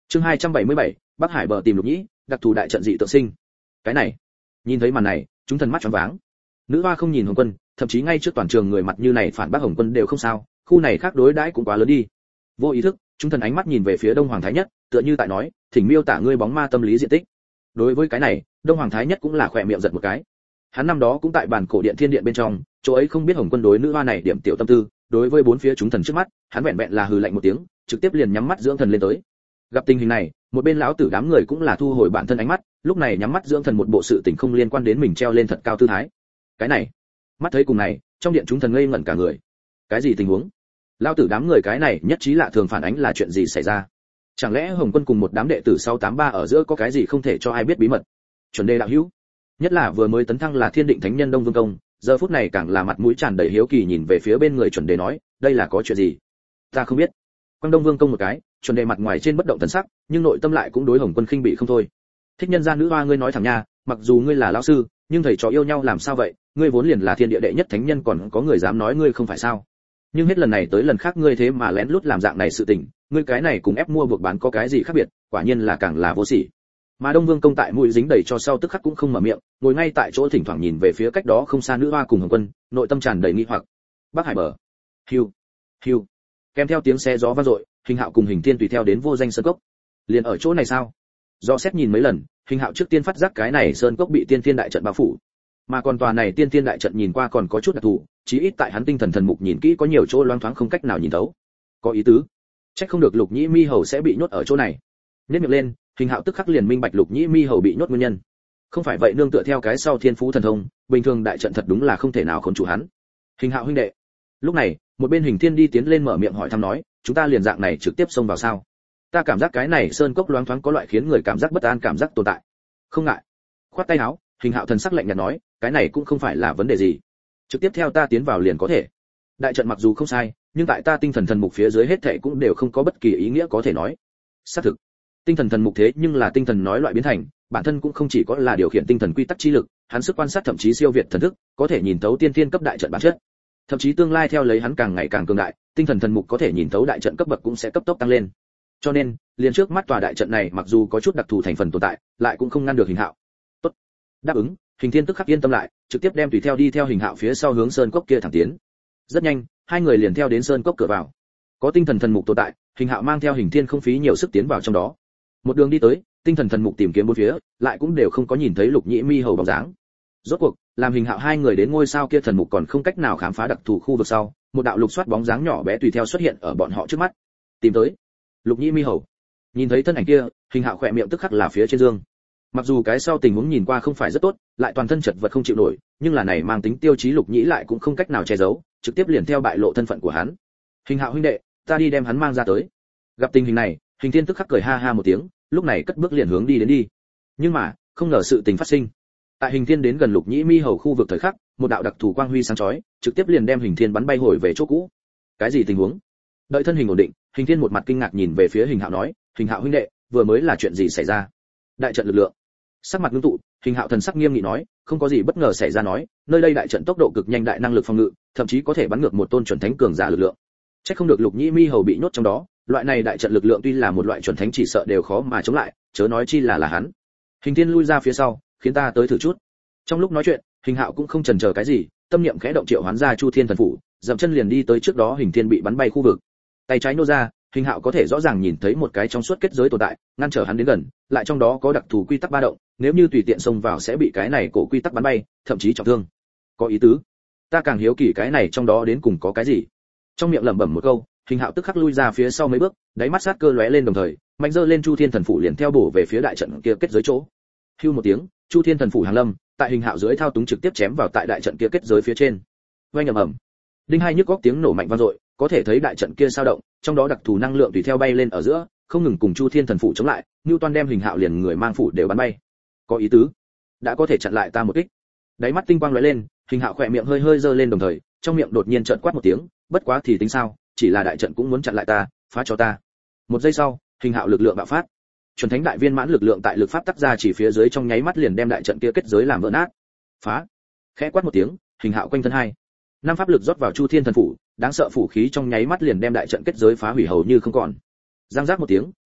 Chương 277, Bắc Hải bờ tìm Lục Nhĩ, đặc thù đại trận dị tượng sinh. Cái này, nhìn thấy màn này, chúng thần mắt choáng váng. Nữ hoa không nhìn Hồng Quân, thậm chí ngay trước toàn trường người mặt như này phản bác Hồng Quân đều không sao, khu này khác đối đãi cũng quá lớn đi. Vô ý thức, chúng thần ánh mắt nhìn về phía Đông Hoàng Thái Nhất, tựa như tại nói, thỉnh miêu tả ngươi bóng ma tâm lý diện tích. Đối với cái này, Đông Hoàng Thái Nhất cũng là khỏe miệng giật một cái. Hắn năm đó cũng tại bản cổ điện thiên điện bên trong, chỗ ấy không biết Hồng Quân đối nữ hoa này điểm tiểu tâm tư, đối với bốn phía chúng thần trước mắt, hắn vẹn vẹn là hừ lạnh một tiếng, trực tiếp liền nhắm mắt dưỡng thần lên tới. Gặp tình hình này, một bên lão tử đám người cũng là thu hồi bản thân ánh mắt, lúc này nhắm mắt dưỡng thần một bộ sự tình không liên quan đến mình treo lên thật cao tư thái. Cái này, mắt thấy cùng này, trong điện chúng thần ngây ngẩn cả người. Cái gì tình huống? Lão tử đám người cái này nhất trí lạ thường phản ánh là chuyện gì xảy ra? Chẳng lẽ Hồng Quân cùng một đám đệ tử 683 ở giữa có cái gì không thể cho ai biết bí mật? Chuẩn đề đạo hữu, nhất là vừa mới tấn thăng là Thiên Định Thánh Nhân Đông Vương Công, giờ phút này càng là mặt mũi tràn đầy hiếu kỳ nhìn về phía bên người chuẩn đề nói, đây là có chuyện gì? Ta không biết. Quang Đông Vương Công một cái, chuẩn đề mặt ngoài trên bất động thần sắc, nhưng nội tâm lại cũng đối Hồng Quân khinh bị không thôi. Thích nhân gian nữ hoa ngươi nói thẳng nha, mặc dù ngươi là lão sư, nhưng thầy trò yêu nhau làm sao vậy? Ngươi vốn liền là thiên địa đệ nhất thánh nhân, còn có người dám nói ngươi không phải sao? Nhưng hết lần này tới lần khác ngươi thế mà lén lút làm dạng này sự tình, ngươi cái này cùng ép mua buộc bán có cái gì khác biệt? Quả nhiên là càng là vô sỉ. Mà Đông Vương Công tại mũi dính đầy cho sau tức khắc cũng không mở miệng, ngồi ngay tại chỗ thỉnh thoảng nhìn về phía cách đó không xa nữ hoa cùng Hồng Quân, nội tâm tràn đầy nghi hoặc. Bắc Hải bờ. Hiu, hiu. Kèm theo tiếng xe gió vang dội, Hình Hạo cùng Hình Thiên tùy theo đến vô danh sơn cốc. Liền ở chỗ này sao? Do xét nhìn mấy lần, Hình Hạo trước tiên phát giác cái này sơn cốc bị tiên thiên đại trận bao phủ. Mà còn tòa này tiên thiên đại trận nhìn qua còn có chút đặc thù, chí ít tại hắn tinh thần thần mục nhìn kỹ có nhiều chỗ loáng thoáng không cách nào nhìn thấu. Có ý tứ. Chắc không được Lục Nhĩ Mi Hầu sẽ bị nhốt ở chỗ này. Nhếch miệng lên, Hình Hạo tức khắc liền minh bạch Lục Nhĩ Mi Hầu bị nhốt nguyên nhân. Không phải vậy nương tựa theo cái sau thiên phú thần thông, bình thường đại trận thật đúng là không thể nào khống chủ hắn. Hình Hạo huynh đệ. Lúc này, một bên Hình Thiên đi tiến lên mở miệng hỏi thăm nói, chúng ta liền dạng này trực tiếp xông vào sao? Ta cảm giác cái này sơn cốc loáng thoáng có loại khiến người cảm giác bất an cảm giác tồn tại. Không ngại. Khoát tay áo, Hình Hạo thần sắc lạnh nhạt nói, cái này cũng không phải là vấn đề gì. Trực tiếp theo ta tiến vào liền có thể. Đại trận mặc dù không sai, nhưng tại ta tinh thần thần mục phía dưới hết thảy cũng đều không có bất kỳ ý nghĩa có thể nói. Xác thực. Tinh thần thần mục thế nhưng là tinh thần nói loại biến thành, bản thân cũng không chỉ có là điều khiển tinh thần quy tắc chi lực, hắn sức quan sát thậm chí siêu việt thần thức, có thể nhìn thấu tiên thiên cấp đại trận bản chất. Thậm chí tương lai theo lấy hắn càng ngày càng cường đại, tinh thần thần mục có thể nhìn thấu đại trận cấp bậc cũng sẽ cấp tốc tăng lên. Cho nên, liền trước mắt tòa đại trận này mặc dù có chút đặc thù thành phần tồn tại, lại cũng không ngăn được Hình Hạo. Tốt. Đáp ứng, Hình Thiên tức khắc yên tâm lại, trực tiếp đem tùy theo đi theo Hình Hạo phía sau hướng sơn cốc kia thẳng tiến. Rất nhanh, hai người liền theo đến sơn cốc cửa vào. Có tinh thần thần mục tồn tại, Hình Hạo mang theo Hình Thiên không phí nhiều sức tiến vào trong đó. Một đường đi tới, tinh thần thần mục tìm kiếm bốn phía, lại cũng đều không có nhìn thấy Lục Nhĩ Mi Hầu bóng dáng. Rốt cuộc, làm Hình Hạo hai người đến ngôi sao kia thần mục còn không cách nào khám phá đặc thù khu vực sau, một đạo lục soát bóng dáng nhỏ bé tùy theo xuất hiện ở bọn họ trước mắt. Tìm tới. Lục Nhĩ Mi Hầu. Nhìn thấy thân ảnh kia, Hình Hạo khỏe miệng tức khắc là phía trên dương. Mặc dù cái sau tình huống nhìn qua không phải rất tốt, lại toàn thân chật vật không chịu nổi, nhưng là này mang tính tiêu chí Lục Nhĩ lại cũng không cách nào che giấu, trực tiếp liền theo bại lộ thân phận của hắn. Hình Hạo huynh đệ, ta đi đem hắn mang ra tới. Gặp tình hình này, Hình Thiên tức khắc cười ha ha một tiếng, lúc này cất bước liền hướng đi đến đi. Nhưng mà, không ngờ sự tình phát sinh. Tại Hình Thiên đến gần Lục Nhĩ Mi Hầu khu vực thời khắc, một đạo đặc thù quang huy sáng chói, trực tiếp liền đem Hình Thiên bắn bay hồi về chỗ cũ. Cái gì tình huống? Đợi thân hình ổn định, Hình Thiên một mặt kinh ngạc nhìn về phía Hình Hạo nói, Hình Hạo huynh đệ, vừa mới là chuyện gì xảy ra? Đại trận lực lượng. Sắc mặt ngưng tụ, Hình Hạo thần sắc nghiêm nghị nói, không có gì bất ngờ xảy ra nói, nơi đây đại trận tốc độ cực nhanh đại năng lực phòng ngự, thậm chí có thể bắn ngược một tôn chuẩn thánh cường giả lực lượng. Chắc không được Lục Nhĩ Mi Hầu bị nhốt trong đó, loại này đại trận lực lượng tuy là một loại chuẩn thánh chỉ sợ đều khó mà chống lại, chớ nói chi là hắn. Hình Thiên lui ra phía sau, khiến ta tới thử chút. Trong lúc nói chuyện, Hình Hạo cũng không chần chờ cái gì, tâm niệm khẽ động triệu hoán ra Chu Thiên thần phủ, dậm chân liền đi tới trước đó Hình Thiên bị bắn bay khu vực. Tay trái nô ra, Hình Hạo có thể rõ ràng nhìn thấy một cái trong suốt kết giới tồn tại, ngăn trở hắn đến gần, lại trong đó có đặc thù quy tắc ba động, nếu như tùy tiện xông vào sẽ bị cái này cổ quy tắc bắn bay, thậm chí trọng thương. Có ý tứ. Ta càng hiếu kỳ cái này trong đó đến cùng có cái gì. Trong miệng lẩm bẩm một câu, Hình Hạo tức khắc lui ra phía sau mấy bước, đáy mắt sát cơ lóe lên đồng thời, mạnh giơ lên Chu Thiên thần phủ liền theo bổ về phía đại trận kia kết giới chỗ. Hưu một tiếng, Chu Thiên thần phủ hàng lâm, tại Hình Hạo dưới thao túng trực tiếp chém vào tại đại trận kia kết giới phía trên. Oanh ầm ầm. Đinh hai nhức góc tiếng nổ mạnh vang dội, có thể thấy đại trận kia sao động, trong đó đặc thù năng lượng tùy theo bay lên ở giữa, không ngừng cùng Chu Thiên thần phủ chống lại, Newton đem Hình Hạo liền người mang phủ đều bắn bay. Có ý tứ, đã có thể chặn lại ta một kích. Đáy mắt tinh quang lóe lên, Hình Hạo khỏe miệng hơi hơi giơ lên đồng thời, trong miệng đột nhiên trợn quát một tiếng, bất quá thì tính sao, chỉ là đại trận cũng muốn chặn lại ta, phá cho ta. Một giây sau, Hình Hạo lực lượng bạo phát. Chuẩn thánh đại viên mãn lực lượng tại lực pháp tác ra chỉ phía dưới trong nháy mắt liền đem đại trận kia kết giới làm vỡ nát. Phá! Khẽ quát một tiếng, Hình Hạo quanh thân hai năm pháp lực rót vào Chu Thiên thần phủ, đáng sợ phủ khí trong nháy mắt liền đem đại trận kết giới phá hủy hầu như không còn. Giang giác một tiếng,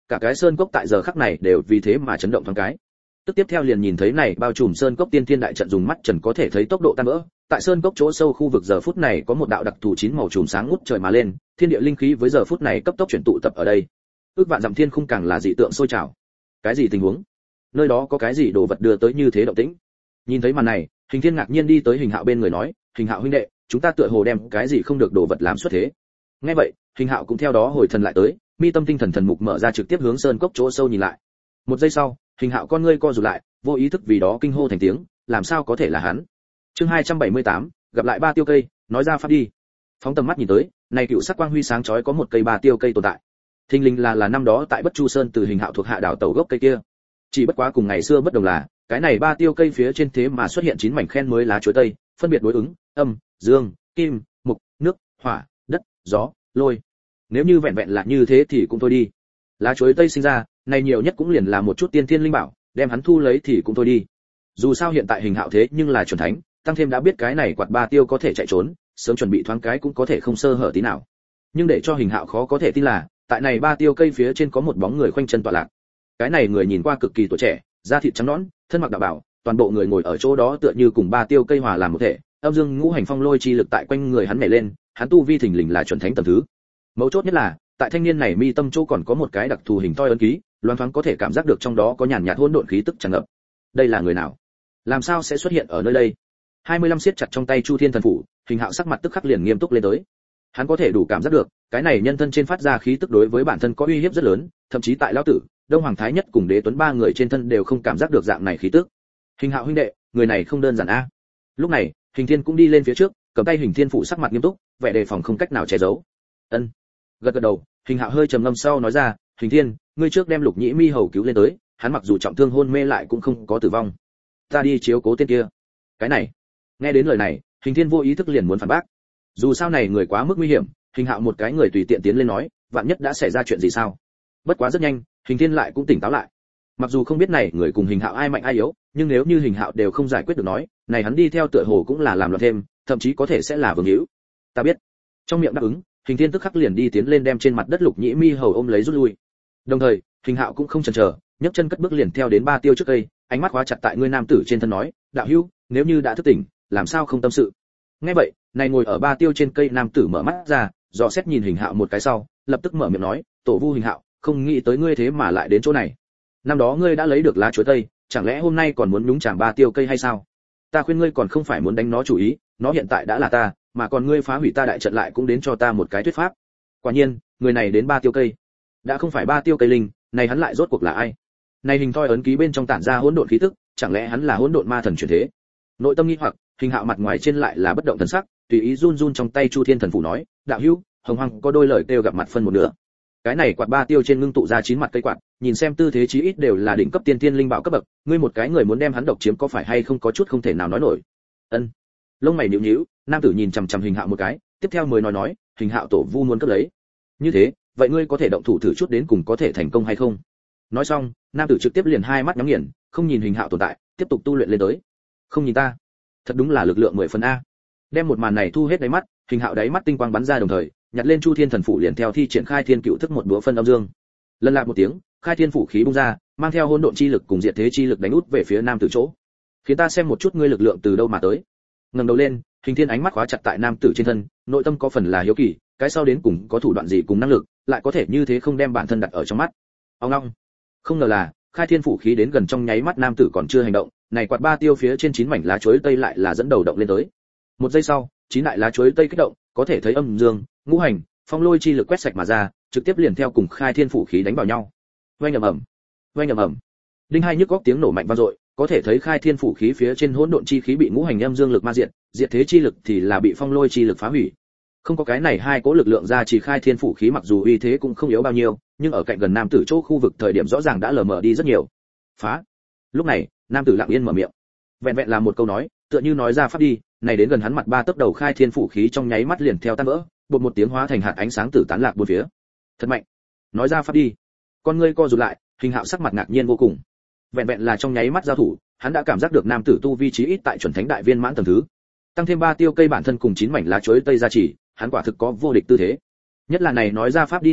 cả cái sơn cốc tại giờ khắc này đều vì thế mà chấn động thoáng cái. Tức tiếp theo liền nhìn thấy này bao trùm sơn cốc tiên thiên đại trận dùng mắt trần có thể thấy tốc độ tan vỡ. Tại sơn cốc chỗ sâu khu vực giờ phút này có một đạo đặc thù chín màu chùm sáng ngút trời mà lên, thiên địa linh khí với giờ phút này cấp tốc chuyển tụ tập ở đây. Ước vạn dặm thiên khung càng là dị tượng sôi trào. Cái gì tình huống? Nơi đó có cái gì đồ vật đưa tới như thế động tĩnh? Nhìn thấy màn này, Hình Thiên ngạc nhiên đi tới Hình Hạo bên người nói, "Hình Hạo huynh đệ, chúng ta tựa hồ đem cái gì không được đồ vật làm xuất thế." Nghe vậy, Hình Hạo cũng theo đó hồi thần lại tới, mi tâm tinh thần thần mục mở ra trực tiếp hướng sơn cốc chỗ sâu nhìn lại. Một giây sau, Hình Hạo con ngươi co rụt lại, vô ý thức vì đó kinh hô thành tiếng, làm sao có thể là hắn? Chương 278, gặp lại ba tiêu cây, nói ra pháp đi. Phóng tầm mắt nhìn tới, này cựu sắc quang huy sáng chói có một cây ba tiêu cây tồn tại. Thinh linh là năm đó tại Bất Chu Sơn từ Hình Hạo thuộc hạ đảo tàu gốc cây kia. Chỉ bất quá cùng ngày xưa bất đồng là, cái này ba tiêu cây phía trên thế mà xuất hiện 9 mảnh khen mới lá chuối tây, phân biệt đối ứng âm, dương, kim, mục, nước, hỏa, đất, gió, lôi. Nếu như vẹn vẹn là như thế thì cũng thôi đi. Lá chuối tây sinh ra, này nhiều nhất cũng liền là một chút tiên thiên linh bảo, đem hắn thu lấy thì cũng thôi đi. Dù sao hiện tại Hình Hạo thế nhưng là chuẩn thánh, tăng thêm đã biết cái này quạt ba tiêu có thể chạy trốn, sớm chuẩn bị thoáng cái cũng có thể không sơ hở tí nào. Nhưng để cho Hình Hạo khó có thể tin là, tại này ba tiêu cây phía trên có một bóng người khoanh chân tọa lạc. Cái này người nhìn qua cực kỳ tuổi trẻ, da thịt trắng nõn, thân mặc đạo bào, toàn bộ người ngồi ở chỗ đó tựa như cùng ba tiêu cây hòa làm một thể, âm dương ngũ hành phong lôi chi lực tại quanh người hắn nhảy lên, hắn tu vi thình lình là chuẩn thánh tầng thứ. Mấu chốt nhất là, tại thanh niên này mi tâm chỗ còn có một cái đặc thù hình toi ấn ký, loáng thoáng có thể cảm giác được trong đó có nhàn nhạt hỗn độn khí tức tràn ngập. Đây là người nào? Làm sao sẽ xuất hiện ở nơi đây? 25 siết chặt trong tay Chu Thiên thần phủ, Hình Hạo sắc mặt tức khắc liền nghiêm túc lên tới. Hắn có thể đủ cảm giác được, cái này nhân thân trên phát ra khí tức đối với bản thân có uy hiếp rất lớn, thậm chí tại lão tử, Đông Hoàng Thái Nhất cùng Đế Tuấn ba người trên thân đều không cảm giác được dạng này khí tức. Hình Hạo huynh đệ, người này không đơn giản a. Lúc này, Hình Thiên cũng đi lên phía trước, cầm tay Hình Thiên phụ sắc mặt nghiêm túc, vẻ đề phòng không cách nào che giấu. Ân. Gật gật đầu, Hình Hạo hơi trầm ngâm sau nói ra, Hình Thiên, ngươi trước đem Lục Nhĩ Mi hầu cứu lên tới, hắn mặc dù trọng thương hôn mê lại cũng không có tử vong. Ta đi chiếu cố tên kia. Cái này. Nghe đến lời này, Hình Thiên vô ý thức liền muốn phản bác. Dù sao này người quá mức nguy hiểm, Hình Hạo một cái người tùy tiện tiến lên nói, vạn nhất đã xảy ra chuyện gì sao? Bất quá rất nhanh, Hình Thiên lại cũng tỉnh táo lại. Mặc dù không biết này người cùng Hình Hạo ai mạnh ai yếu, nhưng nếu như Hình Hạo đều không giải quyết được nói, này hắn đi theo tựa hồ cũng là làm loạn thêm, thậm chí có thể sẽ là vương hữu. Ta biết. Trong miệng đáp ứng, Hình Thiên tức khắc liền đi tiến lên đem trên mặt đất Lục Nhĩ Mi hầu ôm lấy rút lui. Đồng thời, Hình Hạo cũng không chần chờ, nhấc chân cất bước liền theo đến ba tiêu trước cây, ánh mắt khóa chặt tại người nam tử trên thân nói, đạo hữu, nếu như đã thức tỉnh, làm sao không tâm sự? Nghe vậy, này ngồi ở ba tiêu trên cây nam tử mở mắt ra, dò xét nhìn Hình Hạo một cái sau, lập tức mở miệng nói, tổ vu Hình Hạo, không nghĩ tới ngươi thế mà lại đến chỗ này. Năm đó ngươi đã lấy được lá chuối tây, chẳng lẽ hôm nay còn muốn nhúng chàm ba tiêu cây hay sao? Ta khuyên ngươi còn không phải muốn đánh nó chủ ý, nó hiện tại đã là ta, mà còn ngươi phá hủy ta đại trận lại cũng đến cho ta một cái thuyết pháp. Quả nhiên, người này đến ba tiêu cây, đã không phải ba tiêu cây linh, này hắn lại rốt cuộc là ai? Này hình thoi ấn ký bên trong tản ra hỗn độn khí tức, chẳng lẽ hắn là hỗn độn ma thần chuyển thế? Nội tâm nghi hoặc, Hình Hạo mặt ngoài trên lại là bất động thần sắc, tùy ý run run trong tay Chu Thiên thần phủ nói, đạo hữu, hồng hoang có đôi lời kêu gặp mặt phân một nửa. Cái này quạt ba tiêu trên ngưng tụ ra 9 mặt cây quạt, nhìn xem tư thế chí ít đều là đỉnh cấp tiên thiên linh bảo cấp bậc, ngươi một cái người muốn đem hắn độc chiếm có phải hay không có chút không thể nào nói nổi. Ân. Lông mày nhíu nhíu, nam tử nhìn chằm chằm Hình Hạo một cái, tiếp theo mới nói, Hình Hạo tổ vu muốn cướp lấy. Như thế, vậy ngươi có thể động thủ thử chút đến cùng có thể thành công hay không? Nói xong, nam tử trực tiếp liền hai mắt nhắm nghiền, không nhìn Hình Hạo tồn tại, tiếp tục tu luyện lên tới. Không nhìn ta, thật đúng là lực lượng 10 phần a. Đem một màn này thu hết đáy mắt, Hình Hạo đáy mắt tinh quang bắn ra đồng thời, nhặt lên Chu Thiên thần phủ liền theo thi triển khai thiên cựu thức một búa phân âm dương. Lần lạc một tiếng, khai thiên phủ khí bung ra, mang theo hỗn độn chi lực cùng diệt thế chi lực đánh út về phía nam tử chỗ. Khiến ta xem một chút ngươi lực lượng từ đâu mà tới. Ngẩng đầu lên, Hình Thiên ánh mắt khóa chặt tại nam tử trên thân, nội tâm có phần là hiếu kỳ, cái sau đến cùng có thủ đoạn gì cùng năng lực, lại có thể như thế không đem bản thân đặt ở trong mắt. Ông long. Không ngờ là, khai thiên phủ khí đến gần trong nháy mắt nam tử còn chưa hành động, này quạt ba tiêu phía trên 9 mảnh lá chuối tây lại là dẫn đầu động lên tới. Một giây sau, 9 đại lá chuối tây kích động, có thể thấy âm dương, ngũ hành, phong lôi chi lực quét sạch mà ra, trực tiếp liền theo cùng khai thiên phủ khí đánh vào nhau. Oanh ầm ầm, oanh ầm ầm. Đinh hai nhức góc tiếng nổ mạnh vang dội, có thể thấy khai thiên phủ khí phía trên hỗn độn chi khí bị ngũ hành âm dương lực ma diệt, diệt thế chi lực thì là bị phong lôi chi lực phá hủy. Không có cái này hai cỗ lực lượng ra chỉ khai thiên phủ khí mặc dù uy thế cũng không yếu bao nhiêu, nhưng ở cạnh gần nam tử chỗ khu vực thời điểm rõ ràng đã lờ mờ đi rất nhiều. Phá. Lúc này, nam tử lặng yên mở miệng. Vẹn vẹn là một câu nói, tựa như nói ra pháp đi, này đến gần hắn mặt ba tấc đầu khai thiên phủ khí trong nháy mắt liền theo tan vỡ, bột một tiếng hóa thành hạt ánh sáng tử tán lạc bốn phía. Thật mạnh. Nói ra pháp đi. Con ngươi co rụt lại, Hình Hạo sắc mặt ngạc nhiên vô cùng. Vẹn vẹn là trong nháy mắt giao thủ, hắn đã cảm giác được nam tử tu vi chí ít tại chuẩn thánh đại viên mãn tầng thứ. Tăng thêm 3 tiêu cây bản thân cùng 9 mảnh lá chuối tây gia trì, hắn quả thực có vô địch tư thế. Nhất là này nói ra pháp đi năng lực,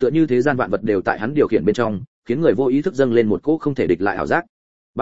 tựa như thế gian vạn vật đều tại hắn điều khiển bên trong, khiến người vô ý thức dâng lên một cỗ không thể địch lại ảo giác.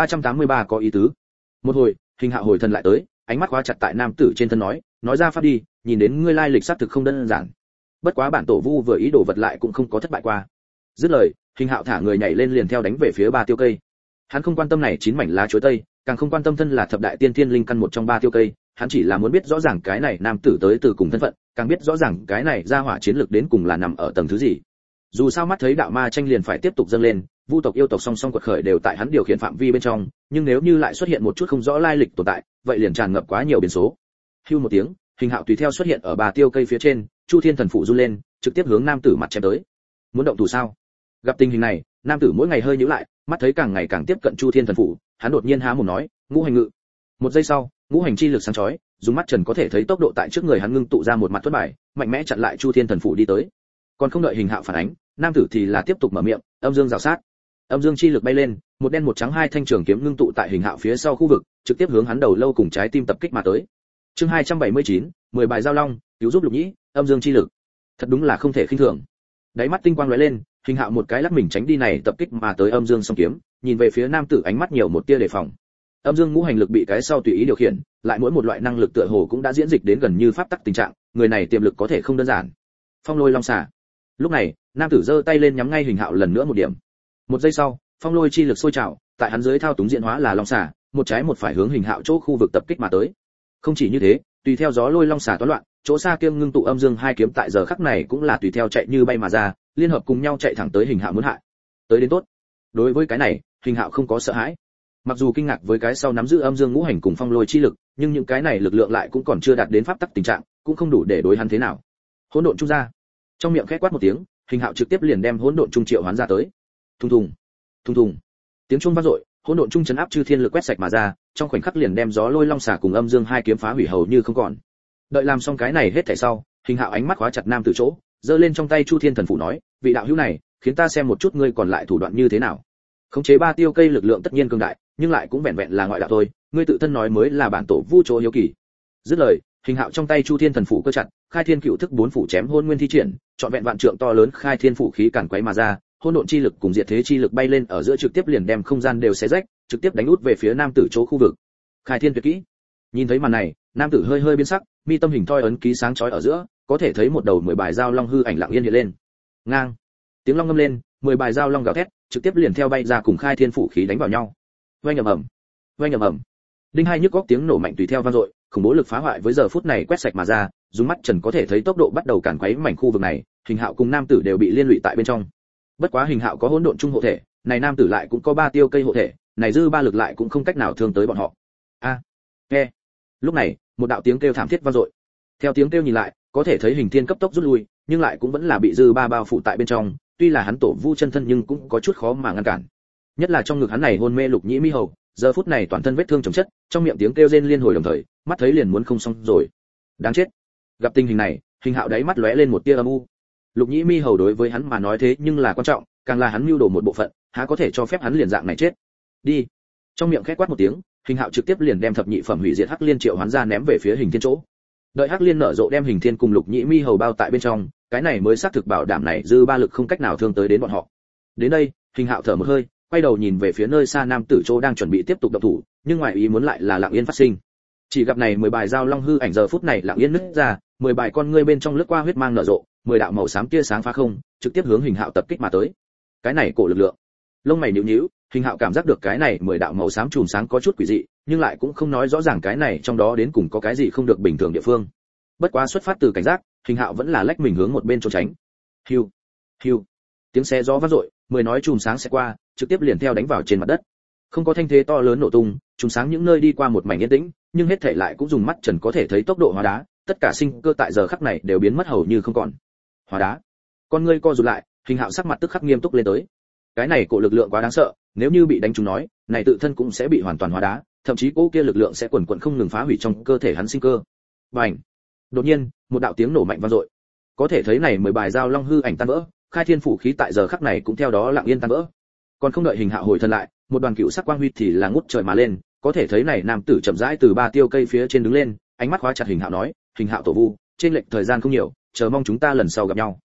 383 có ý tứ. Một hồi, Hình Hạo hồi thần lại tới, ánh mắt khóa chặt tại nam tử trên thân nói ra pháp đi, nhìn đến ngươi lai lịch xác thực không đơn giản. Bất quá bản tổ vu vừa ý đồ vật lại cũng không có thất bại qua. Dứt lời, Hình Hạo thả người nhảy lên liền theo đánh về phía ba tiêu cây. Hắn không quan tâm này 9 mảnh lá chuối tây, càng không quan tâm thân là thập đại tiên thiên linh căn một trong ba tiêu cây, hắn chỉ là muốn biết rõ ràng cái này nam tử tới từ cùng thân phận, càng biết rõ ràng cái này ra hỏa chiến lược đến cùng là nằm ở tầng thứ gì. Dù sao mắt thấy đạo ma tranh liền phải tiếp tục dâng lên, vu tộc yêu tộc song song quật khởi đều tại hắn điều khiển phạm vi bên trong, nhưng nếu như lại xuất hiện một chút không rõ lai lịch tồn tại, vậy liền tràn ngập quá nhiều biến số. Hưu một tiếng, Hình Hạo tùy theo xuất hiện ở ba tiêu cây phía trên, Chu Thiên thần phủ run lên, trực tiếp hướng nam tử mặt chém tới. Muốn động thủ sao? Gặp tình hình này, nam tử mỗi ngày hơi nhíu lại, mắt thấy càng ngày càng tiếp cận Chu Thiên thần phủ, hắn đột nhiên há mồm nói, ngũ hành ngự. Một giây sau, ngũ hành chi lực sáng chói, dùng mắt trần có thể thấy tốc độ tại trước người hắn ngưng tụ ra một mặt thuẫn bài, mạnh mẽ chặn lại Chu Thiên thần phủ đi tới. Còn không đợi Hình Hạo phản ánh, nam tử thì là tiếp tục mở miệng, âm dương rào sát. Âm dương chi lực bay lên, một đen một trắng hai thanh trường kiếm ngưng tụ tại Hình Hạo phía sau khu vực, trực tiếp hướng hắn đầu lâu cùng trái tim tập kích mà tới. Chương 279, 10 bài giao long, cứu giúp Lục Nhĩ, âm dương chi lực. Thật đúng là không thể khinh thường. Đáy mắt tinh quang lóe lên, Hình Hạo một cái lắc mình tránh đi này tập kích mà tới âm dương song kiếm, nhìn về phía nam tử ánh mắt nhiều một tia đề phòng. Âm dương ngũ hành lực bị cái sau tùy ý điều khiển, lại mỗi một loại năng lực tựa hồ cũng đã diễn dịch đến gần như pháp tắc tình trạng, người này tiềm lực có thể không đơn giản. Phong lôi long xà. Lúc này, nam tử giơ tay lên nhắm ngay Hình Hạo lần nữa một điểm. Một giây sau, phong lôi chi lực sôi trào, tại hắn dưới thao túng diễn hóa là long xà, một trái một phải hướng Hình Hạo chỗ khu vực tập kích mà tới. Không chỉ như thế, tùy theo gió lôi long xà toán loạn, chỗ xa kiêng ngưng tụ âm dương hai kiếm tại giờ khắc này cũng là tùy theo chạy như bay mà ra, liên hợp cùng nhau chạy thẳng tới Hình Hạo muốn hại. Tới đến tốt. Đối với cái này, Hình Hạo không có sợ hãi. Mặc dù kinh ngạc với cái sau nắm giữ âm dương ngũ hành cùng phong lôi chi lực, nhưng những cái này lực lượng lại cũng còn chưa đạt đến pháp tắc tình trạng, cũng không đủ để đối hắn thế nào. Hỗn độn trung ra. Trong miệng khẽ quát một tiếng, Hình Hạo trực tiếp liền đem hỗn độn trung triệu hoán ra tới. Thùng thùng, thùng thùng. Tiếng chuông vang dội, hỗn độn trung chấn áp chư thiên lực quét sạch mà ra, trong khoảnh khắc liền đem gió lôi long xà cùng âm dương hai kiếm phá hủy hầu như không còn. Đợi làm xong cái này hết thảy sau, Hình Hạo ánh mắt khóa chặt nam tử chỗ, giơ lên trong tay Chu Thiên thần phủ nói, vị đạo hữu này, khiến ta xem một chút ngươi còn lại thủ đoạn như thế nào. Khống chế ba tiêu cây lực lượng tất nhiên cường đại, nhưng lại cũng vẹn vẹn là ngoại đạo thôi, ngươi tự thân nói mới là bản tổ vu chỗ hiếu kỳ. Dứt lời, Hình Hạo trong tay Chu Thiên thần phủ cơ chặt, khai thiên cựu thức bốn phủ chém hôn nguyên thi triển, chọn vẹn vạn trượng to lớn khai thiên phủ khí càn quấy mà ra, hỗn độn chi lực cùng diệt thế chi lực bay lên ở giữa trực tiếp liền đem không gian đều xé rách, trực tiếp đánh út về phía nam tử chỗ khu vực. Khai thiên tuyệt kỹ. Nhìn thấy màn này, nam tử hơi hơi biến sắc, mi tâm hình thoi ấn ký sáng chói ở giữa, có thể thấy một đầu 10 bài giao long hư ảnh lặng yên hiện lên. Ngang. Tiếng long ngâm lên, 10 bài giao long gào thét, trực tiếp liền theo bay ra cùng khai thiên phủ khí đánh vào nhau. Oanh ầm ầm, oanh ầm ầm. Đinh hai nhức góc tiếng nổ mạnh tùy theo vang dội, khủng bố lực phá hoại với giờ phút này quét sạch mà ra, dùng mắt trần có thể thấy tốc độ bắt đầu càn quấy mảnh khu vực này, Hình Hạo cùng nam tử đều bị liên lụy tại bên trong. Bất quá Hình Hạo có hỗn độn trung hộ thể, này nam tử lại cũng có ba tiêu cây hộ thể, này dư ba lực lại cũng không cách nào thương tới bọn họ. A, nghe. Lúc này, một đạo tiếng kêu thảm thiết vang dội. Theo tiếng kêu nhìn lại, có thể thấy Hình Thiên cấp tốc rút lui, nhưng lại cũng vẫn là bị dư ba bao phủ tại bên trong, tuy là hắn tổ vu chân thân nhưng cũng có chút khó mà ngăn cản. Nhất là trong ngực hắn này hôn mê Lục Nhĩ mi hầu, giờ phút này toàn thân vết thương chồng chất, trong miệng tiếng kêu rên liên hồi đồng thời, mắt thấy liền muốn không xong rồi. Đáng chết. Gặp tình hình này, Hình Hạo đáy mắt lóe lên một tia âm u. Lục Nhĩ mi hầu đối với hắn mà nói thế nhưng là quan trọng, càng là hắn mưu đồ một bộ phận, há có thể cho phép hắn liền dạng này chết. Đi. Trong miệng khẽ quát một tiếng, Hình Hạo trực tiếp liền đem thập nhị phẩm hủy diệt hắc liên triệu hoán ra ném về phía Hình Thiên chỗ. Đợi hắc liên nở rộ đem Hình Thiên cùng Lục Nhĩ mi hầu bao tại bên trong, cái này mới xác thực bảo đảm này dư ba lực không cách nào thương tới đến bọn họ. Đến đây, Hình Hạo thở một hơi, quay đầu nhìn về phía nơi xa nam tử chỗ đang chuẩn bị tiếp tục động thủ, nhưng ngoài ý muốn lại là lặng yên phát sinh. Chỉ gặp này 10 bài giao long hư ảnh giờ phút này lặng yên nứt ra, 10 bài con ngươi bên trong lướt qua huyết mang nở rộ, 10 đạo màu xám tia sáng phá không, trực tiếp hướng Hình Hạo tập kích mà tới. Cái này cổ lực lượng. Lông mày nhíu nhíu, Hình Hạo cảm giác được cái này 10 đạo màu xám chùm sáng có chút quỷ dị, nhưng lại cũng không nói rõ ràng cái này trong đó đến cùng có cái gì không được bình thường địa phương. Bất quá xuất phát từ cảnh giác, Hình Hạo vẫn là lách mình hướng một bên trốn tránh. Hiu, hiu. Tiếng xe gió vang dội, 10 nói chùm sáng sẽ qua, trực tiếp liền theo đánh vào trên mặt đất. Không có thanh thế to lớn nổ tung, chùm sáng những nơi đi qua một mảnh yên tĩnh, nhưng hết thảy lại cũng dùng mắt trần có thể thấy tốc độ hóa đá, tất cả sinh cơ tại giờ khắc này đều biến mất hầu như không còn. Hóa đá. Con ngươi co rụt lại, Hình Hạo sắc mặt tức khắc nghiêm túc lên tới. Cái này cổ lực lượng quá đáng sợ, nếu như bị đánh trúng nói, này tự thân cũng sẽ bị hoàn toàn hóa đá, thậm chí cỗ kia lực lượng sẽ quần quần không ngừng phá hủy trong cơ thể hắn sinh cơ. Bành. Đột nhiên, một đạo tiếng nổ mạnh vang dội. Có thể thấy này 10 bài giao long hư ảnh tan vỡ, khai thiên phủ khí tại giờ khắc này cũng theo đó lặng yên tan vỡ. Còn không đợi Hình Hạo hồi thần lại, một đoàn cựu sắc quang huy thì là ngút trời mà lên, có thể thấy này nam tử chậm rãi từ ba tiêu cây phía trên đứng lên, ánh mắt khóa chặt Hình Hạo nói, Hình Hạo tổ vu, trên lệch thời gian không nhiều, chờ mong chúng ta lần sau gặp nhau.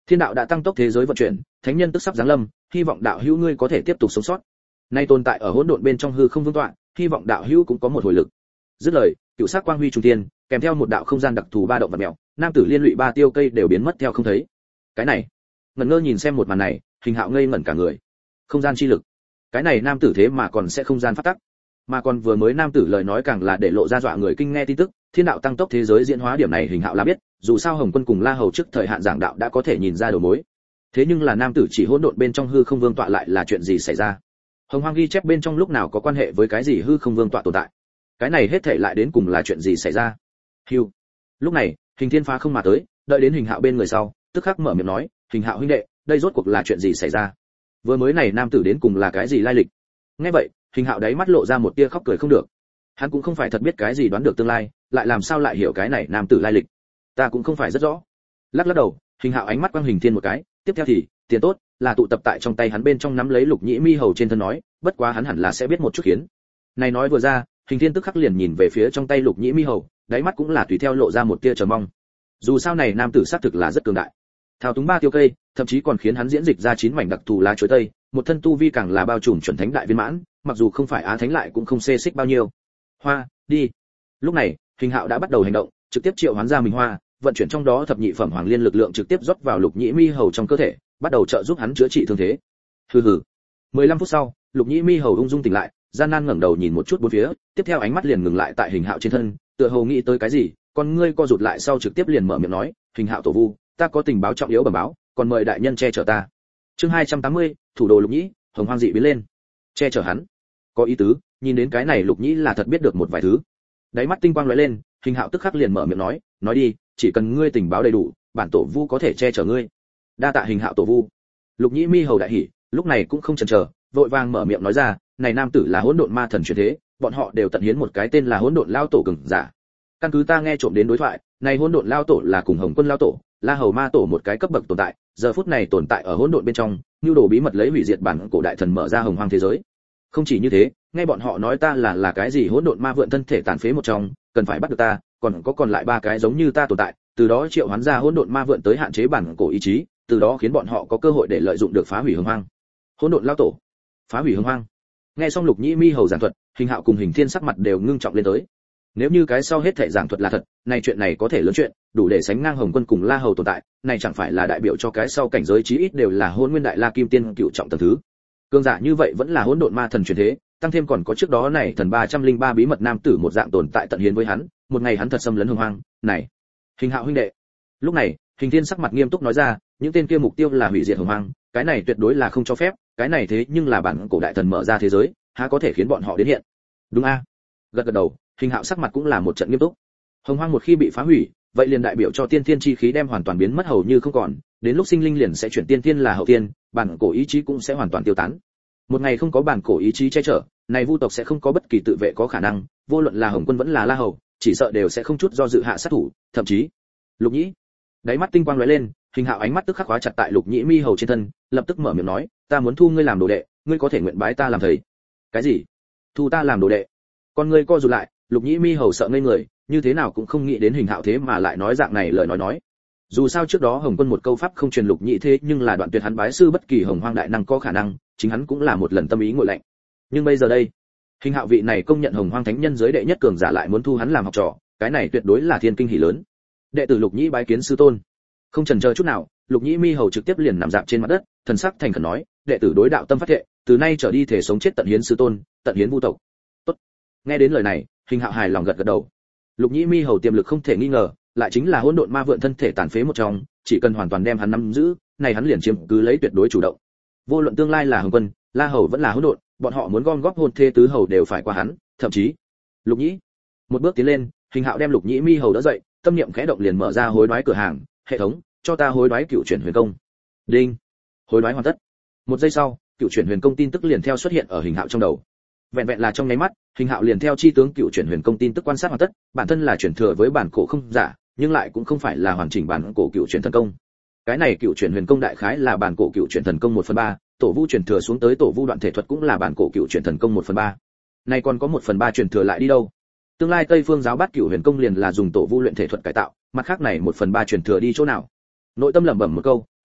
Thiên đạo đã tăng tốc thế giới vận chuyển, thánh nhân tức sắp giáng lâm, hy vọng đạo hữu ngươi có thể tiếp tục sống sót. Nay tồn tại ở hỗn độn bên trong hư không vương tọa, hy vọng đạo hữu cũng có một hồi lực. Dứt lời, cựu sắc quang huy trùng thiên, kèm theo một đạo không gian đặc thù ba động vật mèo, nam tử liên lụy ba tiêu cây đều biến mất theo không thấy. Cái này, ngẩn ngơ nhìn xem một màn này, Hình Hạo ngây ngẩn cả người. Không gian chi lực, cái này nam tử thế mà còn sẽ không gian phát tắc, mà còn vừa mới nam tử lời nói càng là để lộ ra dọa người kinh nghe tin tức. Thiên đạo tăng tốc thế giới diễn hóa điểm này Hình Hạo là biết, dù sao Hồng Quân cùng La Hầu trước thời hạn giảng đạo đã có thể nhìn ra đầu mối. Thế nhưng là nam tử chỉ hỗn độn bên trong hư không vương tọa lại là chuyện gì xảy ra? Hồng Hoang ghi chép bên trong lúc nào có quan hệ với cái gì hư không vương tọa tồn tại? Cái này hết thảy lại đến cùng là chuyện gì xảy ra? Hưu. Lúc này, Hình Thiên phá không mà tới, đợi đến Hình Hạo bên người sau, tức khắc mở miệng nói, "Hình Hạo huynh đệ, đây rốt cuộc là chuyện gì xảy ra? Vừa mới này nam tử đến cùng là cái gì lai lịch?" Nghe vậy, Hình Hạo đáy mắt lộ ra một tia khóc cười không được. Hắn cũng không phải thật biết cái gì đoán được tương lai, lại làm sao lại hiểu cái này nam tử lai lịch? Ta cũng không phải rất rõ. Lắc lắc đầu, Hình Hạo ánh mắt quang Hình Thiên một cái, tiếp theo thì, tiền tốt, là tụ tập tại trong tay hắn bên trong nắm lấy Lục Nhĩ Mi hầu trên thân nói, bất quá hắn hẳn là sẽ biết một chút khiến. Này nói vừa ra, Hình Thiên tức khắc liền nhìn về phía trong tay Lục Nhĩ Mi hầu, đáy mắt cũng là tùy theo lộ ra một tia chờ mong. Dù sao này nam tử xác thực là rất cường đại. Thao túng ba tiêu cây, thậm chí còn khiến hắn diễn dịch ra 9 mảnh đặc thù lá chuối tây, một thân tu vi càng là bao trùm chuẩn thánh đại viên mãn, mặc dù không phải á thánh lại cũng không xê xích bao nhiêu. Hoa, đi. Lúc này, Hình Hạo đã bắt đầu hành động, trực tiếp triệu hoán ra Minh Hoa, vận chuyển trong đó thập nhị phẩm hoàng liên lực lượng trực tiếp rót vào Lục Nhĩ Mi hầu trong cơ thể, bắt đầu trợ giúp hắn chữa trị thương thế. Hừ hừ. 15 phút sau, Lục Nhĩ Mi hầu ung dung tỉnh lại, gian nan ngẩng đầu nhìn một chút bốn phía, tiếp theo ánh mắt liền ngừng lại tại Hình Hạo trên thân, tựa hồ nghĩ tới cái gì, con ngươi co rụt lại sau trực tiếp liền mở miệng nói, "Hình Hạo tổ vu, ta có tình báo trọng yếu bẩm báo, còn mời đại nhân che chở ta." Chương 280, thủ đồ Lục Nhĩ, Hồng Hoang dị biến lên. Che chở hắn? Có ý tứ, nhìn đến cái này Lục Nhĩ là thật biết được một vài thứ. Đáy mắt tinh quang lóe lên, Hình Hạo tức khắc liền mở miệng nói đi, chỉ cần ngươi tình báo đầy đủ, bản tổ vu có thể che chở ngươi. Đa tạ Hình Hạo tổ vu. Lục Nhĩ Mi hầu đại hỉ, lúc này cũng không chần chờ, vội vàng mở miệng nói ra, này nam tử là hỗn độn ma thần truyền thế, bọn họ đều tận hiến một cái tên là hỗn độn lao tổ cường giả. Căn cứ ta nghe trộm đến đối thoại, này hỗn độn lao tổ là cùng Hồng Quân lao tổ, La Hầu ma tổ một cái cấp bậc tồn tại, giờ phút này tồn tại ở hỗn độn bên trong, nhu đồ bí mật lấy hủy diệt bản cổ đại thần mở ra hồng hoang thế giới. Không chỉ như thế, nghe bọn họ nói ta là cái gì hỗn độn ma vượn thân thể tàn phế một trong, cần phải bắt được ta, còn lại 3 cái giống như ta tồn tại, từ đó triệu hoán ra hỗn độn ma vượn tới hạn chế bản cổ ý chí, từ đó khiến bọn họ có cơ hội để lợi dụng được phá hủy hồng hoang. Hỗn độn lao tổ, phá hủy hồng hoang. Nghe xong Lục Nhĩ Mi hầu giảng thuật, Hình Hạo cùng Hình Thiên sắc mặt đều ngưng trọng lên tới. Nếu như cái sau hết thảy giảng thuật là thật, này chuyện này có thể lớn chuyện, đủ để sánh ngang Hồng Quân cùng La Hầu tồn tại, này chẳng phải là đại biểu cho cái sau cảnh giới chí ít đều là Hỗn Nguyên Đại La Kim Tiên cựu trọng tầng thứ. Cường giả như vậy vẫn là hỗn độn ma thần truyền thế, tăng thêm còn có trước đó này thần 303 bí mật nam tử một dạng tồn tại tận hiến với hắn, một ngày hắn thật xâm lấn hồng hoang, này, Hình Hạo huynh đệ. Lúc này, Hình Thiên sắc mặt nghiêm túc nói ra, những tên kia mục tiêu là hủy diệt hồng hoang, cái này tuyệt đối là không cho phép, cái này thế nhưng là bản cổ đại thần mở ra thế giới, há có thể khiến bọn họ đến hiện. Đúng a? Gật gật đầu, Hình Hạo sắc mặt cũng là một trận nghiêm túc. Hồng hoang một khi bị phá hủy, vậy liền đại biểu cho tiên thiên chi khí đem hoàn toàn biến mất hầu như không còn, đến lúc sinh linh liền sẽ chuyển tiên thiên là hậu tiên, bản cổ ý chí cũng sẽ hoàn toàn tiêu tán. Một ngày không có bản cổ ý chí che chở, này vu tộc sẽ không có bất kỳ tự vệ có khả năng, vô luận là Hồng Quân vẫn là La Hầu, chỉ sợ đều sẽ không chút do dự hạ sát thủ, thậm chí Lục Nhĩ. Đáy mắt tinh quang lóe lên, Hình Hạo ánh mắt tức khắc khóa chặt tại Lục Nhĩ Mi hầu trên thân, lập tức mở miệng nói, ta muốn thu ngươi làm đồ đệ, ngươi có thể nguyện bái ta làm thầy. Cái gì? Thu ta làm đồ đệ? Con ngươi co rụt lại, Lục Nhĩ Mi hầu sợ ngây người, như thế nào cũng không nghĩ đến Hình Hạo thế mà lại nói dạng này lời nói. Dù sao trước đó Hồng Quân một câu pháp không truyền Lục Nhĩ thế nhưng là đoạn tuyệt hắn bái sư bất kỳ hồng hoang đại năng có khả năng, chính hắn cũng là một lần tâm ý nguội lạnh. Nhưng bây giờ đây, Hình Hạo vị này công nhận hồng hoang thánh nhân giới đệ nhất cường giả lại muốn thu hắn làm học trò, cái này tuyệt đối là thiên kinh hỉ lớn. Đệ tử Lục Nhĩ bái kiến sư tôn. Không chần chờ chút nào, Lục Nhĩ Mi hầu trực tiếp liền nằm dạp trên mặt đất, thần sắc thành khẩn nói, đệ tử đối đạo tâm phát thệ, từ nay trở đi thể sống chết tận hiến sư tôn, tận hiến vu tộc. Tốt. Nghe đến lời này, Hình Hạo hài lòng gật gật đầu. Lục Nhĩ Mi hầu tiềm lực không thể nghi ngờ, lại chính là hỗn độn ma vượn thân thể tàn phế một trong, chỉ cần hoàn toàn đem hắn nắm giữ, này hắn liền chiếm cứ lấy tuyệt đối chủ động. Vô luận tương lai là Hồng Quân, La Hầu vẫn là hỗn độn, bọn họ muốn gom góp hôn thê tứ hầu đều phải qua hắn, thậm chí Lục Nhĩ. Một bước tiến lên, Hình Hạo đem Lục Nhĩ Mi hầu đỡ dậy, tâm niệm khẽ động liền mở ra hối đoái cửa hàng, hệ thống, cho ta hối đoái cựu chuyển huyền công. Đinh. Hối đoái hoàn tất. Một giây sau, cựu chuyển huyền công tin tức liền theo xuất hiện ở Hình Hạo trong đầu. Vẹn vẹn là trong nháy mắt, Hình Hạo liền theo chi tướng cựu chuyển huyền công tin tức quan sát hoàn tất, bản thân là chuyển thừa với bản cổ không giả, nhưng lại cũng không phải là hoàn chỉnh bản cổ cựu chuyển thần công. Cái này cựu chuyển huyền công đại khái là bản cổ cựu chuyển thần công 1/3, tổ vu chuyển thừa xuống tới tổ vu đoạn thể thuật cũng là bản cổ cựu chuyển thần công 1/3. Này còn có 1/3 chuyển thừa lại đi đâu? Tương lai Tây Phương giáo bát cựu huyền công liền là dùng tổ vu luyện thể thuật cải tạo, mặt khác này 1/3 chuyển thừa đi chỗ nào? Nội tâm lẩm bẩm một câu,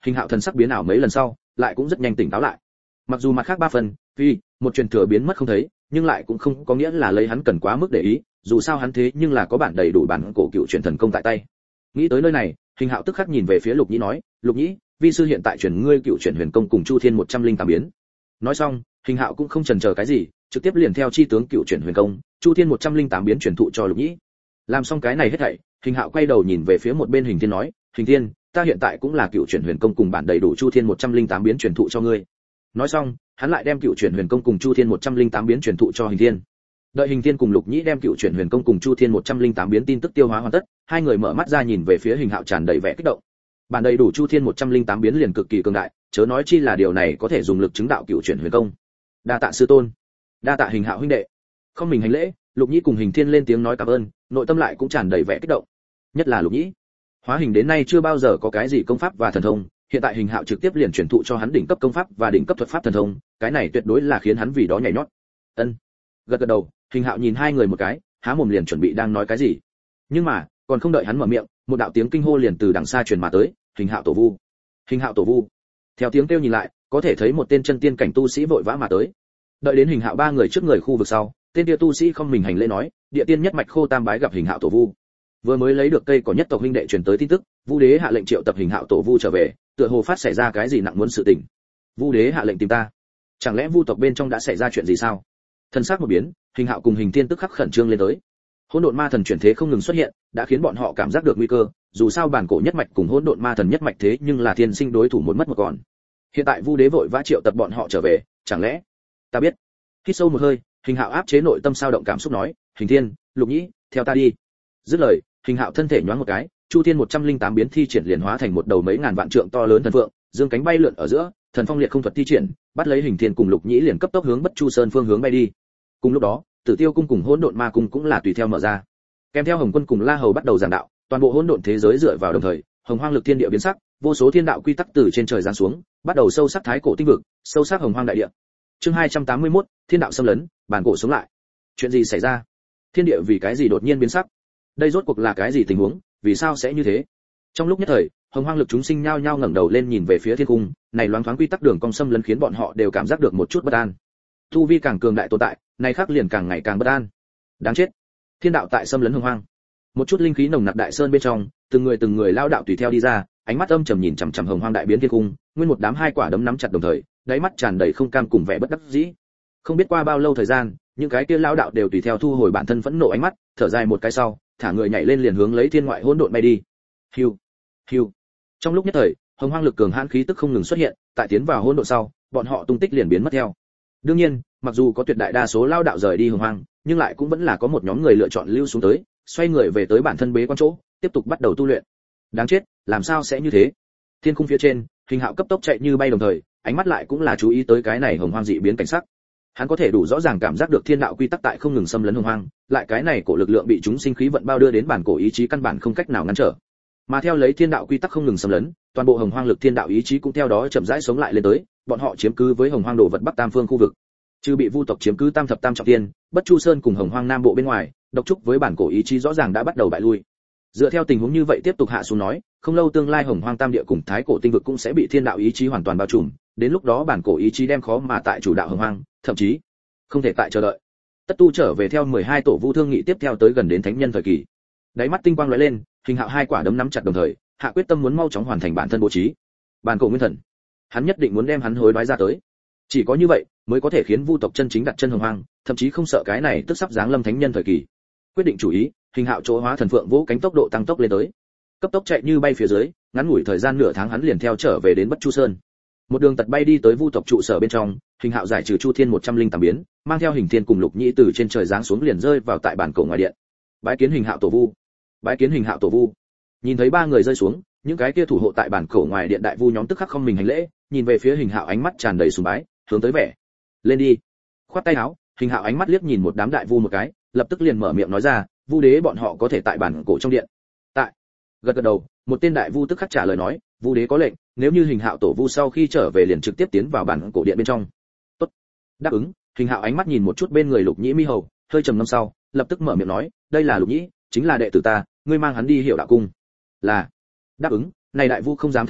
Hình Hạo thần sắc biến ảo mấy lần sau, lại cũng rất nhanh tỉnh táo lại. Mặc dù mặt khác ba phần, vì một truyền thừa biến mất không thấy, nhưng lại cũng không có nghĩa là lấy hắn cần quá mức để ý, dù sao hắn thế nhưng là có bản đầy đủ bản cổ cựu truyền thần công tại tay. Nghĩ tới nơi này, Hình Hạo tức khắc nhìn về phía Lục Nhĩ nói, Lục Nhĩ, vi sư hiện tại truyền ngươi cựu truyền huyền công cùng Chu Thiên 108 biến. Nói xong, Hình Hạo cũng không chần chờ cái gì, trực tiếp liền theo chi tướng cựu truyền huyền công, Chu Thiên 108 biến truyền thụ cho Lục Nhĩ. Làm xong cái này hết thảy, Hình Hạo quay đầu nhìn về phía một bên Hình Thiên nói, Hình Thiên, ta hiện tại cũng là cựu truyền huyền công cùng bản đầy đủ Chu Thiên 108 biến truyền thụ cho ngươi. Nói xong, hắn lại đem cựu truyền huyền công cùng Chu Thiên 108 biến truyền thụ cho Hình Thiên. Đợi Hình Thiên cùng Lục Nhĩ đem cựu truyền huyền công cùng Chu Thiên 108 biến tin tức tiêu hóa hoàn tất, hai người mở mắt ra nhìn về phía Hình Hạo tràn đầy vẻ kích động. Bản đầy đủ Chu Thiên 108 biến liền cực kỳ cường đại, chớ nói chi là điều này có thể dùng lực chứng đạo cựu truyền huyền công. Đa tạ sư tôn, đa tạ Hình Hạo huynh đệ. Không mình hành lễ, Lục Nhĩ cùng Hình Thiên lên tiếng nói cảm ơn, nội tâm lại cũng tràn đầy vẻ kích động. Nhất là Lục Nhĩ, hóa hình đến nay chưa bao giờ có cái gì công pháp và thần thông, hiện tại Hình Hạo trực tiếp liền truyền thụ cho hắn đỉnh cấp công pháp và đỉnh cấp thuật pháp thần thông, cái này tuyệt đối là khiến hắn vì đó nhảy nhót. Ân. Gật gật đầu, Hình Hạo nhìn hai người một cái, há mồm liền chuẩn bị đang nói cái gì. Nhưng mà, còn không đợi hắn mở miệng, một đạo tiếng kinh hô liền từ đằng xa truyền mà tới, Hình Hạo tổ vu. Hình Hạo tổ vu. Theo tiếng kêu nhìn lại, có thể thấy một tên chân tiên cảnh tu sĩ vội vã mà tới. Đợi đến Hình Hạo ba người trước người khu vực sau, tên kia tu sĩ không mình hành lễ nói, địa tiên nhất mạch Khô Tam bái gặp Hình Hạo tổ vu. Vừa mới lấy được cây có nhất tộc huynh đệ truyền tới tin tức, Vu Đế hạ lệnh triệu tập Hình Hạo tổ vu trở về, tựa hồ phát xảy ra cái gì nặng muốn sự tình. Vu Đế hạ lệnh tìm ta, chẳng lẽ Vu tộc bên trong đã xảy ra chuyện gì sao? Thân xác một biến, Hình Hạo cùng Hình Thiên tức khắc khẩn trương lên tới. Hỗn độn ma thần chuyển thế không ngừng xuất hiện, đã khiến bọn họ cảm giác được nguy cơ, dù sao bản cổ nhất mạch cùng hỗn độn ma thần nhất mạch thế nhưng là thiên sinh đối thủ một mất một còn. Hiện tại Vu Đế vội vã triệu tập bọn họ trở về, chẳng lẽ? Ta biết. Hít sâu một hơi, Hình Hạo áp chế nội tâm sao động cảm xúc nói, Hình Thiên, Lục Nhĩ, theo ta đi. Dứt lời, Hình Hạo thân thể nhoáng một cái, Chu Thiên 108 biến thi triển liền hóa thành một đầu mấy ngàn vạn trượng to lớn thần phượng, dương cánh bay lượn ở giữa, thần phong liệt không thuật thi triển, bắt lấy Hình Thiên cùng Lục Nhĩ liền cấp tốc hướng Bất Chu Sơn phương hướng bay đi. Cùng lúc đó, Tử Tiêu cung cùng Hỗn Độn Ma cung cũng là tùy theo mở ra. Kèm theo Hồng Quân cùng La Hầu bắt đầu giảng đạo, toàn bộ hỗn độn thế giới dựa vào đồng thời, hồng hoang lực thiên địa biến sắc, vô số thiên đạo quy tắc từ trên trời giáng xuống, bắt đầu sâu sắc thái cổ tinh vực, sâu sắc hồng hoang đại địa. Chương 281, thiên đạo xâm lấn, bản cổ sống lại. Chuyện gì xảy ra? Thiên địa vì cái gì đột nhiên biến sắc? Đây rốt cuộc là cái gì tình huống, vì sao sẽ như thế? Trong lúc nhất thời, hồng hoang lực chúng sinh nhao nhao ngẩng đầu lên nhìn về phía thiên cung, này loáng thoáng quy tắc đường cong xâm lấn khiến bọn họ đều cảm giác được một chút bất an. Tu vi càng cường đại tồn tại, này khác liền càng ngày càng bất an. Đáng chết! Thiên đạo tại xâm lấn hồng hoang. Một chút linh khí nồng nặc đại sơn bên trong, từng người lao đạo tùy theo đi ra, ánh mắt âm trầm nhìn chằm chằm hồng hoang đại biến thiên cung, nguyên một đám hai quả đấm nắm chặt đồng thời, đáy mắt tràn đầy không cam cùng vẻ bất đắc dĩ. Không biết qua bao lâu thời gian, những cái kia lao đạo đều tùy theo thu hồi bản thân phẫn nộ ánh mắt, thở dài một cái sau, thả người nhảy lên liền hướng lấy thiên ngoại hỗn độn bay đi. Hiu, hiu. Trong lúc nhất thời, hồng hoang lực cường hãn khí tức không ngừng xuất hiện, tại tiến vào hỗn độn sau, bọn họ tung tích liền biến mất theo. Đương nhiên, mặc dù có tuyệt đại đa số lao đạo rời đi hồng hoang, nhưng lại cũng vẫn là có một nhóm người lựa chọn lưu xuống tới, xoay người về tới bản thân bế quan chỗ, tiếp tục bắt đầu tu luyện. Đáng chết, làm sao sẽ như thế? Thiên cung phía trên, Hình Hạo cấp tốc chạy như bay đồng thời, ánh mắt lại cũng là chú ý tới cái này hồng hoang dị biến cảnh sắc. Hắn có thể đủ rõ ràng cảm giác được thiên đạo quy tắc tại không ngừng xâm lấn hồng hoang, lại cái này cổ lực lượng bị chúng sinh khí vận bao đưa đến bản cổ ý chí căn bản không cách nào ngăn trở. Mà theo lấy thiên đạo quy tắc không ngừng xâm lấn, toàn bộ hồng hoang lực thiên đạo ý chí cũng theo đó chậm rãi sống lại lên tới, bọn họ chiếm cứ với hồng hoang đồ vật Bắc Tam phương khu vực. Trừ bị Vu tộc chiếm cứ Tam thập tam trọng thiên, Bất Chu Sơn cùng hồng hoang nam bộ bên ngoài, độc trúc với bản cổ ý chí rõ ràng đã bắt đầu bại lui. Dựa theo tình huống như vậy tiếp tục hạ xuống nói, không lâu tương lai hồng hoang tam địa cùng thái cổ tinh vực cũng sẽ bị thiên đạo ý chí hoàn toàn bao trùm, đến lúc đó bản cổ ý chí đem khó mà tại chủ đạo hồng hoang, thậm chí không thể tại chờ đợi. Tất tu trở về theo 12 tổ vu thương nghị tiếp theo tới gần đến thánh nhân thời kỳ. Đáy mắt tinh quang lóe lên, Hình Hạo hai quả đấm nắm chặt đồng thời, hạ quyết tâm muốn mau chóng hoàn thành bản thân bố trí. Bản cổ nguyên thần, hắn nhất định muốn đem hắn hối đoái ra tới. Chỉ có như vậy mới có thể khiến Vu tộc chân chính đặt chân hồng hoang, thậm chí không sợ cái này tức sắp giáng lâm thánh nhân thời kỳ. Quyết định chủ ý, Hình Hạo chỗ hóa thần phượng vỗ cánh tốc độ tăng tốc lên tới, cấp tốc chạy như bay phía dưới, ngắn ngủi thời gian nửa tháng hắn liền theo trở về đến Bất Chu Sơn. Một đường tật bay đi tới Vu tộc trụ sở bên trong, Hình Hạo giải trừ Chu Thiên 108 biến, mang theo Hình Thiên cùng Lục Nhĩ từ trên trời giáng xuống liền rơi vào tại bản cổ ngoài điện. Bái kiến Hình Hạo tổ vu. Bái kiến Hình Hạo tổ vu. Nhìn thấy ba người rơi xuống, những cái kia thủ hộ tại bản cổ ngoài điện đại vu nhóm tức khắc không mình hành lễ, nhìn về phía Hình Hạo ánh mắt tràn đầy sùng bái, hướng tới vẻ. Lên đi. Khoát tay áo, Hình Hạo ánh mắt liếc nhìn một đám đại vu một cái, lập tức liền mở miệng nói ra, Vu đế bọn họ có thể tại bản cổ trong điện. Tại. Gật gật đầu, một tên đại vu tức khắc trả lời nói, Vu đế có lệnh, nếu như Hình Hạo tổ vu sau khi trở về liền trực tiếp tiến vào bản cổ điện bên trong. Tốt. Đáp ứng. Hình Hạo ánh mắt nhìn một chút bên người Lục Nhĩ mi hầu, hơi trầm ngâm sau, lập tức mở miệng nói, đây là Lục Nhĩ, chính là đệ tử ta, ngươi mang hắn đi Hiểu Đạo cung. Là. Đáp ứng. Này đại vu không dám thất lễ,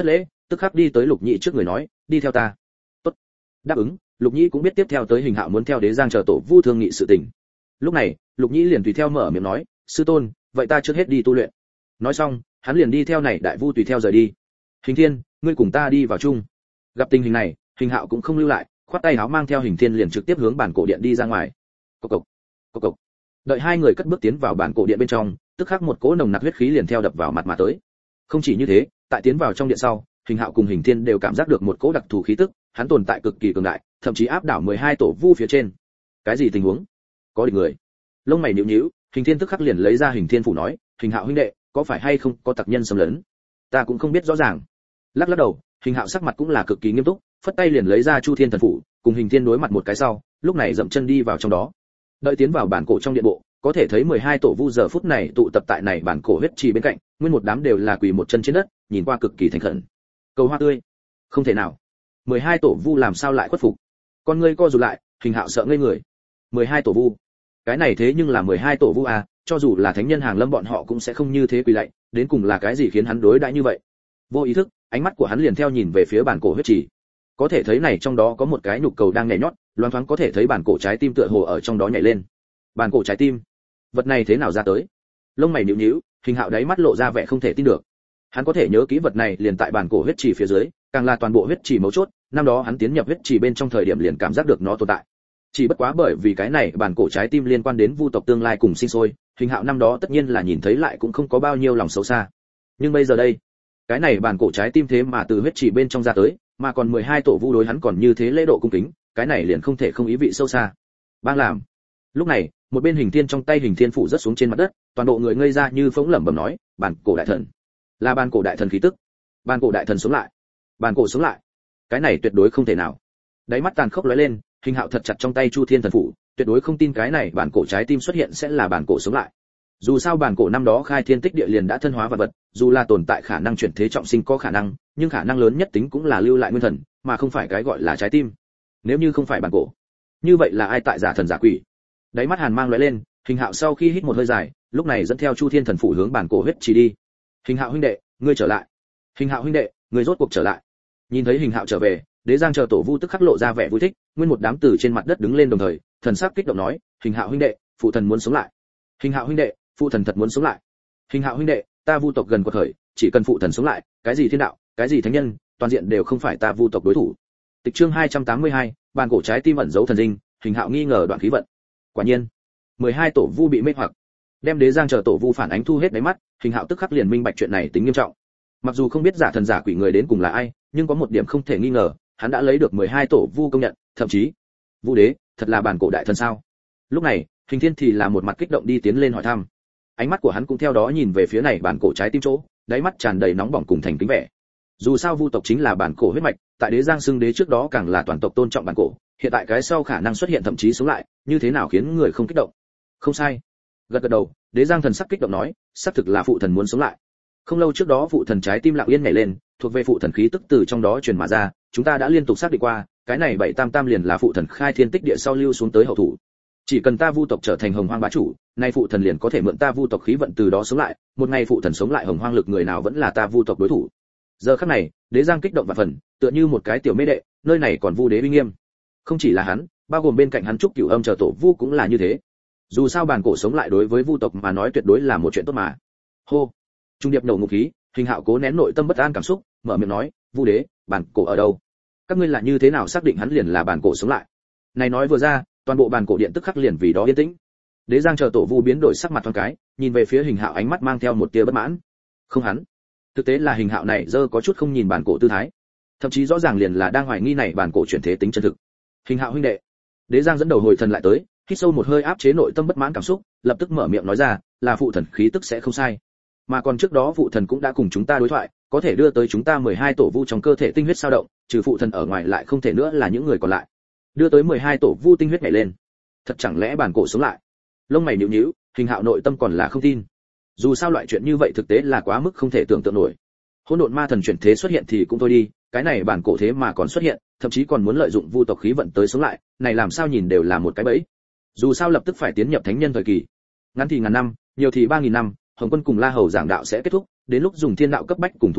tức khắc đi tới Lục Nhĩ trước người nói, đi theo ta. Tốt. Đáp ứng, Lục Nhĩ cũng biết tiếp theo tới Hình Hạo muốn theo Đế Giang chờ tổ vu thương nghị sự tình. Lúc này, Lục Nhĩ liền tùy theo mở miệng nói, sư tôn, vậy ta trước hết đi tu luyện. Nói xong, hắn liền đi theo này đại vu tùy theo rời đi. Hình Thiên, ngươi cùng ta đi vào chung. Gặp tình hình này, Hình Hạo cũng không lưu lại, khoát tay áo mang theo Hình Thiên liền trực tiếp hướng bản cổ điện đi ra ngoài. Cộc cộc, cộc cộc. Đợi hai người cất bước tiến vào bản cổ điện bên trong, tức khắc một cỗ nồng nặc huyết khí liền theo đập vào mặt mà tới. Không chỉ như thế, tại tiến vào trong điện sau, Hình Hạo cùng Hình Thiên đều cảm giác được một cỗ đặc thù khí tức, hắn tồn tại cực kỳ cường đại, thậm chí áp đảo 12 tổ vu phía trên. Cái gì tình huống? Có địch người. Lông mày nhíu nhíu, Hình Thiên tức khắc liền lấy ra Hình Thiên phủ nói, Hình Hạo huynh đệ, có phải hay không có tặc nhân xâm lấn? Ta cũng không biết rõ ràng. Lắc lắc đầu, Hình Hạo sắc mặt cũng là cực kỳ nghiêm túc, phất tay liền lấy ra Chu Thiên thần phủ, cùng Hình Thiên đối mặt một cái sau, lúc này dậm chân đi vào trong đó. Đợi tiến vào bản cổ trong điện bộ, có thể thấy 12 tổ vu giờ phút này tụ tập tại này bản cổ huyết trì bên cạnh, nguyên một đám đều là quỳ một chân trên đất, nhìn qua cực kỳ thành khẩn. Cầu hoa tươi. Không thể nào. 12 tổ vu làm sao lại khuất phục? Con ngươi co rụt lại, Hình Hạo sợ ngây người. 12 tổ vu. Cái này thế nhưng là 12 tổ vu à, cho dù là thánh nhân hàng lâm bọn họ cũng sẽ không như thế quỳ lạy, đến cùng là cái gì khiến hắn đối đãi như vậy? Vô ý thức, ánh mắt của hắn liền theo nhìn về phía bản cổ huyết trì. Có thể thấy này trong đó có một cái nhục cầu đang nhảy nhót, loáng thoáng có thể thấy bản cổ trái tim tựa hồ ở trong đó nhảy lên. Bản cổ trái tim, vật này thế nào ra tới? Lông mày nhíu nhíu, Hình Hạo đáy mắt lộ ra vẻ không thể tin được. Hắn có thể nhớ kỹ vật này liền tại bản cổ huyết trì phía dưới, càng là toàn bộ huyết trì mấu chốt, năm đó hắn tiến nhập huyết trì bên trong thời điểm liền cảm giác được nó tồn tại. Chỉ bất quá bởi vì cái này bản cổ trái tim liên quan đến vu tộc tương lai cùng sinh sôi, Hình Hạo năm đó tất nhiên là nhìn thấy lại cũng không có bao nhiêu lòng xấu xa. Nhưng bây giờ đây, cái này bản cổ trái tim thế mà từ huyết trì bên trong ra tới, mà còn 12 tổ vu đối hắn còn như thế lễ độ cung kính, cái này liền không thể không ý vị sâu xa. Bang làm. Lúc này, một bên Hình Thiên trong tay Hình Thiên phủ rớt xuống trên mặt đất, toàn bộ người ngây ra như phỗng lẩm bẩm nói, bản cổ đại thần, là bản cổ đại thần khí tức. Bản cổ đại thần sống lại. Bản cổ sống lại. Cái này tuyệt đối không thể nào. Đáy mắt tàn khốc lóe lên, Hình Hạo thật chặt trong tay Chu Thiên thần phủ, tuyệt đối không tin cái này bản cổ trái tim xuất hiện sẽ là bản cổ sống lại. Dù sao bản cổ năm đó khai thiên tích địa liền đã thân hóa vật vật, dù là tồn tại khả năng chuyển thế trọng sinh có khả năng, nhưng khả năng lớn nhất tính cũng là lưu lại nguyên thần, mà không phải cái gọi là trái tim. Nếu như không phải bản cổ, như vậy là ai tại giả thần giả quỷ? Đáy mắt hàn mang lóe lên, Hình Hạo sau khi hít một hơi dài, lúc này dẫn theo Chu Thiên thần phủ hướng bản cổ huyết trì đi. Hình Hạo huynh đệ, ngươi trở lại. Hình Hạo huynh đệ, ngươi rốt cuộc trở lại. Nhìn thấy Hình Hạo trở về, Đế Giang chờ tổ vu tức khắc lộ ra vẻ vui thích, nguyên một đám từ trên mặt đất đứng lên đồng thời, thần sắc kích động nói, Hình Hạo huynh đệ, phụ thần muốn sống lại. Hình Hạo huynh đệ, phụ thần thật muốn sống lại. Hình Hạo huynh đệ, ta vu tộc gần quật khởi, chỉ cần phụ thần sống lại, cái gì thiên đạo, cái gì thánh nhân, toàn diện đều không phải ta vu tộc đối thủ. Tịch chương 282, bản cổ trái tim ẩn giấu thần linh, Hình Hạo nghi ngờ đoạn khí vận. Quả nhiên, 12 tổ vu bị mê hoặc, đem Đế Giang chờ tổ vu phản ánh thu hết đáy mắt, Hình Hạo tức khắc liền minh bạch chuyện này tính nghiêm trọng. Mặc dù không biết giả thần giả quỷ người đến cùng là ai, nhưng có một điểm không thể nghi ngờ, hắn đã lấy được 12 tổ vu công nhận, thậm chí, Vu Đế, thật là bản cổ đại thần sao? Lúc này, Hình Thiên thì là một mặt kích động đi tiến lên hỏi thăm. Ánh mắt của hắn cũng theo đó nhìn về phía này bản cổ trái tim chỗ, đáy mắt tràn đầy nóng bỏng cùng thành kính vẻ. Dù sao vu tộc chính là bản cổ huyết mạch, tại Đế Giang xưng đế trước đó càng là toàn tộc tôn trọng bản cổ, hiện tại cái sau khả năng xuất hiện thậm chí sống lại, như thế nào khiến người không kích động? Không sai. Gật gật đầu, Đế Giang thần sắc kích động nói, xác thực là phụ thần muốn sống lại. Không lâu trước đó phụ thần trái tim lặng yên nhảy lên, thuộc về phụ thần khí tức từ trong đó truyền mà ra, chúng ta đã liên tục xác định qua, cái này 788 liền là phụ thần khai thiên tích địa sau lưu xuống tới hậu thủ. Chỉ cần ta vu tộc trở thành hồng hoang bá chủ, nay phụ thần liền có thể mượn ta vu tộc khí vận từ đó sống lại, một ngày phụ thần sống lại hồng hoang lực người nào vẫn là ta vu tộc đối thủ. Giờ khắc này, Đế Giang kích động và phần, tựa như một cái tiểu mê đệ, nơi này còn vu đế uy nghiêm. Không chỉ là hắn, bao gồm bên cạnh hắn Trúc Cửu Âm chờ tổ vu cũng là như thế. Dù sao bản cổ sống lại đối với vu tộc mà nói tuyệt đối là một chuyện tốt mà. Hô, trung điệp nổ ngục khí, Hình Hạo cố nén nội tâm bất an cảm xúc, mở miệng nói, vu đế, bản cổ ở đâu? Các ngươi là như thế nào xác định hắn liền là bản cổ sống lại? Này nói vừa ra, toàn bộ bản cổ điện tức khắc liền vì đó yên tĩnh. Đế Giang chờ tổ vu biến đổi sắc mặt thoáng cái, nhìn về phía Hình Hạo ánh mắt mang theo một tia bất mãn. Không hắn, thực tế là Hình Hạo này dơ có chút không nhìn bản cổ tư thái, thậm chí rõ ràng liền là đang hoài nghi này bản cổ chuyển thế tính chân thực. Hình Hạo huynh đệ. Đế Giang dẫn đầu hồi thần lại tới, hít sâu một hơi áp chế nội tâm bất mãn cảm xúc, lập tức mở miệng nói ra, là phụ thần khí tức sẽ không sai. Mà còn trước đó phụ thần cũng đã cùng chúng ta đối thoại, có thể đưa tới chúng ta 12 tổ vu trong cơ thể tinh huyết sao động, trừ phụ thần ở ngoài lại không thể nữa là những người còn lại. Đưa tới 12 tổ vu tinh huyết nhảy lên. Thật chẳng lẽ bản cổ sống lại? Lông mày nhíu nhíu, Hình Hạo nội tâm còn là không tin. Dù sao loại chuyện như vậy thực tế là quá mức không thể tưởng tượng nổi. Hỗn độn ma thần chuyển thế xuất hiện thì cũng thôi đi, cái này bản cổ thế mà còn xuất hiện, thậm chí còn muốn lợi dụng vu tộc khí vận tới sống lại, này làm sao nhìn đều là một cái bẫy. Dù sao lập tức phải tiến nhập thánh nhân thời kỳ, ngắn thì ngàn năm, nhiều thì 3000 năm, Hồng Quân cùng La Hầu giảng đạo sẽ kết thúc, đến lúc dùng thiên đạo cấp bách cùng thủ đoạn,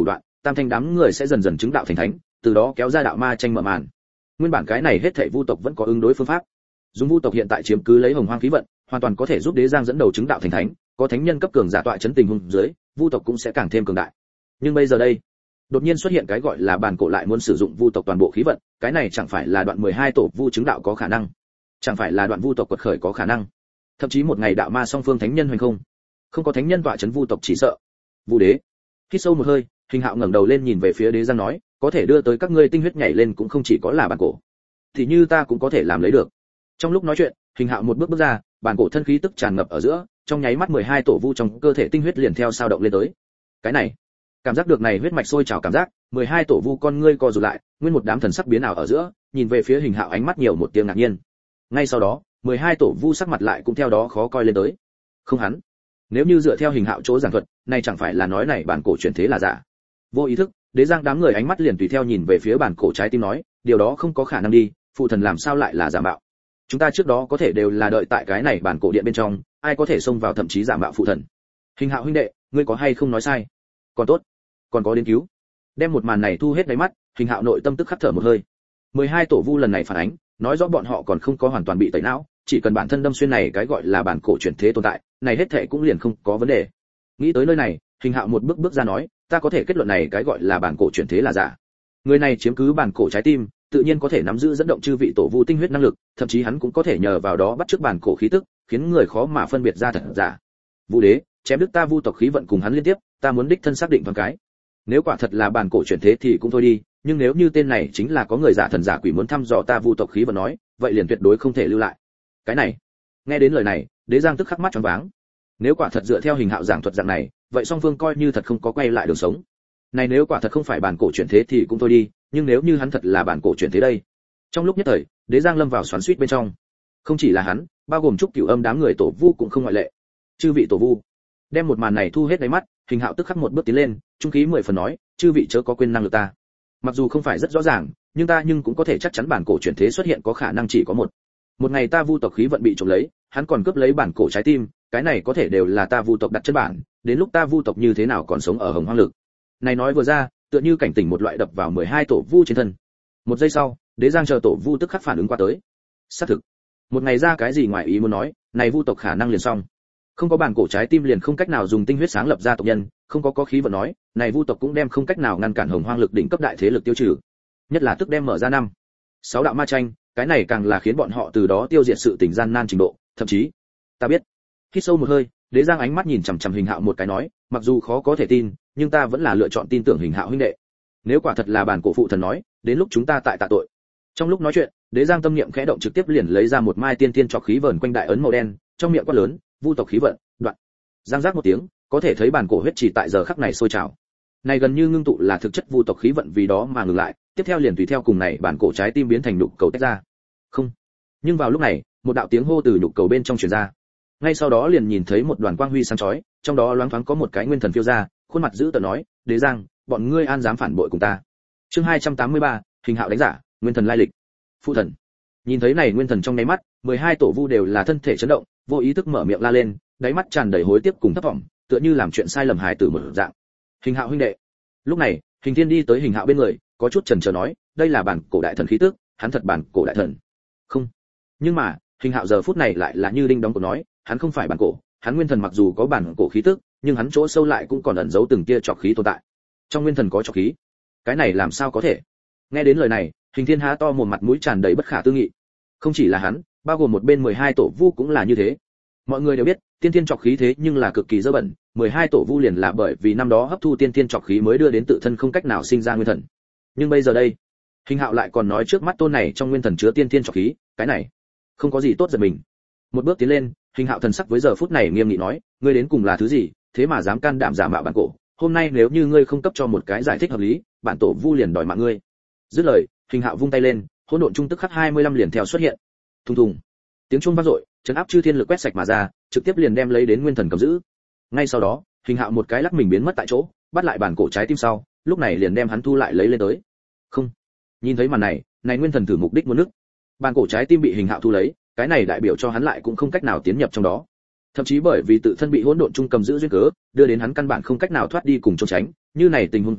Tam thanh đám người sẽ dần dần chứng đạo thành thánh, từ đó kéo ra đạo ma tranh mở màn. Nguyên bản cái này hết thảy vu tộc vẫn có ứng đối phương pháp. Dùng vu tộc hiện tại chiếm cứ lấy hồng hoang khí vận, hoàn toàn có thể giúp đế giang dẫn đầu chứng đạo thành thánh, có thánh nhân cấp cường giả tọa chấn tình huống dưới, vu tộc cũng sẽ càng thêm cường đại. Nhưng bây giờ đây, đột nhiên xuất hiện cái gọi là bản cổ lại muốn sử dụng vu tộc toàn bộ khí vận, cái này chẳng phải là đoạn 12 tổ vu chứng đạo có khả năng, chẳng phải là đoạn vu tộc quật khởi có khả năng, thậm chí một ngày đạo ma song phương thánh nhân hoành không có thánh nhân tọa chấn vu tộc chỉ sợ. Vu đế hít sâu một hơi, Hình Hạo ngẩng đầu lên nhìn về phía đế giang nói, có thể đưa tới các ngươi tinh huyết nhảy lên cũng không chỉ có là bản cổ, thì như ta cũng có thể làm lấy được. Trong lúc nói chuyện, Hình Hạo một bước bước ra, bản cổ thân khí tức tràn ngập ở giữa, trong nháy mắt 12 tổ vu trong cơ thể tinh huyết liền theo sao động lên tới. Cái này, cảm giác được này huyết mạch sôi trào cảm giác, 12 tổ vu con ngươi co rụt lại, nguyên một đám thần sắc biến ảo ở giữa, nhìn về phía Hình Hạo ánh mắt nhiều một tia ngạc nhiên. Ngay sau đó, 12 tổ vu sắc mặt lại cũng theo đó khó coi lên tới. Không hắn, nếu như dựa theo Hình Hạo chỗ giảng thuật, này chẳng phải là nói này bản cổ chuyển thế là giả. Vô ý thức, đế giang đám người ánh mắt liền tùy theo nhìn về phía bản cổ trái tim nói, điều đó không có khả năng đi, phụ thần làm sao lại là giả mạo. Chúng ta trước đó có thể đều là đợi tại cái này bản cổ điện bên trong, ai có thể xông vào thậm chí giả mạo phụ thần. Hình Hạo huynh đệ, ngươi có hay không nói sai? Còn tốt, còn có đến cứu. Đem một màn này thu hết đáy mắt, Hình Hạo nội tâm tức khắc thở một hơi. 12 tổ vu lần này phản ánh, nói rõ bọn họ còn không có hoàn toàn bị tẩy não, chỉ cần bản thân đâm xuyên này cái gọi là bản cổ chuyển thế tồn tại, này hết thảy cũng liền không có vấn đề. Nghĩ tới nơi này, Hình Hạo một bước bước ra nói, ta có thể kết luận này cái gọi là bản cổ chuyển thế là giả. Người này chiếm cứ bản cổ trái tim, tự nhiên có thể nắm giữ dẫn động chư vị tổ vu tinh huyết năng lực, thậm chí hắn cũng có thể nhờ vào đó bắt chước bản cổ khí tức, khiến người khó mà phân biệt ra thật giả. Vu đế, chém đứt ta vu tộc khí vận cùng hắn liên tiếp, ta muốn đích thân xác định thoáng cái. Nếu quả thật là bản cổ chuyển thế thì cũng thôi đi, nhưng nếu như tên này chính là có người giả thần giả quỷ muốn thăm dò ta vu tộc khí vận nói, vậy liền tuyệt đối không thể lưu lại. Cái này, nghe đến lời này, đế giang tức khắc mắt tròn váng. Nếu quả thật dựa theo Hình Hạo giảng thuật dạng này, vậy song phương coi như thật không có quay lại đường sống. Này nếu quả thật không phải bản cổ chuyển thế thì cũng thôi đi, nhưng nếu như hắn thật là bản cổ chuyển thế đây. Trong lúc nhất thời, đế giang lâm vào xoắn xuýt bên trong. Không chỉ là hắn, bao gồm trúc cửu âm đám người tổ vu cũng không ngoại lệ. Chư vị tổ vu, đem một màn này thu hết đáy mắt, Hình Hạo tức khắc một bước tiến lên, trung khí 10 phần nói, chư vị chớ có quên năng lực ta. Mặc dù không phải rất rõ ràng, nhưng ta cũng có thể chắc chắn bản cổ chuyển thế xuất hiện có khả năng chỉ có một. Một ngày ta vu tộc khí vận bị trộm lấy, hắn còn cướp lấy bản cổ trái tim, cái này có thể đều là ta vu tộc đặt chân bản, đến lúc ta vu tộc như thế nào còn sống ở hồng hoang lực. Này nói vừa ra, tựa như cảnh tỉnh một loại đập vào 12 tổ vu trên thân. Một giây sau, đế giang chờ tổ vu tức khắc phản ứng qua tới. Xác thực, một ngày ra cái gì ngoài ý muốn nói, này vu tộc khả năng liền xong. Không có bản cổ trái tim liền không cách nào dùng tinh huyết sáng lập ra tộc nhân, không có khí vận nói, này vu tộc cũng đem không cách nào ngăn cản hồng hoang lực đỉnh cấp đại thế lực tiêu trừ. Nhất là tức đem mở ra 6 đạo ma tranh, cái này càng là khiến bọn họ từ đó tiêu diệt sự tình gian nan trình độ, thậm chí, ta biết. Hít sâu một hơi, đế giang ánh mắt nhìn chằm chằm Hình Hạo một cái nói, mặc dù khó có thể tin, nhưng ta vẫn là lựa chọn tin tưởng Hình Hạo huynh đệ. Nếu quả thật là bản cổ phụ thần nói, đến lúc chúng ta tại tạ tội. Trong lúc nói chuyện, đế giang tâm niệm khẽ động trực tiếp liền lấy ra một mai tiên tiên trọc khí vờn quanh đại ấn màu đen, trong miệng quát lớn, vu tộc khí vận, đoạn. Giang giác một tiếng, có thể thấy bản cổ huyết chỉ tại giờ khắc này sôi trào. Này gần như ngưng tụ là thực chất vu tộc khí vận vì đó mà ngừng lại, tiếp theo liền tùy theo cùng này bản cổ trái tim biến thành nhục cầu tách ra. Không. Nhưng vào lúc này, một đạo tiếng hô từ nhục cầu bên trong truyền ra. Ngay sau đó liền nhìn thấy một đoàn quang huy sáng chói, trong đó loáng thoáng có một cái nguyên thần phiêu ra, khuôn mặt dữ tợn nói, đế giang, bọn ngươi an dám phản bội cùng ta. Chương 283, Hình Hạo đánh giả, nguyên thần lai lịch. Phụ thần. Nhìn thấy này nguyên thần trong nháy mắt, 12 tổ vu đều là thân thể chấn động, vô ý thức mở miệng la lên, đáy mắt tràn đầy hối tiếc cùng thất vọng, tựa như làm chuyện sai lầm hài tử một dạng. Hình Hạo huynh đệ. Lúc này, Hình Thiên đi tới Hình Hạo bên người, có chút chần chờ nói, đây là bản cổ đại thần khí tức, hắn thật bản cổ đại thần. Không. Nhưng mà, Hình Hạo giờ phút này lại là như đinh đóng cột nói, hắn không phải bản cổ, hắn nguyên thần mặc dù có bản cổ khí tức, nhưng hắn chỗ sâu lại cũng còn ẩn giấu từng tia trọc khí tồn tại. Trong nguyên thần có trọc khí, cái này làm sao có thể? Nghe đến lời này, Hình Thiên há to mồm mặt mũi tràn đầy bất khả tư nghị. Không chỉ là hắn, bao gồm một bên 12 tổ vu cũng là như thế. Mọi người đều biết, tiên tiên trọc khí thế nhưng là cực kỳ dơ bẩn, 12 tổ vu liền là bởi vì năm đó hấp thu tiên tiên trọc khí mới đưa đến tự thân không cách nào sinh ra nguyên thần. Nhưng bây giờ đây, Hình Hạo lại còn nói trước mắt tôn này trong nguyên thần chứa tiên tiên trọc khí, cái này không có gì tốt giật mình. Một bước tiến lên, Hình Hạo thần sắc với giờ phút này nghiêm nghị nói, ngươi đến cùng là thứ gì, thế mà dám can đảm giả mạo bản cổ, hôm nay nếu như ngươi không cấp cho một cái giải thích hợp lý, bản tổ vu liền đòi mạng ngươi. Dứt lời, Hình Hạo vung tay lên, hỗn độn trung tức khắc 25 liền theo xuất hiện. Thùng thùng, tiếng chuông vang dội, trấn áp chư thiên lực quét sạch mà ra, trực tiếp liền đem lấy đến nguyên thần cầm giữ. Ngay sau đó, Hình Hạo một cái lắc mình biến mất tại chỗ, bắt lại bản cổ trái tim sau, lúc này liền đem hắn thu lại lấy lên tới. Không, nhìn thấy màn này, này nguyên thần thử mục đích muốn nứt. Bản cổ trái tim bị Hình Hạo thu lấy, cái này đại biểu cho hắn lại cũng không cách nào tiến nhập trong đó. Thậm chí bởi vì tự thân bị hỗn độn trung cầm giữ duyên cớ, đưa đến hắn căn bản không cách nào thoát đi cùng trốn tránh, như này tình huống dưới,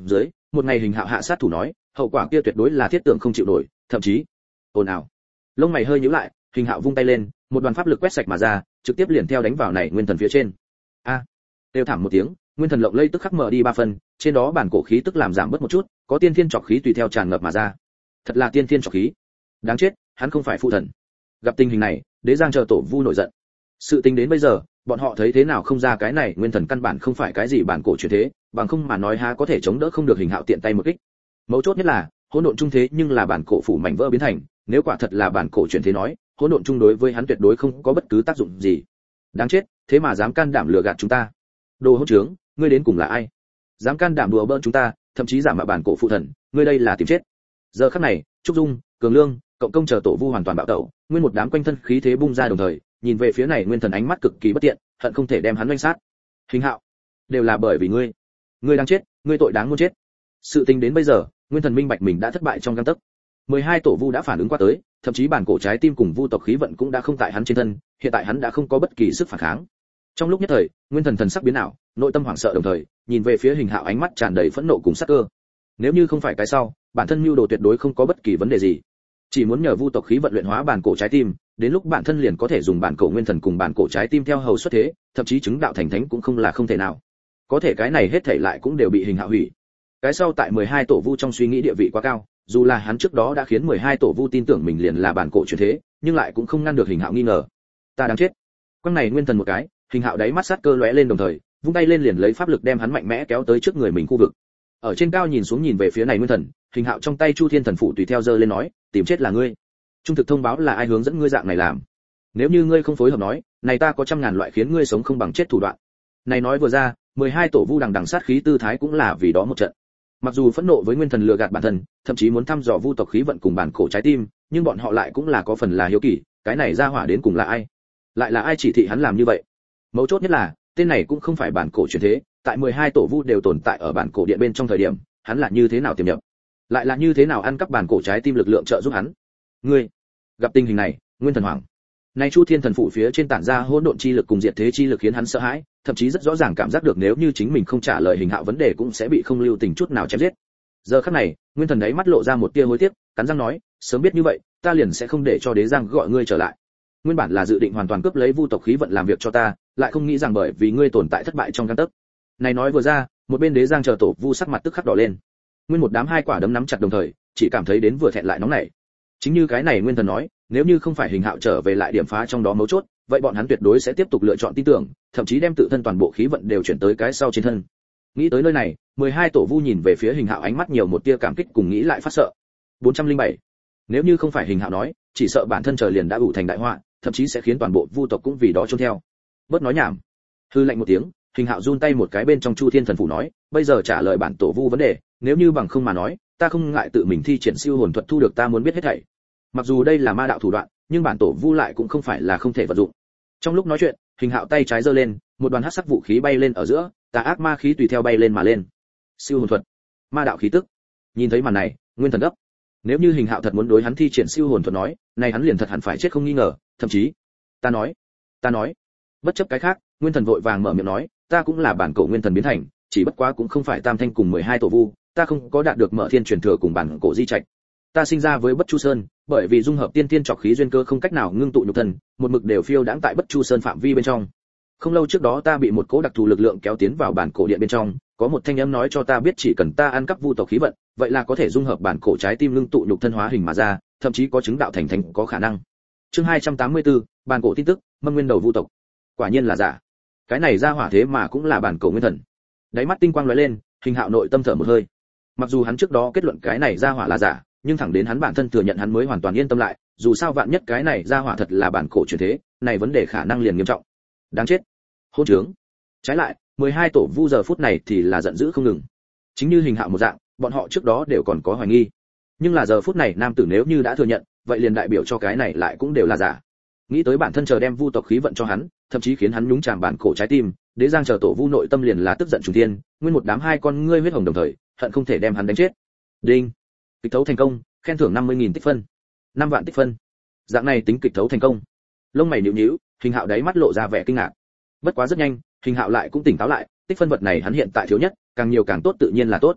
một ngày Hình Hạo hạ sát thủ nói, hậu quả kia tuyệt đối là thiết tưởng không chịu nổi, thậm chí ồn ào. Lông mày hơi nhíu lại, Hình Hạo vung tay lên, một đoàn pháp lực quét sạch mà ra, trực tiếp liền theo đánh vào này nguyên thần phía trên. A! Kêu thảm một tiếng, nguyên thần lộng lây tức khắc mở đi 3 phần, trên đó bản cổ khí tức làm giảm bớt một chút, có tiên thiên trọc khí tùy theo tràn ngập mà ra. Thật là tiên thiên trọc khí. Đáng chết, hắn không phải phụ thần. Gặp tình hình này, Đế Giang chờ tổ vu nổi giận. Sự tình đến bây giờ, bọn họ thấy thế nào không ra cái này nguyên thần căn bản không phải cái gì bản cổ chuyển thế, bằng không mà nói há có thể chống đỡ không được Hình Hạo tiện tay một kích. Mấu chốt nhất là, hỗn độn trung thế nhưng là bản cổ phủ mảnh vỡ biến thành, nếu quả thật là bản cổ chuyển thế nói, hỗn độn chung đối với hắn tuyệt đối không có bất cứ tác dụng gì. Đáng chết, thế mà dám can đảm lừa gạt chúng ta. Đồ hỗn trướng, ngươi đến cùng là ai? Dám can đảm đùa bỡn chúng ta, thậm chí giả mạo bản cổ phụ thần, ngươi đây là tìm chết. Giờ khắc này, Trúc Dung, Cường Lương, Cộng Công chờ tổ vu hoàn toàn bạo tẩu, nguyên một đám quanh thân khí thế bung ra đồng thời, nhìn về phía này nguyên thần ánh mắt cực kỳ bất tiện, hận không thể đem hắn oanh sát. Hình Hạo, đều là bởi vì ngươi. Ngươi đang chết, ngươi tội đáng muốn chết. Sự tình đến bây giờ, nguyên thần minh bạch mình đã thất bại trong gang tấc. 12 tổ vu đã phản ứng qua tới, thậm chí bản cổ trái tim cùng vu tộc khí vận cũng đã không tại hắn trên thân, hiện tại hắn đã không có bất kỳ sức phản kháng. Trong lúc nhất thời, nguyên thần thần sắc biến ảo, nội tâm hoảng sợ đồng thời, nhìn về phía Hình Hạo ánh mắt tràn đầy phẫn nộ cùng sát cơ. Nếu như không phải cái sau, bản thân mưu đồ tuyệt đối không có bất kỳ vấn đề gì. Chỉ muốn nhờ vu tộc khí vận luyện hóa bản cổ trái tim, đến lúc bản thân liền có thể dùng bản cổ nguyên thần cùng bản cổ trái tim theo hầu xuất thế, thậm chí chứng đạo thành thánh cũng không là không thể nào. Có thể cái này hết thảy lại cũng đều bị Hình Hạo hủy. Cái sau tại 12 tổ vu trong suy nghĩ địa vị quá cao, dù là hắn trước đó đã khiến 12 tổ vu tin tưởng mình liền là bản cổ chuyển thế, nhưng lại cũng không ngăn được Hình Hạo nghi ngờ. Ta đáng chết. Quang này nguyên thần một cái, Hình Hạo đáy mắt sát cơ lóe lên đồng thời, vung tay lên liền lấy pháp lực đem hắn mạnh mẽ kéo tới trước người mình khu vực. Ở trên cao nhìn xuống nhìn về phía này nguyên thần, Hình Hạo trong tay Chu Thiên thần phủ tùy theo giơ lên nói, tìm chết là ngươi. Trung thực thông báo là ai hướng dẫn ngươi dạng này làm. Nếu như ngươi không phối hợp nói, này ta có trăm ngàn loại khiến ngươi sống không bằng chết thủ đoạn. Này nói vừa ra, 12 tổ vu đằng đằng sát khí tư thái cũng là vì đó một trận. Mặc dù phẫn nộ với nguyên thần lừa gạt bản thân, thậm chí muốn thăm dò vu tộc khí vận cùng bản cổ trái tim, nhưng bọn họ lại cũng là có phần là hiếu kỳ, cái này ra hỏa đến cùng là ai? Lại là ai chỉ thị hắn làm như vậy? Mấu chốt nhất là, tên này cũng không phải bản cổ chuyển thế, tại 12 tổ vu đều tồn tại ở bản cổ điện bên trong thời điểm, hắn là như thế nào tiềm nhập? Lại là như thế nào ăn cắp bản cổ trái tim lực lượng trợ giúp hắn? Ngươi, gặp tình hình này, nguyên thần hoảng. Nay Chu Thiên thần phụ phía trên tản ra hỗn độn chi lực cùng diệt thế chi lực khiến hắn sợ hãi, thậm chí rất rõ ràng cảm giác được nếu như chính mình không trả lời Hình Hạo vấn đề cũng sẽ bị không lưu tình chút nào chém giết. Giờ khắc này, nguyên thần đấy mắt lộ ra một tia hối tiếc, cắn răng nói, sớm biết như vậy, ta liền sẽ không để cho Đế Giang gọi ngươi trở lại. Nguyên bản là dự định hoàn toàn cướp lấy vu tộc khí vận làm việc cho ta, lại không nghĩ rằng bởi vì ngươi tồn tại thất bại trong gang tấc. Này nói vừa ra, một bên Đế Giang chờ tổ vu sắc mặt tức khắc đỏ lên. Nguyên một đám hai quả đấm nắm chặt đồng thời, chỉ cảm thấy đến vừa thẹn lại nóng nảy. Chính như cái này nguyên thần nói, nếu như không phải Hình Hạo trở về lại điểm phá trong đó mấu chốt, vậy bọn hắn tuyệt đối sẽ tiếp tục lựa chọn tin tưởng, thậm chí đem tự thân toàn bộ khí vận đều chuyển tới cái sau trên thân. Nghĩ tới nơi này, 12 tổ vu nhìn về phía Hình Hạo ánh mắt nhiều một tia cảm kích cùng nghĩ lại phát sợ. 407. Nếu như không phải Hình Hạo nói, chỉ sợ bản thân trời liền đã ủ thành đại họa, thậm chí sẽ khiến toàn bộ vu tộc cũng vì đó chôn theo. Bớt nói nhảm. Hư lạnh một tiếng, Hình Hạo run tay một cái bên trong Chu Thiên thần phủ nói, bây giờ trả lời bản tổ vu vấn đề, nếu như bằng không mà nói, ta không ngại tự mình thi triển siêu hồn thuật thu được ta muốn biết hết thảy. Mặc dù đây là ma đạo thủ đoạn, nhưng bản tổ vu lại cũng không phải là không thể vận dụng. Trong lúc nói chuyện, Hình Hạo tay trái giơ lên, một đoàn hắc sắc vũ khí bay lên ở giữa, tà ác ma khí tùy theo bay lên mà lên. Siêu hồn thuật, ma đạo khí tức. Nhìn thấy màn này, nguyên thần gấp. Nếu như Hình Hạo thật muốn đối hắn thi triển siêu hồn thuật nói, này hắn liền thật hẳn phải chết không nghi ngờ, thậm chí, ta nói, bất chấp cái khác, nguyên thần vội vàng mở miệng nói, ta cũng là bản cổ nguyên thần biến thành, chỉ bất quá cũng không phải tam thanh cùng 12 tổ vu, ta không có đạt được mở thiên truyền thừa cùng bản cổ di trạch. Ta sinh ra với Bất Chu Sơn, bởi vì dung hợp tiên tiên trọc khí duyên cơ không cách nào ngưng tụ nhục thân, một mực đều phiêu đãng tại Bất Chu Sơn phạm vi bên trong. Không lâu trước đó ta bị một cỗ đặc thù lực lượng kéo tiến vào bản cổ điện bên trong, có một thanh âm nói cho ta biết chỉ cần ta ăn cắp vu tộc khí vận, vậy là có thể dung hợp bản cổ trái tim ngưng tụ nhục thân hóa hình mà ra, thậm chí có chứng đạo thành thánh có khả năng. Chương 284, bản cổ tin tức, mâm nguyên đầu vu tộc. Quả nhiên là giả. Cái này ra hỏa thế mà cũng là bản cổ nguyên thần. Đáy mắt tinh quang lóe lên, Hình Hạo nội tâm thở một hơi. Mặc dù hắn trước đó kết luận cái này ra hỏa là giả, nhưng thẳng đến hắn bản thân thừa nhận hắn mới hoàn toàn yên tâm lại, dù sao vạn nhất cái này ra hỏa thật là bản cổ chuyển thế, này vấn đề khả năng liền nghiêm trọng. Đáng chết. Hỗn trướng. Trái lại, 12 tổ vu giờ phút này thì là giận dữ không ngừng. Chính như Hình Hạo một dạng, bọn họ trước đó đều còn có hoài nghi. Nhưng là giờ phút này nam tử nếu như đã thừa nhận, vậy liền đại biểu cho cái này lại cũng đều là giả. Nghĩ tới bản thân chờ đem vu tộc khí vận cho hắn, thậm chí khiến hắn nhúng chàm bản cổ trái tim, Đế Giang chờ tổ vu nội tâm liền là tức giận trùng thiên, nguyên một đám hai con ngươi huyết hồng đồng thời, hận không thể đem hắn đánh chết. Đinh. Kịch thấu thành công, khen thưởng 50.000 tích phân. 5 vạn tích phân. Dạng này tính kịch thấu thành công. Lông mày nhíu nhíu, Hình Hạo đáy mắt lộ ra vẻ kinh ngạc. Bất quá rất nhanh, Hình Hạo lại cũng tỉnh táo lại, tích phân vật này hắn hiện tại thiếu nhất, càng nhiều càng tốt tự nhiên là tốt.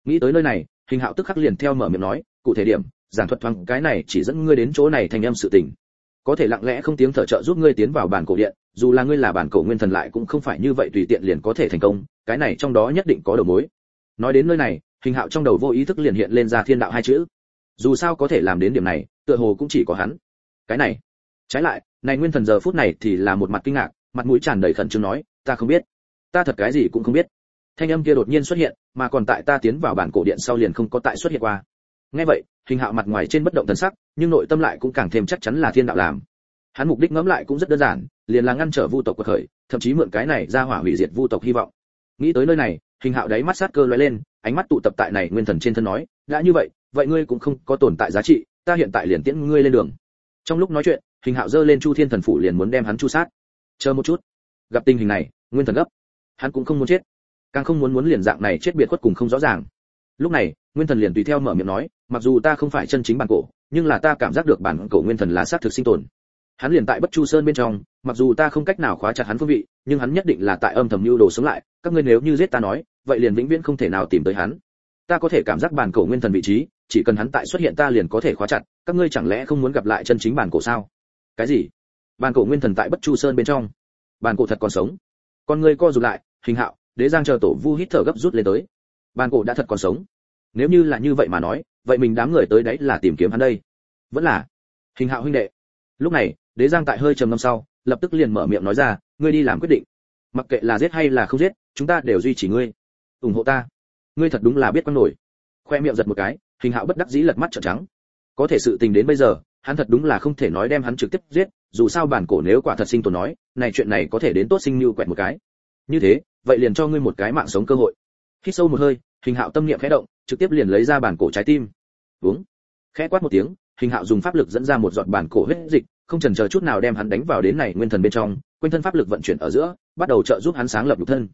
Nghĩ tới nơi này, Hình Hạo tức khắc liền theo mở miệng nói, cụ thể điểm, giảng thuật thoáng cái này chỉ dẫn ngươi đến chỗ này thành âm sự tình. Có thể lặng lẽ không tiếng thở trợ giúp ngươi tiến vào bản cổ điện, dù là ngươi là bản cổ nguyên thần lại cũng không phải như vậy tùy tiện liền có thể thành công, cái này trong đó nhất định có đầu mối. Nói đến nơi này, Hình Hạo trong đầu vô ý thức liền hiện lên ra thiên đạo hai chữ. Dù sao có thể làm đến điểm này, tựa hồ cũng chỉ có hắn. Cái này, trái lại, này nguyên thần giờ phút này thì là một mặt kinh ngạc, mặt mũi tràn đầy khẩn trương nói, ta không biết, ta thật cái gì cũng không biết. Thanh âm kia đột nhiên xuất hiện, mà còn tại ta tiến vào bản cổ điện sau liền không có tại xuất hiện qua. Nghe vậy, Hình Hạo mặt ngoài trên bất động thần sắc, nhưng nội tâm lại cũng càng thêm chắc chắn là thiên đạo làm. Hắn mục đích ngẫm lại cũng rất đơn giản, liền là ngăn trở vu tộc quật khởi, thậm chí mượn cái này ra hỏa hủy diệt vu tộc hy vọng. Nghĩ tới nơi này, Hình Hạo đáy mắt sát cơ lóe lên, ánh mắt tụ tập tại này nguyên thần trên thân nói, đã như vậy, vậy ngươi cũng không có tồn tại giá trị, ta hiện tại liền tiễn ngươi lên đường. Trong lúc nói chuyện, Hình Hạo giơ lên Chu Thiên thần phủ liền muốn đem hắn chu sát. Chờ một chút. Gặp tình hình này, nguyên thần gấp. Hắn cũng không muốn chết, càng không muốn liền dạng này chết biệt khuất cùng không rõ ràng. Lúc này, nguyên thần liền tùy theo mở miệng nói, mặc dù ta không phải chân chính bản cổ, nhưng là ta cảm giác được bản cổ nguyên thần là xác thực sinh tồn. Hắn liền tại Bất Chu Sơn bên trong, mặc dù ta không cách nào khóa chặt hắn phương vị, nhưng hắn nhất định là tại âm thầm mưu đồ sống lại, các ngươi nếu như giết ta nói, vậy liền vĩnh viễn không thể nào tìm tới hắn. Ta có thể cảm giác bản cổ nguyên thần vị trí, chỉ cần hắn tại xuất hiện ta liền có thể khóa chặt, các ngươi chẳng lẽ không muốn gặp lại chân chính bản cổ sao? Cái gì? Bản cổ nguyên thần tại Bất Chu Sơn bên trong? Bản cổ thật còn sống? Con ngươi co rụt lại, Hình Hạo, Đế Giang chờ tổ vu hít thở gấp rút lên tới. Bản cổ đã thật còn sống. Nếu như là như vậy mà nói, vậy mình đám người tới đấy là tìm kiếm hắn đây. Vẫn là Hình Hạo huynh đệ. Lúc này, Đế Giang tại hơi trầm ngâm sau, lập tức liền mở miệng nói ra, ngươi đi làm quyết định. Mặc kệ là giết hay là không giết, chúng ta đều duy trì ngươi, ủng hộ ta. Ngươi thật đúng là biết quăng nổi. Khoe miệng giật một cái, Hình Hạo bất đắc dĩ lật mắt trợn trắng. Có thể sự tình đến bây giờ, hắn thật đúng là không thể nói đem hắn trực tiếp giết, dù sao bản cổ nếu quả thật sinh tồn nói, này chuyện này có thể đến tốt sinh lưu quẹt một cái. Như thế, vậy liền cho ngươi một cái mạng sống cơ hội. Hít sâu một hơi, Hình Hạo tâm niệm khẽ động, trực tiếp liền lấy ra bản cổ trái tim. Uống. Khẽ quát một tiếng, Hình Hạo dùng pháp lực dẫn ra một giọt bản cổ huyết dịch, không chần chờ chút nào đem hắn đánh vào đến này nguyên thần bên trong, quanh thân pháp lực vận chuyển ở giữa, bắt đầu trợ giúp hắn sáng lập nhục thân.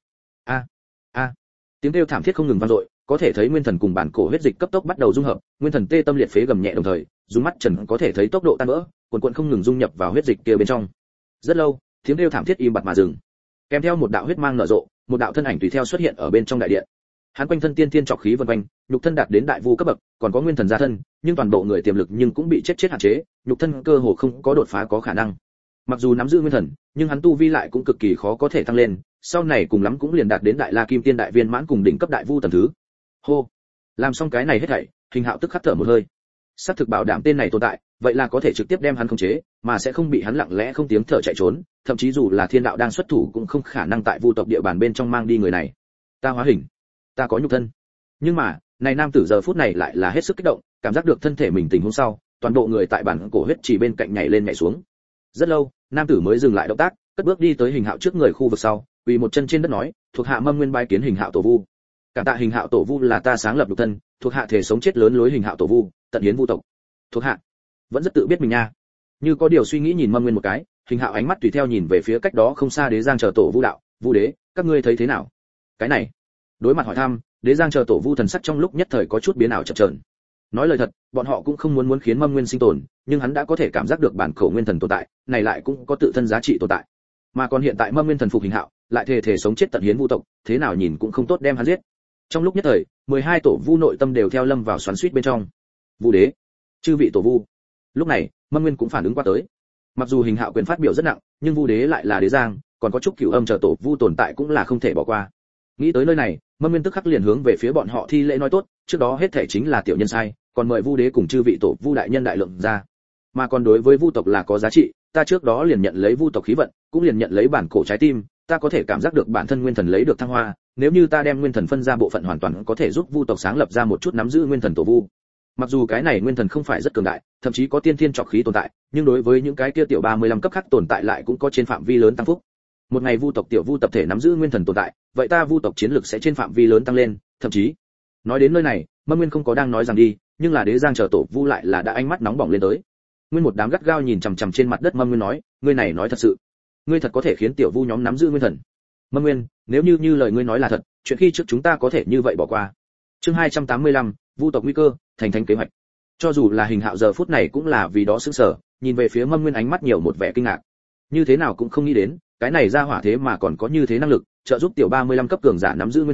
A, tiếng kêu thảm thiết không ngừng vang dội, có thể thấy nguyên thần cùng bản cổ huyết dịch cấp tốc bắt đầu dung hợp, nguyên thần tê tâm liệt phế gầm nhẹ đồng thời, dùng mắt trần có thể thấy tốc độ tan vỡ, cuồn không ngừng dung nhập vào huyết dịch kia bên trong. Rất lâu, tiếng kêu thảm thiết im bặt mà dừng. Kèm theo một đạo huyết mang nở rộ, một đạo thân ảnh tùy theo xuất hiện ở bên trong đại điện. Hắn quanh thân tiên thiên trọc khí vần quanh, nhục thân đạt đến đại vu cấp bậc, còn có nguyên thần gia thân, nhưng toàn bộ người tiềm lực nhưng cũng bị chết hạn chế, nhục thân cơ hồ không có đột phá có khả năng. Mặc dù nắm giữ nguyên thần, nhưng hắn tu vi lại cũng cực kỳ khó có thể tăng lên, sau này cùng lắm cũng liền đạt đến đại la kim tiên đại viên mãn cùng đỉnh cấp đại vu tầng thứ. Hô, làm xong cái này hết thảy, Hình Hạo tức khắc thở một hơi. Xác thực bảo đảm tên này tồn tại, vậy là có thể trực tiếp đem hắn khống chế, mà sẽ không bị hắn lặng lẽ không tiếng thở chạy trốn, thậm chí dù là thiên đạo đang xuất thủ cũng không khả năng tại vu tộc địa bàn bên trong mang đi người này. Ta hóa hình, ta có nhục thân. Nhưng mà, này nam tử giờ phút này lại là hết sức kích động, cảm giác được thân thể mình tình huống sau, toàn bộ người tại bản cổ huyết chỉ bên cạnh nhảy lên nhảy xuống. Rất lâu, nam tử mới dừng lại động tác, cất bước đi tới Hình Hạo trước người khu vực sau, quỳ một chân trên đất nói, thuộc hạ Mâm Nguyên bái kiến Hình Hạo tổ vu. Cảm tạ Hình Hạo tổ vu là ta sáng lập nhục thân, thuộc hạ thể sống chết lớn lối Hình Hạo tổ vu, tận hiến vu tộc. Thuộc hạ vẫn rất tự biết mình nha. Như có điều suy nghĩ nhìn Mâm Nguyên một cái, Hình Hạo ánh mắt tùy theo nhìn về phía cách đó không xa Đế Giang chờ tổ vu đạo, vu đế, các ngươi thấy thế nào? Cái này, đối mặt hỏi thăm, Đế Giang chờ tổ vu thần sắc trong lúc nhất thời có chút biến ảo chập chờn. Nói lời thật, bọn họ cũng không muốn khiến Mâm Nguyên sinh tồn, nhưng hắn đã có thể cảm giác được bản cổ nguyên thần tồn tại, này lại cũng có tự thân giá trị tồn tại. Mà còn hiện tại Mâm Nguyên thần phục Hình Hạo, lại thể sống chết tận hiến vu tộc, thế nào nhìn cũng không tốt đem hắn giết. Trong lúc nhất thời, 12 tổ vu nội tâm đều theo lâm vào xoắn xuýt bên trong. Vu đế, chư vị tổ vu. Lúc này, Mâm Nguyên cũng phản ứng qua tới. Mặc dù Hình Hạo quyền phát biểu rất nặng, nhưng Vu đế lại là Đế Giang, còn có chút cửu âm chờ tổ vu tồn tại cũng là không thể bỏ qua. Nghĩ tới nơi này, Mâm Nguyên tức khắc liền hướng về phía bọn họ thi lễ nói tốt, trước đó hết thể chính là tiểu nhân sai, còn mời Vu đế cùng chư vị tổ vu đại nhân đại lượng ra. Mà còn đối với vu tộc là có giá trị, ta trước đó liền nhận lấy vu tộc khí vận, cũng liền nhận lấy bản cổ trái tim, ta có thể cảm giác được bản thân nguyên thần lấy được thăng hoa, nếu như ta đem nguyên thần phân ra bộ phận hoàn toàn có thể giúp vu tộc sáng lập ra một chút nắm giữ nguyên thần tổ vu. Mặc dù cái này nguyên thần không phải rất cường đại, thậm chí có tiên thiên trọc khí tồn tại, nhưng đối với những cái kia tiểu 35 cấp khác tồn tại lại cũng có trên phạm vi lớn tăng phúc. Một ngày vu tộc tiểu vu tập thể nắm giữ nguyên thần tồn tại, vậy ta vu tộc chiến lực sẽ trên phạm vi lớn tăng lên, thậm chí. Nói đến nơi này, Mâm Nguyên không có đang nói rằng đi, nhưng là Đế Giang chờ tổ vu lại là đã ánh mắt nóng bỏng lên tới. Nguyên một đám gắt gao nhìn chằm chằm trên mặt đất Mâm Nguyên nói, ngươi này nói thật sự, ngươi thật có thể khiến tiểu vu nhóm nắm giữ nguyên thần. Mâm Nguyên, nếu như lời ngươi nói là thật, chuyện khi trước chúng ta có thể như vậy bỏ qua. Chương 285, vu tộc nguy cơ, thành thánh kế hoạch. Cho dù là Hình Hạo giờ phút này cũng là vì đó sững sờ, nhìn về phía Mâm Nguyên ánh mắt nhiều một vẻ kinh ngạc. Như thế nào cũng không nghĩ đến, cái này ra hỏa thế mà còn có như thế năng lực, trợ giúp tiểu 35 cấp cường giả nắm giữ nguyên thần,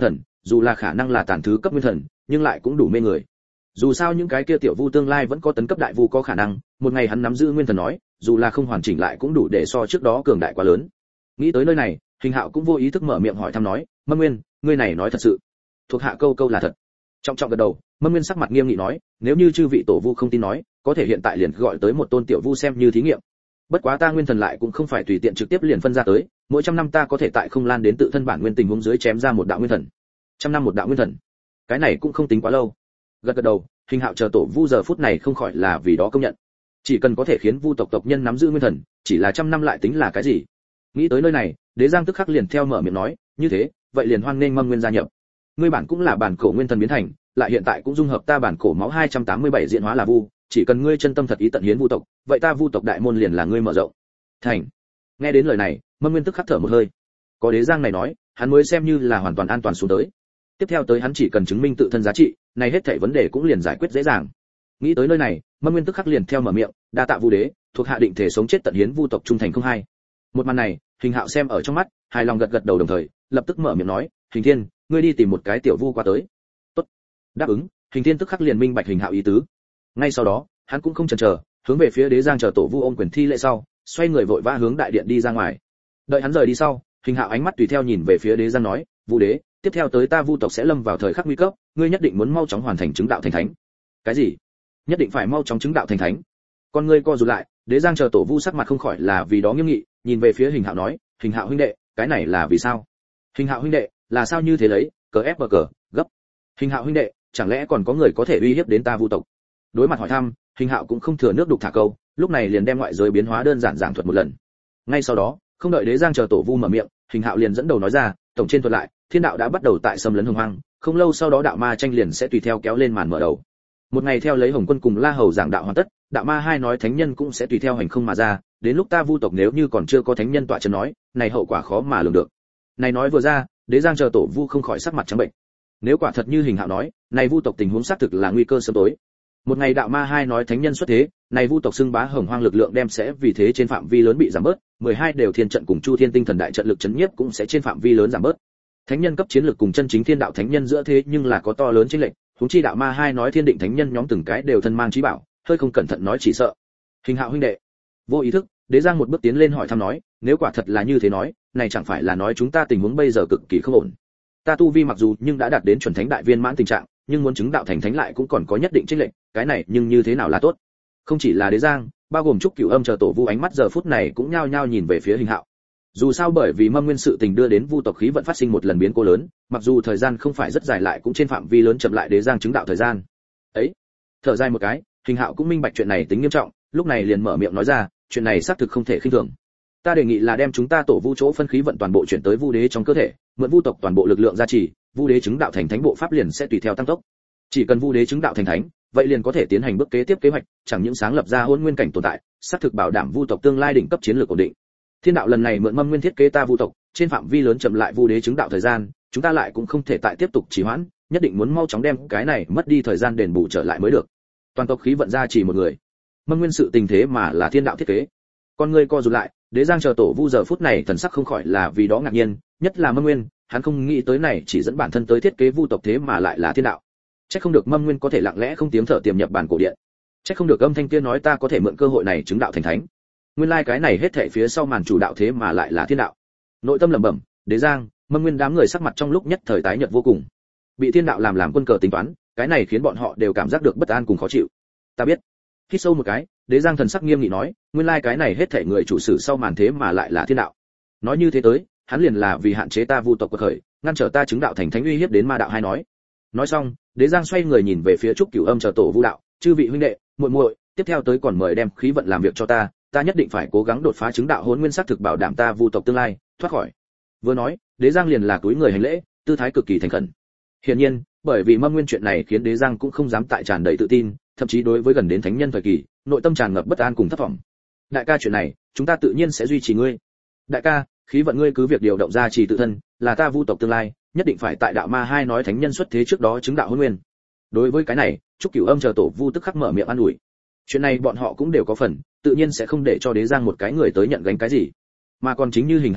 dù là khả năng là tàn thứ cấp nguyên thần, nhưng lại cũng đủ mê người. Dù sao những cái kia tiểu vu tương lai vẫn có tấn cấp đại vu có khả năng, một ngày hắn nắm giữ nguyên thần nói, dù là không hoàn chỉnh lại cũng đủ để so trước đó cường đại quá lớn. Nghĩ tới nơi này, Hình Hạo cũng vô ý thức mở miệng hỏi thăm nói, Mâm Nguyên, ngươi này nói thật sự? Thuộc hạ câu câu là thật. Trọng trọng gật đầu, Mâm Nguyên sắc mặt nghiêm nghị nói, nếu như chư vị tổ vu không tin nói, có thể hiện tại liền gọi tới một tôn tiểu vu xem như thí nghiệm. Bất quá ta nguyên thần lại cũng không phải tùy tiện trực tiếp liền phân ra tới, mỗi trăm năm ta có thể tại không lan đến tự thân bản nguyên tình huống dưới chém ra một đạo nguyên thần. Trăm năm một đạo nguyên thần, cái này cũng không tính quá lâu. Gật gật đầu, Hình Hạo chờ tổ vu giờ phút này không khỏi là vì đó công nhận. Chỉ cần có thể khiến vu tộc tộc nhân nắm giữ nguyên thần, chỉ là trăm năm lại tính là cái gì? Nghĩ tới nơi này, Đế Giang tức khắc liền theo mở miệng nói, như thế, vậy liền hoan nghênh Mâm Nguyên gia nhập. Ngươi bản cũng là bản cổ nguyên thần biến thành, lại hiện tại cũng dung hợp ta bản cổ máu 287 diễn hóa là vu, chỉ cần ngươi chân tâm thật ý tận hiến vu tộc, vậy ta vu tộc đại môn liền là ngươi mở rộng. Thành. Nghe đến lời này, Mâm Nguyên tức khắc thở một hơi. Có Đế Giang này nói, hắn mới xem như là hoàn toàn an toàn xuống tới. Tiếp theo tới hắn chỉ cần chứng minh tự thân giá trị, này hết thảy vấn đề cũng liền giải quyết dễ dàng. Nghĩ tới nơi này, Mâm Nguyên tức khắc liền theo mở miệng, đa tạ vu đế, thuộc hạ định thể sống chết tận hiến vu tộc trung thành không hai. Một màn này, Hình Hạo xem ở trong mắt, hài lòng gật gật đầu đồng thời, lập tức mở miệng nói, Hình Thiên, ngươi đi tìm một cái tiểu vu qua tới. Tốt. Đáp ứng, Hình Thiên tức khắc liền minh bạch Hình Hạo ý tứ. Ngay sau đó, hắn cũng không chần chờ, hướng về phía Đế Giang chờ tổ vu ôm quyền thi lễ sau, xoay người vội vã hướng đại điện đi ra ngoài. Đợi hắn rời đi sau, Hình Hạo ánh mắt tùy theo nhìn về phía Đế Giang nói, vu đế, tiếp theo tới ta vu tộc sẽ lâm vào thời khắc nguy cấp, ngươi nhất định muốn mau chóng hoàn thành chứng đạo thành thánh. Cái gì? Nhất định phải mau chóng chứng đạo thành thánh? Con ngươi co rụt lại, Đế Giang chờ tổ vu sắc mặt không khỏi là vì đó nghiêm nghị, nhìn về phía Hình Hạo nói, Hình Hạo huynh đệ, cái này là vì sao? Hình Hạo huynh đệ, là sao như thế lấy, cờ ép cờ, gấp. Hình Hạo huynh đệ, chẳng lẽ còn có người có thể uy hiếp đến ta vu tộc? Đối mặt hỏi thăm, Hình Hạo cũng không thừa nước đục thả câu, lúc này liền đem ngoại giới biến hóa đơn giản giảng thuật một lần. Ngay sau đó, không đợi Đế Giang chờ tổ vu mở miệng, Hình Hạo liền dẫn đầu nói ra, tổng trên thuật lại, thiên đạo đã bắt đầu tại xâm lấn hồng hoang, không lâu sau đó đạo ma tranh liền sẽ tùy theo kéo lên màn mở đầu. Một ngày theo lấy Hồng Quân cùng La Hầu giảng đạo hoàn tất, đạo ma hai nói thánh nhân cũng sẽ tùy theo hành không mà ra, đến lúc ta vu tộc nếu như còn chưa có thánh nhân tọa chân nói, này hậu quả khó mà lường được. Này nói vừa ra, Đế Giang chờ tổ vu không khỏi sắc mặt trắng bệnh. Nếu quả thật như Hình Hạo nói, này vu tộc tình huống xác thực là nguy cơ sớm tối. Một ngày đạo ma hai nói thánh nhân xuất thế, này vu tộc xưng bá hồng hoang lực lượng đem sẽ vì thế trên phạm vi lớn bị giảm bớt, 12 đều thiên trận cùng Chu Thiên tinh thần đại trận lực chấn nhiếp cũng sẽ trên phạm vi lớn giảm bớt. Thánh nhân cấp chiến lực cùng chân chính thiên đạo thánh nhân giữa thế nhưng là có to lớn chênh lệch, huống chi đạo ma hai nói thiên định thánh nhân nhóm từng cái đều thân mang chí bảo, hơi không cẩn thận nói chỉ sợ. Hình Hạo huynh đệ, vô ý thức, Đế Giang một bước tiến lên hỏi thăm nói, nếu quả thật là như thế nói, này chẳng phải là nói chúng ta tình huống bây giờ cực kỳ không ổn. Ta tu vi mặc dù nhưng đã đạt đến chuẩn thánh đại viên mãn tình trạng, nhưng muốn chứng đạo thành thánh lại cũng còn có nhất định chênh lệch, cái này nhưng như thế nào là tốt? Không chỉ là Đế Giang, bao gồm Trúc Cửu Âm chờ tổ vu ánh mắt giờ phút này cũng nhao nhao nhìn về phía Hình Hạo. Dù sao bởi vì Mâm Nguyên sự tình đưa đến vu tộc khí vận phát sinh một lần biến cố lớn, mặc dù thời gian không phải rất dài lại cũng trên phạm vi lớn chậm lại Đế Giang chứng đạo thời gian. Ấy, thở dài một cái, Hình Hạo cũng minh bạch chuyện này tính nghiêm trọng, lúc này liền mở miệng nói ra, chuyện này xác thực không thể khinh thường. Ta đề nghị là đem chúng ta tổ vu chỗ phân khí vận toàn bộ chuyển tới vu đế trong cơ thể, mượn vu tộc toàn bộ lực lượng gia trì, vu đế chứng đạo thành thánh bộ pháp liền sẽ tùy theo tăng tốc. Chỉ cần vu đế chứng đạo thành thánh, vậy liền có thể tiến hành bước kế tiếp kế hoạch, chẳng những sáng lập ra hôn nguyên cảnh tồn tại, xác thực bảo đảm vu tộc tương lai đỉnh cấp chiến lược ổn định. Thiên đạo lần này mượn Mâm Nguyên thiết kế ta vu tộc, trên phạm vi lớn chậm lại vu đế chứng đạo thời gian, chúng ta lại cũng không thể tại tiếp tục trì hoãn, nhất định muốn mau chóng đem cái này mất đi thời gian đền bù trở lại mới được. Toàn tộc khí vận ra chỉ một người. Mâm Nguyên sự tình thế mà là thiên đạo thiết kế. Con ngươi co rụt lại, Đế Giang chờ tổ vu giờ phút này thần sắc không khỏi là vì đó ngạc nhiên, nhất là Mâm Nguyên, hắn không nghĩ tới này chỉ dẫn bản thân tới thiết kế vu tộc thế mà lại là thiên đạo. Chắc không được Mâm Nguyên có thể lặng lẽ không tiếng thở tiềm nhập bản cổ điện. Chắc không được âm thanh kia nói ta có thể mượn cơ hội này chứng đạo thành thánh. Nguyên lai cái này hết thảy phía sau màn chủ đạo thế mà lại là thiên đạo. Nội tâm lẩm bẩm, Đế Giang, Mâm Nguyên đám người sắc mặt trong lúc nhất thời tái nhợt vô cùng. Bị thiên đạo làm quân cờ tính toán, cái này khiến bọn họ đều cảm giác được bất an cùng khó chịu. Ta biết. Hít sâu một cái, Đế Giang thần sắc nghiêm nghị nói, nguyên lai cái này hết thảy người chủ sử sau màn thế mà lại là thiên đạo. Nói như thế tới, hắn liền là vì hạn chế ta vu tộc quật khởi, ngăn trở ta chứng đạo thành thánh uy hiếp đến ma đạo hay nói. Nói xong, Đế Giang xoay người nhìn về phía Trúc Cửu Âm chờ tổ vu đạo, chư vị huynh đệ, muội muội, tiếp theo tới còn mời đem khí vận làm việc cho ta, ta nhất định phải cố gắng đột phá chứng đạo hỗn nguyên sắc thực bảo đảm ta vu tộc tương lai thoát khỏi. Vừa nói, Đế Giang liền là túi người hành lễ, tư thái cực kỳ thành khẩn. Hiển nhiên, bởi vì Mâm Nguyên chuyện này khiến Đế Giang cũng không dám tại tràn đầy tự tin, thậm chí đối với gần đến thánh nhân thời kỳ, nội tâm tràn ngập bất an cùng thất vọng. Đại ca, chuyện này, chúng ta tự nhiên sẽ duy trì ngươi. Đại ca, khí vận ngươi cứ việc điều động ra trì tự thân, là ta vu tộc tương lai, nhất định phải tại đạo ma hai nói thánh nhân xuất thế trước đó chứng đạo hỗn nguyên. Đối với cái này, Trúc Cửu Âm chờ tổ vu tức khắc mở miệng an ủi. Chuyện này bọn họ cũng đều có phần, tự nhiên sẽ không để cho Đế Giang một cái người tới nhận gánh cái gì. Mà còn chính như Hình Hạo nói,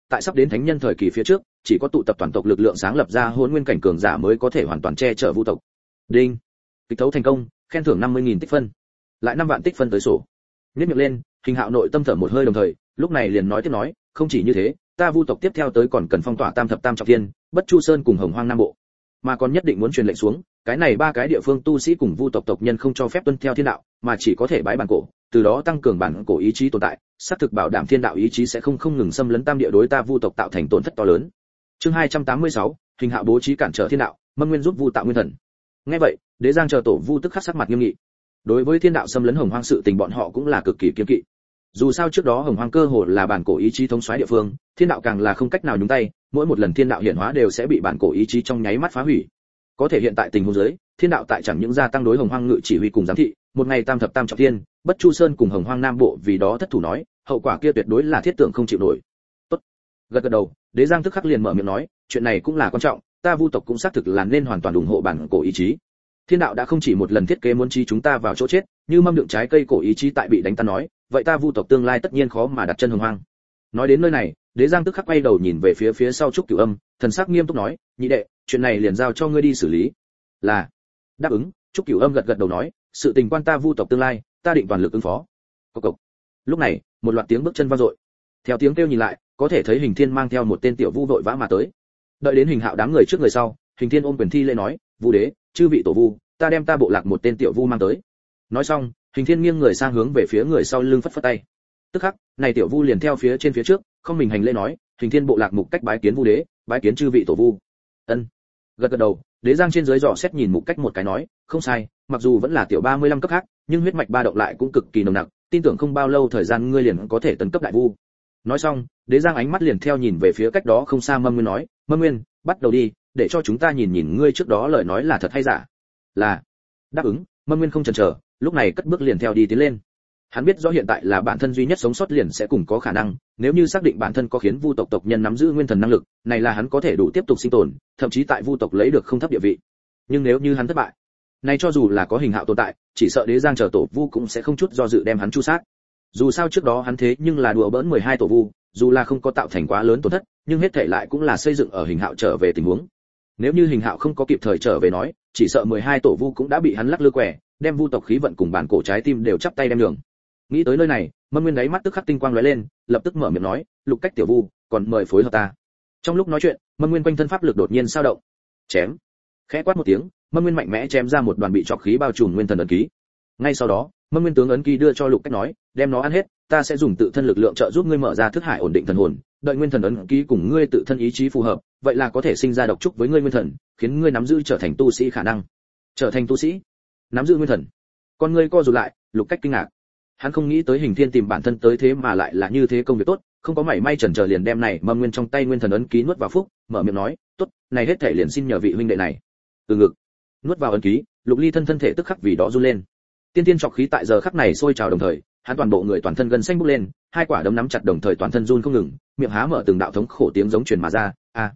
tại sắp đến thánh nhân thời kỳ phía trước, chỉ có tụ tập toàn tộc lực lượng sáng lập ra hỗn nguyên cảnh cường giả mới có thể hoàn toàn che chở vu tộc. Đinh, kịch thấu thành công, khen thưởng 50.000 tích phân, lại 5 vạn tích phân tới sổ. Nhếch miệng lên, Hình Hạo nội tâm thở một hơi đồng thời, lúc này liền nói tiếp nói, không chỉ như thế, ta vu tộc tiếp theo tới còn cần phong tỏa Tam thập tam trọng thiên, Bất Chu Sơn cùng Hồng Hoang Nam Bộ, mà còn nhất định muốn truyền lệnh xuống, cái này ba cái địa phương tu sĩ cùng vu tộc tộc nhân không cho phép tuân theo thiên đạo, mà chỉ có thể bái bản cổ, từ đó tăng cường bản cổ ý chí tồn tại, xác thực bảo đảm thiên đạo ý chí sẽ không ngừng xâm lấn tam địa đối ta vu tộc tạo thành tổn thất to lớn. Chương 286, Hình Hạo bố trí cản trở thiên đạo, Mâm Nguyên giúp vu tạo nguyên thần. Nghe vậy, Đế Giang chờ tổ vu tức khắc sắc mặt nghiêm nghị. Đối với thiên đạo xâm lấn Hồng Hoang sự tình bọn họ cũng là cực kỳ kiêng kỵ. Dù sao trước đó Hồng Hoang cơ hồ là bản cổ ý chí thống soái địa phương, thiên đạo càng là không cách nào nhúng tay, mỗi một lần thiên đạo hiện hóa đều sẽ bị bản cổ ý chí trong nháy mắt phá hủy. Có thể hiện tại tình huống dưới, thiên đạo tại chẳng những gia tăng đối Hồng Hoang ngự chỉ huy cùng giám thị, một ngày Tam thập tam trọng thiên, Bất Chu Sơn cùng Hồng Hoang Nam Bộ vì đó thất thủ nói, hậu quả kia tuyệt đối là thiết tưởng không chịu nổi. Tốt. Gật gật đầu, Đế Giang tức khắc liền mở miệng nói, chuyện này cũng là quan trọng, ta vu tộc cũng xác thực là nên hoàn toàn ủng hộ bản cổ ý chí. Thiên đạo đã không chỉ một lần thiết kế muốn chi chúng ta vào chỗ chết, như mâm đựng trái cây cổ ý chí tại bị đánh tan nói, vậy ta vu tộc tương lai tất nhiên khó mà đặt chân Hồng Hoang. Nói đến nơi này, Đế Giang tức khắc quay đầu nhìn về phía sau Trúc Cửu Âm, thần sắc nghiêm túc nói, nhị đệ, chuyện này liền giao cho ngươi đi xử lý. Là. Đáp ứng, Trúc Cửu Âm gật gật đầu nói, sự tình quan ta vu tộc tương lai, ta định toàn lực ứng phó. Cộc cộc. Lúc này, một loạt tiếng bước chân vang dội. Theo tiếng kêu nhìn lại, có thể thấy Hình Thiên mang theo một tên tiểu vu vội vã mà tới. Đợi đến Hình Hạo đám người trước người sau, Hình Thiên ôm quyền thi lễ nói, Vu đế, chư vị tổ vu, ta đem ta bộ lạc một tên tiểu vu mang tới. Nói xong, Hình Thiên nghiêng người sang hướng về phía người sau lưng phất phất tay. Tức khắc, này tiểu vu liền theo phía trên phía trước, không mình hành lễ nói, Hình Thiên bộ lạc mục cách bái kiến Vu đế, bái kiến chư vị tổ vu. Ân. Gật gật đầu, Đế Giang trên dưới dò xét nhìn mục cách một cái nói, không sai, mặc dù vẫn là tiểu 35 cấp khác, nhưng huyết mạch ba động lại cũng cực kỳ nồng nặc, tin tưởng không bao lâu thời gian ngươi liền có thể tấn cấp đại vu. Nói xong, Đế Giang ánh mắt liền theo nhìn về phía cách đó không xa Mâm Nguyên nói, Mâm Nguyên, bắt đầu đi, để cho chúng ta nhìn nhìn ngươi trước đó lời nói là thật hay giả. Là. Đáp ứng, Mâm Nguyên không chần chờ, lúc này cất bước liền theo đi tiến lên. Hắn biết rõ hiện tại là bản thân duy nhất sống sót liền sẽ cùng có khả năng, nếu như xác định bản thân có khiến vu tộc tộc nhân nắm giữ nguyên thần năng lực, này là hắn có thể đủ tiếp tục sinh tồn, thậm chí tại vu tộc lấy được không thấp địa vị. Nhưng nếu như hắn thất bại, này cho dù là có Hình Hạo tồn tại, chỉ sợ Đế Giang chờ tổ vu cũng sẽ không chút do dự đem hắn chu sát. Dù sao trước đó hắn thế nhưng là đùa bỡn 12 tổ vu, dù là không có tạo thành quá lớn tổn thất, nhưng hết thảy lại cũng là xây dựng ở Hình Hạo trở về tình huống. Nếu như Hình Hạo không có kịp thời trở về nói, chỉ sợ 12 tổ vu cũng đã bị hắn lắc lư quẻ, đem vu tộc khí vận cùng bản cổ trái tim đều chắp tay đem đường. Nghĩ tới nơi này, Mâm Nguyên đáy mắt tức khắc tinh quang lóe lên, lập tức mở miệng nói, Lục Cách tiểu vu, còn mời phối hợp ta. Trong lúc nói chuyện, Mâm Nguyên quanh thân pháp lực đột nhiên sao động. Chém. Khẽ quát một tiếng, Mâm Nguyên mạnh mẽ chém ra một đoàn bị trọc khí bao trùm nguyên thần ấn ký. Ngay sau đó, Mâm Nguyên tướng ấn ký đưa cho Lục Cách nói, đem nó ăn hết, ta sẽ dùng tự thân lực lượng trợ giúp ngươi mở ra thức hải ổn định thần hồn, đợi nguyên thần ấn ký cùng ngươi tự thân ý chí phù hợp, vậy là có thể sinh ra độc trúc với ngươi nguyên thần, khiến ngươi nắm giữ trở thành tu sĩ khả năng. Trở thành tu sĩ? Nắm giữ nguyên thần? Con ngươi co rụt lại, Lục Cách kinh ngạc. Hắn không nghĩ tới Hình Thiên tìm bản thân tới thế mà lại là như thế công việc tốt, không có mảy may chần chờ liền đem này Mâm Nguyên trong tay nguyên thần ấn ký nuốt vào phúc, mở miệng nói, "Tốt, này hết thể liền xin nhờ vị huynh đệ này." Từ ngực nuốt vào ấn ký, Lục Ly thân thể tức khắc vì đó run lên. Tiên tiên trọc khí tại giờ khắc này sôi trào đồng thời, hắn toàn bộ người toàn thân gân xanh bốc lên, hai quả đấm nắm chặt đồng thời toàn thân run không ngừng, miệng há mở từng đạo thống khổ tiếng giống truyền mà ra,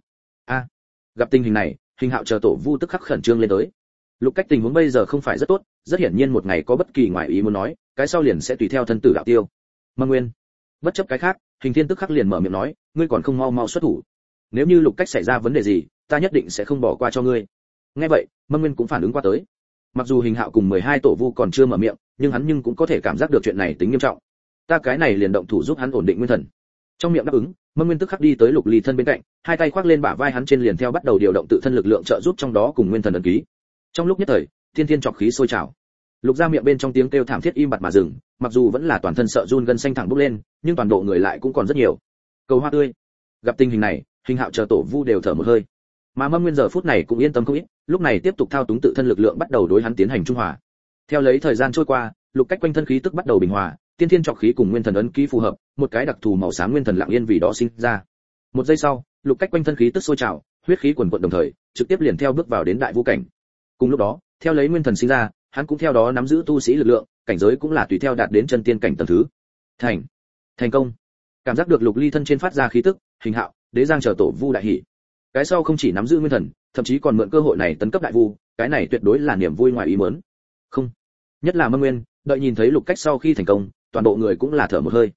a. Gặp tình hình này, Hình Hạo chờ tổ vu tức khắc khẩn trương lên tới. Lục Cách tình huống bây giờ không phải rất tốt, rất hiển nhiên một ngày có bất kỳ ngoại ý muốn nói, cái sau liền sẽ tùy theo thân tử đạo tiêu. Mâm Nguyên, bất chấp cái khác, Hình Thiên tức khắc liền mở miệng nói, ngươi còn không mau mau xuất thủ. Nếu như Lục Cách xảy ra vấn đề gì, ta nhất định sẽ không bỏ qua cho ngươi. Nghe vậy, Mâm Nguyên cũng phản ứng qua tới. Mặc dù Hình Hạo cùng 12 tổ vu còn chưa mở miệng, nhưng hắn cũng có thể cảm giác được chuyện này tính nghiêm trọng. Ta cái này liền động thủ giúp hắn ổn định nguyên thần. Trong miệng đáp ứng, Mâm Nguyên tức khắc đi tới Lục Ly thân bên cạnh, hai tay khoác lên bả vai hắn trên liền theo bắt đầu điều động tự thân lực lượng trợ giúp trong đó cùng nguyên thần ấn ký. Trong lúc nhất thời, thiên thiên trọc khí sôi trào. Lục Gia miệng bên trong tiếng kêu thảm thiết im bặt mà dừng, mặc dù vẫn là toàn thân sợ run gân xanh thẳng bốc lên, nhưng toàn bộ người lại cũng còn rất nhiều. Cầu hoa tươi. Gặp tình hình này, Hình Hạo chờ tổ vu đều thở một hơi. Mà Mâm Nguyên giờ phút này cũng yên tâm không ít, lúc này tiếp tục thao túng tự thân lực lượng bắt đầu đối hắn tiến hành trung hòa. Theo lấy thời gian trôi qua, Lục Cách quanh thân khí tức bắt đầu bình hòa, tiên thiên trọc khí cùng nguyên thần ấn ký phù hợp, một cái đặc thù màu xám nguyên thần lặng yên vì đó sinh ra. Một giây sau, Lục Cách quanh thân khí tức sôi trào, huyết khí quần quật đồng thời, trực tiếp liền theo bước vào đến đại vu cảnh. Cùng lúc đó, theo lấy nguyên thần sinh ra, hắn cũng theo đó nắm giữ tu sĩ lực lượng, cảnh giới cũng là tùy theo đạt đến chân tiên cảnh tầng thứ. Thành công. Cảm giác được Lục Ly thân trên phát ra khí tức, Hình Hạo, Đế Giang chờ tổ vu đại hỉ. Cái sau không chỉ nắm giữ nguyên thần, thậm chí còn mượn cơ hội này tấn cấp đại vu, cái này tuyệt đối là niềm vui ngoài ý muốn. Không, nhất là Mâm Nguyên, đợi nhìn thấy Lục Cách sau khi thành công, toàn bộ người cũng là thở một hơi.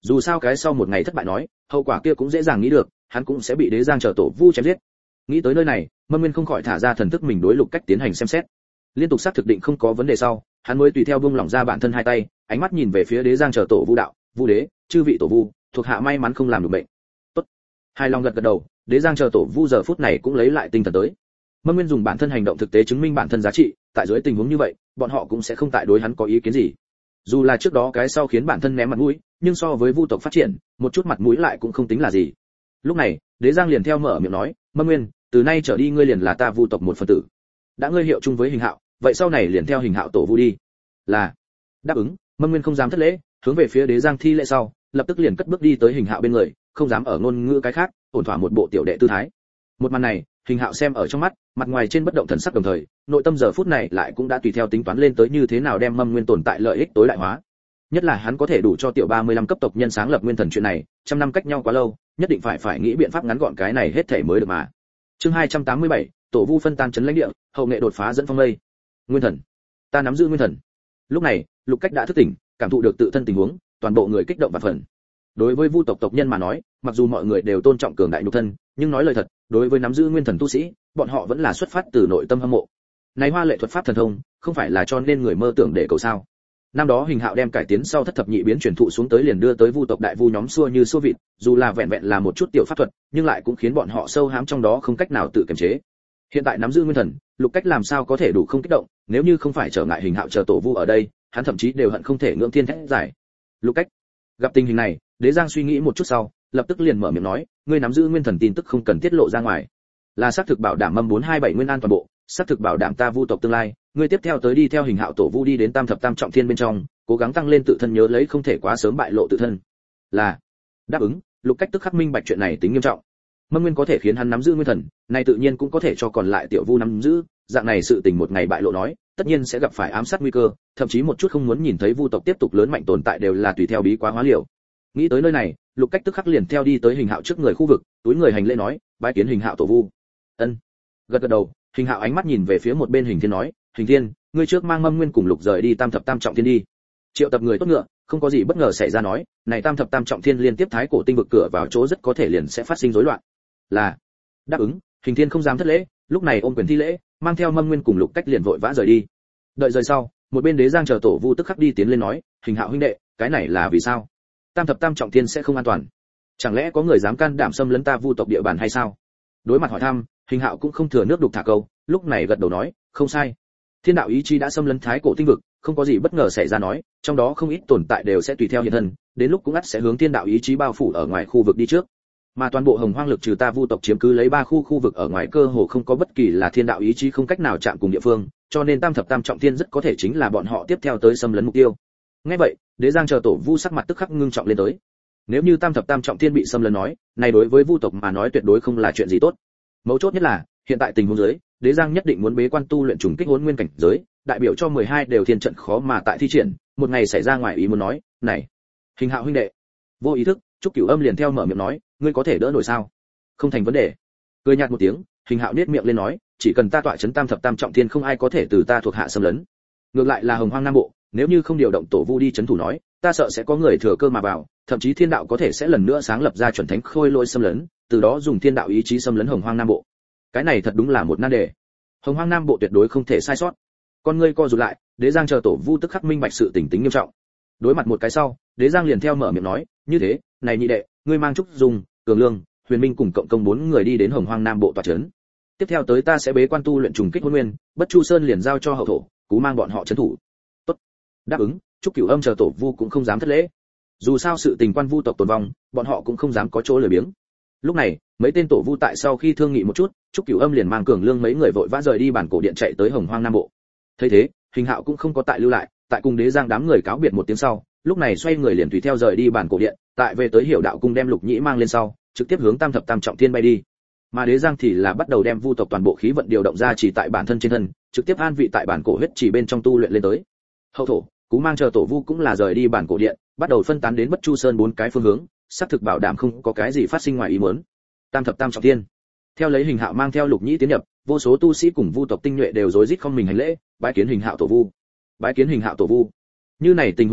Dù sao cái sau một ngày thất bại nói, hậu quả kia cũng dễ dàng nghĩ được, hắn cũng sẽ bị Đế Giang chờ tổ vu chém giết. Nghĩ tới nơi này, Mâm Nguyên không khỏi thả ra thần thức mình đối Lục Cách tiến hành xem xét. Liên tục xác thực định không có vấn đề sau, hắn mới tùy theo buông lỏng ra bản thân hai tay, ánh mắt nhìn về phía Đế Giang chờ tổ vu đạo, vu đế, chư vị tổ vu, thuộc hạ may mắn không làm được bệnh. Tốt. Hài lòng gật gật đầu, Đế Giang chờ tổ vu giờ phút này cũng lấy lại tinh thần tới. Mâm Nguyên dùng bản thân hành động thực tế chứng minh bản thân giá trị, tại dưới tình huống như vậy, bọn họ cũng sẽ không tại đối hắn có ý kiến gì. Dù là trước đó cái sau khiến bản thân ném mặt mũi, nhưng so với vu tộc phát triển, một chút mặt mũi lại cũng không tính là gì. Lúc này, Đế Giang liền theo mở miệng nói, Mâm Nguyên, từ nay trở đi ngươi liền là ta vu tộc một phần tử. Đã ngươi hiệu chung với Hình Hạo, vậy sau này liền theo Hình Hạo tổ vu đi. Là. Đáp ứng, Mâm Nguyên không dám thất lễ, hướng về phía Đế Giang thi lễ sau, lập tức liền cất bước đi tới Hình Hạo bên người, không dám ở ngôn ngữ cái khác, ổn thỏa một bộ tiểu đệ tư thái. Một màn này, Hình Hạo xem ở trong mắt, mặt ngoài trên bất động thần sắc đồng thời, nội tâm giờ phút này lại cũng đã tùy theo tính toán lên tới như thế nào đem Mâm Nguyên tồn tại lợi ích tối đại hóa. Nhất là hắn có thể đủ cho tiểu 35 cấp tộc nhân sáng lập nguyên thần chuyện này, trăm năm cách nhau quá lâu, nhất định phải nghĩ biện pháp ngắn gọn cái này hết thể mới được mà. Chương 287, tổ vu phân tan chấn lãnh địa, hậu nghệ đột phá dẫn phong mây. Nguyên thần, ta nắm giữ nguyên thần. Lúc này, Lục Cách đã thức tỉnh, cảm thụ được tự thân tình huống, toàn bộ người kích động và phần. Đối với vu tộc tộc nhân mà nói, mặc dù mọi người đều tôn trọng cường đại nhục thân, nhưng nói lời thật, đối với nắm giữ nguyên thần tu sĩ, bọn họ vẫn là xuất phát từ nội tâm hâm mộ. Này hoa lệ thuật pháp thần thông, không phải là cho nên người mơ tưởng để cầu sao? Năm đó Hình Hạo đem cải tiến sau thất thập nhị biến truyền thụ xuống tới liền đưa tới vu tộc đại vu nhóm xua như xua vịt, dù là vẹn vẹn là một chút tiểu pháp thuật, nhưng lại cũng khiến bọn họ sâu hám trong đó không cách nào tự kiềm chế. Hiện tại nắm giữ nguyên thần, Lục Cách làm sao có thể đủ không kích động, nếu như không phải trở ngại Hình Hạo chờ tổ vu ở đây, hắn thậm chí đều hận không thể ngưỡng thiên thét giải. Lục Cách, gặp tình hình này, Đế Giang suy nghĩ một chút sau, lập tức liền mở miệng nói, ngươi nắm giữ nguyên thần tin tức không cần tiết lộ ra ngoài, là xác thực bảo đảm Mâm 427 nguyên an toàn bộ, xác thực bảo đảm ta vu tộc tương lai, ngươi tiếp theo tới đi theo Hình Hạo tổ vu đi đến tam thập tam trọng thiên bên trong, cố gắng tăng lên tự thân nhớ lấy không thể quá sớm bại lộ tự thân. Là. Đáp ứng, Lục Cách tức khắc minh bạch chuyện này tính nghiêm trọng. Mâm Nguyên có thể khiến hắn nắm giữ nguyên thần, này tự nhiên cũng có thể cho còn lại tiểu vu nắm giữ, dạng này sự tình một ngày bại lộ nói, tất nhiên sẽ gặp phải ám sát nguy cơ, thậm chí một chút không muốn nhìn thấy vu tộc tiếp tục lớn mạnh tồn tại đều là tùy theo bí quá hóa liều. Nghĩ tới nơi này, Lục Cách tức khắc liền theo đi tới Hình Hạo trước người khu vực, túi người hành lễ nói, bái kiến Hình Hạo tổ vu. Ân. Gật gật đầu, Hình Hạo ánh mắt nhìn về phía một bên Hình Thiên nói, Hình Thiên, ngươi trước mang Mâm Nguyên cùng Lục rời đi tam thập tam trọng thiên đi. Triệu tập người tốt ngựa, không có gì bất ngờ xảy ra nói, này tam thập tam trọng thiên liên tiếp thái cổ tinh vực cửa vào chỗ rất có thể liền sẽ phát sinh rối loạn. Là. Đáp ứng, Hình Thiên không dám thất lễ, lúc này ôm quyền thi lễ, mang theo Mâm Nguyên cùng Lục Cách liền vội vã rời đi. Đợi rời sau, một bên Đế Giang chờ tổ vu tức khắc đi tiến lên nói, Hình Hạo huynh đệ, cái này là vì sao? Tam thập tam trọng thiên sẽ không an toàn? Chẳng lẽ có người dám can đảm xâm lấn ta vu tộc địa bàn hay sao? Đối mặt hỏi thăm, Hình Hạo cũng không thừa nước đục thả câu, lúc này gật đầu nói, không sai. Thiên đạo ý chí đã xâm lấn thái cổ tinh vực, không có gì bất ngờ xảy ra nói, trong đó không ít tồn tại đều sẽ tùy theo hiện thân, đến lúc cũng ắt sẽ hướng thiên đạo ý chí bao phủ ở ngoài khu vực đi trước. Mà toàn bộ Hồng Hoang lực trừ ta vu tộc chiếm cứ lấy 3 khu vực ở ngoài cơ hồ không có bất kỳ là thiên đạo ý chí không cách nào chạm cùng địa phương, cho nên tam thập tam trọng thiên rất có thể chính là bọn họ tiếp theo tới xâm lấn mục tiêu. Nghe vậy, Đế Giang chờ tổ vu sắc mặt tức khắc ngưng trọng lên tới. Nếu như tam thập tam trọng thiên bị xâm lấn nói, này đối với vu tộc mà nói tuyệt đối không là chuyện gì tốt. Mấu chốt nhất là, hiện tại tình huống dưới, Đế Giang nhất định muốn bế quan tu luyện trùng kích hỗn nguyên cảnh giới, đại biểu cho 12 đều thiên trận khó mà tại thi triển, một ngày xảy ra ngoài ý muốn nói, này, Hình Hạo huynh đệ. Vô ý thức, Trúc Cửu Âm liền theo mở miệng nói, ngươi có thể đỡ nổi sao? Không thành vấn đề. Cười nhạt một tiếng, Hình Hạo nhếch miệng lên nói, chỉ cần ta tọa trấn tam thập tam trọng thiên không ai có thể từ ta thuộc hạ xâm lấn. Ngược lại là Hồng Hoang Nam Bộ, nếu như không điều động tổ vu đi trấn thủ nói, ta sợ sẽ có người thừa cơ mà vào, thậm chí thiên đạo có thể sẽ lần nữa sáng lập ra chuẩn thánh khôi lỗi xâm lấn, từ đó dùng thiên đạo ý chí xâm lấn Hồng Hoang Nam Bộ. Cái này thật đúng là một nan đề. Hồng Hoang Nam Bộ tuyệt đối không thể sai sót. Con ngươi co rụt lại, Đế Giang chờ tổ vu tức khắc minh bạch sự tình tính nghiêm trọng. Đối mặt một cái sau, Đế Giang liền theo mở miệng nói, như thế, này nhị đệ, ngươi mang Trúc Dung, Cường Lương, Huyền Minh cùng cộng công 4 người đi đến Hồng Hoang Nam Bộ tọa trấn. Tiếp theo tới ta sẽ bế quan tu luyện trùng kích hỗn nguyên, Bất Chu Sơn liền giao cho hậu thổ, Cú mang bọn họ trấn thủ. Tốt. Đáp ứng, Trúc Cửu Âm chờ tổ vu cũng không dám thất lễ. Dù sao sự tình quan vu tộc tồn vong, bọn họ cũng không dám có chỗ lười biếng. Lúc này, mấy tên tổ vu tại sau khi thương nghị một chút, Trúc Cửu Âm liền mang Cường Lương mấy người vội vã rời đi bản cổ điện chạy tới Hồng Hoang Nam Bộ. Thấy thế, Hình Hạo cũng không có tại lưu lại, tại cùng Đế Giang đám người cáo biệt một tiếng sau, lúc này xoay người liền tùy theo rời đi bản cổ điện, tại về tới Hiểu Đạo cung đem Lục Nhĩ mang lên sau, trực tiếp hướng tam thập tam trọng thiên bay đi. Mà Đế Giang thì là bắt đầu đem vu tộc toàn bộ khí vận điều động ra chỉ tại bản thân trên thân, trực tiếp an vị tại bản cổ huyết chỉ bên trong tu luyện lên tới. Hậu thổ, Cú mang chờ tổ vu cũng là rời đi bản cổ điện, bắt đầu phân tán đến Bất Chu Sơn 4 cái phương hướng, xác thực bảo đảm không có cái gì phát sinh ngoài ý muốn. Tam thập tam trọng thiên. Theo lấy Hình Hạo mang theo Lục Nhĩ tiến nhập, vô số tu sĩ cùng vu tộc tinh nhuệ đều rối rít không mình hành lễ, bái kiến Hình Hạo tổ vu. Bái kiến Hình Hạo tổ vu. Như này tình huống dưới,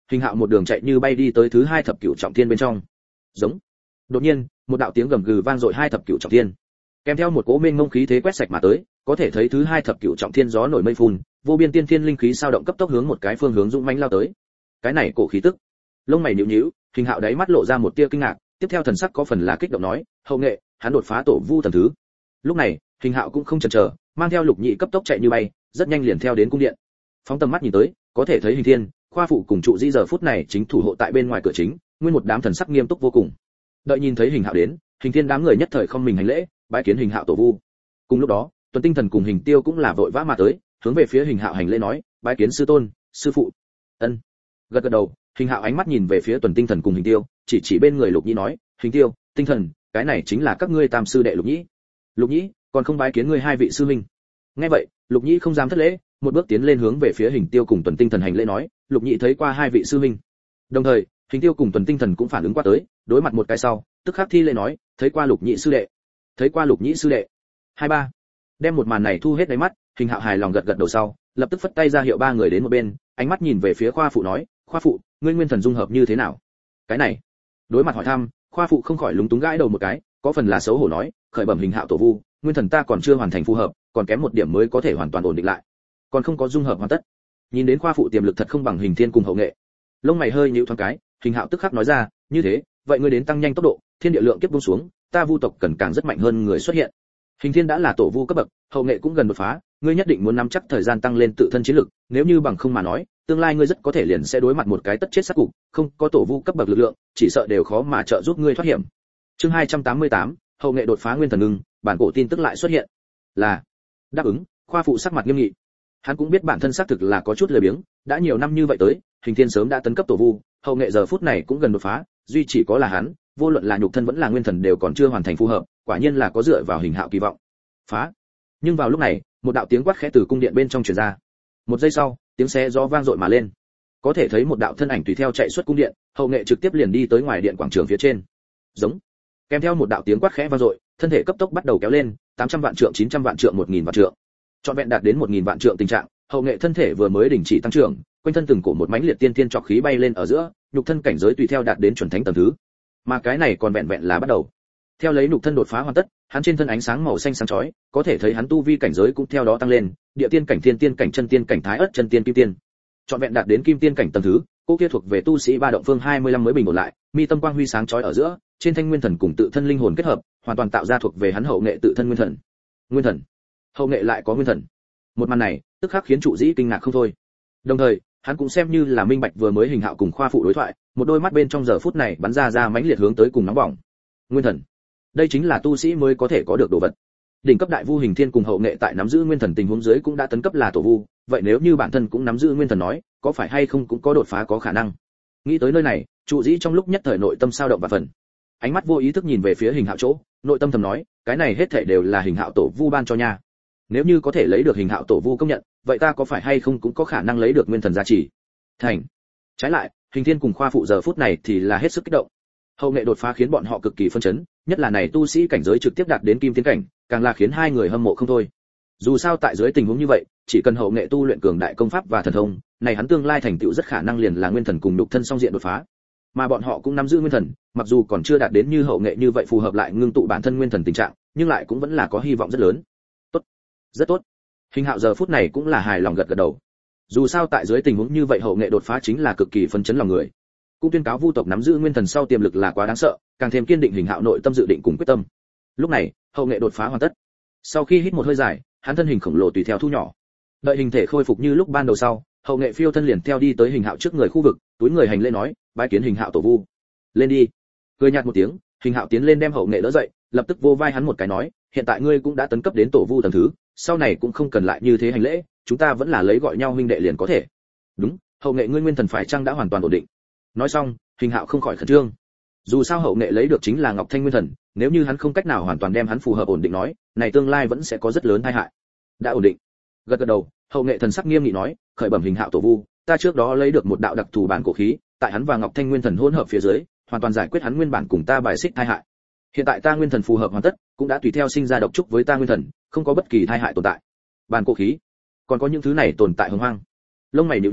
Hình Hạo một đường chạy như bay đi tới thứ hai thập cửu trọng thiên bên trong. Giống. Đột nhiên, một đạo tiếng gầm gừ vang dội hai thập cửu trọng thiên. Kèm theo một cỗ mênh mông khí thế quét sạch mà tới, có thể thấy thứ hai thập cửu trọng thiên gió nổi mây phun, vô biên tiên thiên linh khí sao động cấp tốc hướng một cái phương hướng dũng mãnh lao tới. Cái này cổ khí tức. Lông mày nhíu nhíu, Hình Hạo đáy mắt lộ ra một tia kinh ngạc, tiếp theo thần sắc có phần là kích động nói, hậu nghệ, hắn đột phá tổ vu tầng thứ. Lúc này, Hình Hạo cũng không chần chờ, mang theo Lục Nhĩ cấp tốc chạy như bay, rất nhanh liền theo đến cung điện. Phóng tầm mắt nhìn tới, có thể thấy Hình Thiên, Khoa phụ cùng trụ di giờ phút này chính thủ hộ tại bên ngoài cửa chính, nguyên một đám thần sắc nghiêm túc vô cùng. Đợi nhìn thấy Hình Hạo đến, Hình Thiên đám người nhất thời không mình hành lễ, bái kiến Hình Hạo tổ vu. Cùng lúc đó, Tuần Tinh Thần cùng Hình Tiêu cũng là vội vã mà tới, hướng về phía Hình Hạo hành lễ nói, bái kiến sư tôn, sư phụ. Ân. Gật gật đầu, Hình Hạo ánh mắt nhìn về phía Tuần Tinh Thần cùng Hình Tiêu, chỉ bên người Lục Nhĩ nói, Hình Tiêu, Tinh Thần, cái này chính là các ngươi tam sư đệ Lục Nhĩ. Lục Nhĩ, còn không bái kiến ngươi hai vị sư huynh. Nghe vậy, Lục Nhĩ không dám thất lễ, một bước tiến lên hướng về phía Hình Tiêu cùng Tuần Tinh Thần hành lễ nói, Lục Nhĩ thấy qua hai vị sư huynh. Đồng thời, Hình Tiêu cùng Tuần Tinh Thần cũng phản ứng qua tới, đối mặt một cái sau, tức khắc thi lễ nói, thấy qua Lục Nhĩ sư đệ. Thấy qua Lục Nhĩ sư đệ. Hai ba. Đem một màn này thu hết đáy mắt, Hình Hạo hài lòng gật gật đầu sau, lập tức phất tay ra hiệu ba người đến một bên, ánh mắt nhìn về phía Khoa phụ nói, Khoa phụ, ngươi nguyên thần dung hợp như thế nào? Cái này. Đối mặt hỏi thăm, Khoa phụ không khỏi lúng túng gãi đầu một cái, có phần là xấu hổ nói, khởi bẩm Hình Hạo tổ vu, nguyên thần ta còn chưa hoàn thành phù hợp, còn kém một điểm mới có thể hoàn toàn ổn định lại, còn không có dung hợp hoàn tất. Nhìn đến Khoa phụ tiềm lực thật không bằng Hình Thiên cùng hậu nghệ. Lông mày hơi nhíu thoáng cái, Hình Hạo tức khắc nói ra, như thế, vậy ngươi đến tăng nhanh tốc độ, thiên địa lượng kiếp buông xuống, ta vu tộc cần càng rất mạnh hơn người xuất hiện. Hình Thiên đã là tổ vu cấp bậc, hậu nghệ cũng gần đột phá, ngươi nhất định muốn nắm chắc thời gian tăng lên tự thân chiến lực, nếu như bằng không mà nói, tương lai ngươi rất có thể liền sẽ đối mặt một cái tất chết sát cục, không có tổ vu cấp bậc lực lượng, chỉ sợ đều khó mà trợ giúp ngươi thoát hiểm. Chương 288, hậu nghệ đột phá nguyên thần ngưng, bản cổ tin tức lại xuất hiện. Là đáp ứng, Khoa phụ sắc mặt nghiêm nghị. Hắn cũng biết bản thân xác thực là có chút lười biếng, đã nhiều năm như vậy tới, Hình Thiên sớm đã tấn cấp tổ vu, hậu nghệ giờ phút này cũng gần đột phá, duy chỉ có là hắn, vô luận là nhục thân vẫn là nguyên thần đều còn chưa hoàn thành phù hợp, quả nhiên là có dựa vào Hình Hạo kỳ vọng. Phá. Nhưng vào lúc này, một đạo tiếng quát khẽ từ cung điện bên trong truyền ra. Một giây sau, tiếng xé gió vang dội mà lên. Có thể thấy một đạo thân ảnh tùy theo chạy xuất cung điện, hậu nghệ trực tiếp liền đi tới ngoài điện quảng trường phía trên. Giống. Kèm theo một đạo tiếng quát khẽ vang dội, thân thể cấp tốc bắt đầu kéo lên, 800 vạn trượng, 900 vạn trượng, 1000 vạn trượng. Trọn vẹn đạt đến 1000 vạn trượng tình trạng, hậu nghệ thân thể vừa mới đình chỉ tăng trưởng, quanh thân từng cổ một mãnh liệt tiên tiên trọc khí bay lên ở giữa, nhục thân cảnh giới tùy theo đạt đến chuẩn thánh tầng thứ. Mà cái này còn vẹn vẹn là bắt đầu. Theo lấy nhục thân đột phá hoàn tất, hắn trên thân ánh sáng màu xanh sáng chói, có thể thấy hắn tu vi cảnh giới cũng theo đó tăng lên, địa tiên cảnh, thiên tiên cảnh, chân tiên cảnh, thái ất chân tiên, kim tiên. Trọn vẹn đạt đến kim tiên cảnh tầng thứ, cô kia thuộc về tu sĩ ba động phương 25 mới bình ổn lại, mi tâm quang huy sáng chói ở giữa, trên thanh nguyên thần cùng tự thân linh hồn kết hợp, hoàn toàn tạo ra thuộc về hắn hậu nghệ tự thân nguyên thần. Nguyên thần. Hậu nghệ lại có nguyên thần. Một màn này, tức khắc khiến trụ dĩ kinh ngạc không thôi. Đồng thời, hắn cũng xem như là minh bạch vừa mới Hình Hạo cùng Khoa phụ đối thoại, một đôi mắt bên trong giờ phút này bắn ra mãnh liệt hướng tới cùng nóng bỏng. Nguyên thần. Đây chính là tu sĩ mới có thể có được đồ vật. Đỉnh cấp đại vu Hình Thiên cùng hậu nghệ tại nắm giữ nguyên thần tình huống dưới cũng đã tấn cấp là tổ vu, vậy nếu như bản thân cũng nắm giữ nguyên thần nói, có phải hay không cũng có đột phá có khả năng. Nghĩ tới nơi này, trụ dĩ trong lúc nhất thời nội tâm sao động và phần. Ánh mắt vô ý thức nhìn về phía Hình Hạo chỗ, nội tâm thầm nói, cái này hết thảy đều là Hình Hạo tổ vu ban cho nha. Nếu như có thể lấy được Hình Hạo tổ vu công nhận, vậy ta có phải hay không cũng có khả năng lấy được nguyên thần gia trì. Thành. Trái lại, Hình Thiên cùng Khoa phụ giờ phút này thì là hết sức kích động. Hậu nghệ đột phá khiến bọn họ cực kỳ phân chấn, nhất là này tu sĩ cảnh giới trực tiếp đạt đến kim tiên cảnh, càng là khiến hai người hâm mộ không thôi. Dù sao tại dưới tình huống như vậy, chỉ cần hậu nghệ tu luyện cường đại công pháp và thần thông, này hắn tương lai thành tựu rất khả năng liền là nguyên thần cùng nhục thân song diện đột phá. Mà bọn họ cũng nắm giữ nguyên thần, mặc dù còn chưa đạt đến như hậu nghệ như vậy phù hợp lại ngưng tụ bản thân nguyên thần tình trạng, nhưng lại cũng vẫn là có hy vọng rất lớn. Tốt, rất tốt. Hình Hạo giờ phút này cũng là hài lòng gật gật đầu. Dù sao tại dưới tình huống như vậy hậu nghệ đột phá chính là cực kỳ phấn chấn lòng người. Cũng tuyên cáo vu tộc nắm giữ nguyên thần sau tiềm lực là quá đáng sợ, càng thêm kiên định Hình Hạo nội tâm dự định cùng quyết tâm. Lúc này, hậu nghệ đột phá hoàn tất. Sau khi hít một hơi dài, hắn thân hình khổng lồ tùy theo thu nhỏ. Đợi hình thể khôi phục như lúc ban đầu sau, hậu nghệ phiêu thân liền theo đi tới Hình Hạo trước người khu vực, túi người hành lễ nói, bái kiến Hình Hạo tổ vu. Lên đi. Cười nhạt một tiếng, Hình Hạo tiến lên đem hậu nghệ đỡ dậy, lập tức vô vai hắn một cái nói, hiện tại ngươi cũng đã tấn cấp đến tổ vu tầng thứ, sau này cũng không cần lại như thế hành lễ, chúng ta vẫn là lấy gọi nhau huynh đệ liền có thể. Đúng, hậu nghệ ngươi nguyên thần phải chăng đã hoàn toàn ổn định? Nói xong, Hình Hạo không khỏi khẩn trương. Dù sao hậu nghệ lấy được chính là Ngọc Thanh nguyên thần, nếu như hắn không cách nào hoàn toàn đem hắn phù hợp ổn định nói, này tương lai vẫn sẽ có rất lớn tai hại. Đã ổn định. Gật gật đầu, hậu nghệ thần sắc nghiêm nghị nói, khởi bẩm Hình Hạo tổ vu, ta trước đó lấy được một đạo đặc thù bản cổ khí, tại hắn và Ngọc Thanh nguyên thần hỗn hợp phía dưới, hoàn toàn giải quyết hắn nguyên bản cùng ta bài xích tai hại. Hiện tại ta nguyên thần phù hợp hoàn tất, cũng đã tùy theo sinh ra độc trúc với ta nguyên thần, không có bất kỳ tai hại tồn tại. Bản cổ khí, còn có những thứ này tồn tại hồng hoang. Lông mày nhíu nhíu,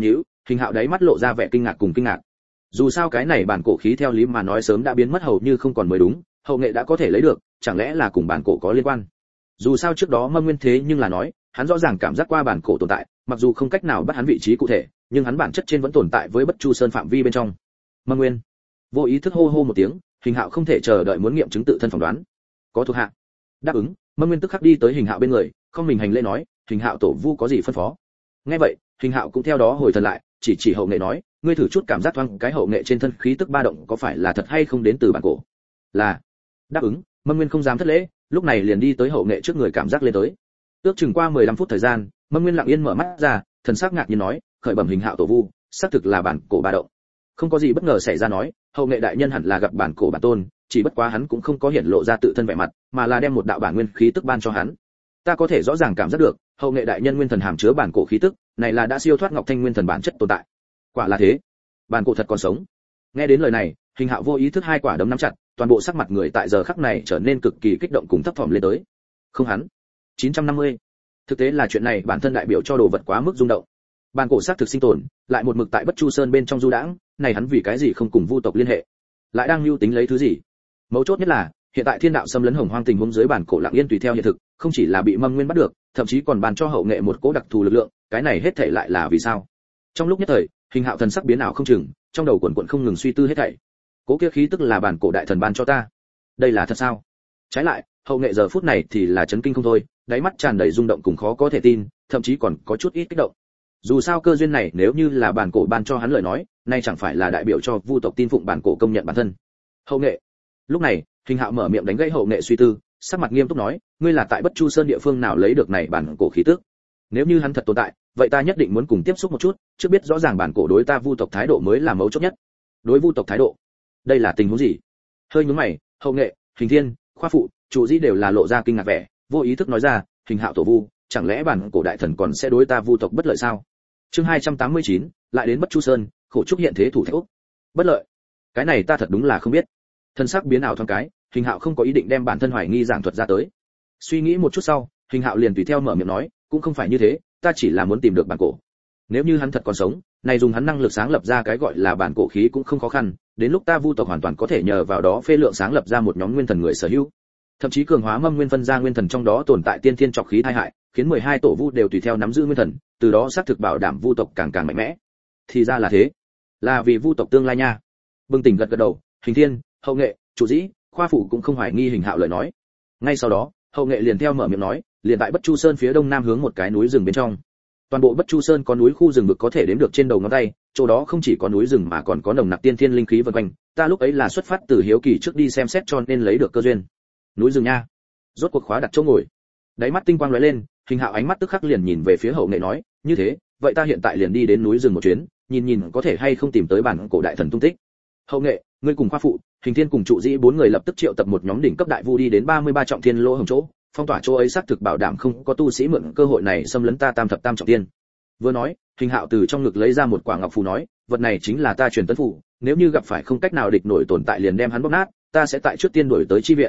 Hình Hạo đáy mắt lộ ra vẻ kinh ngạc cùng kinh ngạc. Dù sao cái này bản cổ khí theo lý mà nói sớm đã biến mất hầu như không còn mới đúng, hậu nghệ đã có thể lấy được, chẳng lẽ là cùng bản cổ có liên quan? Dù sao trước đó Mâm Nguyên thế nhưng là nói, hắn rõ ràng cảm giác qua bản cổ tồn tại, mặc dù không cách nào bắt hắn vị trí cụ thể, nhưng hắn bản chất trên vẫn tồn tại với Bất Chu Sơn phạm vi bên trong. Mâm Nguyên vô ý thức hô hô một tiếng, Hình Hạo không thể chờ đợi muốn nghiệm chứng tự thân phỏng đoán. Có thuộc hạ. Đáp ứng, Mâm Nguyên tức khắc đi tới Hình Hạo bên người, không mình hành lễ nói, Hình Hạo tổ vu có gì phân phó? Nghe vậy, Hình Hạo cũng theo đó hồi thần lại, chỉ hậu nghệ nói, ngươi thử chút cảm giác thoáng cái hậu nghệ trên thân khí tức ba động có phải là thật hay không đến từ bản cổ? Là. Đáp ứng, Mâm Nguyên không dám thất lễ, lúc này liền đi tới hậu nghệ trước người cảm giác lên tới. Ước chừng qua 15 phút thời gian, Mâm Nguyên lặng yên mở mắt ra, thần sắc ngạc nhiên nói, khởi bẩm Hình Hạo tổ vu, xác thực là bản cổ ba động. Không có gì bất ngờ xảy ra nói, hậu nghệ đại nhân hẳn là gặp bản cổ bản tôn, chỉ bất quá hắn cũng không có hiển lộ ra tự thân vẻ mặt, mà là đem một đạo bản nguyên khí tức ban cho hắn. Ta có thể rõ ràng cảm giác được, hậu nghệ đại nhân nguyên thần hàm chứa bản cổ khí tức, này là đã siêu thoát Ngọc Thanh nguyên thần bản chất tồn tại. Quả là thế, bản cổ thật còn sống. Nghe đến lời này, Hình Hạo vô ý thức hai quả đấm nắm chặt, toàn bộ sắc mặt người tại giờ khắc này trở nên cực kỳ kích động cùng thấp thỏm lên tới. Không hắn. 950. Thực tế là chuyện này bản thân đại biểu cho đồ vật quá mức rung động. Bản cổ xác thực sinh tồn, lại một mực tại Bất Chu Sơn bên trong du đãng, này hắn vì cái gì không cùng Vu tộc liên hệ? Lại đang lưu tính lấy thứ gì? Mấu chốt nhất là, hiện tại thiên đạo xâm lấn hồng hoang tình huống dưới bản cổ lặng yên tùy theo hiện thực, không chỉ là bị Mâm Nguyên bắt được, thậm chí còn bàn cho hậu nghệ một cố đặc thù lực lượng, cái này hết thảy lại là vì sao? Trong lúc nhất thời, Hình Hạo thần sắc biến ảo không chừng, trong đầu quần không ngừng suy tư hết thảy. Cố kia khí tức là bản cổ đại thần ban cho ta, đây là thật sao? Trái lại, hậu nghệ giờ phút này thì là chấn kinh không thôi, đáy mắt tràn đầy rung động cùng khó có thể tin, thậm chí còn có chút ít kích động. Dù sao cơ duyên này nếu như là bản cổ ban cho hắn lời nói, nay chẳng phải là đại biểu cho Vu tộc tin phụng bản cổ công nhận bản thân. Hậu nghệ. Lúc này, Hình Hạo mở miệng đánh gãy hậu nghệ suy tư, sắc mặt nghiêm túc nói, ngươi là tại Bất Chu Sơn địa phương nào lấy được này bản cổ khí tức? Nếu như hắn thật tồn tại, vậy ta nhất định muốn cùng tiếp xúc một chút, trước biết rõ ràng bản cổ đối ta Vu tộc thái độ mới là mấu chốt nhất. Đối Vu tộc thái độ, đây là tình huống gì? Hơi nhướng mày, hậu nghệ, Hình Thiên, Khoa phụ, Trụ Dĩ đều là lộ ra kinh ngạc vẻ, vô ý thức nói ra, Hình Hạo tổ vu, chẳng lẽ bản cổ đại thần còn sẽ đối ta Vu tộc bất lợi sao? Chương 289, lại đến Bất Chu Sơn, khổ trúc hiện thế thủ thạch Úc. Bất lợi? Cái này ta thật đúng là không biết. Thân sắc biến ảo thoáng cái, Hình Hạo không có ý định đem bản thân hoài nghi giảng thuật ra tới. Suy nghĩ một chút sau, Hình Hạo liền tùy theo mở miệng nói, cũng không phải như thế, ta chỉ là muốn tìm được bản cổ. Nếu như hắn thật còn sống, này dùng hắn năng lực sáng lập ra cái gọi là bản cổ khí cũng không khó khăn, đến lúc ta Vu tộc hoàn toàn có thể nhờ vào đó phê lượng sáng lập ra một nhóm nguyên thần người sở hữu. Thậm chí cường hóa Mâm Nguyên phân ra nguyên thần trong đó tồn tại tiên thiên trọc khí tai hại, khiến 12 tổ Vu đều tùy theo nắm giữ nguyên thần, từ đó xác thực bảo đảm Vu tộc càng càng mạnh mẽ. Thì ra là thế, là vì Vu tộc tương lai nha. Bừng tỉnh gật gật đầu, Hình Thiên, hậu nghệ, Trụ Dĩ, Khoa phụ cũng không hoài nghi Hình Hạo lời nói. Ngay sau đó, hậu nghệ liền theo mở miệng nói, liền tại Bất Chu Sơn phía đông nam hướng một cái núi rừng bên trong. Toàn bộ Bất Chu Sơn có núi khu rừng vực có thể đếm được trên đầu ngón tay, chỗ đó không chỉ có núi rừng mà còn có nồng nặc tiên thiên linh khí vần quanh, ta lúc ấy là xuất phát từ hiếu kỳ trước đi xem xét cho nên lấy được cơ duyên. Núi rừng nha. Rốt cuộc khóa đặt chỗ ngồi. Đáy mắt tinh quang lóe lên, Hình Hạo ánh mắt tức khắc liền nhìn về phía hậu nghệ nói, như thế, vậy ta hiện tại liền đi đến núi rừng một chuyến, nhìn có thể hay không tìm tới bản cổ đại thần tung tích. Hậu nghệ, ngươi cùng Khoa phụ, Hình Thiên cùng Trụ Dĩ bốn người lập tức triệu tập một nhóm đỉnh cấp đại vu đi đến 33 trọng thiên lỗ hồng chỗ, phong tỏa chỗ ấy xác thực bảo đảm không có tu sĩ mượn cơ hội này xâm lấn ta tam thập tam trọng thiên. Vừa nói, Hình Hạo từ trong ngực lấy ra một quả ngọc phù nói, vật này chính là ta truyền tấn phù, nếu như gặp phải không cách nào địch nổi tồn tại liền đem hắn bóp nát, ta sẽ tại trước tiên đuổi tới chi viện.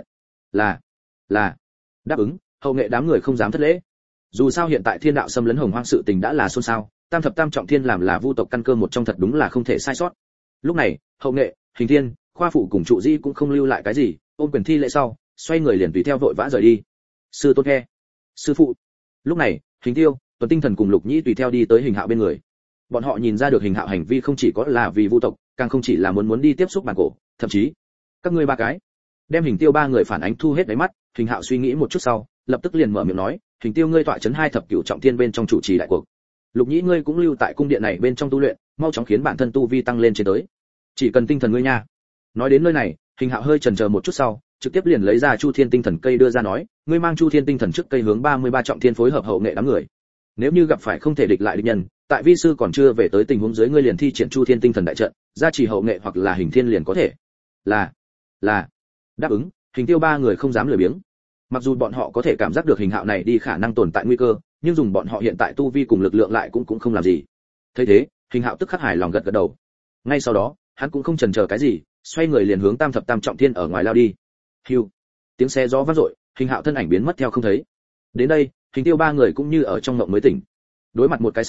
Là. Đáp ứng, hậu nghệ đám người không dám thất lễ. Dù sao hiện tại thiên đạo xâm lấn hồng hoang sự tình đã là xôn xao, tam thập tam trọng thiên làm là Vu tộc căn cơ một trong thật đúng là không thể sai sót. Lúc này, hậu nghệ, Hình Thiên, Khoa phụ cùng Trụ Dĩ cũng không lưu lại cái gì, ôm quyền thi lễ sau, xoay người liền tùy theo vội vã rời đi. Sư tôn nghe. Sư phụ. Lúc này, Hình Tiêu, Tuấn Tinh Thần cùng Lục Nhĩ tùy theo đi tới Hình Hạo bên người. Bọn họ nhìn ra được Hình Hạo hành vi không chỉ có là vì Vu tộc, càng không chỉ là muốn đi tiếp xúc bản cổ, thậm chí các ngươi ba cái. Đem Hình Tiêu ba người phản ánh thu hết đáy mắt, Hình Hạo suy nghĩ một chút sau, lập tức liền mở miệng nói, Hình Tiêu ngươi tọa trấn 2 thập cửu trọng thiên bên trong chủ trì đại cuộc. Lục Nhĩ ngươi cũng lưu tại cung điện này bên trong tu luyện, mau chóng khiến bản thân tu vi tăng lên trên tới. Chỉ cần tinh thần ngươi nha. Nói đến nơi này, Hình Hạo hơi chần chờ một chút sau, trực tiếp liền lấy ra Chu Thiên tinh thần cây đưa ra nói, ngươi mang Chu Thiên tinh thần trước cây hướng 33 trọng thiên phối hợp hậu nghệ đám người. Nếu như gặp phải không thể địch lại địch nhân, tại vi sư còn chưa về tới tình huống dưới ngươi liền thi triển Chu Thiên tinh thần đại trận, gia trì hậu nghệ hoặc là Hình Thiên liền có thể. Là. Đáp ứng, Hình Tiêu ba người không dám lười biếng. Mặc dù bọn họ có thể cảm giác được Hình Hạo này đi khả năng tồn tại nguy cơ, nhưng dùng bọn họ hiện tại tu vi cùng lực lượng lại cũng không làm gì. Thấy thế, Hình Hạo tức khắc hài lòng gật gật đầu. Ngay sau đó, hắn cũng không chần chờ cái gì, xoay người liền hướng tam thập tam trọng thiên ở ngoài lao đi. Hưu, tiếng xe gió vang dội, Hình Hạo thân ảnh biến mất theo không thấy. Đến đây, Hình Tiêu ba người cũng như ở trong mộng mới tỉnh. Đối mặt một cái sau,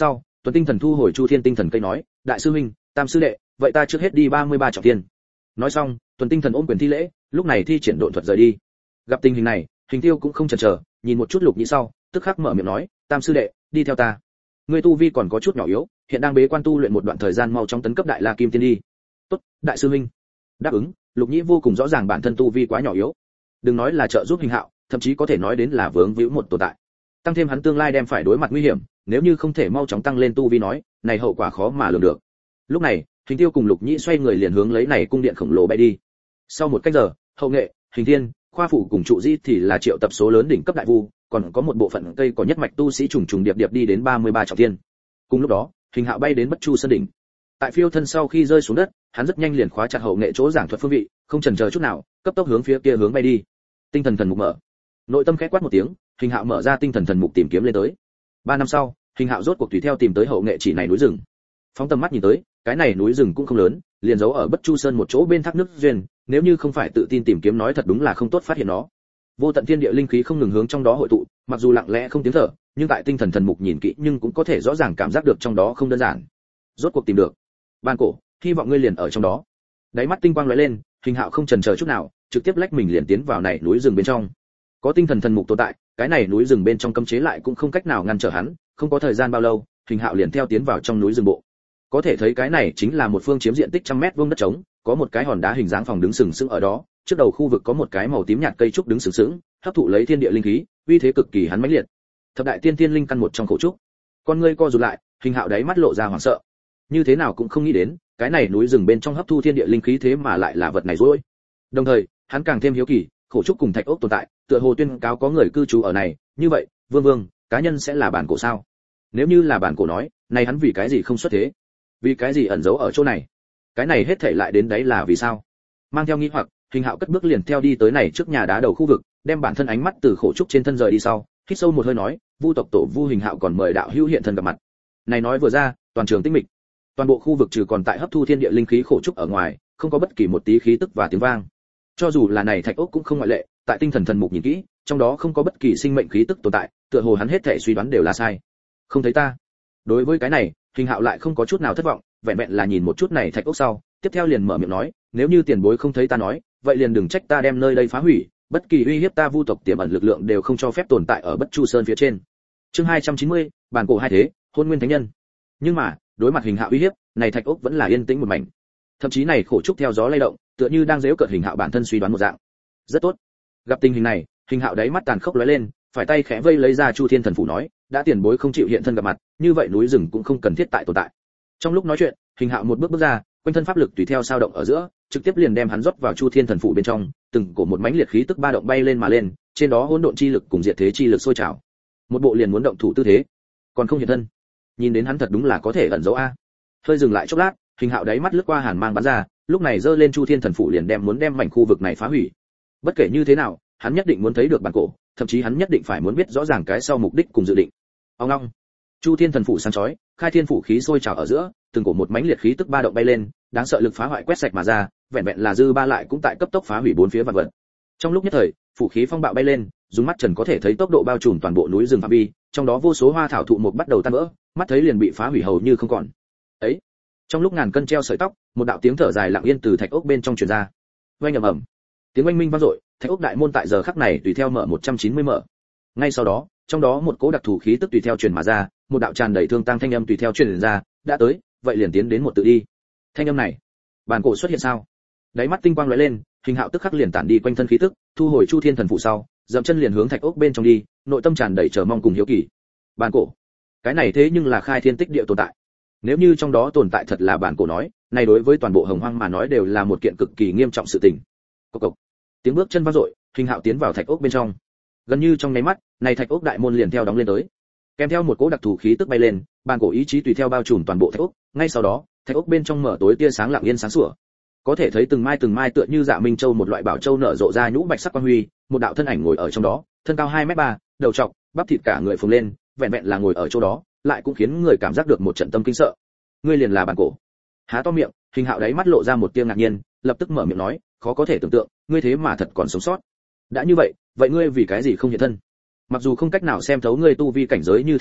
Tuần Tinh Thần thu hồi Chu Thiên Tinh Thần cây nói, đại sư huynh, tam sư đệ, vậy ta trước hết đi 33 trọng thiên. Nói xong, Tuần Tinh Thần ôm quyền thi lễ, lúc này thi triển độn thuật rời đi. Gặp tình hình này, Hình Tiêu cũng không chần chờ, nhìn một chút Lục Nhĩ sau, tức khắc mở miệng nói, tam sư đệ, đi theo ta. Ngươi tu vi còn có chút nhỏ yếu, hiện đang bế quan tu luyện một đoạn thời gian, mau chóng tấn cấp đại la kim tiên đi. Tốt, đại sư huynh. Đáp ứng, Lục Nhĩ vô cùng rõ ràng bản thân tu vi quá nhỏ yếu. Đừng nói là trợ giúp Hình Hạo, thậm chí có thể nói đến là vướng víu một tồn tại. Tăng thêm hắn tương lai đem phải đối mặt nguy hiểm, nếu như không thể mau chóng tăng lên tu vi nói, này hậu quả khó mà lường được. Lúc này, Hình Tiêu cùng Lục Nhĩ xoay người liền hướng lấy này cung điện khổng lồ bay đi. Sau một cách giờ, Hậu Nghệ, Hình Thiên, Khoa Phụ cùng Trụ Di thì là triệu tập số lớn đỉnh cấp đại vu, còn có một bộ phận cây có nhất mạch tu sĩ trùng trùng điệp điệp đi đến 33 trọng thiên. Cùng lúc đó, Hình Hạo bay đến Bất Chu Sơn đỉnh. Tại phiêu thân sau khi rơi xuống đất, hắn rất nhanh liền khóa chặt Hậu Nghệ chỗ giảng thuật phương vị, không chần chờ chút nào, cấp tốc hướng phía kia hướng bay đi. Tinh thần thần mục mở. Nội tâm khẽ quát một tiếng, Hình Hạo mở ra tinh thần thần mục tìm kiếm lên tới. 3 năm sau, Hình Hạo rốt cuộc tùy theo tìm tới Hậu Nghệ chỉ này núi rừng. Phóng tầm mắt nhìn tới, cái này núi rừng cũng không lớn, liền giấu ở Bất Chu Sơn một chỗ bên thác nước duyên, nếu như không phải tự tin tìm kiếm nói thật đúng là không tốt phát hiện nó. Vô tận thiên địa linh khí không ngừng hướng trong đó hội tụ, mặc dù lặng lẽ không tiếng thở, nhưng tại tinh thần thần mục nhìn kỹ nhưng cũng có thể rõ ràng cảm giác được trong đó không đơn giản. Rốt cuộc tìm được. Ban cổ, hy vọng ngươi liền ở trong đó. Đáy mắt tinh quang lóe lên, Hình Hạo không chần chờ chút nào, trực tiếp lách mình liền tiến vào này núi rừng bên trong. Có tinh thần thần mục tồn tại, cái này núi rừng bên trong cấm chế lại cũng không cách nào ngăn trở hắn, không có thời gian bao lâu, Hình Hạo liền theo tiến vào trong núi rừng bộ. Có thể thấy cái này chính là một phương chiếm diện tích trăm mét vuông đất trống, có một cái hòn đá hình dáng phòng đứng sừng sững ở đó, trước đầu khu vực có một cái màu tím nhạt cây trúc đứng sừng sững, hấp thụ lấy thiên địa linh khí, uy thế cực kỳ hắn mãnh liệt. Thập đại tiên tiên linh căn một trong khổ trúc. Con ngươi co rụt lại, Hình Hạo đáy mắt lộ ra hoảng sợ. Như thế nào cũng không nghĩ đến, cái này núi rừng bên trong hấp thu thiên địa linh khí thế mà lại là vật này rồi. Đồng thời, hắn càng thêm hiếu kỳ, khổ trúc cùng thạch ốc tồn tại, tựa hồ tuyên cáo có người cư trú ở này, như vậy, Vương, cá nhân sẽ là bản cổ sao? Nếu như là bản cổ nói, này hắn vì cái gì không xuất thế? Vì cái gì ẩn giấu ở chỗ này? Cái này hết thảy lại đến đấy là vì sao? Mang theo nghi hoặc, Hình Hạo cất bước liền theo đi tới này trước nhà đá đầu khu vực, đem bản thân ánh mắt từ khổ trúc trên thân rời đi sau, hít sâu một hơi nói, Vu tộc tổ Vu Hình Hạo còn mời đạo hữu hiện thân gặp mặt. Này nói vừa ra, toàn trường tĩnh mịch. Toàn bộ khu vực trừ còn tại hấp thu thiên địa linh khí khổ trúc ở ngoài, không có bất kỳ một tí khí tức và tiếng vang. Cho dù là này thạch ốc cũng không ngoại lệ, tại tinh thần thần mục nhìn kỹ, trong đó không có bất kỳ sinh mệnh khí tức tồn tại, tựa hồ hắn hết thể suy đoán đều là sai. Không thấy ta. Đối với cái này, Hình Hạo lại không có chút nào thất vọng, vẹn vẹn là nhìn một chút này thạch ốc sau, tiếp theo liền mở miệng nói, nếu như tiền bối không thấy ta nói, vậy liền đừng trách ta đem nơi đây phá hủy, bất kỳ uy hiếp ta Vu tộc tiềm ẩn lực lượng đều không cho phép tồn tại ở Bất Chu Sơn phía trên. Chương 290, bản cổ hai thế, hôn nguyên thánh nhân. Nhưng mà, đối mặt Hình Hạo uy hiếp, này thạch ốc vẫn là yên tĩnh một mảnh. Thậm chí này khổ trúc theo gió lay động, tựa như đang giễu cợt Hình Hạo bản thân suy đoán một dạng. Rất tốt. Gặp tình hình này, Hình Hạo đáy mắt tàn khốc lóe lên, phải tay khẽ vây lấy ra Chu Thiên Thần Phủ nói, đã tiền bối không chịu hiện thân gặp mặt, như vậy núi rừng cũng không cần thiết tại tồn tại. Trong lúc nói chuyện, Hình Hạo một bước bước ra, quanh thân pháp lực tùy theo sao động ở giữa, trực tiếp liền đem hắn rót vào Chu Thiên Thần Phủ bên trong, từng cổ một mãnh liệt khí tức ba động bay lên mà lên, trên đó hỗn độn chi lực cùng diệt thế chi lực sôi trào. Một bộ liền muốn động thủ tư thế, còn không hiện thân. Nhìn đến hắn thật đúng là có thể ẩn giấu a. Hơi dừng lại chốc lát, Hình Hạo đáy mắt lướt qua hàn mang bắn ra, lúc này giơ lên Chu Thiên Thần Phủ liền muốn đem mảnh khu vực này phá hủy. Bất kể như thế nào, hắn nhất định muốn thấy được bản cổ, thậm chí hắn nhất định phải muốn biết rõ ràng cái sau mục đích cùng dự định. Ông long, Chu Thiên Thần Phủ sáng chói, khai thiên phủ khí sôi trào ở giữa, từng cổ một mãnh liệt khí tức ba động bay lên, đáng sợ lực phá hoại quét sạch mà ra, vẹn vẹn là dư ba lại cũng tại cấp tốc phá hủy bốn phía vạn vật. Trong lúc nhất thời, phủ khí phong bạo bay lên, dùng mắt trần có thể thấy tốc độ bao trùm toàn bộ núi rừng phạm vi, trong đó vô số hoa thảo thụ mục bắt đầu tan vỡ, mắt thấy liền bị phá hủy hầu như không còn. Ấy, trong lúc ngàn cân treo sợi tóc, một đạo tiếng thở dài lặng yên từ thạch ốc bên trong truyền ra. Oanh ầm ầm, tiếng oanh minh vang dội, thạch ốc đại môn tại giờ khắc này tùy theo mở 190 mở. Ngay sau đó, trong đó một cỗ đặc thù khí tức tùy theo truyền mà ra, một đạo tràn đầy thương tăng thanh âm tùy theo truyền ra, đã tới, vậy liền tiến đến một tự đi. Thanh âm này, bản cổ xuất hiện sao? Đáy mắt tinh quang lóe lên, Hình Hạo tức khắc liền tản đi quanh thân khí tức, thu hồi Chu Thiên Thần Phụ sau, dậm chân liền hướng thạch ốc bên trong đi, nội tâm tràn đầy chờ mong cùng hiếu kỳ. Bản cổ, cái này thế nhưng là khai thiên tích địa tồn tại. Nếu như trong đó tồn tại thật là bản cổ nói, này đối với toàn bộ Hồng Hoang mà nói đều là một kiện cực kỳ nghiêm trọng sự tình. Cộc cộc, tiếng bước chân vang dội, Hình Hạo tiến vào thạch ốc bên trong. Gần như trong nháy mắt, này thạch ốc đại môn liền theo đóng lên tới. Kèm theo một cỗ đặc thù khí tức bay lên, bản cổ ý chí tùy theo bao trùm toàn bộ thạch ốc, ngay sau đó, thạch ốc bên trong mở tối tia sáng lặng yên sáng sủa. Có thể thấy từng mai tựa như Dạ Minh Châu một loại bảo châu nở rộ ra nhũ bạch sắc quang huy, một đạo thân ảnh ngồi ở trong đó, thân cao 2m3, đầu trọc, bắp thịt cả người phồng lên, vẹn vẹn là ngồi ở chỗ đó, lại cũng khiến người cảm giác được một trận tâm kinh sợ. Ngươi liền là bản cổ? Há to miệng, Hình Hạo đáy mắt lộ ra một tia ngạc nhiên, lập tức mở miệng nói, khó có thể tưởng tượng, ngươi thế mà thật còn sống sót. Đã như vậy, vậy ngươi vì cái gì không hiện thân? Mặc dù không cách nào xem thấu ngươi tu vi cảnh giới như thế nào,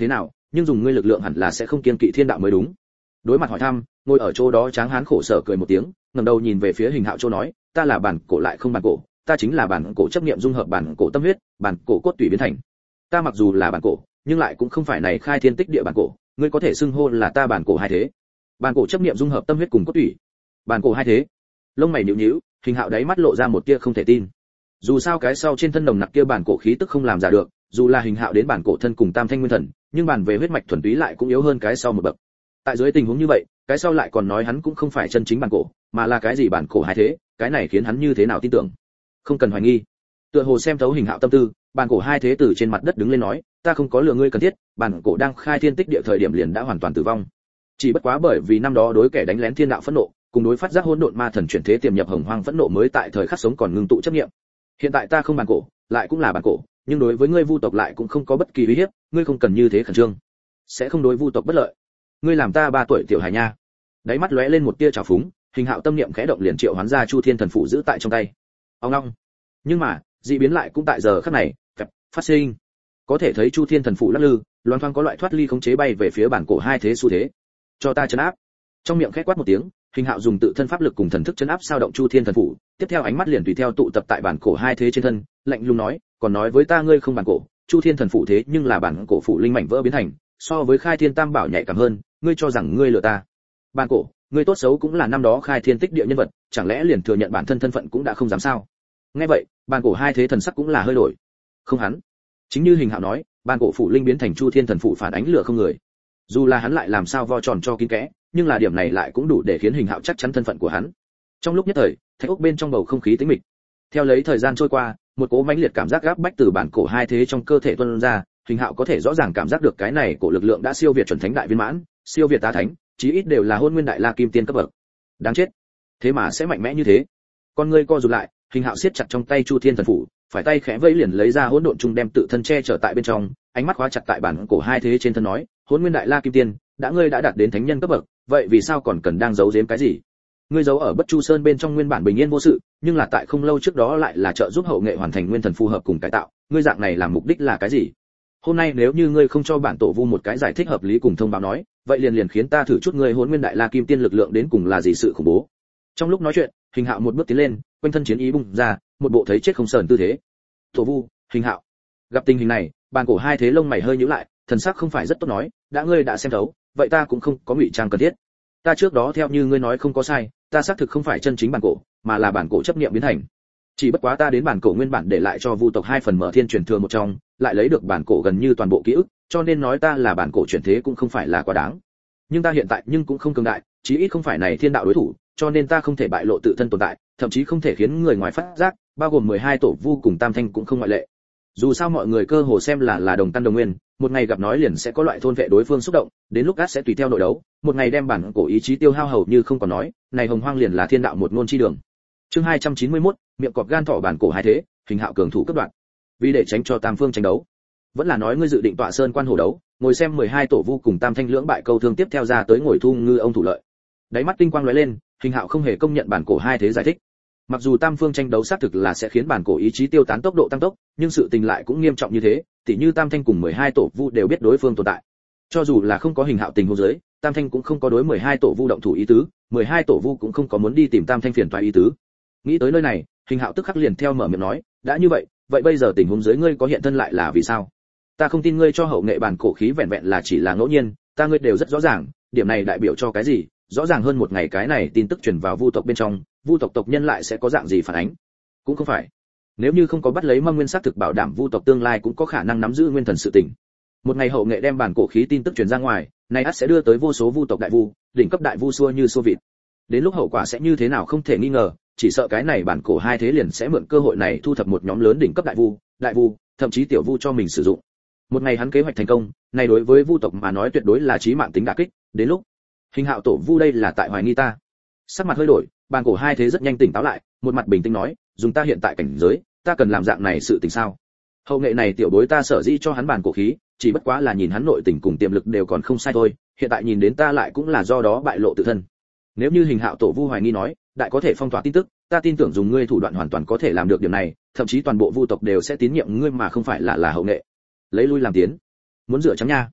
nhưng dùng ngươi lực lượng hẳn là sẽ không kiêng kỵ thiên đạo mới đúng. Đối mặt hỏi thăm, ngồi ở chỗ đó Tráng Hán khổ sở cười một tiếng, ngẩng đầu nhìn về phía Hình Hạo Châu nói, ta là bản cổ lại không bản cổ, ta chính là bản cổ chấp niệm dung hợp bản cổ tâm huyết, bản cổ cốt tủy biến thành. Ta mặc dù là bản cổ, nhưng lại cũng không phải này khai thiên tích địa bản cổ, ngươi có thể xưng hô là ta bản cổ hai thế. Bản cổ chấp niệm dung hợp tâm huyết cùng cốt tủy. Bản cổ hai thế. Lông mày nhíu nhíu, Hình Hạo đáy mắt lộ ra một tia không thể tin. Dù sao cái sau trên thân nồng nặc kia bản cổ khí tức không làm giả được, dù là Hình Hạo đến bản cổ thân cùng Tam Thanh Nguyên Thần, nhưng bản về huyết mạch thuần túy lại cũng yếu hơn cái sau một bậc. Tại dưới tình huống như vậy, cái sau lại còn nói hắn cũng không phải chân chính bản cổ, mà là cái gì bản cổ hai thế, cái này khiến hắn như thế nào tin tưởng? Không cần hoài nghi. Tựa hồ xem thấu Hình Hạo tâm tư, bản cổ hai thế từ trên mặt đất đứng lên nói, ta không có lừa ngươi cần thiết, bản cổ đang khai thiên tích địa thời điểm liền đã hoàn toàn tử vong. Chỉ bất quá bởi vì năm đó đối kẻ đánh lén thiên đạo phẫn nộ, cùng đối phát giác hỗn độn ma thần chuyển thế tiềm nhập hồng hoang phẫn nộ mới tại thời khắc sống còn ngưng tụ chấp niệm. Hiện tại ta không bản cổ, lại cũng là bản cổ, nhưng đối với ngươi vu tộc lại cũng không có bất kỳ uy hiếp, ngươi không cần như thế khẩn trương, sẽ không đối vu tộc bất lợi. Ngươi làm ta 3 tuổi tiểu hài nha. Đáy mắt lóe lên một tia trào phúng, Hình Hạo tâm niệm khẽ động liền triệu hoán ra Chu Thiên Thần Phụ giữ tại trong tay. Ông long. Nhưng mà, dị biến lại cũng tại giờ khắc này, phát sinh. Có thể thấy Chu Thiên Thần Phụ lắc lư, loan thoáng có loại thoát ly khống chế bay về phía bản cổ hai thế xu thế. Cho ta trấn áp. Trong miệng khẽ quát một tiếng, Hình Hạo dùng tự thân pháp lực cùng thần thức trấn áp sao động Chu Thiên Thần Phụ, tiếp theo ánh mắt liền tùy theo tụ tập tại bản cổ hai thế trên thân, lạnh lùng nói, còn nói với ta ngươi không bản cổ, Chu Thiên Thần Phụ thế nhưng là bản cổ phụ linh mảnh vỡ biến thành, so với Khai Thiên Tam Bảo nhạy cảm hơn, ngươi cho rằng ngươi lừa ta? Bản cổ, ngươi tốt xấu cũng là năm đó khai thiên tích địa nhân vật, chẳng lẽ liền thừa nhận bản thân thân phận cũng đã không dám sao? Nghe vậy, bản cổ hai thế thần sắc cũng là hơi đổi. Không hắn, chính như Hình Hạo nói, bản cổ phụ linh biến thành Chu Thiên Thần Phụ phản ánh lửa không người. Dù là hắn lại làm sao vo tròn cho kín kẽ, nhưng là điểm này lại cũng đủ để khiến Hình Hạo chắc chắn thân phận của hắn. Trong lúc nhất thời, thạch ốc bên trong bầu không khí tĩnh mịch. Theo lấy thời gian trôi qua, một cỗ mãnh liệt cảm giác gáp bách từ bản cổ hai thế trong cơ thể tuôn ra, Hình Hạo có thể rõ ràng cảm giác được cái này của lực lượng đã siêu việt chuẩn thánh đại viên mãn, siêu việt tá thánh, chí ít đều là hôn nguyên đại la kim tiên cấp bậc. Đáng chết, thế mà sẽ mạnh mẽ như thế. Con ngươi co rụt lại, Hình Hạo siết chặt trong tay Chu Thiên Thần Phủ, phải tay khẽ vẫy liền lấy ra hỗn độn trung đem tự thân che chở tại bên trong, ánh mắt khóa chặt tại bản cổ hai thế trên thân nói, hôn nguyên đại la kim tiên, ngươi đã đạt đến thánh nhân cấp bậc, vậy vì sao còn cần đang giấu giếm cái gì? Ngươi giấu ở Bất Chu Sơn bên trong nguyên bản bình yên vô sự, nhưng là tại không lâu trước đó lại là trợ giúp hậu nghệ hoàn thành nguyên thần phù hợp cùng cải tạo, ngươi dạng này làm mục đích là cái gì? Hôm nay nếu như ngươi không cho bản tổ vu một cái giải thích hợp lý cùng thông báo nói, vậy liền khiến ta thử chút ngươi hỗn nguyên đại la kim tiên lực lượng đến cùng là gì sự khủng bố. Trong lúc nói chuyện, Hình Hạo một bước tiến lên, quanh thân chiến ý bùng ra, một bộ thấy chết không sờn tư thế. Tổ vu, Hình Hạo. Gặp tình hình này, bản cổ hai thế lông mày hơi nhíu lại, thần sắc không phải rất tốt nói, ngươi đã xem thấu, vậy ta cũng không có ngụy trang cần thiết. Ta trước đó theo như ngươi nói không có sai, ta xác thực không phải chân chính bản cổ, mà là bản cổ chấp niệm biến thành. Chỉ bất quá ta đến bản cổ nguyên bản để lại cho vu tộc 2 phần mở thiên truyền thừa một trong, lại lấy được bản cổ gần như toàn bộ ký ức, cho nên nói ta là bản cổ chuyển thế cũng không phải là quá đáng. Nhưng ta hiện tại nhưng cũng không cường đại, chí ít không phải này thiên đạo đối thủ, cho nên ta không thể bại lộ tự thân tồn tại, thậm chí không thể khiến người ngoài phát giác, bao gồm 12 tổ vu cùng Tam Thanh cũng không ngoại lệ. Dù sao mọi người cơ hồ xem là đồng căn đồng nguyên, một ngày gặp nói liền sẽ có loại thôn vệ đối phương xúc động, đến lúc gắt sẽ tùy theo nội đấu, một ngày đem bản cổ ý chí tiêu hao hầu như không còn nói, này hồng hoang liền là thiên đạo một ngôn chi đường. Chương 291, miệng cọp gan thỏ bản cổ hai thế, Hình Hạo cường thủ cấp đoạn. Vì để tránh cho tam phương tranh đấu, vẫn là nói ngươi dự định tọa sơn quan hổ đấu, ngồi xem 12 tổ vu cùng Tam Thanh lưỡng bại câu thương tiếp theo ra tới ngồi thu ngư ông thủ lợi. Đáy mắt tinh quang lóe lên, Hình Hạo không hề công nhận bản cổ hai thế giải thích. Mặc dù tam phương tranh đấu xác thực là sẽ khiến bản cổ ý chí tiêu tán tốc độ tăng tốc, nhưng sự tình lại cũng nghiêm trọng như thế, tỉ như Tam Thanh cùng 12 tổ vu đều biết đối phương tồn tại. Cho dù là không có Hình Hạo tình huống dưới, Tam Thanh cũng không có đối 12 tổ vu động thủ ý tứ, 12 tổ vu cũng không có muốn đi tìm Tam Thanh phiền toái ý tứ. Nghĩ tới nơi này, Hình Hạo tức khắc liền theo mở miệng nói, đã như vậy, vậy bây giờ tình huống dưới ngươi có hiện thân lại là vì sao? Ta không tin ngươi cho hậu nghệ bản cổ khí vẹn vẹn là chỉ là ngẫu nhiên, ta ngươi đều rất rõ ràng, điểm này đại biểu cho cái gì? Rõ ràng hơn một ngày cái này tin tức truyền vào vu tộc bên trong, vu tộc tộc nhân lại sẽ có dạng gì phản ánh? Cũng không phải. Nếu như không có bắt lấy Mâm Nguyên xác thực bảo đảm vu tộc tương lai cũng có khả năng nắm giữ nguyên thần sự tình. Một ngày hậu nghệ đem bản cổ khí tin tức truyền ra ngoài, này ắt sẽ đưa tới vô số vu tộc đại vu, đỉnh cấp đại vu xua như xua vịt. Đến lúc hậu quả sẽ như thế nào không thể nghi ngờ, chỉ sợ cái này bản cổ hai thế liền sẽ mượn cơ hội này thu thập một nhóm lớn đỉnh cấp đại vu, thậm chí tiểu vu cho mình sử dụng. Một ngày hắn kế hoạch thành công, này đối với vu tộc mà nói tuyệt đối là chí mạng tính đả kích, đến lúc Hình Hạo tổ vu đây là tại hoài nghi ta. Sắc mặt hơi đổi, bản cổ hai thế rất nhanh tỉnh táo lại, một mặt bình tĩnh nói, dùng ta hiện tại cảnh giới, ta cần làm dạng này sự tình sao? Hậu nghệ này tiểu bối ta sở dĩ cho hắn bản cổ khí, chỉ bất quá là nhìn hắn nội tình cùng tiềm lực đều còn không sai thôi, hiện tại nhìn đến ta lại cũng là do đó bại lộ tự thân. Nếu như Hình Hạo tổ vu hoài nghi nói, đại có thể phong tỏa tin tức, ta tin tưởng dùng ngươi thủ đoạn hoàn toàn có thể làm được điểm này, thậm chí toàn bộ vu tộc đều sẽ tín nhiệm ngươi mà không phải là hậu nghệ. Lấy lui làm tiến, muốn rửa trắng nha.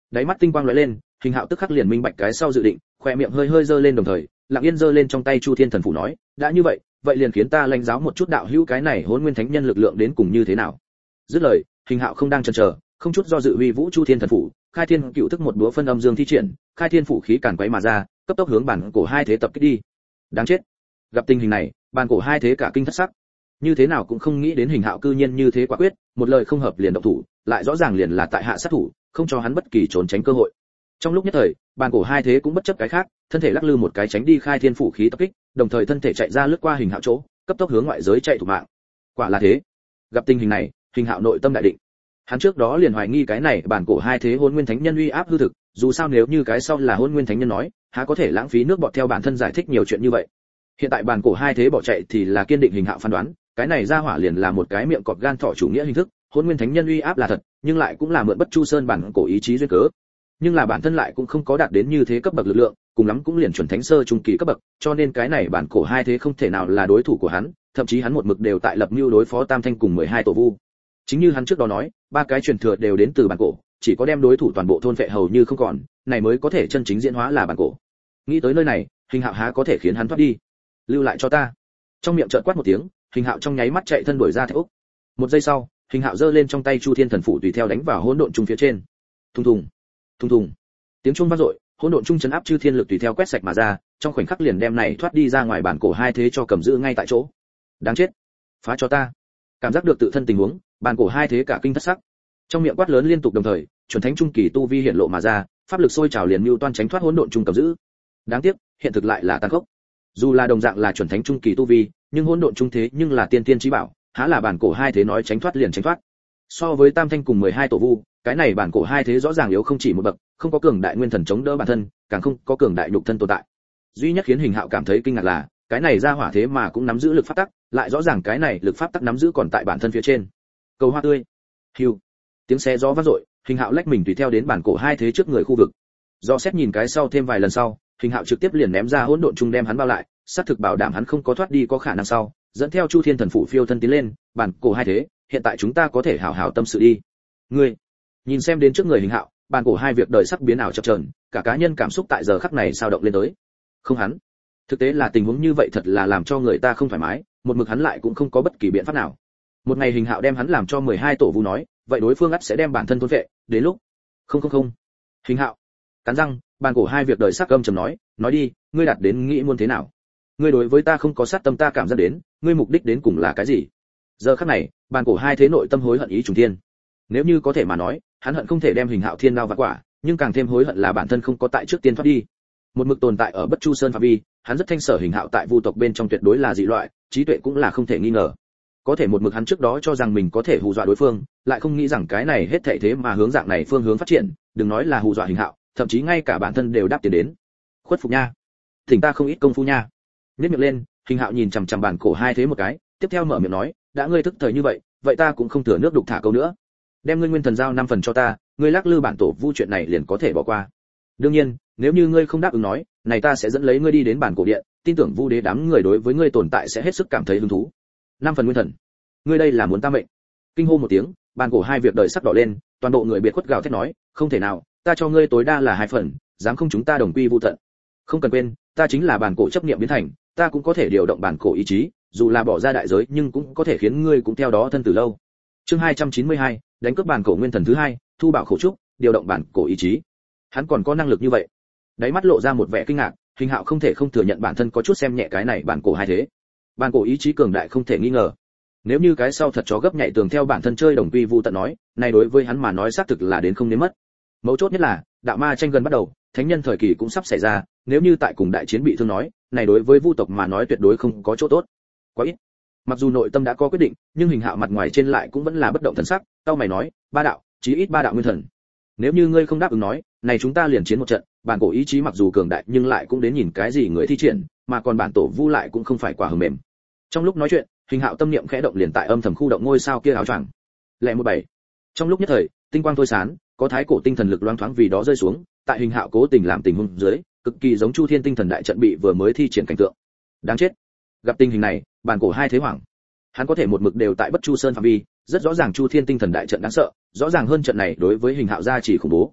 Đáy mắt tinh quang lóe lên, Hình Hạo tức khắc liền minh bạch cái sau dự định, khóe miệng hơi hơi giơ lên đồng thời, lặng yên giơ lên trong tay Chu Thiên Thần Phủ nói, đã như vậy, vậy liền khiến ta lãnh giáo một chút đạo hữu cái này Hỗn Nguyên Thánh Nhân lực lượng đến cùng như thế nào. Dứt lời, Hình Hạo không đang chần chờ, không chút do dự huy vũ Chu Thiên Thần Phủ, khai thiên cựu thức một búa phân âm dương thi triển, khai thiên phủ khí càn quấy mà ra, cấp tốc hướng bản cổ hai thế tập kích đi. Đáng chết. Gặp tình hình này, bản cổ hai thế cả kinh thất sắc. Như thế nào cũng không nghĩ đến Hình Hạo cư nhiên như thế quả quyết, một lời không hợp liền động thủ, lại rõ ràng liền là tại hạ sát thủ, không cho hắn bất kỳ trốn tránh cơ hội. Trong lúc nhất thời, bản cổ hai thế cũng bất chấp cái khác, thân thể lắc lư một cái tránh đi khai thiên phủ khí tập kích, đồng thời thân thể chạy ra lướt qua Hình Hạo chỗ, cấp tốc hướng ngoại giới chạy thủ mạng. Quả là thế. Gặp tình hình này, Hình Hạo nội tâm đại định. Hắn trước đó liền hoài nghi cái này bản cổ hai thế Hỗn Nguyên Thánh Nhân uy áp hư thực, dù sao nếu như cái sau là Hỗn Nguyên Thánh Nhân nói, há có thể lãng phí nước bọt theo bản thân giải thích nhiều chuyện như vậy. Hiện tại bản cổ hai thế bỏ chạy thì là kiên định Hình Hạo phán đoán, cái này ra hỏa liền là một cái miệng cọp gan thỏ chủ nghĩa hình thức, Hỗn Nguyên Thánh Nhân uy áp là thật, nhưng lại cũng là mượn Bất Chu Sơn bản cổ ý chí duyên cớ. Nhưng là bản thân lại cũng không có đạt đến như thế cấp bậc lực lượng, cùng lắm cũng liền chuẩn thánh sơ trung kỳ cấp bậc, cho nên cái này bản cổ hai thế không thể nào là đối thủ của hắn, thậm chí hắn một mực đều tại lập mưu đối phó Tam Thanh cùng 12 tổ vu. Chính như hắn trước đó nói, ba cái truyền thừa đều đến từ bản cổ, chỉ có đem đối thủ toàn bộ thôn phệ hầu như không còn, này mới có thể chân chính diễn hóa là bản cổ. Nghĩ tới nơi này, Hình Hạo há có thể khiến hắn thoát đi. Lưu lại cho ta. Trong miệng chợt quát một tiếng, Hình Hạo trong nháy mắt chạy thân đuổi ra thạch ốc. Một giây sau, Hình Hạo giơ lên trong tay Chu Thiên Thần Phủ tùy theo đánh vào hỗn độn trung phía trên. Thùng thùng, thùng thùng. Tiếng chuông vang dội, hỗn độn trung chấn áp chư thiên lực tùy theo quét sạch mà ra, trong khoảnh khắc liền đem này thoát đi ra ngoài bản cổ hai thế cho cầm giữ ngay tại chỗ. Đáng chết, phá cho ta. Cảm giác được tự thân tình huống, bản cổ hai thế cả kinh thất sắc. Trong miệng quát lớn liên tục đồng thời, chuẩn thánh trung kỳ tu vi hiện lộ mà ra, pháp lực sôi trào liền mưu toan tránh thoát hỗn độn trung cầm giữ. Đáng tiếc, hiện thực lại là tàn khốc. Dù là đồng dạng là chuẩn thánh trung kỳ tu vi, nhưng hỗn độn trung thế nhưng là tiên tiên chí bảo, há là bản cổ hai thế nói tránh thoát liền tránh thoát. So với Tam Thanh cùng 12 tổ vu, cái này bản cổ hai thế rõ ràng yếu không chỉ một bậc, không có cường đại nguyên thần chống đỡ bản thân, càng không có cường đại nhục thân tồn tại. Duy nhất khiến Hình Hạo cảm thấy kinh ngạc là, cái này ra hỏa thế mà cũng nắm giữ lực pháp tắc, lại rõ ràng cái này lực pháp tắc nắm giữ còn tại bản thân phía trên. Cầu hoa tươi. Hưu. Tiếng xe gió vang dội, Hình Hạo lách mình tùy theo đến bản cổ hai thế trước người khu vực. Do xét nhìn cái sau thêm vài lần sau, Hình Hạo trực tiếp liền ném ra hỗn độn trung đem hắn bao lại, xác thực bảo đảm hắn không có thoát đi có khả năng sau, dẫn theo Chu Thiên Thần Phủ phiêu thân tiến lên, bản cổ hai thế, hiện tại chúng ta có thể hảo hảo tâm sự đi. Ngươi, nhìn xem đến trước người Hình Hạo, bản cổ hai việc đời sắc biến ảo chập chờn, cả cá nhân cảm xúc tại giờ khắc này sao động lên tới. Không hắn, thực tế là tình huống như vậy thật là làm cho người ta không thoải mái, một mực hắn lại cũng không có bất kỳ biện pháp nào. Một ngày Hình Hạo đem hắn làm cho 12 tổ vu nói, vậy đối phương ắt sẽ đem bản thân thôn vệ, đến lúc. Không. Hình Hạo, cắn răng, bản cổ hai việc đời sắc âm trầm nói đi, ngươi đạt đến nghĩ muốn thế nào? Ngươi đối với ta không có sát tâm ta cảm giác đến, ngươi mục đích đến cùng là cái gì? Giờ khắc này, bản cổ hai thế nội tâm hối hận ý trùng thiên. Nếu như có thể mà nói, hắn hận không thể đem Hình Hạo thiên đao vạn quả, nhưng càng thêm hối hận là bản thân không có tại trước tiên thoát đi. Một mực tồn tại ở Bất Chu Sơn phạm vi, hắn rất thanh sở Hình Hạo tại vu tộc bên trong tuyệt đối là dị loại, trí tuệ cũng là không thể nghi ngờ. Có thể một mực hắn trước đó cho rằng mình có thể hù dọa đối phương, lại không nghĩ rằng cái này hết thảy thế mà hướng dạng này phương hướng phát triển, đừng nói là hù dọa Hình Hạo, thậm chí ngay cả bản thân đều đáp tiền đến. Khuất phục nha, thỉnh ta không ít công phu nha. Nhếch miệng lên, Hình Hạo nhìn chằm chằm bản cổ hai thế một cái, tiếp theo mở miệng nói, đã ngươi thức thời như vậy, vậy ta cũng không thừa nước đục thả câu nữa. Đem ngươi nguyên thần giao 5 phần cho ta, ngươi lắc lư bản tổ vu chuyện này liền có thể bỏ qua. Đương nhiên, nếu như ngươi không đáp ứng nói, này ta sẽ dẫn lấy ngươi đi đến bản cổ điện, tin tưởng vu đế đám người đối với ngươi tồn tại sẽ hết sức cảm thấy hứng thú. 5 phần nguyên thần, ngươi đây là muốn ta mệnh? Kinh hô một tiếng, bản cổ hai việc đời sắc đỏ lên, toàn bộ người biệt khuất gào thét nói, không thể nào, ta cho ngươi tối đa là 2 phần, dám không chúng ta đồng quy vu tận. Không cần quên, ta chính là bản cổ chấp niệm biến thành, ta cũng có thể điều động bản cổ ý chí, dù là bỏ ra đại giới nhưng cũng có thể khiến ngươi cũng theo đó thân tử lâu. Chương 292, đánh cướp bản cổ nguyên thần thứ hai, thu bảo khẩu trúc, điều động bản cổ ý chí. Hắn còn có năng lực như vậy? Đáy mắt lộ ra một vẻ kinh ngạc, Hình Hạo không thể không thừa nhận bản thân có chút xem nhẹ cái này bản cổ hai thế. Bản cổ ý chí cường đại không thể nghi ngờ. Nếu như cái sau thật chó gấp nhảy tường theo bản thân chơi đồng quy vu tận nói, này đối với hắn mà nói xác thực là đến không đến mất. Mấu chốt nhất là, đạo ma tranh gần bắt đầu, thánh nhân thời kỳ cũng sắp xảy ra, nếu như tại cùng đại chiến bị thương nói, này đối với vu tộc mà nói tuyệt đối không có chỗ tốt. Quá ít. Mặc dù nội tâm đã có quyết định, nhưng Hình Hạo mặt ngoài trên lại cũng vẫn là bất động thần sắc, tao mày nói, ba đạo, chí ít 3 đạo nguyên thần. Nếu như ngươi không đáp ứng nói, này chúng ta liền chiến một trận, bản cổ ý chí mặc dù cường đại nhưng lại cũng đến nhìn cái gì người thi triển, mà còn bản tổ vu lại cũng không phải quả hờ mềm. Trong lúc nói chuyện, Hình Hạo tâm niệm khẽ động liền tại âm thầm khu động ngôi sao kia áo choàng. Lẻ 17. Trong lúc nhất thời, tinh quang thôi sán, có thái cổ tinh thần lực loáng thoáng vì đó rơi xuống, tại Hình Hạo cố tình làm tình huống dưới, cực kỳ giống Chu Thiên tinh thần đại trận bị vừa mới thi triển cảnh tượng. Đáng chết. Gặp tình hình này, bản cổ hai thế hoảng. Hắn có thể một mực đều tại Bất Chu Sơn phạm vi, rất rõ ràng Chu Thiên tinh thần đại trận đáng sợ, rõ ràng hơn trận này đối với Hình Hạo gia chỉ khủng bố.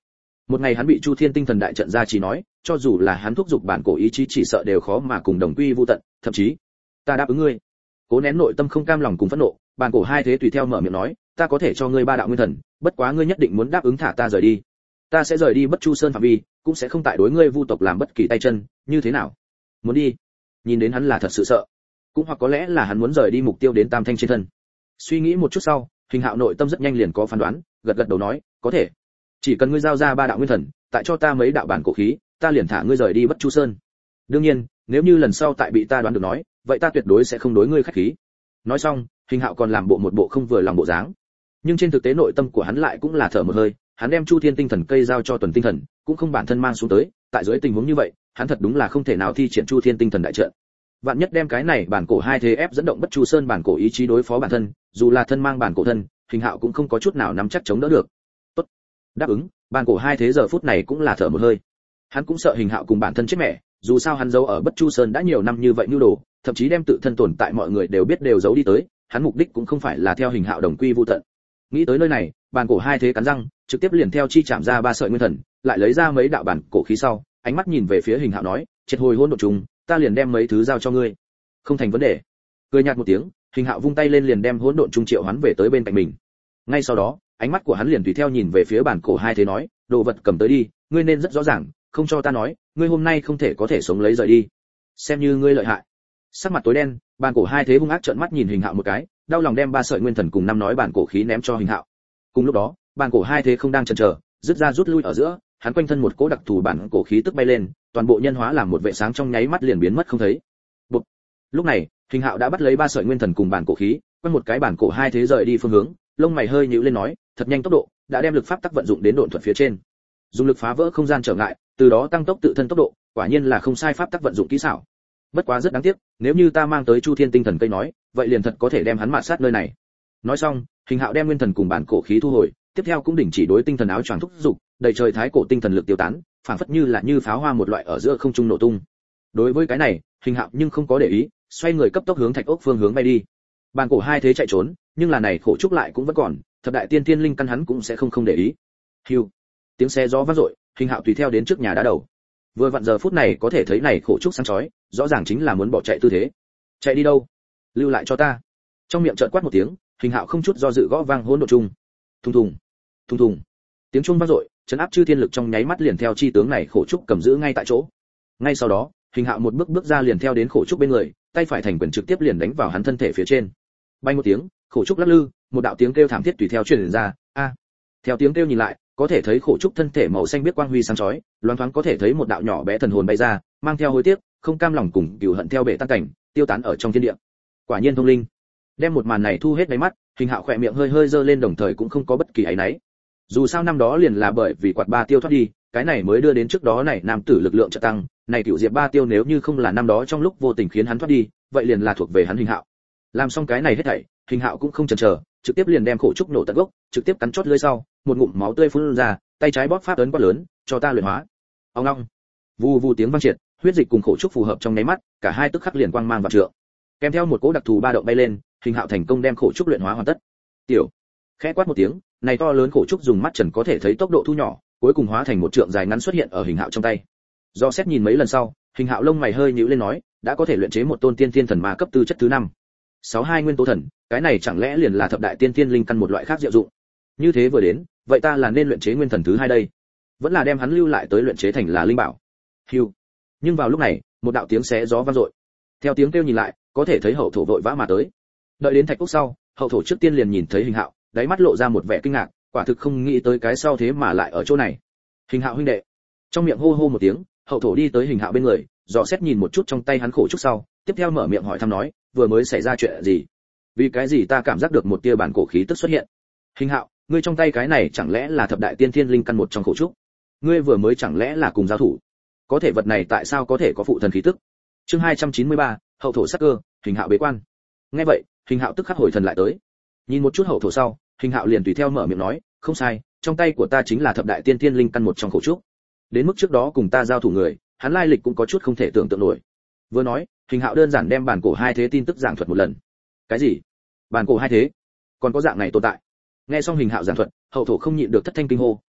Một ngày hắn bị Chu Thiên Tinh Thần đại trận ra chỉ nói, cho dù là hắn thúc giục bản cổ ý chí chỉ sợ đều khó mà cùng đồng quy vu tận, thậm chí, ta đáp ứng ngươi. Cố nén nội tâm không cam lòng cùng phẫn nộ, bản cổ hai thế tùy theo mở miệng nói, ta có thể cho ngươi 3 đạo nguyên thần, bất quá ngươi nhất định muốn đáp ứng thả ta rời đi. Ta sẽ rời đi Bất Chu Sơn phạm vi, cũng sẽ không tại đối ngươi vu tộc làm bất kỳ tay chân, như thế nào? Muốn đi? Nhìn đến hắn là thật sự sợ, cũng hoặc có lẽ là hắn muốn rời đi mục tiêu đến Tam Thanh trên thân. Suy nghĩ một chút sau, Hình Hạo nội tâm rất nhanh liền có phán đoán, gật gật đầu nói, có thể. Chỉ cần ngươi giao ra 3 đạo nguyên thần, tại cho ta mấy đạo bản cổ khí, ta liền thả ngươi rời đi Bất Chu Sơn. Đương nhiên, nếu như lần sau tại bị ta đoán được nói, vậy ta tuyệt đối sẽ không đối ngươi khách khí. Nói xong, Hình Hạo còn làm một bộ không vừa lòng bộ dáng. Nhưng trên thực tế nội tâm của hắn lại cũng là thở một hơi, hắn đem Chu Thiên Tinh Thần cây giao cho Tuần Tinh Thần, cũng không bản thân mang xuống tới, tại dưới tình huống như vậy, hắn thật đúng là không thể nào thi triển Chu Thiên Tinh Thần đại trận. Vạn nhất đem cái này bản cổ hai thế ép dẫn động Bất Chu Sơn bản cổ ý chí đối phó bản thân, dù là thân mang bản cổ thân, Hình Hạo cũng không có chút nào nắm chắc chống đỡ được. Tốt, đáp ứng. Bản cổ hai thế giờ phút này cũng là thở một hơi. Hắn cũng sợ Hình Hạo cùng bản thân chết mẹ, dù sao hắn giấu ở Bất Chu Sơn đã nhiều năm như vậy nhu đồ, thậm chí đem tự thân tồn tại mọi người đều biết đều giấu đi tới, hắn mục đích cũng không phải là theo Hình Hạo đồng quy vu tận. Nghĩ tới nơi này, bản cổ hai thế cắn răng, trực tiếp liền theo chi chạm ra 3 sợi nguyên thần, lại lấy ra mấy đạo bản cổ khí sau, ánh mắt nhìn về phía Hình Hạo nói, triệt hồi hỗn độn trùng, ta liền đem mấy thứ giao cho ngươi. Không thành vấn đề. Cười nhạt một tiếng, Hình Hạo vung tay lên liền đem hỗn độn trung triệu hắn về tới bên cạnh mình. Ngay sau đó, ánh mắt của hắn liền tùy theo nhìn về phía bản cổ hai thế nói, đồ vật cầm tới đi, ngươi nên rất rõ ràng, không cho ta nói, ngươi hôm nay không thể có thể sống lấy rời đi. Xem như ngươi lợi hại. Sắc mặt tối đen, bản cổ hai thế hung ác trợn mắt nhìn Hình Hạo một cái, đau lòng đem 3 sợi nguyên thần cùng 5 nói bản cổ khí ném cho Hình Hạo. Cùng lúc đó, bản cổ hai thế không đang chần chờ, rút ra rút lui ở giữa, hắn quanh thân một cỗ đặc thù bản cổ khí tức bay lên, toàn bộ nhân hóa làm một vệ sáng trong nháy mắt liền biến mất không thấy. Bụp. Lúc này, Hình Hạo đã bắt lấy 3 sợi nguyên thần cùng bản cổ khí, quanh một cái bản cổ hai thế rời đi phương hướng, lông mày hơi nhíu lên nói, thật nhanh tốc độ, đã đem lực pháp tắc vận dụng đến độn thuật phía trên. Dùng lực phá vỡ không gian trở ngại, từ đó tăng tốc tự thân tốc độ, quả nhiên là không sai pháp tắc vận dụng kỹ xảo. Bất quá rất đáng tiếc, nếu như ta mang tới Chu Thiên Tinh Thần cây nói, vậy liền thật có thể đem hắn mạt sát nơi này. Nói xong, Hình Hạo đem nguyên thần cùng bản cổ khí thu hồi, tiếp theo cũng đình chỉ đối tinh thần áo choàng thúc dục, đầy trời thái cổ tinh thần lực tiêu tán, phảng phất như là như pháo hoa một loại ở giữa không trung nổ tung. Đối với cái này, Hình Hạo nhưng không có để ý, xoay người cấp tốc hướng thạch ốc phương hướng bay đi. Bản cổ hai thế chạy trốn, nhưng là này khổ trúc lại cũng vẫn còn, thập đại tiên tiên linh căn hắn cũng sẽ không để ý. Hưu, tiếng xe gió vang dội, Hình Hạo tùy theo đến trước nhà đá đầu. Vừa vặn giờ phút này có thể thấy này khổ trúc sáng chói, rõ ràng chính là muốn bỏ chạy tư thế. Chạy đi đâu? Lưu lại cho ta. Trong miệng chợt quát một tiếng, Hình Hạo không chút do dự gõ vang hỗn độn trung. Thùng thùng, thùng thùng. Tiếng chuông vang dội, trấn áp chư thiên lực trong nháy mắt liền theo chi tướng này khổ trúc cầm giữ ngay tại chỗ. Ngay sau đó, Hình Hạo một bước bước ra liền theo đến khổ trúc bên người, tay phải thành quyền trực tiếp liền đánh vào hắn thân thể phía trên. Bay một tiếng, khổ trúc lắc lư, một đạo tiếng kêu thảm thiết tùy theo truyền ra, a. Theo tiếng kêu nhìn lại, có thể thấy khổ trúc thân thể màu xanh biết quang huy sáng chói, loáng thoáng có thể thấy một đạo nhỏ bé thần hồn bay ra, mang theo hối tiếc, không cam lòng cùng cừu hận theo bể tan cảnh, tiêu tán ở trong thiên địa. Quả nhiên thông linh. Đem một màn này thu hết đáy mắt, Hình Hạo khỏe miệng hơi hơi giơ lên đồng thời cũng không có bất kỳ áy náy. Dù sao năm đó liền là bởi vì quạt ba tiêu thoát đi, cái này mới đưa đến trước đó này nam tử lực lượng trợ tăng, này cửu diệp ba tiêu nếu như không là năm đó trong lúc vô tình khiến hắn thoát đi, vậy liền là thuộc về hắn Hình Hạo. Làm xong cái này hết thảy, Hình Hạo cũng không chần chờ, trực tiếp liền đem khổ trúc nổ tận gốc, trực tiếp cắn chót lưỡi sau, một ngụm máu tươi phun ra, tay trái bóp pháp ấn quát lớn, cho ta luyện hóa. Ong ong. Vù vù tiếng vang triệt, huyết dịch cùng khổ trúc phù hợp trong nháy mắt, cả hai tức khắc liền quang mang vạn trượng. Kèm theo một cỗ đặc thù ba động bay lên, Hình Hạo thành công đem khổ trúc luyện hóa hoàn tất. Tiểu, khẽ quát một tiếng, này to lớn khổ trúc dùng mắt trần có thể thấy tốc độ thu nhỏ, cuối cùng hóa thành một trượng dài ngắn xuất hiện ở Hình Hạo trong tay. Do xét nhìn mấy lần sau, Hình Hạo lông mày hơi nhíu lên nói, đã có thể luyện chế một tôn tiên thiên thần ma cấp tư chất thứ 5. 62 nguyên tố thần, cái này chẳng lẽ liền là thập đại tiên thiên linh căn một loại khác diệu dụng. Như thế vừa đến, vậy ta là nên luyện chế nguyên thần thứ 2 đây, vẫn là đem hắn lưu lại tới luyện chế thành là linh bảo. Hưu. Nhưng vào lúc này, một đạo tiếng xé gió vang dội. Theo tiếng kêu nhìn lại, có thể thấy hậu thổ vội vã mà tới. Đợi đến thạch cốc sau, hậu thổ trước tiên liền nhìn thấy Hình Hạo, đáy mắt lộ ra một vẻ kinh ngạc, quả thực không nghĩ tới cái sau thế mà lại ở chỗ này. Hình Hạo huynh đệ. Trong miệng hô hô một tiếng, hậu thổ đi tới Hình Hạo bên người, dò xét nhìn một chút trong tay hắn khổ trúc sau, tiếp theo mở miệng hỏi thăm nói, vừa mới xảy ra chuyện gì? Vì cái gì ta cảm giác được một tia bản cổ khí tức xuất hiện? Hình Hạo, ngươi trong tay cái này chẳng lẽ là thập đại tiên thiên linh căn một trong khổ trúc? Ngươi vừa mới chẳng lẽ là cùng giao thủ? Có thể vật này tại sao có thể có phụ thần khí tức? Chương 293, hậu thổ sắc cơ, Hình Hạo bế quan. Nghe vậy, Hình Hạo tức khắc hồi thần lại tới. Nhìn một chút hậu thổ sau, Hình Hạo liền tùy theo mở miệng nói, không sai, trong tay của ta chính là thập đại tiên thiên linh căn một trong khổ trúc. Đến mức trước đó cùng ta giao thủ người, hắn lai lịch cũng có chút không thể tưởng tượng nổi. Vừa nói, Hình Hạo đơn giản đem bản cổ hai thế tin tức giảng thuật một lần. Cái gì? Bản cổ hai thế? Còn có dạng này tồn tại? Nghe xong Hình Hạo giảng thuật, hậu thổ không nhịn được thất thanh kinh hô,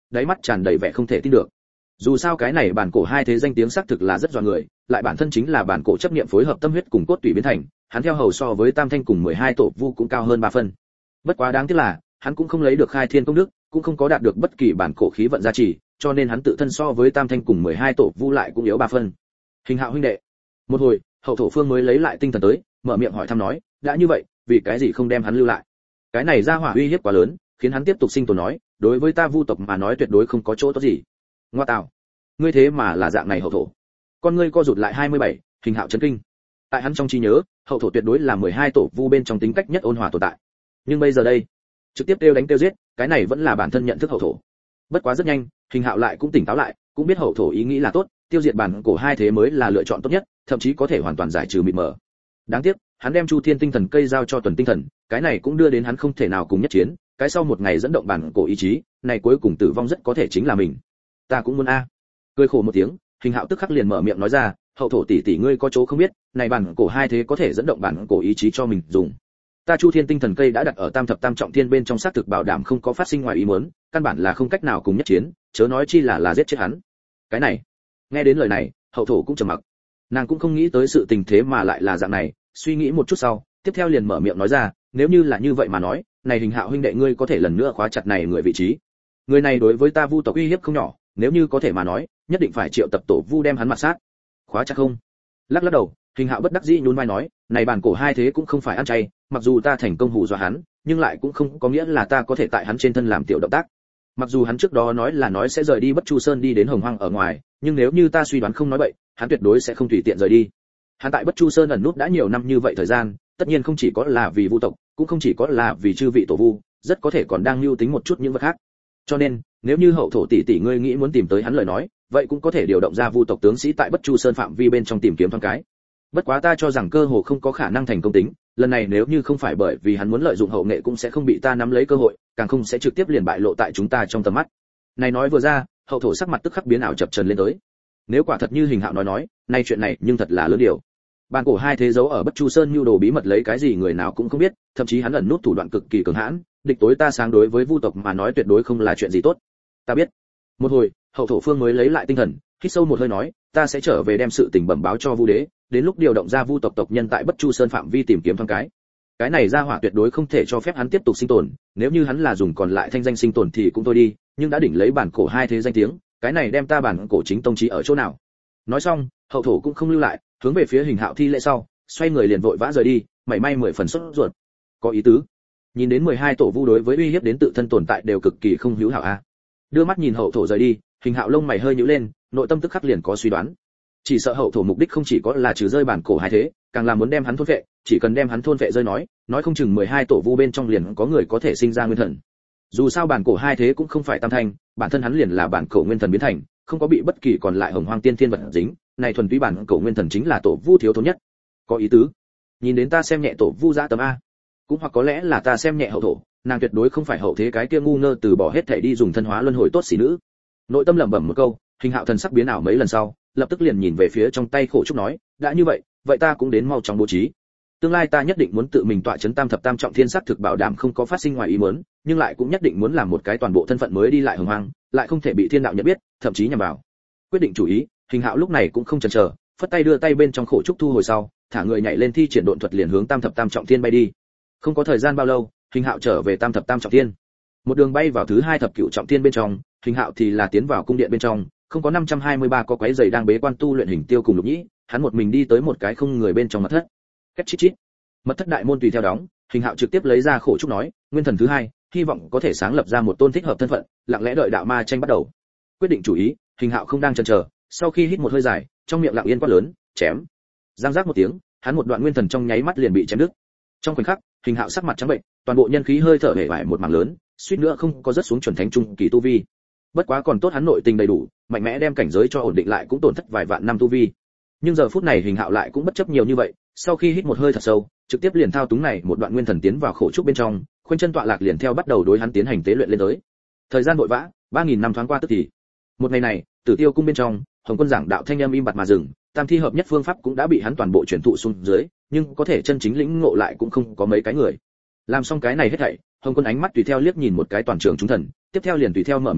đáy mắt tràn đầy vẻ không thể tin được. Dù sao cái này bản cổ hai thế danh tiếng xác thực là rất dọa người, lại bản thân chính là bản cổ chấp niệm phối hợp tâm huyết cùng cốt tủy biến thành, hắn theo hầu so với Tam Thanh cùng 12 tổ vu cũng cao hơn 3 phân. Bất quá đáng tiếc là, hắn cũng không lấy được khai thiên công đức, cũng không có đạt được bất kỳ bản cổ khí vận gia trì, cho nên hắn tự thân so với Tam Thanh cùng 12 tổ vu lại cũng yếu 3 phân. Hình Hạo huynh đệ. Một hồi, Hậu Thổ Phương mới lấy lại tinh thần tới, mở miệng hỏi thăm nói, đã như vậy, vì cái gì không đem hắn lưu lại? Cái này ra hỏa uy hiếp quá lớn, khiến hắn tiếp tục sinh tồn nói, đối với ta vu tộc mà nói tuyệt đối không có chỗ tốt gì. Ngoa tạo, ngươi thế mà là dạng này Hậu Thổ. Con ngươi co rụt lại 27, Hình Hạo chấn kinh. Tại hắn trong trí nhớ, Hậu Thổ tuyệt đối là 12 tổ vu bên trong tính cách nhất ôn hòa tồn tại. Nhưng bây giờ đây, trực tiếp kêu đánh kêu giết, cái này vẫn là bản thân nhận thức Hậu Thổ. Bất quá rất nhanh, Hình Hạo lại cũng tỉnh táo lại, cũng biết Hậu Thổ ý nghĩ là tốt, tiêu diệt bản cổ hai thế mới là lựa chọn tốt nhất, thậm chí có thể hoàn toàn giải trừ mịt mờ. Đáng tiếc, hắn đem Chu Thiên tinh thần cây giao cho Tuần tinh thần, cái này cũng đưa đến hắn không thể nào cùng nhất chiến, cái sau một ngày dẫn động bản cổ ý chí, này cuối cùng tử vong rất có thể chính là mình. Ta cũng muốn a. Cười khổ một tiếng, Hình Hạo tức khắc liền mở miệng nói ra, Hậu Thổ tỷ tỷ ngươi có chỗ không biết, này bản cổ hai thế có thể dẫn động bản cổ ý chí cho mình dùng. Ta Chu Thiên tinh thần cây đã đặt ở Tam thập tam trọng thiên bên trong xác thực bảo đảm không có phát sinh ngoài ý muốn, căn bản là không cách nào cùng nhất chiến, chớ nói chi là giết chết hắn. Cái này, nghe đến lời này, Hậu Thổ cũng trầm mặc. Nàng cũng không nghĩ tới sự tình thế mà lại là dạng này, suy nghĩ một chút sau, tiếp theo liền mở miệng nói ra, nếu như là như vậy mà nói, này Hình Hạo huynh đệ ngươi có thể lần nữa khóa chặt này người vị trí. Người này đối với ta vu tộc uy hiếp không nhỏ, nếu như có thể mà nói, nhất định phải triệu tập tổ vu đem hắn mặt sát. Khóa chặt không? Lắc lắc đầu, Hình Hạo bất đắc dĩ nhún vai nói, này bản cổ hai thế cũng không phải ăn chay, mặc dù ta thành công hù dọa hắn, nhưng lại cũng không có nghĩa là ta có thể tại hắn trên thân làm tiểu động tác. Mặc dù hắn trước đó nói sẽ rời đi Bất Chu Sơn đi đến Hồng Hoang ở ngoài, nhưng nếu như ta suy đoán không nói bậy, hắn tuyệt đối sẽ không tùy tiện rời đi. Hắn tại Bất Chu Sơn ẩn nút đã nhiều năm như vậy thời gian, tất nhiên không chỉ có là vì vu tộc, cũng không chỉ có là vì chư vị tổ vu, rất có thể còn đang lưu tính một chút những vật khác. Cho nên, nếu như Hậu Thổ tỷ tỷ ngươi nghĩ muốn tìm tới hắn lời nói, vậy cũng có thể điều động ra vu tộc tướng sĩ tại Bất Chu Sơn phạm vi bên trong tìm kiếm thoáng cái. Bất quá ta cho rằng cơ hồ không có khả năng thành công tính, lần này nếu như không phải bởi vì hắn muốn lợi dụng hậu nghệ cũng sẽ không bị ta nắm lấy cơ hội, càng không sẽ trực tiếp liền bại lộ tại chúng ta trong tầm mắt. Này nói vừa ra, Hậu Thổ sắc mặt tức khắc biến ảo chập chờn lên tới. Nếu quả thật như Hình Hạo nói, nay chuyện này nhưng thật là lớn điều. Bản cổ hai thế giấu ở Bất Chu Sơn nhu đồ bí mật lấy cái gì người nào cũng không biết, thậm chí hắn ẩn nút thủ đoạn cực kỳ cường hãn, địch tối ta sáng đối với vu tộc mà nói tuyệt đối không là chuyện gì tốt. Ta biết. Một hồi, Hậu Thổ Phương mới lấy lại tinh thần, hít sâu một hơi nói, ta sẽ trở về đem sự tình bẩm báo cho Vu Đế, đến lúc điều động ra vu tộc tộc nhân tại Bất Chu Sơn phạm vi tìm kiếm thoáng cái. Cái này ra hỏa tuyệt đối không thể cho phép hắn tiếp tục sinh tồn, nếu như hắn là dùng còn lại thanh danh sinh tồn thì cũng thôi đi, nhưng đã đỉnh lấy bản cổ hai thế danh tiếng, cái này đem ta bản cổ chính tông chí ở chỗ nào? Nói xong, Hậu Thổ cũng không lưu lại, hướng về phía Hình Hạo thi lễ sau, xoay người liền vội vã rời đi, mảy may 10 phần sốt ruột. Có ý tứ. Nhìn đến 12 tổ vu đối với uy hiếp đến tự thân tồn tại đều cực kỳ không hữu hảo a. Đưa mắt nhìn Hậu Thổ rời đi, Hình Hạo lông mày hơi nhíu lên, nội tâm tức khắc liền có suy đoán. Chỉ sợ Hậu Thổ mục đích không chỉ có là trừ rơi bản cổ hai thế, càng là muốn đem hắn thôn vệ, chỉ cần đem hắn thôn vệ rơi nói không chừng 12 tổ vu bên trong liền có người có thể sinh ra nguyên thần. Dù sao bản cổ hai thế cũng không phải tam thanh, bản thân hắn liền là bản cổ nguyên thần biến thành, không có bị bất kỳ còn lại hồng hoang tiên thiên vật dính, này thuần túy bản cổ nguyên thần chính là tổ vu thiếu thốn nhất. Có ý tứ. Nhìn đến ta xem nhẹ tổ vu dã tầm a, cũng hoặc có lẽ là ta xem nhẹ Hậu Thổ, nàng tuyệt đối không phải hậu thế cái kia ngu ngơ từ bỏ hết thể đi dùng thân hóa luân hồi tốt xỉ nữ. Nội tâm lẩm bẩm một câu, Hình Hạo thần sắc biến ảo mấy lần sau, lập tức liền nhìn về phía trong tay khổ trúc nói, đã như vậy, vậy ta cũng đến mau chóng bố trí. Tương lai ta nhất định muốn tự mình tọa chấn Tam thập tam trọng thiên sắc thực bảo đảm không có phát sinh ngoài ý muốn, nhưng lại cũng nhất định muốn làm một cái toàn bộ thân phận mới đi lại hồng hoang, lại không thể bị thiên đạo nhận biết, thậm chí nhằm vào. Quyết định chủ ý, Hình Hạo lúc này cũng không chần chờ, phất tay đưa tay bên trong khổ trúc thu hồi sau, thả người nhảy lên thi triển độn thuật liền hướng Tam thập tam trọng thiên bay đi. Không có thời gian bao lâu, Hình Hạo trở về Tam thập tam trọng thiên. Một đường bay vào thứ hai thập cửu trọng thiên bên trong, Hình Hạo thì là tiến vào cung điện bên trong, không có 523 có quái giày đang bế quan tu luyện Hình Tiêu cùng Lục Nhĩ, hắn một mình đi tới một cái không người bên trong mật thất. Két chít chít. Mật thất đại môn tùy theo đóng, Hình Hạo trực tiếp lấy ra khổ trúc nói, nguyên thần thứ hai, hy vọng có thể sáng lập ra một tôn thích hợp thân phận, lặng lẽ đợi đạo ma tranh bắt đầu. Quyết định chủ ý, Hình Hạo không đang chần chờ, sau khi hít một hơi dài, trong miệng lặng yên quát lớn, chém. Giang giác một tiếng, hắn một đoạn nguyên thần trong nháy mắt liền bị chém đứt. Trong khoảnh khắc, Hình Hạo sắc mặt trắng bệnh, toàn bộ nhân khí hơi thở hể vải một mảng lớn, suýt nữa không có rớt xuống chuẩn thánh trung kỳ tu vi. Bất quá còn tốt hắn nội tình đầy đủ, mạnh mẽ đem cảnh giới cho ổn định lại cũng tổn thất vài vạn năm tu vi. Nhưng giờ phút này Hình Hạo lại cũng bất chấp nhiều như vậy, sau khi hít một hơi thật sâu, trực tiếp liền thao túng này một đoạn nguyên thần tiến vào khổ trúc bên trong, khoanh chân tọa lạc liền theo bắt đầu đối hắn tiến hành tế luyện lên tới. Thời gian vội vã, 3000 năm thoáng qua tức thì. Một ngày này, Tử Tiêu cung bên trong, Hồng Quân giảng đạo thanh âm im bặt mà dừng, tam thi hợp nhất phương pháp cũng đã bị hắn toàn bộ truyền thụ xuống dưới, nhưng có thể chân chính lĩnh ngộ lại cũng không có mấy cái người. Làm xong cái này hết thảy, Hồng Quân ánh mắt tùy theo liếc nhìn một cái toàn trường chúng thần, tiếp theo liền tùy theo mở miệng nói,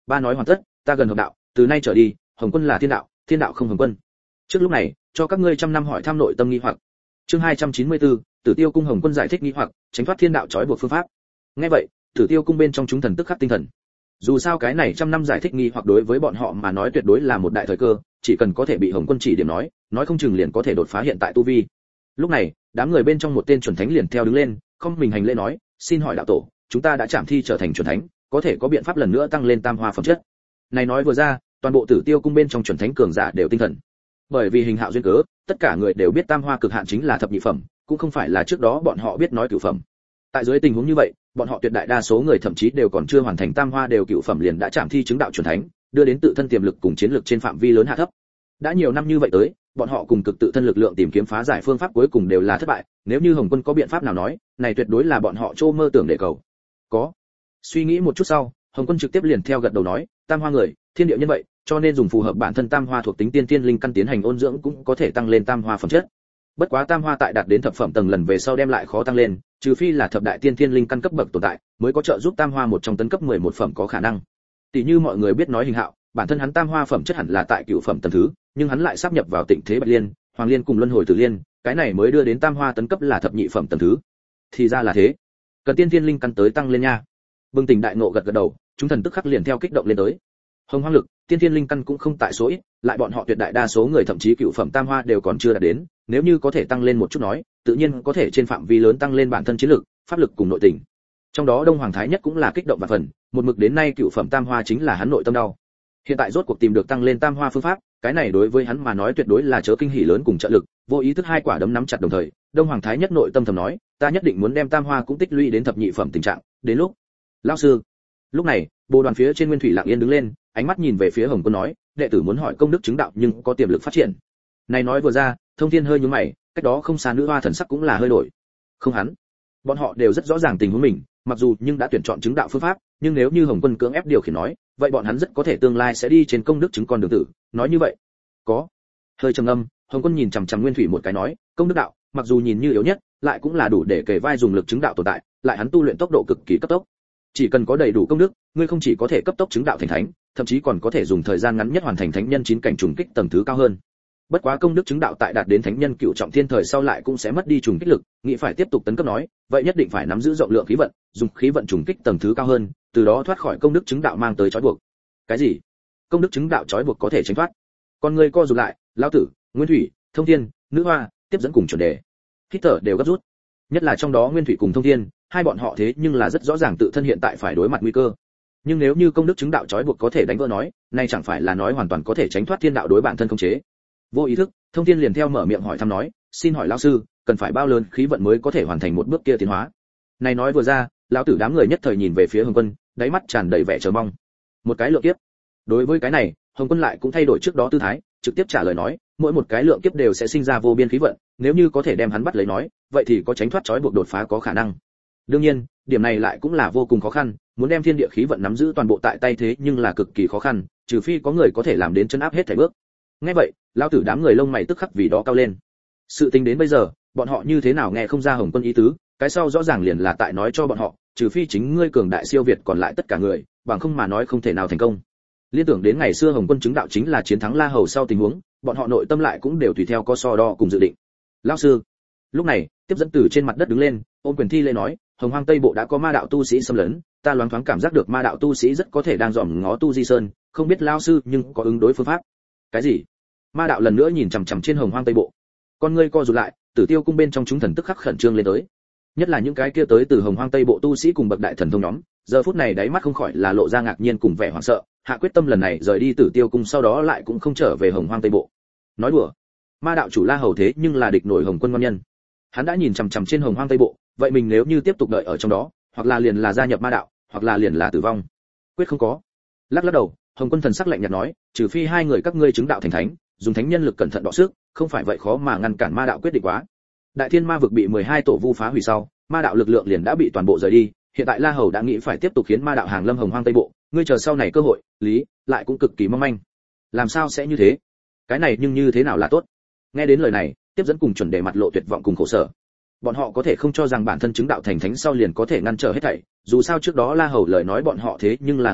ba nói hoàn tất, ta gần hợp đạo, từ nay trở đi, Hồng Quân là thiên đạo, thiên đạo không Hồng Quân. Trước lúc này, cho các ngươi trăm năm hỏi thăm nội tâm nghi hoặc. Chương 294, Tử Tiêu cung Hồng Quân giải thích nghi hoặc, tránh thoát thiên đạo trói buộc phương pháp. Nghe vậy, Tử Tiêu cung bên trong chúng thần tức khắc tinh thần. Dù sao cái này trăm năm giải thích nghi hoặc đối với bọn họ mà nói tuyệt đối là một đại thời cơ, chỉ cần có thể bị Hồng Quân chỉ điểm nói không chừng liền có thể đột phá hiện tại tu vi. Lúc này, đám người bên trong một tên chuẩn thánh liền theo đứng lên, không mình hành lễ nói, xin hỏi đạo tổ, chúng ta đã chạm thi trở thành chuẩn thánh, có thể có biện pháp lần nữa tăng lên tam hoa phẩm chất. Này nói vừa ra, toàn bộ Tử Tiêu cung bên trong chuẩn thánh cường giả đều tinh thần. Bởi vì hình hạo duyên cớ, tất cả người đều biết tam hoa cực hạn chính là thập nhị phẩm, cũng không phải là trước đó bọn họ biết nói cửu phẩm. Tại dưới tình huống như vậy, bọn họ tuyệt đại đa số người thậm chí đều còn chưa hoàn thành tam hoa đều cửu phẩm liền đã chạm thi chứng đạo chuẩn thánh, đưa đến tự thân tiềm lực cùng chiến lực trên phạm vi lớn hạ thấp. Đã nhiều năm như vậy tới, bọn họ cùng cực tự thân lực lượng tìm kiếm phá giải phương pháp cuối cùng đều là thất bại, nếu như Hồng Quân có biện pháp nào nói, này tuyệt đối là bọn họ trô mơ tưởng để cầu. Có. Suy nghĩ một chút sau, Hồng Quân trực tiếp liền theo gật đầu nói, tam hoa người, thiên địa nhân vậy, cho nên dùng phù hợp bản thân tam hoa thuộc tính tiên tiên linh căn tiến hành ôn dưỡng cũng có thể tăng lên tam hoa phẩm chất. Bất quá tam hoa tại đạt đến thập phẩm tầng lần về sau đem lại khó tăng lên, trừ phi là thập đại tiên tiên linh căn cấp bậc tồn tại, mới có trợ giúp tam hoa một trong tấn cấp 11 phẩm có khả năng. Tỷ như mọi người biết nói hình hạo, bản thân hắn tam hoa phẩm chất hẳn là tại cửu phẩm tầng thứ, nhưng hắn lại sắp nhập vào Tịnh Thế Bạch Liên, Hoàng Liên cùng Luân Hồi Tử Liên, cái này mới đưa đến tam hoa tấn cấp là thập nhị phẩm tầng thứ. Thì ra là thế, cần tiên tiên linh căn tới tăng lên nha. Bừng tỉnh đại ngộ gật gật đầu, chúng thần tức khắc liền theo kích động lên tới. Hồng Hoang lực, tiên tiên linh căn cũng không tại số ít, lại bọn họ tuyệt đại đa số người thậm chí cửu phẩm tam hoa đều còn chưa đạt đến, nếu như có thể tăng lên một chút nói, tự nhiên có thể trên phạm vi lớn tăng lên bản thân chiến lực, pháp lực cùng nội tình. Trong đó Đông Hoàng Thái Nhất cũng là kích động và phần, một mực đến nay cửu phẩm tam hoa chính là hắn nội tâm đau. Hiện tại rốt cuộc tìm được tăng lên tam hoa phương pháp, cái này đối với hắn mà nói tuyệt đối là chớ kinh hỉ lớn cùng trợ lực, vô ý thức hai quả đấm nắm chặt đồng thời, Đông Hoàng Thái Nhất nội tâm thầm nói, ta nhất định muốn đem tam hoa cũng tích lũy đến thập nhị phẩm tình trạng, đến lúc. Lão sư. Lúc này, Bồ Đoàn phía trên Nguyên Thủy lặng yên đứng lên, ánh mắt nhìn về phía Hồng Quân nói, đệ tử muốn hỏi công đức chứng đạo nhưng có tiềm lực phát triển. Này nói vừa ra, Thông Thiên hơi nhướng mày, cách đó không xa nữ hoa thần sắc cũng là hơi đổi. Không hắn, bọn họ đều rất rõ ràng tình huống mình, mặc dù nhưng đã tuyển chọn chứng đạo phương pháp, nhưng nếu như Hồng Quân cưỡng ép điều khiển nói, vậy bọn hắn rất có thể tương lai sẽ đi trên công đức chứng con đường tử. Nói như vậy, có. Hơi trầm ngâm, Hồng Quân nhìn chằm chằm Nguyên Thủy một cái nói, công đức đạo, mặc dù nhìn như yếu nhất, lại cũng là đủ để kể vai dùng lực chứng đạo tồn tại, lại hắn tu luyện tốc độ cực kỳ cấp tốc. Chỉ cần có đầy đủ công đức, ngươi không chỉ có thể cấp tốc chứng đạo thành thánh, thậm chí còn có thể dùng thời gian ngắn nhất hoàn thành thánh nhân 9 cảnh trùng kích tầng thứ cao hơn. Bất quá công đức chứng đạo tại đạt đến thánh nhân cựu trọng thiên thời sau lại cũng sẽ mất đi trùng kích lực, nghĩ phải tiếp tục tấn cấp nói, vậy nhất định phải nắm giữ rộng lượng khí vận, dùng khí vận trùng kích tầng thứ cao hơn, từ đó thoát khỏi công đức chứng đạo mang tới trói buộc. Cái gì? Công đức chứng đạo trói buộc có thể tránh thoát? Con người co rụt lại, lão tử, Nguyên Thủy, Thông Thiên, nữ hoa, tiếp dẫn cùng chuẩn đề. Hít thở đều gấp rút. Nhất là trong đó Nguyên Thủy cùng Thông Thiên, hai bọn họ thế nhưng là rất rõ ràng tự thân hiện tại phải đối mặt nguy cơ. Nhưng nếu như công đức chứng đạo trói buộc có thể đánh vỡ nói, nay chẳng phải là nói hoàn toàn có thể tránh thoát thiên đạo đối bản thân khống chế. Vô ý thức, Thông Thiên liền theo mở miệng hỏi thăm nói, xin hỏi lão sư, cần phải bao lớn khí vận mới có thể hoàn thành một bước kia tiến hóa? Này nói vừa ra, lão tử đám người nhất thời nhìn về phía Hồng Quân, đáy mắt tràn đầy vẻ chờ mong. Một cái lượng kiếp. Đối với cái này, Hồng Quân lại cũng thay đổi trước đó tư thái, trực tiếp trả lời nói, mỗi một cái lượng kiếp đều sẽ sinh ra vô biên khí vận, nếu như có thể đem hắn bắt lấy nói, vậy thì có tránh thoát trói buộc đột phá có khả năng. Đương nhiên, điểm này lại cũng là vô cùng khó khăn, muốn đem thiên địa khí vận nắm giữ toàn bộ tại tay thế nhưng là cực kỳ khó khăn, trừ phi có người có thể làm đến chân áp hết thảy bước. Nghe vậy, lão tử đám người lông mày tức khắc vì đó cao lên. Sự tình đến bây giờ, bọn họ như thế nào nghe không ra Hồng Quân ý tứ, cái sau rõ ràng liền là tại nói cho bọn họ, trừ phi chính ngươi cường đại siêu việt còn lại tất cả người, bằng không mà nói không thể nào thành công. Liên tưởng đến ngày xưa Hồng Quân chứng đạo chính là chiến thắng La Hầu sau tình huống, bọn họ nội tâm lại cũng đều tùy theo có so đo cùng dự định. Lão sư. Lúc này, tiếp dẫn từ trên mặt đất đứng lên, ôm quyền thi lễ nói, Hồng Hoang Tây Bộ đã có ma đạo tu sĩ xâm lấn, ta loáng thoáng cảm giác được ma đạo tu sĩ rất có thể đang dòm ngó Tu Di Sơn, không biết lão sư nhưng có ứng đối phương pháp. Cái gì? Ma đạo lần nữa nhìn chằm chằm trên Hồng Hoang Tây Bộ. Con ngươi co rụt lại, Tử Tiêu cung bên trong chúng thần tức khắc khẩn trương lên tới. Nhất là những cái kia tới từ Hồng Hoang Tây Bộ tu sĩ cùng bậc đại thần thông nhóm, giờ phút này đáy mắt không khỏi là lộ ra ngạc nhiên cùng vẻ hoảng sợ, hạ quyết tâm lần này rời đi Tử Tiêu cung sau đó lại cũng không trở về Hồng Hoang Tây Bộ. Nói đùa, ma đạo chủ La Hầu thế nhưng là địch nổi Hồng Quân ngon nhân. Hắn đã nhìn chằm chằm trên Hồng Hoang Tây Bộ, vậy mình nếu như tiếp tục đợi ở trong đó, hoặc là liền là gia nhập ma đạo, hoặc là liền là tử vong. Quyết không có. Lắc lắc đầu, Hồng Quân thần sắc lạnh nhạt nói, trừ phi hai người các ngươi chứng đạo thành thánh, dùng thánh nhân lực cẩn thận đọ sức, không phải vậy khó mà ngăn cản ma đạo quyết định quá. Đại Thiên Ma vực bị 12 tổ vu phá hủy sau, ma đạo lực lượng liền đã bị toàn bộ rời đi, hiện tại La Hầu đã nghĩ phải tiếp tục khiến ma đạo hàng lâm Hồng Hoang Tây Bộ, ngươi chờ sau này cơ hội, lý lại cũng cực kỳ mong manh. Làm sao sẽ như thế? Cái này nhưng như thế nào là tốt? Nghe đến lời này, tiếp dẫn cùng chuẩn đề mặt lộ tuyệt vọng cùng khổ sở. Bọn họ có thể không cho rằng bản thân chứng đạo thành thánh sau liền có thể ngăn trở hết thảy, dù sao trước đó La Hầu lời nói bọn họ thế nhưng là nghe được,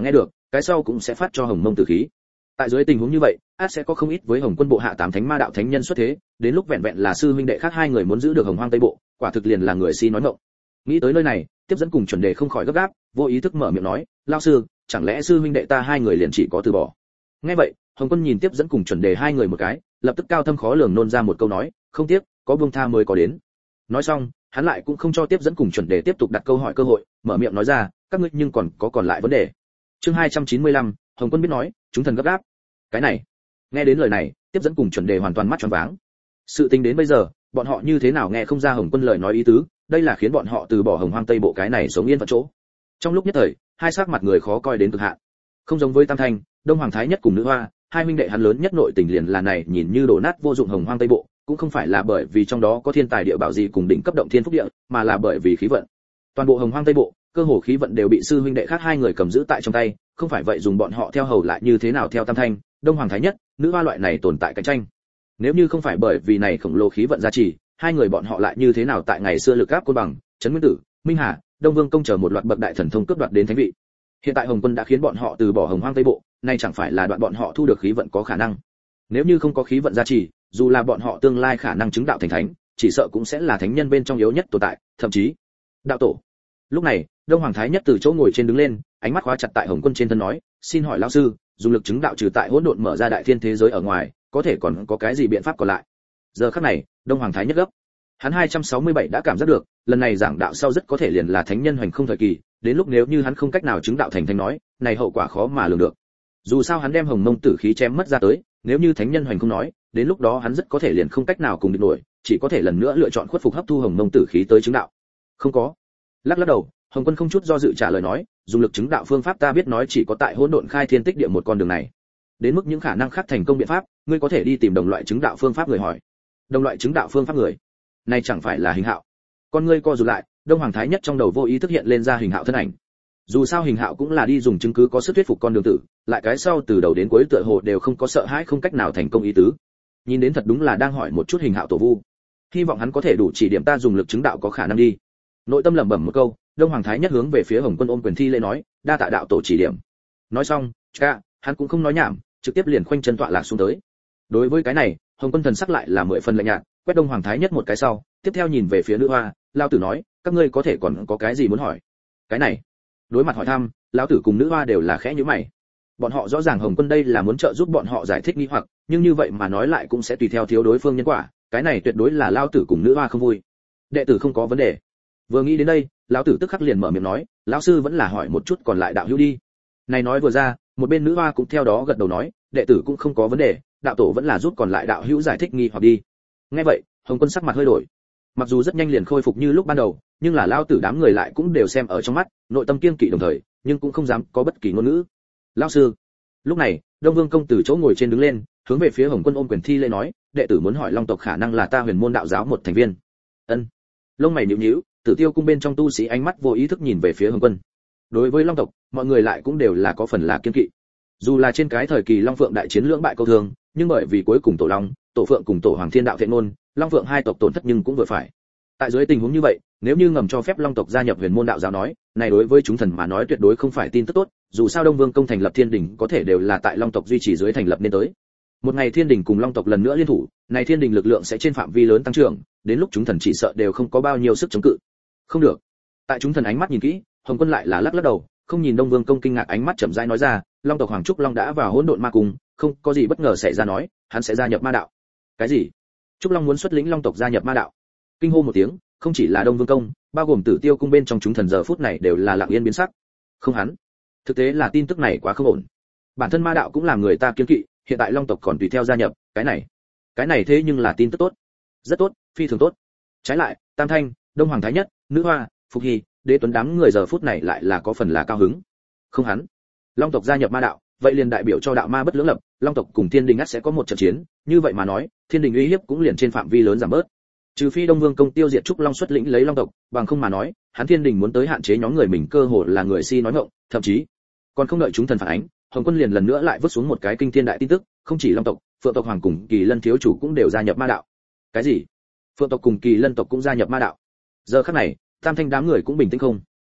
cái sau cũng sẽ phát cho Hồng Mông tử khí. Tại dưới tình huống như vậy, át sẽ có không ít với Hồng Quân bộ hạ tám thánh ma đạo thánh nhân xuất thế, đến lúc vẹn vẹn là sư huynh đệ khác hai người muốn giữ được Hồng Hoang Tây Bộ, quả thực liền là người si nói mộng. Nghĩ tới nơi này, tiếp dẫn cùng chuẩn đề không khỏi gấp gáp, vô ý thức mở miệng nói, lão sư, chẳng lẽ sư huynh đệ ta hai người liền chỉ có từ bỏ? Nghe vậy, Hồng Quân nhìn tiếp dẫn cùng chuẩn đề hai người một cái, lập tức cao thâm khó lường nôn ra một câu nói, không tiếc, có buông tha mới có đến. Nói xong, hắn lại cũng không cho tiếp dẫn cùng chuẩn đề tiếp tục đặt câu hỏi cơ hội, mở miệng nói ra, các ngươi nhưng còn lại vấn đề. Chương 295, Hồng Quân biết nói, chúng thần gấp gáp. Cái này, nghe đến lời này, tiếp dẫn cùng chuẩn đề hoàn toàn mắt tròn váng. Sự tình đến bây giờ, bọn họ như thế nào nghe không ra Hồng Quân lời nói ý tứ, đây là khiến bọn họ từ bỏ Hồng Hoang Tây Bộ cái này sống yên phận chỗ. Trong lúc nhất thời, hai sắc mặt người khó coi đến cực hạn. Không giống với Tam Thanh, Đông Hoàng Thái Nhất cùng Nữ Hoa, hai huynh đệ hắn lớn nhất nội tình liền là này nhìn như đổ nát vô dụng Hồng Hoang Tây Bộ, cũng không phải là bởi vì trong đó có thiên tài địa bảo gì cùng đỉnh cấp động thiên phúc địa, mà là bởi vì khí vận. Toàn bộ Hồng Hoang Tây Bộ, cơ hồ khí vận đều bị sư huynh đệ khác hai người cầm giữ tại trong tay, không phải vậy dùng bọn họ theo hầu lại như thế nào theo Tam Thanh, Đông Hoàng Thái Nhất, Nữ Hoa loại này tồn tại cạnh tranh. Nếu như không phải bởi vì này khổng lồ khí vận gia trì, hai người bọn họ lại như thế nào tại ngày xưa lực áp côn bằng, Trấn Nguyên Tử, Minh Hà, Đông Vương công chờ một loạt bậc đại thần thông cướp đoạt đến thánh vị. Hiện tại Hồng Quân đã khiến bọn họ từ bỏ Hồng Hoang Tây Bộ, nay chẳng phải là đoạn bọn họ thu được khí vận có khả năng. Nếu như không có khí vận gia trì, dù là bọn họ tương lai khả năng chứng đạo thành thánh, chỉ sợ cũng sẽ là thánh nhân bên trong yếu nhất tồn tại, thậm chí đạo tổ. Lúc này, Đông Hoàng Thái Nhất từ chỗ ngồi trên đứng lên, ánh mắt khóa chặt tại Hồng Quân trên thân nói, xin hỏi lão sư, dùng lực chứng đạo trừ tại hỗn độn mở ra đại thiên thế giới ở ngoài, có thể còn có cái gì biện pháp còn lại? Giờ khắc này, Đông Hoàng Thái Nhất gấp. Hắn 267 đã cảm giác được, lần này giảng đạo sau rất có thể liền là thánh nhân hoành không thời kỳ, đến lúc nếu như hắn không cách nào chứng đạo thành thánh nói, này hậu quả khó mà lường được. Dù sao hắn đem Hồng Mông tử khí chém mất ra tới, nếu như thánh nhân hoành không nói, đến lúc đó hắn rất có thể liền không cách nào cùng địch nổi, chỉ có thể lần nữa lựa chọn khuất phục hấp thu Hồng Mông tử khí tới chứng đạo. Không có. Lắc đầu, Hồng Quân không chút do dự trả lời nói, dùng lực chứng đạo phương pháp ta biết nói chỉ có tại hỗn độn khai thiên tích địa một con đường này. Đến mức những khả năng khác thành công biện pháp, ngươi có thể đi tìm đồng loại chứng đạo phương pháp người hỏi. Đồng loại chứng đạo phương pháp người? Này chẳng phải là Hình Hạo? Con ngươi co rụt lại, Đông Hoàng Thái Nhất trong đầu vô ý thức hiện lên ra Hình Hạo thân ảnh. Dù sao Hình Hạo cũng là đi dùng chứng cứ có sức thuyết phục con đường tử, lại cái sau từ đầu đến cuối tựa hồ đều không có sợ hãi không cách nào thành công ý tứ. Nhìn đến thật đúng là đang hỏi một chút Hình Hạo tổ vu. Hy vọng hắn có thể đủ chỉ điểm ta dùng lực chứng đạo có khả năng đi. Nội tâm lẩm bẩm một câu, Đông Hoàng Thái Nhất hướng về phía Hồng Quân ôm quyền thi lễ nói, đa tạ đạo tổ chỉ điểm. Nói xong, hắn cũng không nói nhảm, trực tiếp liền khoanh chân tọa lạc xuống tới. Đối với cái này, Hồng Quân thần sắc lại là 10 phần lạnh nhạt, quét Đông Hoàng Thái Nhất một cái sau, tiếp theo nhìn về phía Nữ Hoa, lão tử nói, các ngươi có thể còn có cái gì muốn hỏi? Cái này, đối mặt hỏi thăm, lão tử cùng Nữ Hoa đều là khẽ nhíu mày. Bọn họ rõ ràng Hồng Quân đây là muốn trợ giúp bọn họ giải thích nghi hoặc, nhưng như vậy mà nói lại cũng sẽ tùy theo thiếu đối phương nhân quả, cái này tuyệt đối là lão tử cùng Nữ Hoa không vui. Đệ tử không có vấn đề. Vừa nghĩ đến đây, lão tử tức khắc liền mở miệng nói, lão sư vẫn là hỏi một chút còn lại đạo hữu đi. Này nói vừa ra, một bên Nữ Hoa cũng theo đó gật đầu nói, đệ tử cũng không có vấn đề, đạo tổ vẫn là giúp còn lại đạo hữu giải thích nghi hoặc đi. Nghe vậy, Hồng Quân sắc mặt hơi đổi. Mặc dù rất nhanh liền khôi phục như lúc ban đầu, nhưng là lão tử đám người lại cũng đều xem ở trong mắt, nội tâm kiêng kỵ đồng thời, nhưng cũng không dám có bất kỳ ngôn ngữ. Lão sư. Lúc này, Đông Vương công từ chỗ ngồi trên đứng lên, hướng về phía Hồng Quân ôm quyền thi lễ nói, đệ tử muốn hỏi Long tộc khả năng là ta Huyền Môn đạo giáo một thành viên. Ân. Lông mày nhíu nhíu, Tử Tiêu cung bên trong tu sĩ ánh mắt vô ý thức nhìn về phía Hồng Quân. Đối với Long tộc, mọi người lại cũng đều là có phần là kiêng kỵ. Dù là trên cái thời kỳ Long Phượng đại chiến lưỡng bại câu thương, nhưng bởi vì cuối cùng Tổ Long, Tổ Phượng cùng Tổ Hoàng Thiên đạo thiện ngôn, Long Phượng hai tộc tổn thất nhưng cũng vừa phải. Tại dưới tình huống như vậy, nếu như ngầm cho phép Long tộc gia nhập Huyền Môn đạo giáo nói, này đối với chúng thần mà nói tuyệt đối không phải tin tức tốt, dù sao Đông Vương công thành lập Thiên Đình có thể đều là tại Long tộc duy trì dưới thành lập nên tới. Một ngày Thiên Đình cùng Long tộc lần nữa liên thủ, này Thiên Đình lực lượng sẽ trên phạm vi lớn tăng trưởng, đến lúc chúng thần chỉ sợ đều không có bao nhiêu sức chống cự. Không được. Tại chúng thần ánh mắt nhìn kỹ, Hồng Quân lại là lắc đầu, không nhìn Đông Vương công kinh ngạc ánh mắt chậm rãi nói ra, Long tộc Hoàng Trúc Long đã vào hỗn độn ma cung, không có gì bất ngờ xảy ra nói, hắn sẽ gia nhập ma đạo. Cái gì? Trúc Long muốn xuất lĩnh Long tộc gia nhập ma đạo? Kinh hô một tiếng, không chỉ là Đông Vương công, bao gồm Tử Tiêu cung bên trong chúng thần giờ phút này đều là lặng yên biến sắc. Không hắn. Thực tế là tin tức này quá không ổn. Bản thân ma đạo cũng làm người ta kiêng kỵ, hiện tại Long tộc còn tùy theo gia nhập, cái này thế nhưng là tin tức tốt. Rất tốt, phi thường tốt. Trái lại, Tam Thanh, Đông Hoàng Thái Nhất, Nữ Hoa, Phục Hy, Đế Tuấn đám người giờ phút này lại là có phần là cao hứng. Không hắn. Long tộc gia nhập ma đạo, vậy liền đại biểu cho đạo ma bất lưỡng lập, Long tộc cùng Thiên Đình ắt sẽ có một trận chiến, như vậy mà nói, Thiên Đình uy hiếp cũng liền trên phạm vi lớn giảm bớt. Trừ phi Đông Vương công tiêu diệt Trúc Long xuất lĩnh lấy Long tộc, bằng không mà nói, hắn Thiên Đình muốn tới hạn chế nhóm người mình cơ hồ là người si nói ngọng, thậm chí còn không đợi chúng thần phản ánh, Hồng Quân liền lần nữa lại vứt xuống một cái kinh thiên đại tin tức, không chỉ Long tộc, Phượng tộc Hoàng cùng Kỳ Lân thiếu chủ cũng đều gia nhập ma đạo. Cái gì? Phượng tộc cùng Kỳ Lân tộc cũng gia nhập ma đạo? Giờ khắc này, Tam Thanh đám người cũng bình tĩnh không.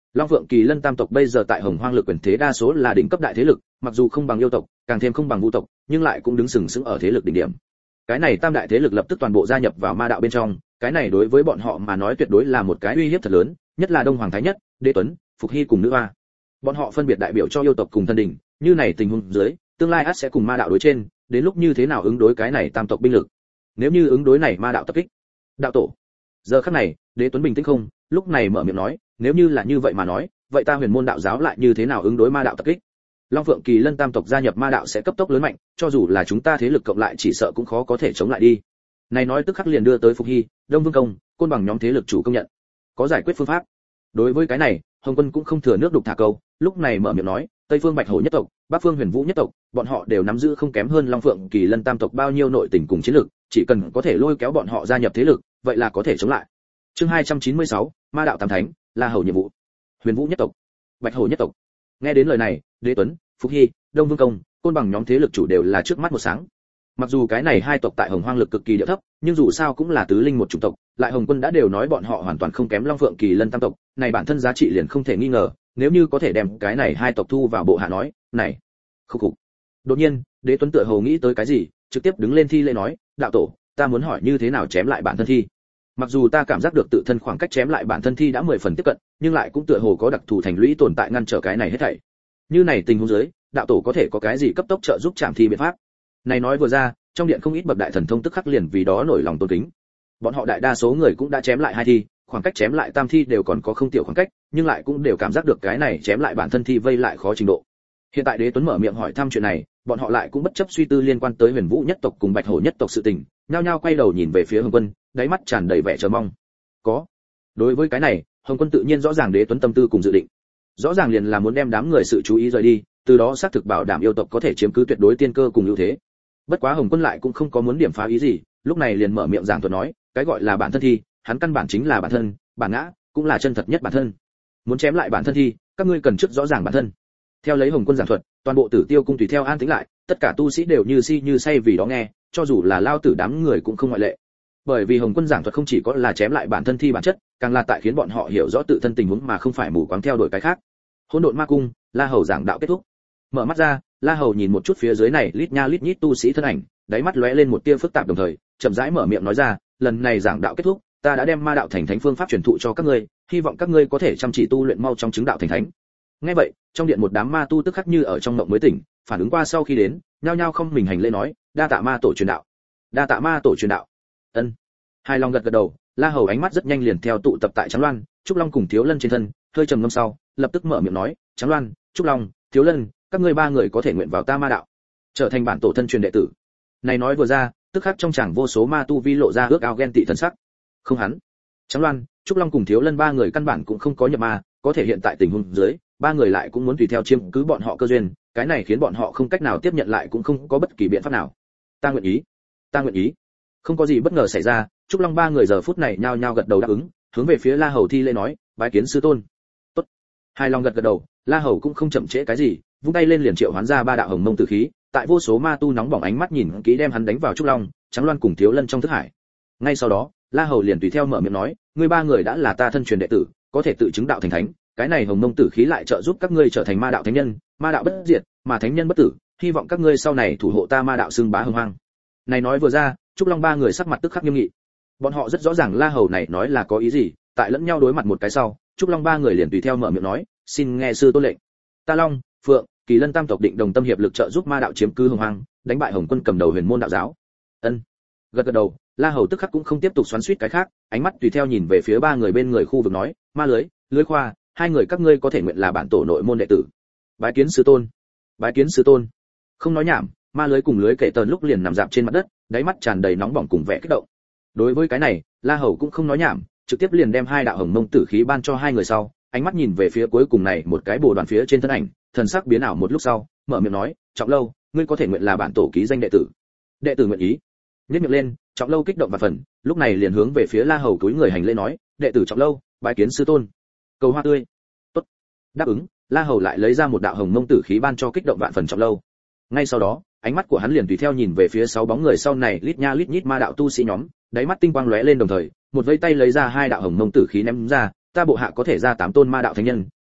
Long Phượng Kỳ Lân tam tộc bây giờ tại Hồng Hoang lực quyền thế đa số là đỉnh cấp đại thế lực, mặc dù không bằng yêu tộc, càng thêm không bằng vu tộc, nhưng lại cũng đứng sừng sững ở thế lực đỉnh điểm. Cái này tam đại thế lực lập tức toàn bộ gia nhập vào ma đạo bên trong, cái này đối với bọn họ mà nói tuyệt đối là một cái uy hiếp thật lớn, nhất là Đông Hoàng Thái Nhất, Đế Tuấn, Phục Hy cùng Nữ Hoa. Bọn họ phân biệt đại biểu cho yêu tộc cùng thần đỉnh, như này tình huống dưới, tương lai ắt sẽ cùng ma đạo đối trên, đến lúc như thế nào ứng đối cái này tam tộc binh lực. Nếu như ứng đối này ma đạo tập kích. Đạo tổ. Giờ khắc này, Đế Tuấn bình tĩnh không, lúc này mở miệng nói, nếu như là như vậy mà nói, vậy ta Huyền Môn đạo giáo lại như thế nào ứng đối ma đạo tập kích? Long Phượng Kỳ Lân tam tộc gia nhập ma đạo sẽ cấp tốc lớn mạnh, cho dù là chúng ta thế lực cộng lại chỉ sợ cũng khó có thể chống lại đi. Này nói tức khắc liền đưa tới Phục Hy, Đông Vương Công, Côn Bằng nhóm thế lực chủ công nhận. Có giải quyết phương pháp. Đối với cái này, Hồng Quân cũng không thừa nước đục thả câu, lúc này mở miệng nói, Tây Phương Bạch Hổ nhất tộc, Bắc Phương Huyền Vũ nhất tộc, bọn họ đều nắm giữ không kém hơn Long Phượng Kỳ Lân tam tộc bao nhiêu nội tình cùng chiến lực, chỉ cần có thể lôi kéo bọn họ gia nhập thế lực, vậy là có thể chống lại. Chương 296, Ma đạo tam thánh, La Hầu nhiệm vụ. Huyền Vũ nhất tộc, Bạch Hổ nhất tộc. Nghe đến lời này, Đế Tuấn, Phục Hy, Đông Vương Công, Côn Bằng nhóm thế lực chủ đều là trước mắt một sáng. Mặc dù cái này hai tộc tại Hồng Hoang lực cực kỳ địa thấp, nhưng dù sao cũng là tứ linh một chủng tộc, lại Hồng Quân đã đều nói bọn họ hoàn toàn không kém Long Phượng Kỳ Lân tam tộc, này bản thân giá trị liền không thể nghi ngờ, nếu như có thể đem cái này hai tộc thu vào bộ hạ nói, này. Khục khục. Đột nhiên, Đế Tuấn tựa hồ nghĩ tới cái gì, trực tiếp đứng lên thi lễ nói, đạo tổ, ta muốn hỏi như thế nào chém lại bản thân thi. Mặc dù ta cảm giác được tự thân khoảng cách chém lại bản thân thi đã 10 phần tiếp cận, nhưng lại cũng tựa hồ có đặc thù thành lũy tồn tại ngăn trở cái này hết thảy. Như này tình huống dưới, đạo tổ có thể có cái gì cấp tốc trợ giúp chạm thi biện pháp? Này nói vừa ra, trong điện không ít bậc đại thần thông tức khắc liền vì đó nổi lòng tôn kính. Bọn họ đại đa số người cũng đã chém lại hai thi, khoảng cách chém lại tam thi đều còn có không tiểu khoảng cách, nhưng lại cũng đều cảm giác được cái này chém lại bản thân thi vây lại khó trình độ. Hiện tại Đế Tuấn mở miệng hỏi thăm chuyện này, bọn họ lại cũng bất chấp suy tư liên quan tới Huyền Vũ nhất tộc cùng Bạch Hổ nhất tộc sự tình, nhao nhao quay đầu nhìn về phía Hồng Quân, đáy mắt tràn đầy vẻ chờ mong. Có. Đối với cái này, Hồng Quân tự nhiên rõ ràng Đế Tuấn tâm tư cùng dự định. Rõ ràng liền là muốn đem đám người sự chú ý rời đi, từ đó xác thực bảo đảm yêu tộc có thể chiếm cứ tuyệt đối tiên cơ cùng ưu thế. Bất quá Hồng Quân lại cũng không có muốn điểm phá ý gì, lúc này liền mở miệng giảng thuật nói, cái gọi là bản thân thi, hắn căn bản chính là bản thân, bản ngã, cũng là chân thật nhất bản thân. Muốn chém lại bản thân thi, các ngươi cần trước rõ ràng bản thân. Theo lấy Hồng Quân giảng thuật, toàn bộ Tử Tiêu cung tùy theo an tĩnh lại, tất cả tu sĩ đều như si như say vì đó nghe, cho dù là lao tử đám người cũng không ngoại lệ. Bởi vì Hồng Quân giảng thuật không chỉ có là chém lại bản thân thi bản chất, càng là tại khiến bọn họ hiểu rõ tự thân tình huống mà không phải mù quáng theo đuổi cái khác. Hỗn độn ma cung, La Hầu giảng đạo kết thúc. Mở mắt ra, La Hầu nhìn một chút phía dưới này lít nha lít nhít tu sĩ thân ảnh, đáy mắt lóe lên một tia phức tạp đồng thời, chậm rãi mở miệng nói ra, lần này giảng đạo kết thúc, ta đã đem ma đạo thành thánh phương pháp truyền thụ cho các ngươi, hy vọng các ngươi có thể chăm chỉ tu luyện mau trong chứng đạo thành thánh. Nghe vậy, trong điện một đám ma tu tức khắc như ở trong mộng mới tỉnh, phản ứng qua sau khi đến, nhao nhao không mình hành lễ nói, đa tạ ma tổ truyền đạo. Đa tạ ma tổ truyền đạo. Ân. Hai Long gật gật đầu, La Hầu ánh mắt rất nhanh liền theo tụ tập tại Trắng Loan, Trúc Long cùng Thiếu Lân trên thân, hơi trầm ngâm sau, lập tức mở miệng nói, Trắng Loan, Trúc Long, Thiếu Lân, các ngươi ba người có thể nguyện vào ta ma đạo, trở thành bản tổ thân truyền đệ tử. Này nói vừa ra, tức khắc trong chàng vô số ma tu vi lộ ra ước ao ghen tị thần sắc. Không hắn, Trắng Loan, Trúc Long cùng Thiếu Lân ba người căn bản cũng không có nhập ma, có thể hiện tại tình huống dưới, ba người lại cũng muốn tùy theo chiếm cứ bọn họ cơ duyên, cái này khiến bọn họ không cách nào tiếp nhận lại cũng không có bất kỳ biện pháp nào. Ta nguyện ý, ta nguyện ý. Không có gì bất ngờ xảy ra, Trúc Long ba người giờ phút này nhao nhao gật đầu đáp ứng, hướng về phía La Hầu thi lễ nói, bái kiến sư tôn. Tốt. Hai Long gật gật đầu, La Hầu cũng không chậm trễ cái gì, vung tay lên liền triệu hoán ra ba đạo hồng mông tử khí, tại vô số ma tu nóng bỏng ánh mắt nhìn kỹ đem hắn đánh vào Trúc Long, Trắng Loan cùng Thiếu Lân trong thức hải. Ngay sau đó, La Hầu liền tùy theo mở miệng nói, ngươi ba người đã là ta thân truyền đệ tử, có thể tự chứng đạo thành thánh, cái này hồng mông tử khí lại trợ giúp các ngươi trở thành ma đạo thánh nhân, ma đạo bất diệt, mà thánh nhân bất tử, hy vọng các ngươi sau này thủ hộ ta ma đạo xưng bá hưng hoang. Này nói vừa ra, Trúc Long ba người sắc mặt tức khắc nghiêm nghị. Bọn họ rất rõ ràng La Hầu này nói là có ý gì, tại lẫn nhau đối mặt một cái sau, Trúc Long ba người liền tùy theo mở miệng nói, xin nghe sư tôn lệnh. Ta Long, Phượng, Kỳ Lân tam tộc định đồng tâm hiệp lực trợ giúp ma đạo chiếm cứ hồng hoang, đánh bại Hồng Quân cầm đầu Huyền Môn đạo giáo. Ân. Gật gật đầu, La Hầu tức khắc cũng không tiếp tục xoắn xuýt cái khác, ánh mắt tùy theo nhìn về phía ba người bên người khu vực nói, ma lưới, lưới khoa, hai người các ngươi có thể nguyện là bản tổ nội môn đệ tử. Bái kiến sư tôn. Bái kiến sư tôn. Không nói nhảm, ma lưới cùng lưới kệ tờn lúc liền nằm dạp trên mặt đất, đáy mắt tràn đầy nóng bỏng cùng vẻ kích động. Đối với cái này, La Hầu cũng không nói nhảm, trực tiếp liền đem hai đạo hồng mông tử khí ban cho hai người sau, ánh mắt nhìn về phía cuối cùng này một cái bồ đoàn phía trên thân ảnh, thần sắc biến ảo một lúc sau, mở miệng nói, Trọng Lâu, ngươi có thể nguyện là bản tổ ký danh đệ tử. Đệ tử nguyện ý. Nhếch miệng lên, Trọng Lâu kích động và phần, lúc này liền hướng về phía La Hầu túi người hành lễ nói, đệ tử Trọng Lâu, bái kiến sư tôn. Cầu hoa tươi. Tốt. Đáp ứng, La Hầu lại lấy ra một đạo hồng mông tử khí ban cho kích động vạn phần Trọng Lâu. Ngay sau đó, ánh mắt của hắn liền tùy theo nhìn về phía sáu bóng người sau này lít nha lít nhít ma đạo tu sĩ nhóm, đáy mắt tinh quang lóe lên đồng thời, một vây tay lấy ra hai đạo hồng mông tử khí ném ra, ta bộ hạ có thể ra 8 tôn ma đạo thánh nhân,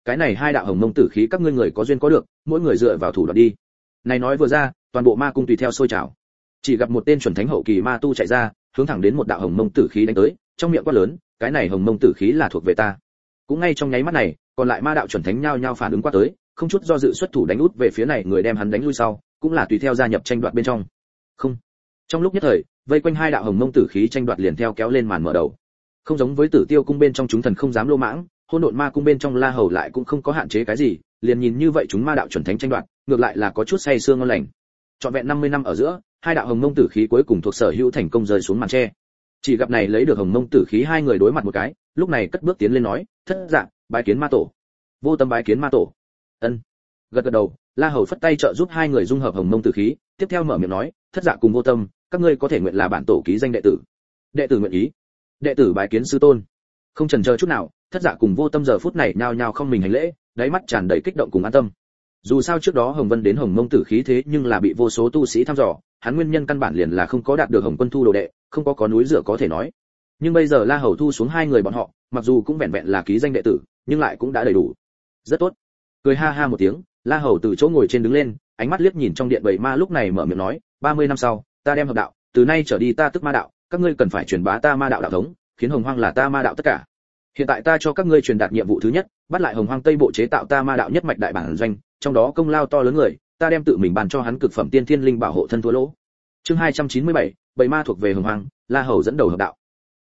cái này hai đạo hồng mông tử khí các ngươi người có duyên có được, mỗi người dựa vào thủ đoạn đi. Này nói vừa ra, toàn bộ ma cung tùy theo sôi trào. Chỉ gặp một tên chuẩn thánh hậu kỳ ma tu chạy ra, hướng thẳng đến một đạo hồng mông tử khí đánh tới, trong miệng quát lớn, cái này hồng mông tử khí là thuộc về ta. Cũng ngay trong nháy mắt này, còn lại ma đạo chuẩn thánh nhao nhao phản ứng qua tới, không chút do dự xuất thủ đánh út về phía này, người đem hắn đánh lui sau, cũng là tùy theo gia nhập tranh đoạt bên trong. Không. Trong lúc nhất thời, vây quanh hai đạo hồng mông tử khí tranh đoạt liền theo kéo lên màn mở đầu. Không giống với Tử Tiêu cung bên trong chúng thần không dám lô mãng, Hỗn Độn Ma cung bên trong La Hầu lại cũng không có hạn chế cái gì, liền nhìn như vậy chúng ma đạo chuẩn thánh tranh đoạt, ngược lại là có chút say sưa ngon lành. Trọn vẹn 50 năm ở giữa, hai đạo hồng mông tử khí cuối cùng thuộc sở hữu thành công rơi xuống màn che. Chỉ gặp này lấy được hồng mông tử khí hai người đối mặt một cái, lúc này cất bước tiến lên nói, thất dạ, bái kiến ma tổ. Vô Tâm bái kiến ma tổ. Ân. Gật gật đầu, La Hầu phất tay trợ giúp hai người dung hợp hồng mông tử khí, tiếp theo mở miệng nói, thất dạ cùng Vô Tâm, các ngươi có thể nguyện là bản tổ ký danh đệ tử. Đệ tử nguyện ý. Đệ tử bái kiến sư tôn. Không chần chờ chút nào, thất dạ cùng Vô Tâm giờ phút này nhao nhao không mình hành lễ, đáy mắt tràn đầy kích động cùng an tâm. Dù sao trước đó Hồng Vân đến Hồng Mông tử khí thế nhưng là bị vô số tu sĩ thăm dò, hắn nguyên nhân căn bản liền là không có đạt được Hồng Quân thu đồ đệ, không có núi dựa có thể nói. Nhưng bây giờ La Hầu thu xuống hai người bọn họ, mặc dù cũng vẹn vẹn là ký danh đệ tử, nhưng lại cũng đã đầy đủ. Rất tốt. Cười ha ha một tiếng, La Hầu từ chỗ ngồi trên đứng lên, ánh mắt liếc nhìn trong điện bầy ma lúc này mở miệng nói, 30 năm sau, ta đem hợp đạo, từ nay trở đi ta tức ma đạo, các ngươi cần phải truyền bá ta ma đạo đạo thống, khiến Hồng Hoang là ta ma đạo tất cả. Hiện tại ta cho các ngươi truyền đạt nhiệm vụ thứ nhất, bắt lại Hồng Hoang Tây Bộ chế tạo ta ma đạo nhất mạch đại bản doanh, trong đó công lao to lớn người, ta đem tự mình bàn cho hắn cực phẩm tiên thiên linh bảo hộ thân thua lỗ. Chương 297, bầy ma thuộc về Hồng Hoang, La Hầu dẫn đầu hợp đạo.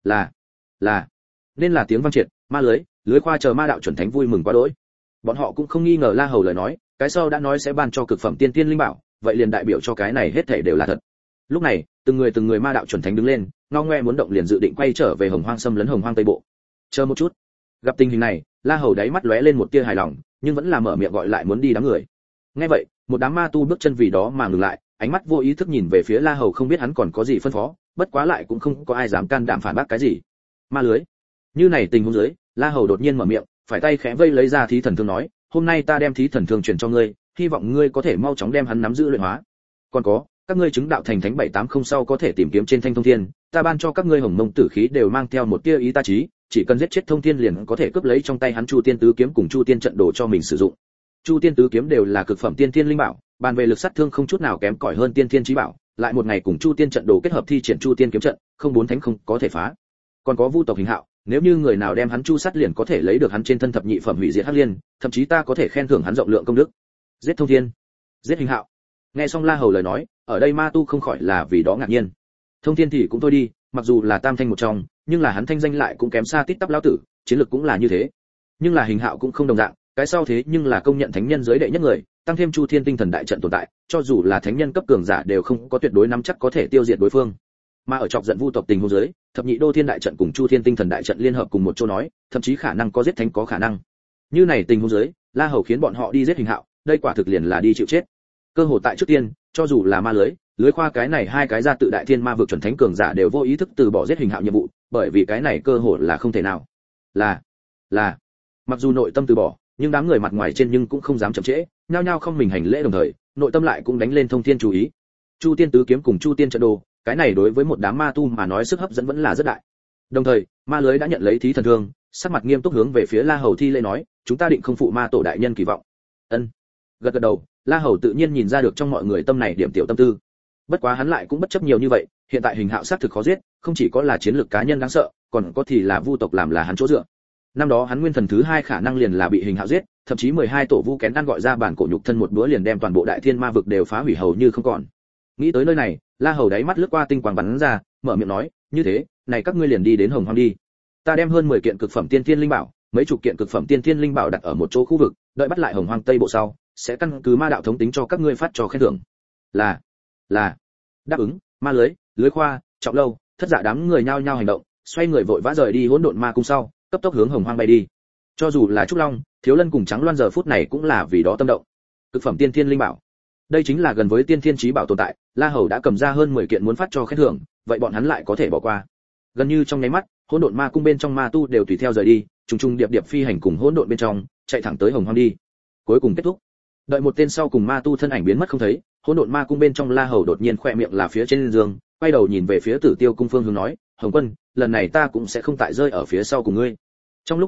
Là, nên là tiếng vang triệt, ma lưới khoa chờ ma đạo chuẩn thánh vui mừng quá đỗi. Bọn họ cũng không nghi ngờ La Hầu lời nói, cái sau đã nói sẽ ban cho cực phẩm tiên thiên linh bảo, vậy liền đại biểu cho cái này hết thảy đều là thật. Lúc này, từng người ma đạo chuẩn thánh đứng lên, ngao ngoe muốn động liền dự định quay trở về Hồng Hoang xâm lấn Hồng Hoang Tây Bộ. Chờ một chút. Gặp tình hình này, La Hầu đáy mắt lóe lên một tia hài lòng, nhưng vẫn là mở miệng gọi lại muốn đi đám người. Nghe vậy, một đám ma tu bước chân vì đó mà ngừng lại, ánh mắt vô ý thức nhìn về phía La Hầu không biết hắn còn có gì phân phó, bất quá lại cũng không có ai dám can đảm phản bác cái gì. Ma lưới. Như này tình huống dưới, La Hầu đột nhiên mở miệng, phải tay khẽ vây lấy ra thí thần thương nói, hôm nay ta đem thí thần thương truyền cho ngươi, hy vọng ngươi có thể mau chóng đem hắn nắm giữ luyện hóa. Còn có, các ngươi chứng đạo thành thánh 780 sau có thể tìm kiếm trên thanh thông thiên, ta ban cho các ngươi hồng mông tử khí đều mang theo một tia ý ta trí, chỉ cần giết chết thông thiên liền có thể cướp lấy trong tay hắn chu tiên tứ kiếm cùng chu tiên trận đồ cho mình sử dụng. Chu tiên tứ kiếm đều là cực phẩm tiên thiên linh bảo, bàn về lực sát thương không chút nào kém cỏi hơn tiên thiên chí bảo, lại một ngày cùng chu tiên trận đồ kết hợp thi triển chu tiên kiếm trận, không bốn thánh không có thể phá. Còn có vu tộc hình hạo, nếu như người nào đem hắn chu sát liền có thể lấy được hắn trên thân thập nhị phẩm hủy diệt hắc liên, thậm chí ta có thể khen thưởng hắn rộng lượng công đức. Giết thông thiên, giết hình hạo. Nghe xong La Hầu lời nói, ở đây ma tu không khỏi là vì đó ngạc nhiên. Thông thiên thì cũng thôi đi, mặc dù là tam thanh một trong, nhưng là hắn thanh danh lại cũng kém xa tít tắp lão tử, chiến lược cũng là như thế. Nhưng là hình hạo cũng không đồng dạng, cái sau thế nhưng là công nhận thánh nhân giới đệ nhất người, tăng thêm chu thiên tinh thần đại trận tồn tại, cho dù là thánh nhân cấp cường giả đều không có tuyệt đối nắm chắc có thể tiêu diệt đối phương. Mà ở chọc giận vu tộc tình huống dưới, thập nhị đô thiên đại trận cùng chu thiên tinh thần đại trận liên hợp cùng một chỗ nói, thậm chí khả năng có giết thánh có khả năng. Như này tình huống dưới, La Hầu khiến bọn họ đi giết hình hạo, đây quả thực liền là đi chịu chết. Cơ hội tại trước tiên, cho dù là ma lưới khoa cái này hai cái ra tự đại thiên ma vực chuẩn thánh cường giả đều vô ý thức từ bỏ giết hình hạo nhiệm vụ, bởi vì cái này cơ hội là không thể nào. Là. Mặc dù nội tâm từ bỏ, nhưng đám người mặt ngoài trên nhưng cũng không dám chậm trễ, nhao nhao không mình hành lễ đồng thời, nội tâm lại cũng đánh lên thông thiên chú ý. Chu tiên tứ kiếm cùng chu tiên trận đồ, cái này đối với một đám ma tu mà nói sức hấp dẫn vẫn là rất đại. Đồng thời, ma lưới đã nhận lấy thí thần thương, sắc mặt nghiêm túc hướng về phía La Hầu thi lễ nói, chúng ta định không phụ ma tổ đại nhân kỳ vọng. Ân. Gật gật đầu, La Hầu tự nhiên nhìn ra được trong mọi người tâm này điểm tiểu tâm tư. Bất quá hắn lại cũng bất chấp nhiều như vậy, hiện tại hình hạo sát thực khó giết, không chỉ có là chiến lược cá nhân đáng sợ, còn có thì là vu tộc làm là hắn chỗ dựa. Năm đó hắn nguyên thần thứ hai khả năng liền là bị hình hạo giết, thậm chí 12 tổ vu kén ăn gọi ra bản cổ nhục thân một búa liền đem toàn bộ đại thiên ma vực đều phá hủy hầu như không còn. Nghĩ tới nơi này, La Hầu đáy mắt lướt qua tinh quang bắn ra, mở miệng nói, như thế, này các ngươi liền đi đến Hồng Hoang đi. Ta đem hơn 10 kiện cực phẩm tiên thiên linh bảo, mấy chục kiện cực phẩm tiên thiên linh bảo đặt ở một chỗ khu vực, đợi bắt lại Hồng Hoang Tây Bộ sau, sẽ căn cứ ma đạo thống tính cho các ngươi phát cho khen thưởng. Là. Đáp ứng, ma lưới khoa, trọng lâu, thất dạ đám người nhao nhao hành động, xoay người vội vã rời đi hỗn độn ma cung sau, cấp tốc hướng Hồng Hoang bay đi. Cho dù là Trúc Long, Thiếu Lân cùng Trắng Loan giờ phút này cũng là vì đó tâm động. Cực phẩm tiên thiên linh bảo, đây chính là gần với tiên thiên chí bảo tồn tại, La Hầu đã cầm ra hơn 10 kiện muốn phát cho khen thưởng, vậy bọn hắn lại có thể bỏ qua. Gần như trong nháy mắt, hỗn độn ma cung bên trong ma tu đều tùy theo rời đi, trùng trùng điệp điệp phi hành cùng hỗn độn bên trong, chạy thẳng tới Hồng Hoang đi. Cuối cùng kết thúc. Đợi một tên sau cùng ma tu thân ảnh biến mất không thấy, hỗn độn ma cung bên trong La Hầu đột nhiên khẽ miệng là phía trên giường, quay đầu nhìn về phía Tử Tiêu cung phương hướng nói, Hồng Quân, lần này ta cũng sẽ không tại rơi ở phía sau cùng ngươi. Trong lúc nói chuyện,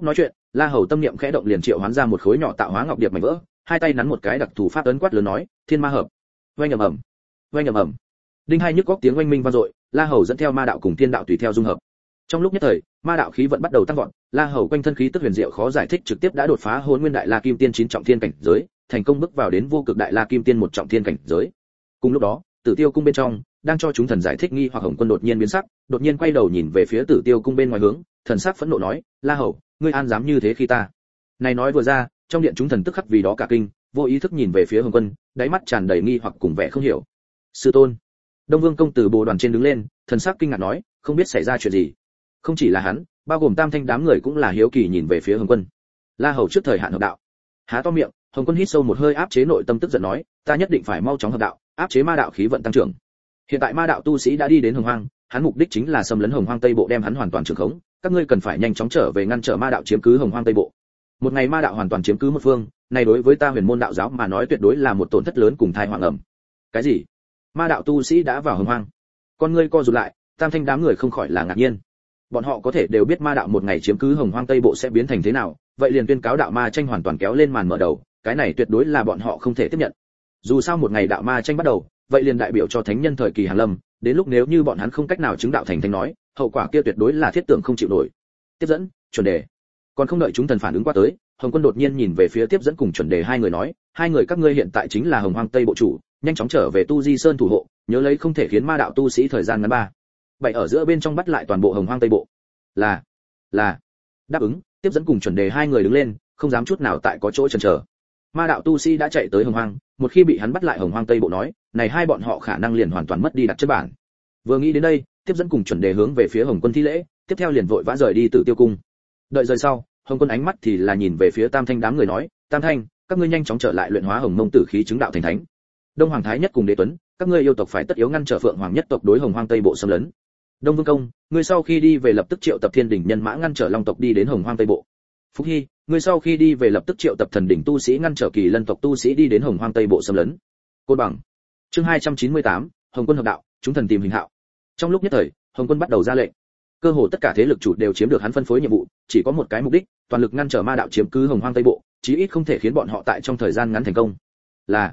La Hầu tâm niệm khẽ động liền triệu hoán ra một khối nhỏ tạo hóa ngọc điệp mảnh vỡ, hai tay nắn một cái đặc thù pháp ấn quát lớn nói, Thiên Ma hợp. Oanh ầm ầm, oanh ầm ầm. Đinh hai nhức góc tiếng oanh minh vang dội, La Hầu dẫn theo ma đạo cùng thiên đạo tùy theo dung hợp. Trong lúc nhất thời, ma đạo khí vận bắt đầu tăng vọt, La Hầu quanh thân khí tức huyền diệu khó giải thích trực tiếp đã đột phá Hỗn Nguyên Đại La Kim Tiên 9 trọng thiên cảnh giới, thành công bước vào đến Vô Cực Đại La Kim Tiên 1 trọng thiên cảnh giới. Cùng lúc đó, Tử Tiêu cung bên trong, đang cho chúng thần giải thích nghi hoặc Hồng Quân đột nhiên biến sắc, đột nhiên quay đầu nhìn về phía Tử Tiêu cung bên ngoài hướng, thần sắc phẫn nộ nói, La Hầu, ngươi an dám như thế khi ta? Này nói vừa ra, trong điện chúng thần tức khắc vì đó cả kinh, vô ý thức nhìn về phía Hồng Quân, đáy mắt tràn đầy nghi hoặc cùng vẻ không hiểu. Sư tôn. Đông Vương công từ bồ đoàn trên đứng lên, thần sắc kinh ngạc nói, không biết xảy ra chuyện gì. Không chỉ là hắn, bao gồm Tam Thanh đám người cũng là hiếu kỳ nhìn về phía Hồng Quân. La Hầu trước thời hạn hợp đạo. Há to miệng, Hồng Quân hít sâu một hơi áp chế nội tâm tức giận nói, ta nhất định phải mau chóng hợp đạo, áp chế ma đạo khí vận tăng trưởng. Hiện tại ma đạo tu sĩ đã đi đến Hồng Hoang, hắn mục đích chính là xâm lấn Hồng Hoang Tây Bộ đem hắn hoàn toàn trưởng khống, các ngươi cần phải nhanh chóng trở về ngăn trở ma đạo chiếm cứ Hồng Hoang Tây Bộ. Một ngày ma đạo hoàn toàn chiếm cứ một phương, này đối với ta Huyền Môn đạo giáo mà nói tuyệt đối là một tổn thất lớn cùng tai họa ngầm. Cái gì? Ma đạo tu sĩ đã vào Hồng Hoang? Con ngươi co rụt lại, Tam Thanh đám người không khỏi là ngạc nhiên. Bọn họ có thể đều biết ma đạo một ngày chiếm cứ Hồng Hoang Tây Bộ sẽ biến thành thế nào, vậy liền tuyên cáo đạo ma tranh hoàn toàn kéo lên màn mở đầu, cái này tuyệt đối là bọn họ không thể tiếp nhận. Dù sao một ngày đạo ma tranh bắt đầu, vậy liền đại biểu cho thánh nhân thời kỳ hàng lâm, đến lúc nếu như bọn hắn không cách nào chứng đạo thành thánh nói, hậu quả kia tuyệt đối là thiết tưởng không chịu nổi. Tiếp dẫn, chuẩn đề. Còn không đợi chúng thần phản ứng qua tới, Hồng Quân đột nhiên nhìn về phía Tiếp dẫn cùng chuẩn đề hai người nói, hai người các ngươi hiện tại chính là Hồng Hoang Tây Bộ chủ, nhanh chóng trở về Tu Di Sơn thủ hộ, nhớ lấy không thể khiến ma đạo tu sĩ thời gian ngắn ba. Vậy ở giữa bên trong bắt lại toàn bộ Hồng Hoang Tây Bộ. Là. Đáp ứng, Tiếp dẫn cùng chuẩn đề hai người đứng lên, không dám chút nào tại có chỗ chần chờ. Ma đạo tu sĩ đã chạy tới Hồng Hoang, một khi bị hắn bắt lại Hồng Hoang Tây Bộ nói, này hai bọn họ khả năng liền hoàn toàn mất đi đặt chân bản. Vừa nghĩ đến đây, Tiếp dẫn cùng chuẩn đề hướng về phía Hồng Quân thi lễ, tiếp theo liền vội vã rời đi Tử Tiêu cung. Đợi rời sau, Hồng Quân ánh mắt thì là nhìn về phía Tam Thanh đám người nói, Tam Thanh, các ngươi nhanh chóng trở lại luyện hóa Hồng Mông tử khí chứng đạo thành thánh. Đông Hoàng Thái Nhất cùng Đế Tuấn, các ngươi yêu tộc phải tất yếu ngăn trở Phượng Hoàng nhất tộc đối Hồng Hoang Tây Bộ xâm lấn. Đông Vương công, ngươi sau khi đi về lập tức triệu tập Thiên đỉnh nhân mã ngăn trở Long tộc đi đến Hồng Hoang Tây Bộ. Phúc Hy, ngươi sau khi đi về lập tức triệu tập Thần đỉnh tu sĩ ngăn trở Kỳ Lân tộc tu sĩ đi đến Hồng Hoang Tây Bộ xâm lấn. Côn Bằng. Chương 298, Hồng Quân hợp đạo, chúng thần tìm hình hạo. Trong lúc nhất thời, Hồng Quân bắt đầu ra lệnh. Cơ hồ tất cả thế lực chủ đều chiếm được hắn phân phối nhiệm vụ, chỉ có một cái mục đích, toàn lực ngăn trở ma đạo chiếm cứ Hồng Hoang Tây Bộ, chí ít không thể khiến bọn họ tại trong thời gian ngắn thành công. Là.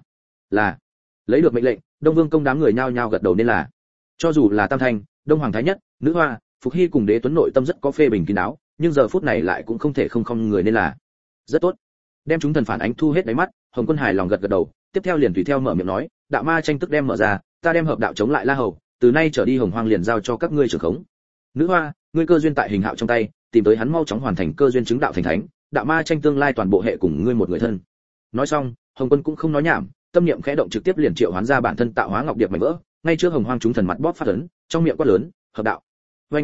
Lấy được mệnh lệnh, Đông Vương công đám người nhao nhao gật đầu nên là. Cho dù là Tam Thanh, Đông Hoàng Thái Nhất, Nữ Hoa, Phục Hy cùng Đế Tuấn nội tâm rất có phê bình kín đáo, nhưng giờ phút này lại cũng không thể không người nên là. Rất tốt. Đem chúng thần phản ánh thu hết đáy mắt, Hồng Quân hài lòng gật đầu, tiếp theo liền tùy theo mở miệng nói, đạo ma tranh tức đem mở ra, ta đem hợp đạo chống lại La Hầu, từ nay trở đi Hồng Hoang liền giao cho các ngươi trưởng khống. Nữ Hoa, ngươi cơ duyên tại hình hạo trong tay, tìm tới hắn mau chóng hoàn thành cơ duyên chứng đạo thành thánh, đạo ma tranh tương lai toàn bộ hệ cùng ngươi một người thân. Nói xong, Hồng Quân cũng không nói nhảm, tâm niệm khẽ động trực tiếp liền triệu hoán ra bản thân tạo hóa ngọc điệp mảnh vỡ, ngay trước Hồng Hoang chúng thần mặt bóp phát ấn, trong miệng quát lớn, hợp đạo. Oanh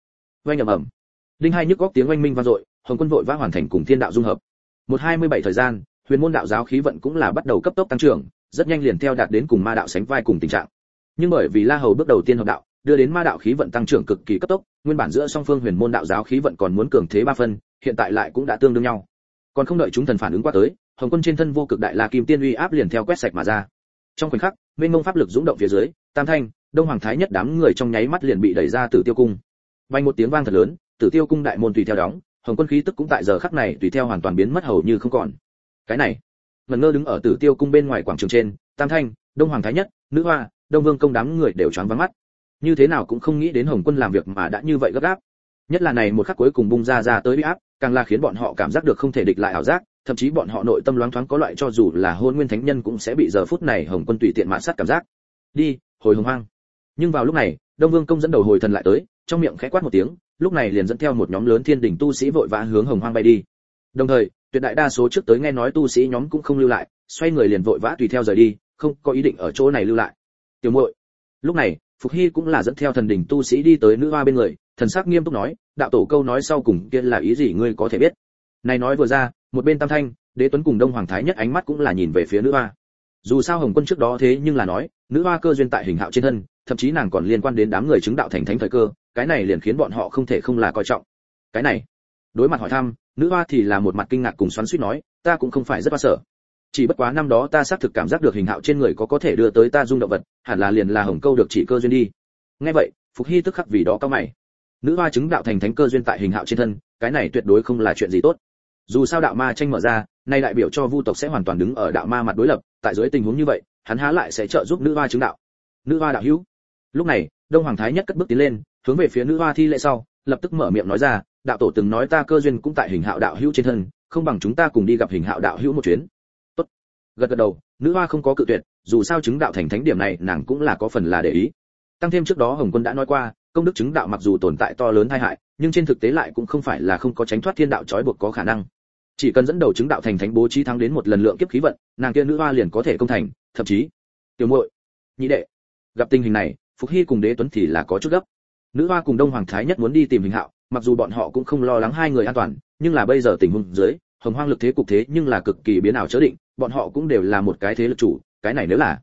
ầm ầm. Đinh hai nhức góc tiếng oanh minh vang dội, Hồng Quân vội vã hoàn thành cùng thiên đạo dung hợp. 127 thời gian, Huyền Môn đạo giáo khí vận cũng là bắt đầu cấp tốc tăng trưởng, rất nhanh liền theo đạt đến cùng ma đạo sánh vai cùng tình trạng. Nhưng bởi vì La Hầu bước đầu tiên hợp đạo, đưa đến ma đạo khí vận tăng trưởng cực kỳ cấp tốc, nguyên bản giữa song phương Huyền Môn đạo giáo khí vận còn muốn cường thế 3 phân, hiện tại lại cũng đã tương đương nhau. Còn không đợi chúng thần phản ứng qua tới, Hồng Quân trên thân Vô Cực Đại La Kim Tiên uy áp liền theo quét sạch mà ra. Trong khoảnh khắc, mênh mông pháp lực dũng động phía dưới, Tam Thanh, Đông Hoàng Thái Nhất đám người trong nháy mắt liền bị đẩy ra Tử Tiêu cung. Vang một tiếng vang thật lớn, Tử Tiêu cung đại môn tùy theo đóng, Hồng Quân khí tức cũng tại giờ khắc này tùy theo hoàn toàn biến mất hầu như không còn. Cái này, ngẩn ngơ đứng ở Tử Tiêu cung bên ngoài quảng trường trên, Tam Thanh, Đông Hoàng Thái Nhất, Nữ Hoa, Đông Vương công đám người đều choáng váng mắt. Như thế nào cũng không nghĩ đến Hồng Quân làm việc mà đã như vậy gấp gáp. Nhất là này một khắc cuối cùng bung ra tới uy áp, càng là khiến bọn họ cảm giác được không thể địch lại ảo giác, thậm chí bọn họ nội tâm loáng thoáng có loại cho dù là Hôn Nguyên Thánh Nhân cũng sẽ bị giờ phút này Hồng Quân tùy tiện mạn sát cảm giác. Đi, hồi Hồng Hoang. Nhưng vào lúc này, Đông Vương công dẫn đầu hồi thần lại tới, trong miệng khẽ quát một tiếng, lúc này liền dẫn theo một nhóm lớn Thiên đỉnh tu sĩ vội vã hướng Hồng Hoang bay đi. Đồng thời, tuyệt đại đa số trước tới nghe nói tu sĩ nhóm cũng không lưu lại, xoay người liền vội vã tùy theo rời đi, không có ý định ở chỗ này lưu lại. Tiểu muội. Lúc này, Phục Hy cũng là dẫn theo thần đỉnh tu sĩ đi tới Nữ Hoa bên người, thần sắc nghiêm túc nói, đạo tổ câu nói sau cùng kia là ý gì ngươi có thể biết. Này nói vừa ra, một bên Tam Thanh, Đế Tuấn cùng Đông Hoàng Thái Nhất ánh mắt cũng là nhìn về phía Nữ Hoa. Dù sao Hồng Quân trước đó thế nhưng là nói, Nữ Hoa cơ duyên tại hình hạo trên thân, thậm chí nàng còn liên quan đến đám người chứng đạo thành thánh thời cơ, cái này liền khiến bọn họ không thể không là coi trọng. Cái này, đối mặt hỏi thăm, Nữ Hoa thì là một mặt kinh ngạc cùng xoắn xuýt nói, ta cũng không phải rất sợ. Chỉ bất quá năm đó ta xác thực cảm giác được hình hạo trên người có thể đưa tới ta dung động vật, hẳn là liền là Hồng Câu được chỉ cơ duyên đi. Nghe vậy, Phục Hy tức khắc vì đó cao mày. Nữ Hoa chứng đạo thành thánh cơ duyên tại hình hạo trên thân, cái này tuyệt đối không là chuyện gì tốt. Dù sao đạo ma tranh mở ra, nay đại biểu cho vu tộc sẽ hoàn toàn đứng ở đạo ma mặt đối lập, tại dưới tình huống như vậy, hắn há lại sẽ trợ giúp nữ hoa chứng đạo. Nữ hoa đạo hữu. Lúc này, Đông Hoàng Thái Nhất cất bước tiến lên, hướng về phía nữ hoa thi lễ sau, lập tức mở miệng nói ra, đạo tổ từng nói ta cơ duyên cũng tại Hình Hạo đạo hữu trên thân, không bằng chúng ta cùng đi gặp Hình Hạo đạo hữu một chuyến. Tốt. Gật gật đầu, nữ hoa không có cự tuyệt, dù sao chứng đạo thành thánh điểm này nàng cũng là có phần là để ý. Tăng thêm trước đó Hồng Quân đã nói qua, công đức chứng đạo mặc dù tồn tại to lớn tai hại, nhưng trên thực tế lại cũng không phải là không có tránh thoát thiên đạo trói buộc có khả năng. Chỉ cần dẫn đầu chứng đạo thành thánh bố trí thắng đến một lần lượng kiếp khí vận, nàng kia nữ hoa liền có thể công thành, thậm chí tiểu muội, nhị đệ. Gặp tình hình này, Phục Hy cùng Đế Tuấn thì là có chút gấp. Nữ hoa cùng Đông Hoàng Thái Nhất muốn đi tìm Hình Hạo, mặc dù bọn họ cũng không lo lắng hai người an toàn, nhưng là bây giờ tình huống dưới, Hồng Hoang lực thế cục thế nhưng là cực kỳ biến ảo chớ định, bọn họ cũng đều là một cái thế lực chủ, cái này nếu là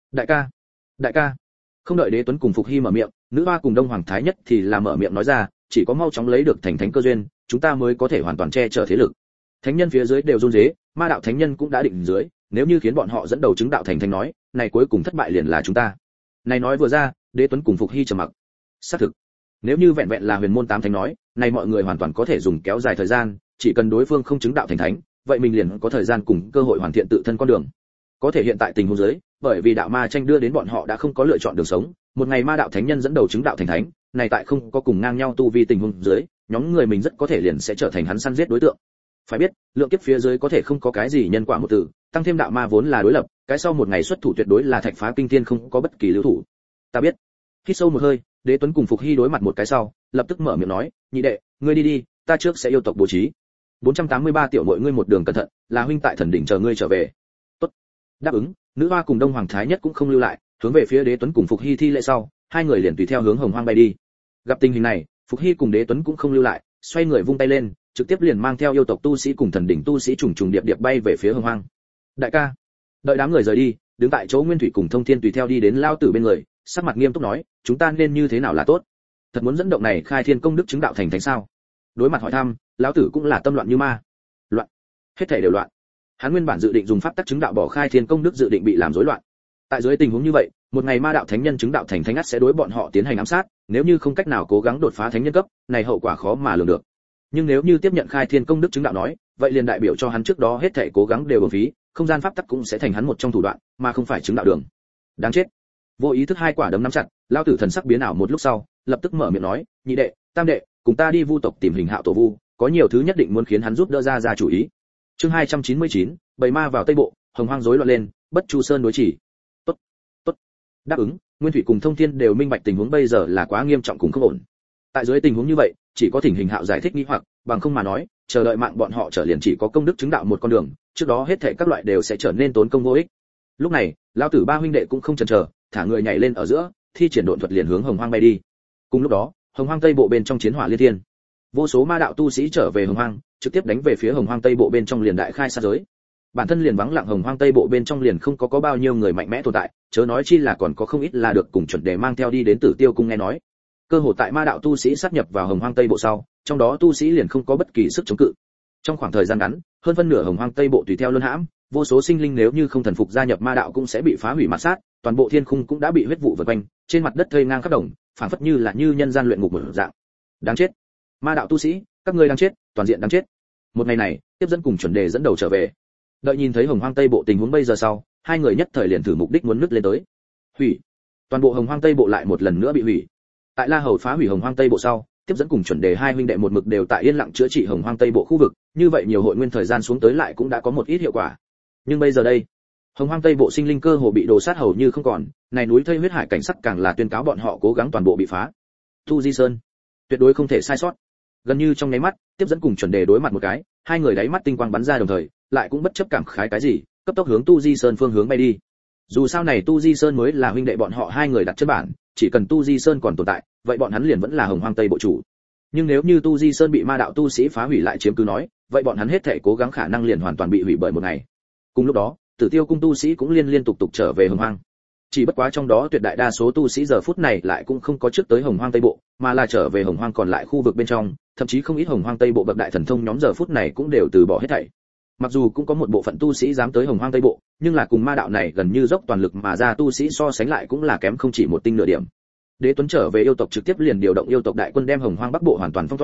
đại ca. Không đợi Đế Tuấn cùng Phục Hy mở miệng, nữ hoa cùng Đông Hoàng Thái Nhất thì là mở miệng nói ra, chỉ có mau chóng lấy được thành thánh cơ duyên, chúng ta mới có thể hoàn toàn che chở thế lực. Thánh nhân phía dưới đều run rế, ma đạo thánh nhân cũng đã định dưới, nếu như khiến bọn họ dẫn đầu chứng đạo thành thánh nói, này cuối cùng thất bại liền là chúng ta. Này nói vừa ra, Đế Tuấn cùng Phục Hy trầm mặc. Xác thực, nếu như vẹn vẹn là huyền môn tám thánh nói, này mọi người hoàn toàn có thể dùng kéo dài thời gian, chỉ cần đối phương không chứng đạo thành thánh, vậy mình liền có thời gian cùng cơ hội hoàn thiện tự thân con đường. Có thể hiện tại tình huống dưới, bởi vì đạo ma tranh đưa đến bọn họ đã không có lựa chọn đường sống, một ngày ma đạo thánh nhân dẫn đầu chứng đạo thành thánh, này tại không có cùng ngang nhau tu vi tình huống dưới, nhóm người mình rất có thể liền sẽ trở thành hắn săn giết đối tượng. Phải biết, lượng kiếp phía dưới có thể không có cái gì nhân quả một từ, tăng thêm đạo ma vốn là đối lập, cái sau một ngày xuất thủ tuyệt đối là thạch phá kinh thiên không có bất kỳ lưu thủ. Ta biết. Hít sâu một hơi, Đế Tuấn cùng Phục Hy đối mặt một cái sau, lập tức mở miệng nói, nhị đệ, ngươi đi đi, ta trước sẽ yêu tộc bố trí. 483 tiểu muội ngươi một đường cẩn thận, là huynh tại thần đỉnh chờ ngươi trở về. Tốt. Đáp ứng, nữ hoa cùng Đông Hoàng Thái Nhất cũng không lưu lại, hướng về phía Đế Tuấn cùng Phục Hy thi lễ sau, hai người liền tùy theo hướng Hồng Hoang bay đi. Gặp tình hình này, Phục Hy cùng Đế Tuấn cũng không lưu lại, xoay người vung tay lên, trực tiếp liền mang theo yêu tộc tu sĩ cùng thần đỉnh tu sĩ trùng trùng điệp điệp bay về phía Hồng Hoang. Đại ca. Đợi đám người rời đi, đứng tại chỗ Nguyên Thủy cùng Thông Thiên tùy theo đi đến lao tử bên người, sắc mặt nghiêm túc nói, chúng ta nên như thế nào là tốt? Thật muốn dẫn động này khai thiên công đức chứng đạo thành thánh sao? Đối mặt hỏi thăm, lão tử cũng là tâm loạn như ma. Loạn, hết thảy đều loạn. Hắn nguyên bản dự định dùng pháp tắc chứng đạo bỏ khai thiên công đức dự định bị làm rối loạn. Tại dưới tình huống như vậy, một ngày ma đạo thánh nhân chứng đạo thành thánh ắt sẽ đối bọn họ tiến hành ám sát, nếu như không cách nào cố gắng đột phá thánh nhân cấp, này hậu quả khó mà lường được. Nhưng nếu như tiếp nhận khai thiên công đức chứng đạo nói, vậy liền đại biểu cho hắn trước đó hết thảy cố gắng đều uổng phí, không gian pháp tắc cũng sẽ thành hắn một trong thủ đoạn, mà không phải chứng đạo đường. Đáng chết. Vô ý thức hai quả đấm nắm chặt, lao tử thần sắc biến ảo một lúc sau, lập tức mở miệng nói, nhị đệ, tam đệ, cùng ta đi vu tộc tìm Hình Hạo tổ vu, có nhiều thứ nhất định muốn khiến hắn giúp đỡ ra chủ ý. Chương 299, bầy ma vào Tây Bộ, Hồng Hoang rối loạn lên, Bất Chu Sơn đối chỉ. Tốt, tốt. Đáp ứng, Nguyên Thủy cùng Thông Thiên đều minh bạch tình huống bây giờ là quá nghiêm trọng cùng không ổn. Tại dưới tình huống như vậy, chỉ có thỉnh Hình Hạo giải thích nghi hoặc, bằng không mà nói, chờ đợi mạng bọn họ trở liền chỉ có công đức chứng đạo một con đường, trước đó hết thảy các loại đều sẽ trở nên tốn công vô ích. Lúc này, lão tử ba huynh đệ cũng không chần chờ, thả người nhảy lên ở giữa, thi triển độn thuật liền hướng Hồng Hoang bay đi. Cùng lúc đó, Hồng Hoang Tây Bộ bên trong chiến hỏa liên thiên, vô số ma đạo tu sĩ trở về Hồng Hoang, trực tiếp đánh về phía Hồng Hoang Tây Bộ bên trong liền đại khai sát giới. Bản thân liền vắng lặng Hồng Hoang Tây Bộ bên trong liền không có bao nhiêu người mạnh mẽ tồn tại, chớ nói chi là còn có không ít là được cùng chuẩn đề mang theo đi đến Tử Tiêu cung nghe nói. Cơ hội tại ma đạo tu sĩ sát nhập vào Hồng Hoang Tây Bộ sau, trong đó tu sĩ liền không có bất kỳ sức chống cự. Trong khoảng thời gian ngắn, hơn phân nửa Hồng Hoang Tây Bộ tùy theo luân hãm, vô số sinh linh nếu như không thần phục gia nhập ma đạo cũng sẽ bị phá hủy mạt sát, toàn bộ thiên khung cũng đã bị huyết vụ vây quanh, trên mặt đất thây ngang khắp đồng, phảng phất như là như nhân gian luyện ngục một dạng. Đáng chết, ma đạo tu sĩ, các ngươi đang chết, toàn diện đang chết. Một ngày này, tiếp dẫn cùng chuẩn đề dẫn đầu trở về. Đợi nhìn thấy Hồng Hoang Tây Bộ tình huống bây giờ sau, hai người nhất thời liền thử mục đích muốn nứt lên tới. Hủy. Toàn bộ Hồng Hoang Tây Bộ lại một lần nữa bị hủy. Tại La Hầu phá hủy Hồng Hoang Tây Bộ sau, tiếp dẫn cùng chuẩn đề hai huynh đệ một mực đều tại yên lặng chữa trị Hồng Hoang Tây Bộ khu vực, như vậy nhiều hội nguyên thời gian xuống tới lại cũng đã có một ít hiệu quả. Nhưng bây giờ đây, Hồng Hoang Tây Bộ sinh linh cơ hồ bị đồ sát hầu như không còn, này núi thây huyết hải cảnh sắc càng là tuyên cáo bọn họ cố gắng toàn bộ bị phá. Tu Di Sơn, tuyệt đối không thể sai sót. Gần như trong nháy mắt, tiếp dẫn cùng chuẩn đề đối mặt một cái, hai người đáy mắt tinh quang bắn ra đồng thời, lại cũng bất chấp cảm khái cái gì, cấp tốc hướng Tu Di Sơn phương hướng bay đi. Dù sao này Tu Di Sơn mới là huynh đệ bọn họ hai người đặt chân bản, chỉ cần Tu Di Sơn còn tồn tại, vậy bọn hắn liền vẫn là Hồng Hoang Tây Bộ chủ. Nhưng nếu như Tu Di Sơn bị ma đạo tu sĩ phá hủy lại chiếm cứ nói, vậy bọn hắn hết thảy cố gắng khả năng liền hoàn toàn bị hủy bởi một ngày. Cùng lúc đó, Tử Tiêu cung tu sĩ cũng liên tục trở về Hồng Hoang. Chỉ bất quá trong đó tuyệt đại đa số tu sĩ giờ phút này lại cũng không có trước tới Hồng Hoang Tây Bộ, mà là trở về Hồng Hoang còn lại khu vực bên trong, thậm chí không ít Hồng Hoang Tây Bộ bậc đại thần thông nhóm giờ phút này cũng đều từ bỏ hết thảy. Mặc dù cũng có một bộ phận tu sĩ dám tới Hồng Hoang Tây Bộ, nhưng là cùng ma đạo này gần như dốc toàn lực mà ra tu sĩ so sánh lại cũng là kém không chỉ một tinh nửa điểm. Đế Tuấn trở về yêu tộc trực tiếp liền điều động yêu tộc đại quân đem Hồng Hoang Bắc Bộ hoàn toàn phong tỏa,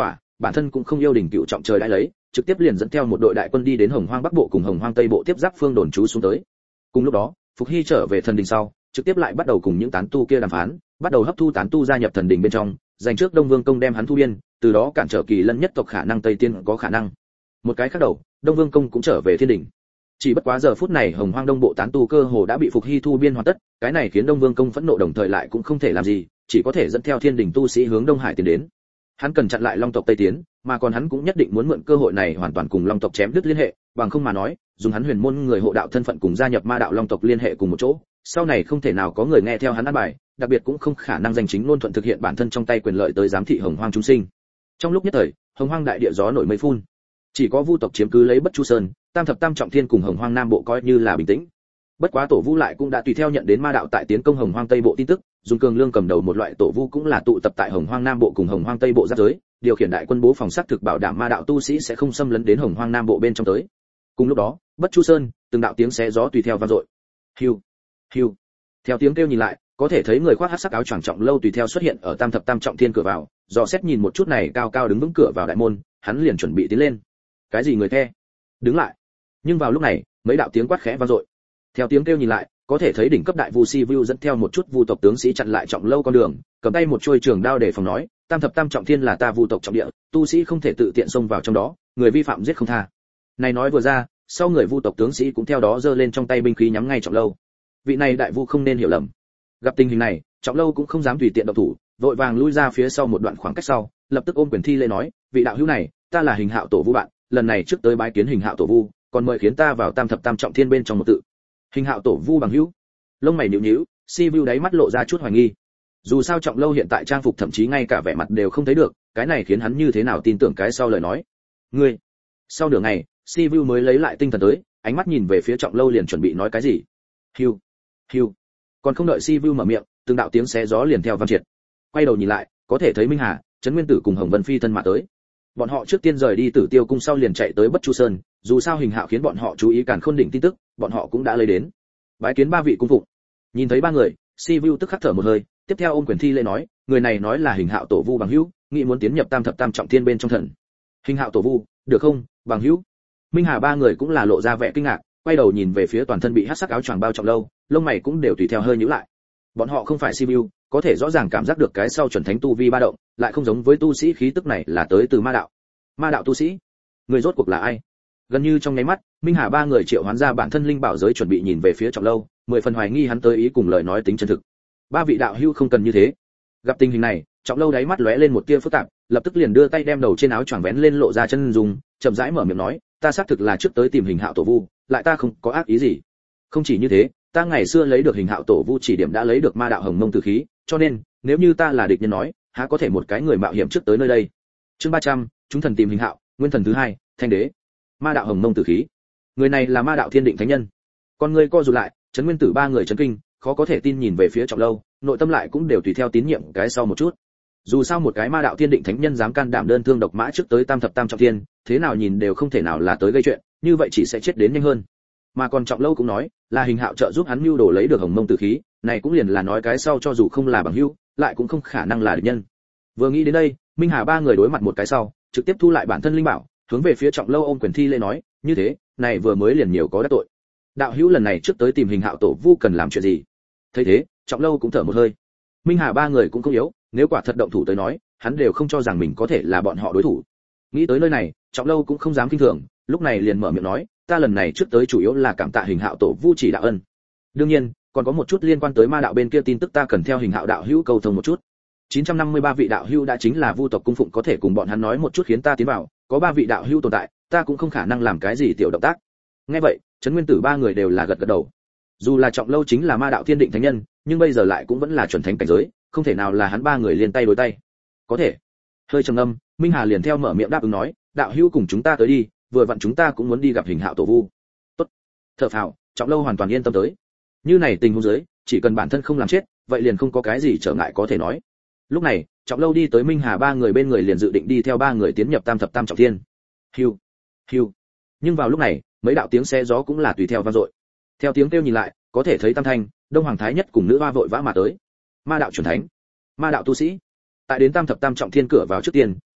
bản thân cũng không yêu Đình Cựu trọng trời đã lấy, trực tiếp liền dẫn theo một đội đại quân đi đến Hồng Hoang Bắc Bộ cùng Hồng Hoang Tây Bộ tiếp giáp phương đồn trú xuống tới. Cùng lúc đó, Phục Hy trở về thần đình sau, trực tiếp lại bắt đầu cùng những tán tu kia đàm phán, bắt đầu hấp thu tán tu gia nhập thần đình bên trong, giành trước Đông Vương công đem hắn thu biên, từ đó cản trở Kỳ Lân nhất tộc khả năng Tây Tiên có khả năng. Một cái khác đầu, Đông Vương công cũng trở về thiên đình. Chỉ bất quá giờ phút này Hồng Hoang Đông Bộ tán tu cơ hồ đã bị Phục Hy thu biên hoàn tất, cái này khiến Đông Vương công phẫn nộ đồng thời lại cũng không thể làm gì, chỉ có thể dẫn theo thiên đình tu sĩ hướng Đông Hải tiến đến. Hắn cần chặn lại Long tộc Tây tiến, mà còn hắn cũng nhất định muốn mượn cơ hội này hoàn toàn cùng Long tộc chém đứt liên hệ, bằng không mà nói, dùng hắn huyền môn người hộ đạo thân phận cùng gia nhập ma đạo Long tộc liên hệ cùng một chỗ, sau này không thể nào có người nghe theo hắn ăn bài, đặc biệt cũng không khả năng giành chính luôn thuận thực hiện bản thân trong tay quyền lợi tới giám thị Hồng Hoang chúng sinh. Trong lúc nhất thời, Hồng Hoang đại địa gió nổi mây phun, chỉ có Vu tộc chiếm cứ lấy Bất Chu Sơn, Tam thập tam trọng thiên cùng Hồng Hoang Nam Bộ coi như là bình tĩnh. Bất quá Tổ Vu lại cũng đã tùy theo nhận đến ma đạo tại tiến công Hồng Hoang Tây Bộ tin tức, dùng Cường Lương cầm đầu một loại Tổ Vu cũng là tụ tập tại Hồng Hoang Nam Bộ cùng Hồng Hoang Tây Bộ giáp giới, điều khiển đại quân bố phòng sát thực bảo đảm ma đạo tu sĩ sẽ không xâm lấn đến Hồng Hoang Nam Bộ bên trong tới. Cùng lúc đó, Bất Chu Sơn, từng đạo tiếng xé gió tùy theo vang dội. Hiu, hiu. Theo tiếng kêu nhìn lại, có thể thấy người khoác hắc sắc áo choàng trọng lâu tùy theo xuất hiện ở Tam thập tam trọng thiên cửa vào, dò xét nhìn một chút này cao cao đứng vững cửa vào đại môn, hắn liền chuẩn bị tiến lên. Cái gì người the? Đứng lại. Nhưng vào lúc này, mấy đạo tiếng quát khẽ vang dội. Theo tiếng kêu nhìn lại, có thể thấy đỉnh cấp đại vu Si Vu dẫn theo một chút vu tộc tướng sĩ chặn lại trọng lâu con đường, cầm tay một chuôi trường đao để phòng nói, Tam thập tam trọng thiên là ta vu tộc trọng địa, tu sĩ không thể tự tiện xông vào trong đó, người vi phạm giết không tha. Này nói vừa ra, sau người vu tộc tướng sĩ cũng theo đó giơ lên trong tay binh khí nhắm ngay trọng lâu. Vị này đại vu không nên hiểu lầm. Gặp tình hình này, trọng lâu cũng không dám tùy tiện động thủ, vội vàng lui ra phía sau một đoạn khoảng cách sau, lập tức ôm quyền thi lễ nói, vị đạo hữu này, ta là Hình Hạo Tổ Vu bạn, lần này trước tới bái kiến Hình Hạo Tổ Vu, còn mời khiến ta vào Tam thập tam trọng thiên bên trong một tự. Hình Hạo Tổ Vu bằng hữu. Lông mày nhíu nhíu, Si Vu đáy mắt lộ ra chút hoài nghi. Dù sao trọng lâu hiện tại trang phục thậm chí ngay cả vẻ mặt đều không thấy được, cái này khiến hắn như thế nào tin tưởng cái sau lời nói. Ngươi. Sau nửa ngày, Si Vu mới lấy lại tinh thần tới, ánh mắt nhìn về phía trọng lâu liền chuẩn bị nói cái gì. Hiu, hiu. Còn không đợi Si Vu mở miệng, từng đạo tiếng xé gió liền theo vang triệt. Quay đầu nhìn lại, có thể thấy Minh Hà, Trấn Nguyên Tử cùng Hồng Vân Phi thân mà tới. Bọn họ trước tiên rời đi Tử Tiêu cung sau liền chạy tới Bất Chu Sơn, dù sao Hình Hạo khiến bọn họ chú ý Càn Khôn đỉnh tin tức, bọn họ cũng đã lấy đến. Bái kiến ba vị cung phụng. Nhìn thấy ba người, Si Vu tức khắc thở một hơi, tiếp theo ôm quyền thi lễ nói, người này nói là Hình Hạo Tổ Vu bằng hữu, nghĩ muốn tiến nhập Tam thập tam trọng thiên bên trong thần. Hình Hạo Tổ Vu, được không, bằng hữu? Minh Hà ba người cũng là lộ ra vẻ kinh ngạc, quay đầu nhìn về phía toàn thân bị hắc sắc áo choàng bao trọng lâu, lông mày cũng đều tùy theo hơi nhíu lại. Bọn họ không phải Si Vu, có thể rõ ràng cảm giác được cái sau chuẩn thánh tu vi ba động, lại không giống với tu sĩ khí tức này là tới từ ma đạo. Ma đạo tu sĩ, người rốt cuộc là ai? Gần như trong nháy mắt, Minh Hà ba người triệu hoán ra bản thân linh bảo giới chuẩn bị nhìn về phía trọng lâu, 10 phần hoài nghi hắn tới ý cùng lời nói tính chân thực. Ba vị đạo hữu không cần như thế. Gặp tình hình này, trọng lâu đáy mắt lóe lên một tia phức tạp, lập tức liền đưa tay đem đầu trên áo choàng vén lên lộ ra chân dùng, chậm rãi mở miệng nói, ta xác thực là trước tới tìm Hình Hạo Tổ Vu, lại ta không có ác ý gì. Không chỉ như thế, ta ngày xưa lấy được Hình Hạo Tổ Vu chỉ điểm đã lấy được ma đạo Hồng Mông Tử khí, cho nên, nếu như ta là địch nhân nói, há có thể một cái người mạo hiểm trước tới nơi đây. Chương 300, chúng thần tìm Hình Hạo, nguyên thần thứ hai, Thanh Đế. Ma đạo Hồng Mông Tử khí. Người này là ma đạo Thiên Định Thánh Nhân. Con người co rụt lại, Trấn Nguyên Tử ba người chấn kinh, khó có thể tin nhìn về phía trọng lâu, nội tâm lại cũng đều tùy theo tín nhiệm cái sau một chút. Dù sao một cái ma đạo Thiên Định Thánh Nhân dám can đảm đơn thương độc mã trước tới Tam thập tam trọng thiên, thế nào nhìn đều không thể nào là tới gây chuyện, như vậy chỉ sẽ chết đến nhanh hơn. Mà còn trọng lâu cũng nói, là Hình Hạo trợ giúp hắn mưu đồ lấy được Hồng Mông Tử khí, này cũng liền là nói cái sau cho dù không là bằng hữu, lại cũng không khả năng là địch nhân. Vừa nghĩ đến đây, Minh Hà ba người đối mặt một cái sau, trực tiếp thu lại bản thân linh bảo, hướng về phía trọng lâu ôm quyền thi lễ nói, như thế, này vừa mới liền nhiều có đắc tội. Đạo hữu lần này trước tới tìm Hình Hạo Tổ Vu cần làm chuyện gì? Thấy thế, trọng lâu cũng thở một hơi. Minh Hà ba người cũng không yếu, nếu quả thật động thủ tới nói, hắn đều không cho rằng mình có thể là bọn họ đối thủ. Nghĩ tới nơi này, trọng lâu cũng không dám kinh thường, lúc này liền mở miệng nói, ta lần này trước tới chủ yếu là cảm tạ Hình Hạo Tổ Vu chỉ đạo ân. Đương nhiên, còn có một chút liên quan tới ma đạo bên kia tin tức ta cần theo Hình Hạo đạo hữu cầu thông một chút. 953 vị đạo hữu đã chính là Vu tộc cung phụng có thể cùng bọn hắn nói một chút khiến ta tiến vào, có 3 vị đạo hữu tồn tại, ta cũng không khả năng làm cái gì tiểu động tác. Nghe vậy, Trấn Nguyên Tử ba người đều là gật gật đầu. Dù là trọng lâu chính là ma đạo Thiên Định Thánh Nhân, nhưng bây giờ lại cũng vẫn là chuẩn thánh cảnh giới, không thể nào là hắn ba người liên tay đối tay. Có thể. Hơi trầm ngâm, Minh Hà liền theo mở miệng đáp ứng nói, đạo hữu cùng chúng ta tới đi, vừa vặn chúng ta cũng muốn đi gặp Hình Hạo Tổ Vu. Tốt. Thở phào, trọng lâu hoàn toàn yên tâm tới. Như này tình huống dưới, chỉ cần bản thân không làm chết, vậy liền không có cái gì trở ngại có thể nói. Lúc này, trọng lâu đi tới Minh Hà ba người bên người liền dự định đi theo ba người tiến nhập Tam thập tam trọng thiên. Hiu, hiu. Nhưng vào lúc này, mấy đạo tiếng xé gió cũng là tùy theo vang dội. Theo tiếng kêu nhìn lại, có thể thấy Tam Thanh, Đông Hoàng Thái Nhất cùng nữ hoa vội vã mà tới. Ma đạo chuẩn thánh, ma đạo tu sĩ. Tại đến Tam thập tam trọng thiên cửa vào trước tiên,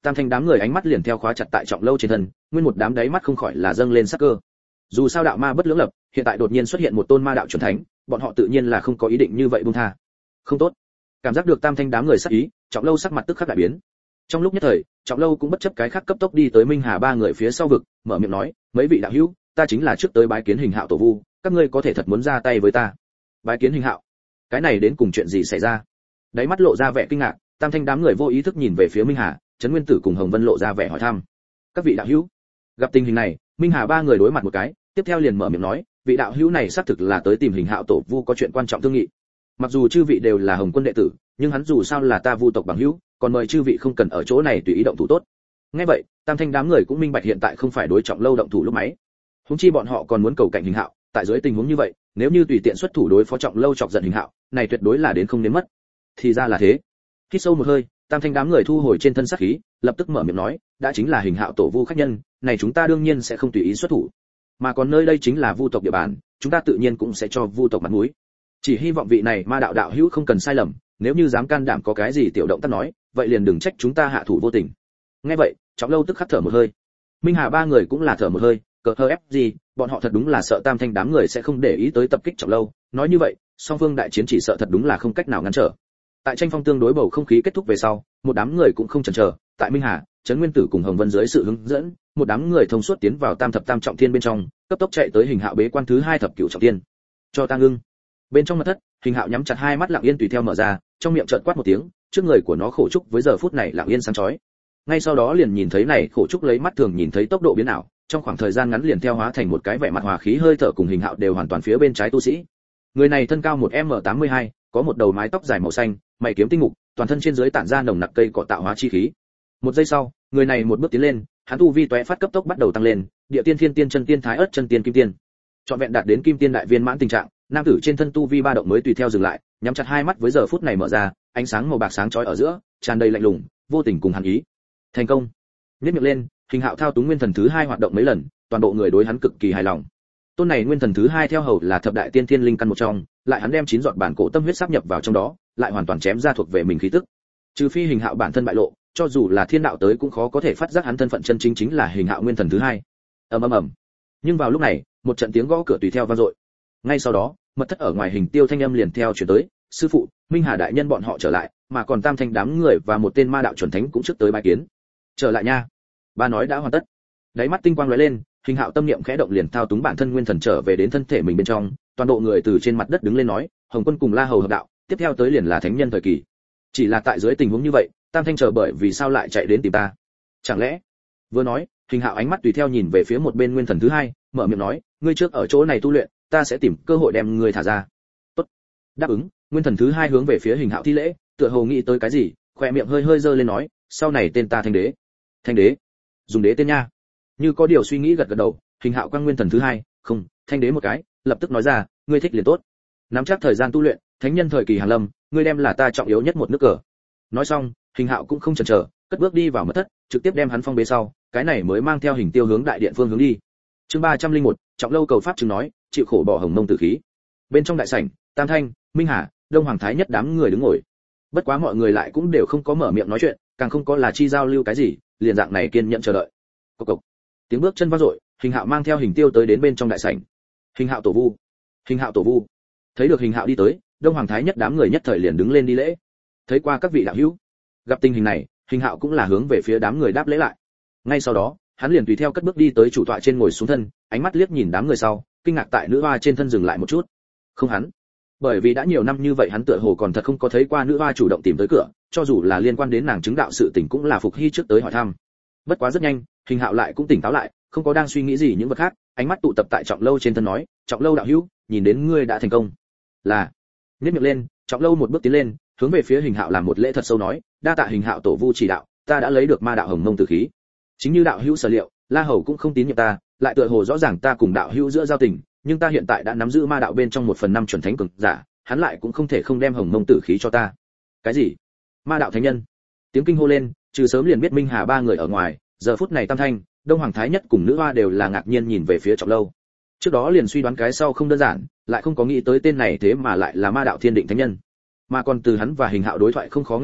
tam thanh đám người ánh mắt liền theo khóa chặt tại Trọng Lâu trên thân, nguyên một đám đáy mắt không khỏi là dâng lên sắc cơ. Dù sao đạo ma bất lưỡng lập, hiện tại đột nhiên xuất hiện một tôn ma đạo chuẩn thánh, bọn họ tự nhiên là không có ý định như vậy buông tha. Không tốt. Cảm giác được tam thanh đám người sắc ý, Trọng Lâu sắc mặt tức khắc đại biến. Trong lúc nhất thời, Trọng Lâu cũng bất chấp cái khác cấp tốc đi tới Minh Hà ba người phía sau vực, mở miệng nói, mấy vị đạo hữu, ta chính là trước tới bái kiến Hình Hạo tổ vu, các ngươi có thể thật muốn ra tay với ta. Bái kiến Hình Hạo? Cái này đến cùng chuyện gì xảy ra? Đáy mắt lộ ra vẻ kinh ngạc, tam thanh đám người vô ý thức nhìn về phía Minh Hà, Trấn Nguyên Tử cùng Hồng Vân lộ ra vẻ hỏi thăm. Các vị đạo hữu? Gặp tình hình này, Minh Hà ba người đối mặt một cái, tiếp theo liền mở miệng nói, vị đạo hữu này xác thực là tới tìm Hình Hạo tổ vu có chuyện quan trọng thương nghị. Mặc dù chư vị đều là Hồng Quân đệ tử, nhưng hắn dù sao là ta Vu tộc bằng hữu, còn mời chư vị không cần ở chỗ này tùy ý động thủ tốt. Nghe vậy, tam thanh đám người cũng minh bạch hiện tại không phải đối Trọng Lâu động thủ lúc máy. Huống chi bọn họ còn muốn cầu cạnh Hình Hạo, tại dưới tình huống như vậy, nếu như tùy tiện xuất thủ đối phó Trọng Lâu chọc giận Hình Hạo, này tuyệt đối là đến không đến mất. Thì ra là thế. Hít sâu một hơi, tam thanh đám người thu hồi trên thân sát khí, lập tức mở miệng nói, đã chính là Hình Hạo tổ vu khách nhân, này chúng ta đương nhiên sẽ không tùy ý xuất thủ. Mà còn nơi đây chính là Vu tộc địa bàn, chúng ta tự nhiên cũng sẽ cho Vu tộc mặt mũi. Chỉ hy vọng vị này ma đạo đạo hữu không cần sai lầm, nếu như dám can đảm có cái gì tiểu động tác nói, vậy liền đừng trách chúng ta hạ thủ vô tình. Nghe vậy, Trọng Lâu tức khắc thở một hơi. Minh Hà ba người cũng là thở một hơi, cờ hờ ép gì, bọn họ thật đúng là sợ tam thanh đám người sẽ không để ý tới tập kích Trọng Lâu, nói như vậy, song phương đại chiến chỉ sợ thật đúng là không cách nào ngăn trở. Tại tranh phong tương đối bầu không khí kết thúc về sau, một đám người cũng không chần chờ, tại Minh Hà, Trấn Nguyên Tử cùng Hồng Vân dưới sự hướng dẫn, một đám người thông suốt tiến vào Tam thập tam trọng thiên bên trong, cấp tốc chạy tới Hình Hạo bế quan thứ 2 thập cửu trọng thiên. Cho ta ngưng. Bên trong mật thất, Hình Hạo nhắm chặt hai mắt lặng yên tùy theo mở ra, trong miệng chợt quát một tiếng, trước người của nó khổ trúc với giờ phút này lặng yên sáng chói. Ngay sau đó liền nhìn thấy này khổ trúc lấy mắt thường nhìn thấy tốc độ biến ảo, trong khoảng thời gian ngắn liền theo hóa thành một cái vẻ mặt hòa khí hơi thở cùng Hình Hạo đều hoàn toàn phía bên trái tu sĩ. Người này thân cao 1m82, có một đầu mái tóc dài màu xanh, mày kiếm tinh mục, toàn thân trên dưới tản ra nồng nặc cây cỏ tạo hóa chi khí. Một giây sau, người này một bước tiến lên, hắn tu vi tóe phát cấp tốc bắt đầu tăng lên, địa tiên thiên tiên chân tiên thái ớt chân tiên kim tiên. Trọn vẹn đạt đến kim tiên đại viên mãn tình trạng, nam tử trên thân tu vi ba động mới tùy theo dừng lại, nhắm chặt hai mắt với giờ phút này mở ra, ánh sáng màu bạc sáng chói ở giữa, tràn đầy lạnh lùng, vô tình cùng hàn ý. Thành công. Nhếch miệng lên, Hình Hạo thao túng nguyên thần thứ 2 hoạt động mấy lần, toàn bộ người đối hắn cực kỳ hài lòng. Tôn này nguyên thần thứ 2 theo hầu là thập đại tiên thiên linh căn một trong, lại hắn đem 9 giọt bản cổ tâm huyết sáp nhập vào trong đó, lại hoàn toàn chém ra thuộc về mình khí tức. Trừ phi Hình Hạo bản thân bại lộ, cho dù là thiên đạo tới cũng khó có thể phát giác hắn thân phận chân chính chính là Hình Hạo nguyên thần thứ 2. Ầm ầm ầm. Nhưng vào lúc này, một trận tiếng gõ cửa tùy theo vang dội. Ngay sau đó, mật thất ở ngoài Hình Tiêu thanh âm liền theo truyền tới, sư phụ, Minh Hà đại nhân bọn họ trở lại, mà còn tam thanh đám người và một tên ma đạo chuẩn thánh cũng trước tới bái kiến. Trở lại nha. Ba nói đã hoàn tất. Đáy mắt tinh quang lóe lên, Hình Hạo tâm niệm khẽ động liền thao túng bản thân nguyên thần trở về đến thân thể mình bên trong, toàn bộ người từ trên mặt đất đứng lên nói, Hồng Quân cùng La Hầu hợp đạo, tiếp theo tới liền là thánh nhân thời kỳ. Chỉ là tại dưới tình huống như vậy, tam thanh chờ bởi vì sao lại chạy đến tìm ta? Chẳng lẽ? Vừa nói, Hình Hạo ánh mắt tùy theo nhìn về phía một bên nguyên thần thứ 2, mở miệng nói, ngươi trước ở chỗ này tu luyện, ta sẽ tìm cơ hội đem ngươi thả ra. Tốt. Đáp ứng, nguyên thần thứ 2 hướng về phía Hình Hạo thi lễ, tựa hồ nghĩ tới cái gì, khóe miệng hơi hơi giơ lên nói, sau này tên ta Thanh Đế. Thanh Đế? Dùng đế tên nha. Như có điều suy nghĩ gật gật đầu, Hình Hạo quang nguyên thần thứ 2, không, Thanh Đế một cái, lập tức nói ra, ngươi thích liền tốt. Nắm chắc thời gian tu luyện, thánh nhân thời kỳ hàng lâm, ngươi đem là ta trọng yếu nhất một nước cờ. Nói xong, Hình Hạo cũng không chần chờ, cất bước đi vào mật thất, trực tiếp đem hắn phong bế sau, cái này mới mang theo Hình Tiêu hướng đại điện phương hướng đi. Chương 301, Trọng Lâu cầu pháp chứng nói, chịu khổ bỏ hồng mông tử khí. Bên trong đại sảnh, Tam Thanh, Minh Hà, Đông Hoàng Thái nhất đám người đứng ngồi. Bất quá mọi người lại cũng đều không có mở miệng nói chuyện, càng không có là chi giao lưu cái gì, liền dạng này kiên nhẫn chờ đợi. Cộc cộc. Tiếng bước chân vang dội, Hình Hạo mang theo Hình Tiêu tới đến bên trong đại sảnh. Hình Hạo tổ vu, Hình Hạo tổ vu. Thấy được Hình Hạo đi tới, Đông Hoàng Thái nhất đám người nhất thời liền đứng lên đi lễ. Thấy qua các vị đạo hữu. Gặp tình hình này, Hình Hạo cũng là hướng về phía đám người đáp lễ lại. Ngay sau đó, hắn liền tùy theo cất bước đi tới chủ tọa trên ngồi xuống thân, ánh mắt liếc nhìn đám người sau, kinh ngạc tại nữ hoa trên thân dừng lại một chút. Không hắn, bởi vì đã nhiều năm như vậy hắn tựa hồ còn thật không có thấy qua nữ hoa chủ động tìm tới cửa, cho dù là liên quan đến nàng chứng đạo sự tình cũng là Phục Hy trước tới hỏi thăm. Bất quá rất nhanh, Hình Hạo lại cũng tỉnh táo lại, không có đang suy nghĩ gì những vật khác, ánh mắt tụ tập tại Trọng Lâu trên thân nói, Trọng Lâu đạo hữu, nhìn đến ngươi đã thành công. Là. Nhếch miệng lên, Trọng Lâu một bước tiến lên, hướng về phía Hình Hạo làm một lễ thật sâu nói, đa tạ Hình Hạo tổ vu chỉ đạo, ta đã lấy được ma đạo hồng mông tử khí. Chính như đạo hữu sở liệu, La Hầu cũng không tín nhiệm ta, lại tựa hồ rõ ràng ta cùng đạo hữu giữa giao tình, nhưng ta hiện tại đã nắm giữ ma đạo bên trong 1/5 chuẩn thánh cường giả, hắn lại cũng không thể không đem hồng mông tử khí cho ta. Cái gì? Ma đạo thánh nhân? Tiếng kinh hô lên, trừ sớm liền biết Minh Hà ba người ở ngoài, giờ phút này Tam Thanh, Đông Hoàng Thái nhất cùng nữ hoa đều là ngạc nhiên nhìn về phía Trọng Lâu. Trước đó liền suy đoán cái sau không đơn giản, lại không có nghĩ tới tên này thế mà lại là ma đạo thiên định thánh nhân. Mà còn từ hắn và Hình Hạo đối thoại không khó nghe ra,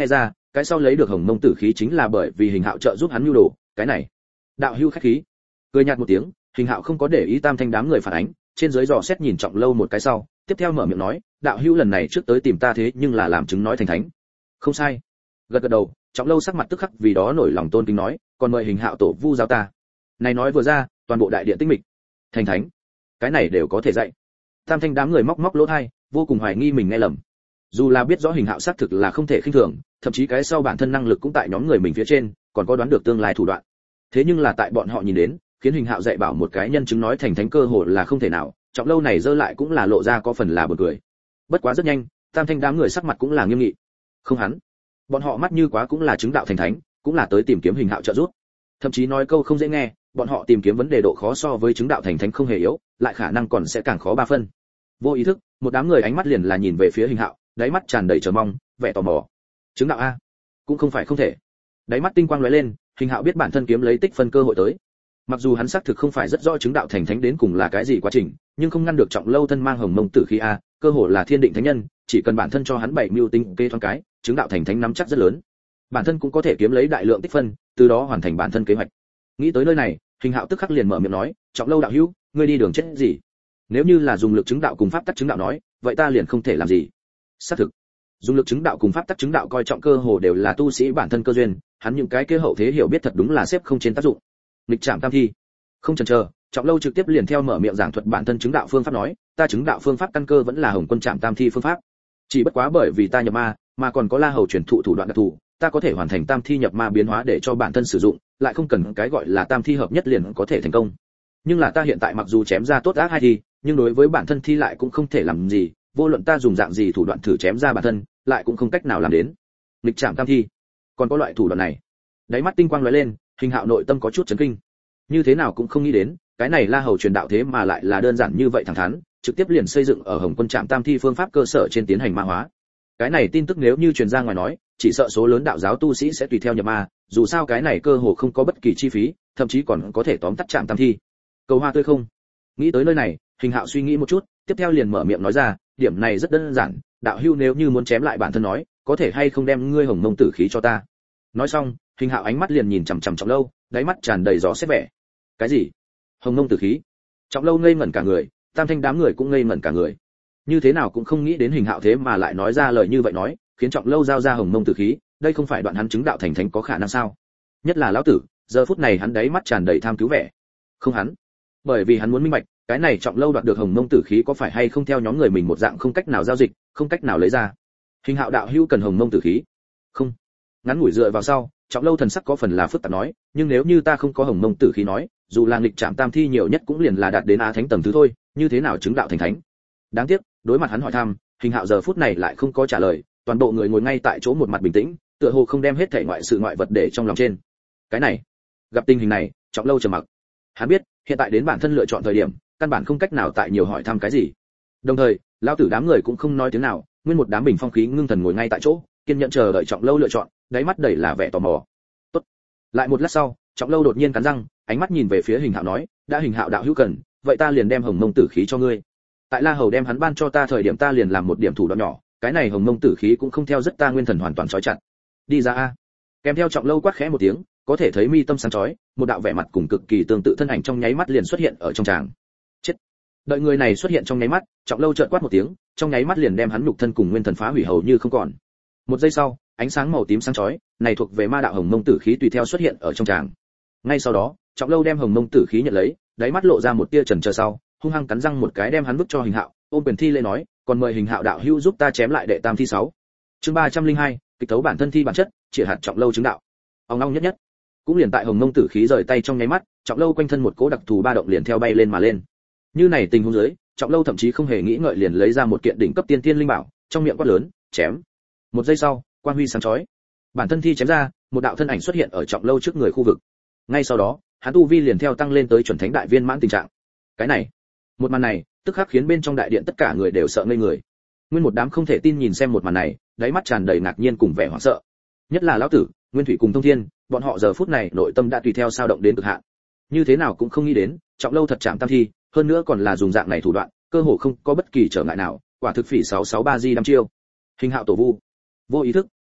cái sau lấy được hồng mông tử khí chính là bởi vì Hình Hạo trợ giúp hắn nhu đồ, cái này. Đạo hữu khách khí. Cười nhạt một tiếng, Hình Hạo không có để ý Tam Thanh đám người phản ánh, trên dưới dò xét nhìn Trọng Lâu một cái sau, tiếp theo mở miệng nói, đạo hữu lần này trước tới tìm ta thế nhưng là làm chứng nói thành thánh. Không sai. Gật gật đầu, Trọng Lâu sắc mặt tức khắc vì đó nổi lòng tôn kính nói, còn mời Hình Hạo tổ vu giáo ta. Này nói vừa ra, toàn bộ đại điện tĩnh mịch. Thành thánh, cái này đều có thể dạy. Tam Thanh đám người móc móc lỗ tai, vô cùng hoài nghi mình nghe lầm. Dù là biết rõ Hình Hạo xác thực là không thể khinh thường, thậm chí cái sau bản thân năng lực cũng tại nhóm người mình phía trên, còn có đoán được tương lai thủ đoạn. Thế nhưng là tại bọn họ nhìn đến, khiến Hình Hạo dạy bảo một cái nhân chứng nói thành thánh cơ hội là không thể nào, Trọng Lâu này dơ lại cũng là lộ ra có phần là buồn cười. Bất quá rất nhanh, Tam Thanh đám người sắc mặt cũng là nghiêm nghị. Không hắn, bọn họ mắt như quá cũng là chứng đạo thành thánh, cũng là tới tìm kiếm Hình Hạo trợ giúp. Thậm chí nói câu không dễ nghe, bọn họ tìm kiếm vấn đề độ khó so với chứng đạo thành thánh không hề yếu, lại khả năng còn sẽ càng khó ba phân. Vô ý thức, một đám người ánh mắt liền là nhìn về phía Hình Hạo, đáy mắt tràn đầy chờ mong, vẻ tò mò. Chứng đạo a, cũng không phải không thể. Đáy mắt tinh quang lóe lên, Hình Hạo biết bản thân kiếm lấy tích phân cơ hội tới. Mặc dù hắn xác thực không phải rất rõ chứng đạo thành thánh đến cùng là cái gì quá trình, nhưng không ngăn được Trọng Lâu thân mang hồng mông tử khí a, cơ hội là thiên định thánh nhân, chỉ cần bản thân cho hắn 7 mưu tinh kê thoáng cái, chứng đạo thành thánh nắm chắc rất lớn. Bản thân cũng có thể kiếm lấy đại lượng tích phân, từ đó hoàn thành bản thân kế hoạch. Nghĩ tới nơi này, Hình Hạo tức khắc liền mở miệng nói, Trọng Lâu đạo hữu, ngươi đi đường chết gì? Nếu như là dùng lực chứng đạo cùng pháp tắc chứng đạo nói, vậy ta liền không thể làm gì. Xác thực, dùng lực chứng đạo cùng pháp tắc chứng đạo coi trọng cơ hồ đều là tu sĩ bản thân cơ duyên, hắn những cái kế hậu thế hiểu biết thật đúng là xếp không trên tác dụng. Nghịch trảm tam thi. Không chần chờ, Trọng Lâu trực tiếp liền theo mở miệng giảng thuật bản thân chứng đạo phương pháp nói, ta chứng đạo phương pháp căn cơ vẫn là Hồng Quân Trảm Tam Thi phương pháp. Chỉ bất quá bởi vì ta nhập ma, mà còn có La Hầu truyền thụ thủ đoạn đặc thù, ta có thể hoàn thành Tam Thi nhập ma biến hóa để cho bản thân sử dụng, lại không cần cái gọi là Tam Thi hợp nhất liền có thể thành công. Nhưng là ta hiện tại mặc dù chém ra tốt ác hai thi, nhưng đối với bản thân thi lại cũng không thể làm gì, vô luận ta dùng dạng gì thủ đoạn thử chém ra bản thân, lại cũng không cách nào làm đến. Nghịch trảm tam thi, còn có loại thủ đoạn này. Đáy mắt tinh quang lóe lên, Hình Hạo nội tâm có chút chấn kinh. Như thế nào cũng không nghĩ đến, cái này La Hầu truyền đạo thế mà lại là đơn giản như vậy thẳng thắn, trực tiếp liền xây dựng ở Hồng Quân Trảm Tam Thi phương pháp cơ sở trên tiến hành ma hóa. Cái này tin tức nếu như truyền ra ngoài nói, chỉ sợ số lớn đạo giáo tu sĩ sẽ tùy theo nhập ma, dù sao cái này cơ hồ không có bất kỳ chi phí, thậm chí còn có thể tóm tắt Trảm Tam Thi. Cầu hoa tươi không. Nghĩ tới nơi này, Hình Hạo suy nghĩ một chút, tiếp theo liền mở miệng nói ra, điểm này rất đơn giản, đạo hữu nếu như muốn chém lại bản thân nói, có thể hay không đem ngươi hồng mông tử khí cho ta. Nói xong, Hình Hạo ánh mắt liền nhìn chằm chằm Trọng Lâu, đáy mắt tràn đầy gió xét vẻ. Cái gì? Hồng mông tử khí? Trọng Lâu ngây ngẩn cả người, Tam Thanh đám người cũng ngây ngẩn cả người. Như thế nào cũng không nghĩ đến Hình Hạo thế mà lại nói ra lời như vậy nói, khiến Trọng Lâu giao ra hồng mông tử khí, đây không phải đoạn hắn chứng đạo thành thánh có khả năng sao? Nhất là lão tử, giờ phút này hắn đáy mắt tràn đầy tham cứu vẻ. Không hắn, bởi vì hắn muốn minh bạch, cái này Trọng Lâu đoạt được hồng mông tử khí có phải hay không theo nhóm người mình một dạng không cách nào giao dịch, không cách nào lấy ra. Hình Hạo đạo hữu cần hồng mông tử khí? Không. Ngắn ngủi dựa vào sau, Trọng Lâu thần sắc có phần là phức tạp nói, nhưng nếu như ta không có hồng mông tử khí nói, dù là nghịch trảm tam thi nhiều nhất cũng liền là đạt đến á thánh tầng thứ thôi, như thế nào chứng đạo thành thánh? Đáng tiếc, đối mặt hắn hỏi thăm, Hình Hạo giờ phút này lại không có trả lời, toàn bộ người ngồi ngay tại chỗ một mặt bình tĩnh, tựa hồ không đem hết thảy ngoại sự ngoại vật để trong lòng trên. Cái này, gặp tình hình này, Trọng Lâu trầm mặc. Hắn biết, hiện tại đến bản thân lựa chọn thời điểm, căn bản không cách nào tại nhiều hỏi thăm cái gì. Đồng thời, lão tử đám người cũng không nói tiếng nào, nguyên một đám bình phong khí ngưng thần ngồi ngay tại chỗ, kiên nhẫn chờ đợi Trọng Lâu lựa chọn, đáy mắt đầy là vẻ tò mò. Tốt. Lại một lát sau, Trọng Lâu đột nhiên cắn răng, ánh mắt nhìn về phía Hình Hạo nói, đã Hình Hạo đạo hữu cần, vậy ta liền đem hồng mông tử khí cho ngươi. Tại La Hầu đem hắn ban cho ta thời điểm ta liền làm một điểm thủ đoạn nhỏ, cái này hồng mông tử khí cũng không theo rất ta nguyên thần hoàn toàn trói chặt. Đi ra a. Kèm theo Trọng Lâu quát khẽ một tiếng, có thể thấy mi tâm sáng chói, một đạo vẻ mặt cùng cực kỳ tương tự thân ảnh trong nháy mắt liền xuất hiện ở trong tràng. Chết. Đợi người này xuất hiện trong nháy mắt, Trọng Lâu chợt quát một tiếng, trong nháy mắt liền đem hắn nhục thân cùng nguyên thần phá hủy hầu như không còn. Một giây sau, ánh sáng màu tím sáng chói, này thuộc về ma đạo hồng mông tử khí tùy theo xuất hiện ở trong tràng. Ngay sau đó, Trọng Lâu đem hồng mông tử khí nhận lấy, đáy mắt lộ ra một tia chần chờ sau, hung hăng cắn răng một cái đem hắn vứt cho Hình Hạo, ôm quyền thi lễ nói, còn mời Hình Hạo đạo hữu giúp ta chém lại đệ tam thi 6. Chương 302, kịch tấu bản thân thi bản chất, chỉ hạt Trọng Lâu chứng đạo. Ông long nhất nhất. Cũng liền tại hồng mông tử khí rời tay trong nháy mắt, Trọng Lâu quanh thân một cỗ đặc thù ba động liền theo bay lên mà lên. Như này tình huống dưới, Trọng Lâu thậm chí không hề nghĩ ngợi liền lấy ra một kiện đỉnh cấp tiên tiên linh bảo, trong miệng quát lớn, chém. Một giây sau, quang huy sáng chói. Bản thân thi chém ra, một đạo thân ảnh xuất hiện ở Trọng Lâu trước người khu vực. Ngay sau đó, hắn tu vi liền theo tăng lên tới chuẩn thánh đại viên mãn tình trạng. Cái này, một màn này, tức khắc khiến bên trong đại điện tất cả người đều sợ ngây người. Nguyên một đám không thể tin nhìn xem một màn này, đáy mắt tràn đầy ngạc nhiên cùng vẻ hoảng sợ. Nhất là lão tử, Nguyên Thủy cùng Thông Thiên, bọn họ giờ phút này nội tâm đã tùy theo sao động đến cực hạn. Như thế nào cũng không nghĩ đến, Trọng Lâu thật chạm tam thi, hơn nữa còn là dùng dạng này thủ đoạn, cơ hồ không có bất kỳ trở ngại nào, quả thực phỉ 663 di đăm chiêu. Hình Hạo tổ vu. Vô ý thức,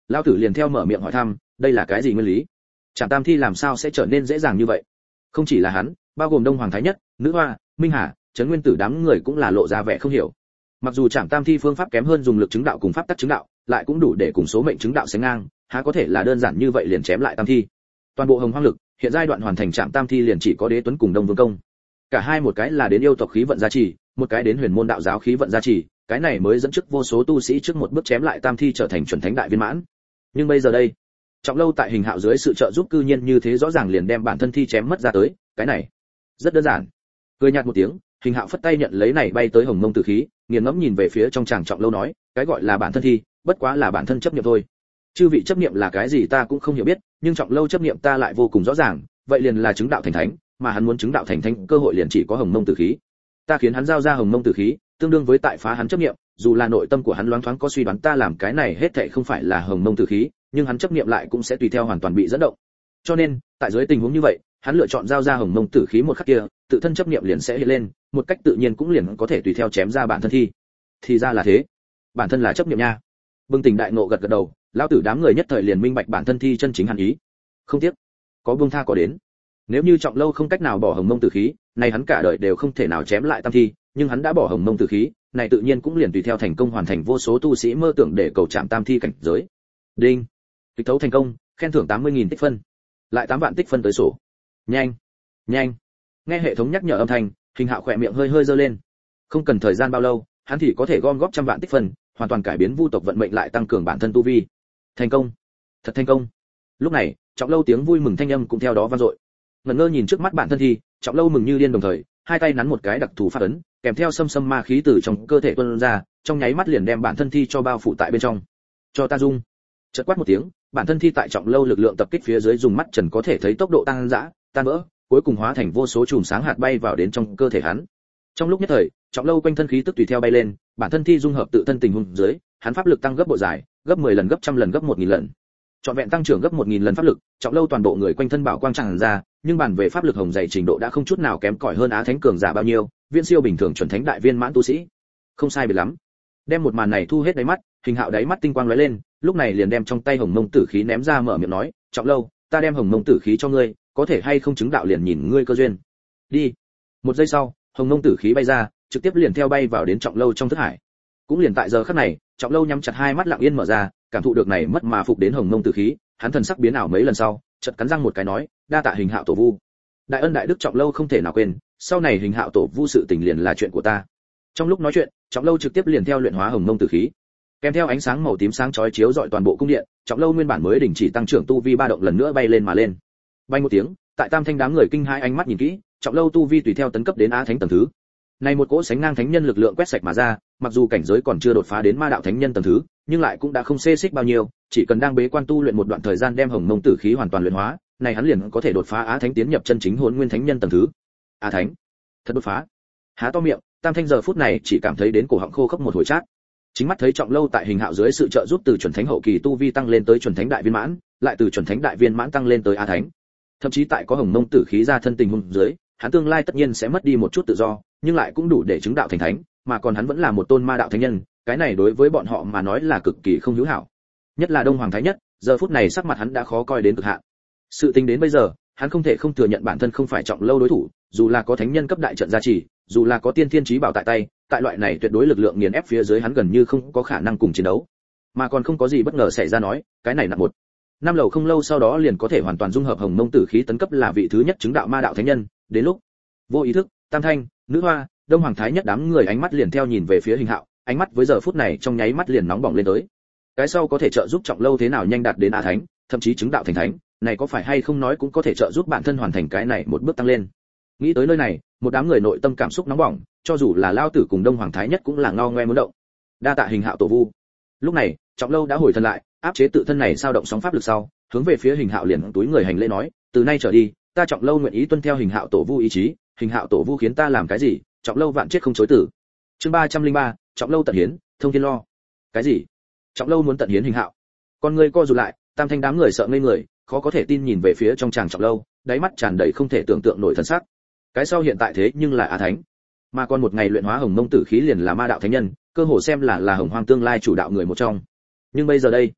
Lão tử liền theo mở miệng hỏi thăm, đây là cái gì nguyên lý? Trảm Tam Thi làm sao sẽ trở nên dễ dàng như vậy? Không chỉ là hắn, bao gồm Đông Hoàng Thái Nhất, Nữ Hoa, Minh Hà, Trấn Nguyên Tử đám người cũng là lộ ra vẻ không hiểu. Mặc dù Trảm Tam Thi phương pháp kém hơn dùng lực chứng đạo cùng pháp tắc chứng đạo, lại cũng đủ để cùng số mệnh chứng đạo sánh ngang, há có thể là đơn giản như vậy liền chém lại Tam Thi. Toàn bộ Hồng Hoang lực, hiện giai đoạn hoàn thành Trảm Tam Thi liền chỉ có Đế Tuấn cùng Đông Vương Công. Cả hai một cái là đến yêu tộc khí vận gia trì, một cái đến huyền môn đạo giáo khí vận gia trì, cái này mới dẫn trước vô số tu sĩ trước một bước chém lại Tam Thi trở thành chuẩn thánh đại viên mãn. Nhưng bây giờ đây, Trọng Lâu tại Hình Hạo dưới sự trợ giúp cư nhiên như thế rõ ràng liền đem bản thân thi chém mất ra tới, cái này rất đơn giản. Cười nhạt một tiếng, Hình Hạo phất tay nhận lấy này bay tới hồng mông tử khí, nghiền ngẫm nhìn về phía trong chàng Trọng Lâu nói, cái gọi là bản thân thi, bất quá là bản thân chấp niệm thôi. Chư vị chấp niệm là cái gì ta cũng không hiểu biết, nhưng Trọng Lâu chấp niệm ta lại vô cùng rõ ràng, vậy liền là chứng đạo thành thánh, mà hắn muốn chứng đạo thành thánh, cơ hội liền chỉ có hồng mông tử khí. Ta khiến hắn giao ra hồng mông tử khí, tương đương với tại phá hắn chấp niệm, dù là nội tâm của hắn loáng thoáng có suy đoán ta làm cái này hết thảy không phải là hồng mông tử khí, nhưng hắn chấp niệm lại cũng sẽ tùy theo hoàn toàn bị dẫn động. Cho nên, tại dưới tình huống như vậy, hắn lựa chọn giao ra hồng mông tử khí một khắc kia, tự thân chấp niệm liền sẽ hiện lên, một cách tự nhiên cũng liền có thể tùy theo chém ra bản thân thi. Thì ra là thế, bản thân là chấp niệm nha. Bừng tỉnh đại ngộ gật gật đầu, lão tử đám người nhất thời liền minh bạch bản thân thi chân chính hẳn ý. Không tiếc, có buông tha có đến. Nếu như Trọng Lâu không cách nào bỏ hồng mông tử khí, này hắn cả đời đều không thể nào chém lại Tam Thi, nhưng hắn đã bỏ hồng mông tử khí, này tự nhiên cũng liền tùy theo thành công hoàn thành vô số tu sĩ mơ tưởng để cầu chạm Tam Thi cảnh giới. Đinh, kịch thấu thành công, khen thưởng 80.000 tích phân, lại 8 vạn tích phân tới sổ. Nhanh, nhanh. Nghe hệ thống nhắc nhở âm thanh, Hình Hạo khỏe miệng hơi hơi giơ lên. Không cần thời gian bao lâu, hắn thì có thể gom góp trăm vạn tích phân, hoàn toàn cải biến vu tộc vận mệnh lại tăng cường bản thân tu vi. Thành công, thật thành công. Lúc này, Trọng Lâu tiếng vui mừng thanh âm cũng theo đó vang dội. Ngẩn ngơ nhìn trước mắt bản thân thi, Trọng Lâu mừng như điên, đồng thời hai tay nắn một cái đặc thù pháp ấn, kèm theo xâm ma khí từ trong cơ thể tuôn ra, trong nháy mắt liền đem bản thân thi cho bao phủ tại bên trong. Cho ta dung. Chợt quát một tiếng, bản thân thi tại Trọng Lâu lực lượng tập kích phía dưới dùng mắt trần có thể thấy tốc độ tăng dã, tan vỡ, cuối cùng hóa thành vô số chùm sáng hạt bay vào đến trong cơ thể hắn. Trong lúc nhất thời, Trọng Lâu quanh thân khí tức tùy theo bay lên, bản thân thi dung hợp tự thân tình huống dưới, hắn pháp lực tăng gấp bộ dài, gấp 10 lần, gấp trăm lần, gấp 1000 lần. Trọn vẹn tăng trưởng gấp 1000 lần pháp lực, Trọng Lâu toàn bộ người quanh thân bảo quang tràn ra, nhưng bàn về pháp lực hồng dày trình độ đã không chút nào kém cỏi hơn Á Thánh cường giả bao nhiêu, viên siêu bình thường chuẩn thánh đại viên mãn tu sĩ. Không sai biệt lắm. Đem một màn này thu hết đáy mắt, Hình Hạo đáy mắt tinh quang lóe lên, lúc này liền đem trong tay hồng mông tử khí ném ra mở miệng nói, Trọng Lâu, ta đem hồng mông tử khí cho ngươi, có thể hay không chứng đạo liền nhìn ngươi cơ duyên. Đi. Một giây sau, hồng mông tử khí bay ra, trực tiếp liền theo bay vào đến Trọng Lâu trong thức hải. Cũng liền tại giờ khắc này, Trọng Lâu nhắm chặt hai mắt lặng yên mở ra, cảm thụ được này mất mà phục đến hồng mông tử khí, hắn thần sắc biến ảo mấy lần sau, chợt cắn răng một cái nói, đa tạ Hình Hạo tổ vu. Đại ân đại đức Trọng Lâu không thể nào quên, sau này Hình Hạo tổ vu sự tình liền là chuyện của ta. Trong lúc nói chuyện, Trọng Lâu trực tiếp liền theo luyện hóa hồng mông tử khí, kèm theo ánh sáng màu tím sáng chói chiếu rọi toàn bộ cung điện, Trọng Lâu nguyên bản mới đình chỉ tăng trưởng tu vi ba động lần nữa bay lên mà lên. Bay một tiếng, tại Tam Thanh đám người kinh hãi ánh mắt nhìn kỹ, Trọng Lâu tu vi tùy theo tấn cấp đến Á Thánh tầng thứ. Này một cỗ sánh ngang thánh nhân lực lượng quét sạch mà ra, mặc dù cảnh giới còn chưa đột phá đến ma đạo thánh nhân tầng thứ, nhưng lại cũng đã không xê xích bao nhiêu, chỉ cần đang bế quan tu luyện một đoạn thời gian đem hồng mông tử khí hoàn toàn luyện hóa, này hắn liền có thể đột phá Á Thánh tiến nhập chân chính Hỗn Nguyên thánh nhân tầng thứ. Á Thánh, thật đột phá. Há to miệng, Tam Thanh giờ phút này chỉ cảm thấy đến cổ họng khô khốc một hồi chát. Chính mắt thấy Trọng Lâu tại Hình Hạo dưới sự trợ giúp từ chuẩn thánh hậu kỳ tu vi tăng lên tới chuẩn thánh đại viên mãn, lại từ chuẩn thánh đại viên mãn tăng lên tới Á Thánh. Thậm chí tại có hồng mông tử khí ra thân tình huống dưới, hắn tương lai tất nhiên sẽ mất đi một chút tự do, nhưng lại cũng đủ để chứng đạo thành thánh, mà còn hắn vẫn là một tôn ma đạo thánh nhân, cái này đối với bọn họ mà nói là cực kỳ không hữu hảo. Nhất là Đông Hoàng Thái Nhất, giờ phút này sắc mặt hắn đã khó coi đến cực hạn. Sự tình đến bây giờ, hắn không thể không thừa nhận bản thân không phải Trọng Lâu đối thủ, dù là có thánh nhân cấp đại trận gia trì, dù là có tiên thiên chí bảo tại tay, tại loại này tuyệt đối lực lượng nghiền ép phía dưới hắn gần như không có khả năng cùng chiến đấu. Mà còn không có gì bất ngờ xảy ra nói, cái này nặng một năm lầu không lâu sau đó liền có thể hoàn toàn dung hợp hồng mông tử khí tấn cấp là vị thứ nhất chứng đạo ma đạo thánh nhân, đến lúc vô ý thức, Tam Thanh, Nữ Hoa, Đông Hoàng Thái Nhất đám người ánh mắt liền theo nhìn về phía Hình Hạo, ánh mắt với giờ phút này trong nháy mắt liền nóng bỏng lên tới. Cái sau có thể trợ giúp Trọng Lâu thế nào nhanh đạt đến Á Thánh, thậm chí chứng đạo thành thánh, này có phải hay không nói cũng có thể trợ giúp bản thân hoàn thành cái này một bước tăng lên. Nghĩ tới nơi này, một đám người nội tâm cảm xúc nóng bỏng, cho dù là Lao Tử cùng Đông Hoàng Thái Nhất cũng là ngao ngoe muốn động. Đa tạ Hình Hạo tổ vu. Lúc này, Trọng Lâu đã hồi thần lại, áp chế tự thân này sao động sóng pháp lực sau, hướng về phía Hình Hạo liền túi người hành lễ nói, từ nay trở đi, ta Trọng Lâu nguyện ý tuân theo Hình Hạo tổ vu ý chí, Hình Hạo tổ vu khiến ta làm cái gì, Trọng Lâu vạn chết không chối từ. Chương 303, Trọng Lâu tận hiến, thông thiên lo. Cái gì? Trọng Lâu muốn tận hiến Hình Hạo? Con người co rụt lại, Tam Thanh đám người sợ ngây người, khó có thể tin nhìn về phía trong chàng Trọng Lâu, đáy mắt tràn đầy không thể tưởng tượng nổi thần sắc. Cái sau hiện tại thế nhưng là Á Thánh, mà còn một ngày luyện hóa hồng mông tử khí liền là ma đạo thánh nhân, cơ hồ xem là hồng hoang tương lai chủ đạo người một trong. Nhưng bây giờ đây,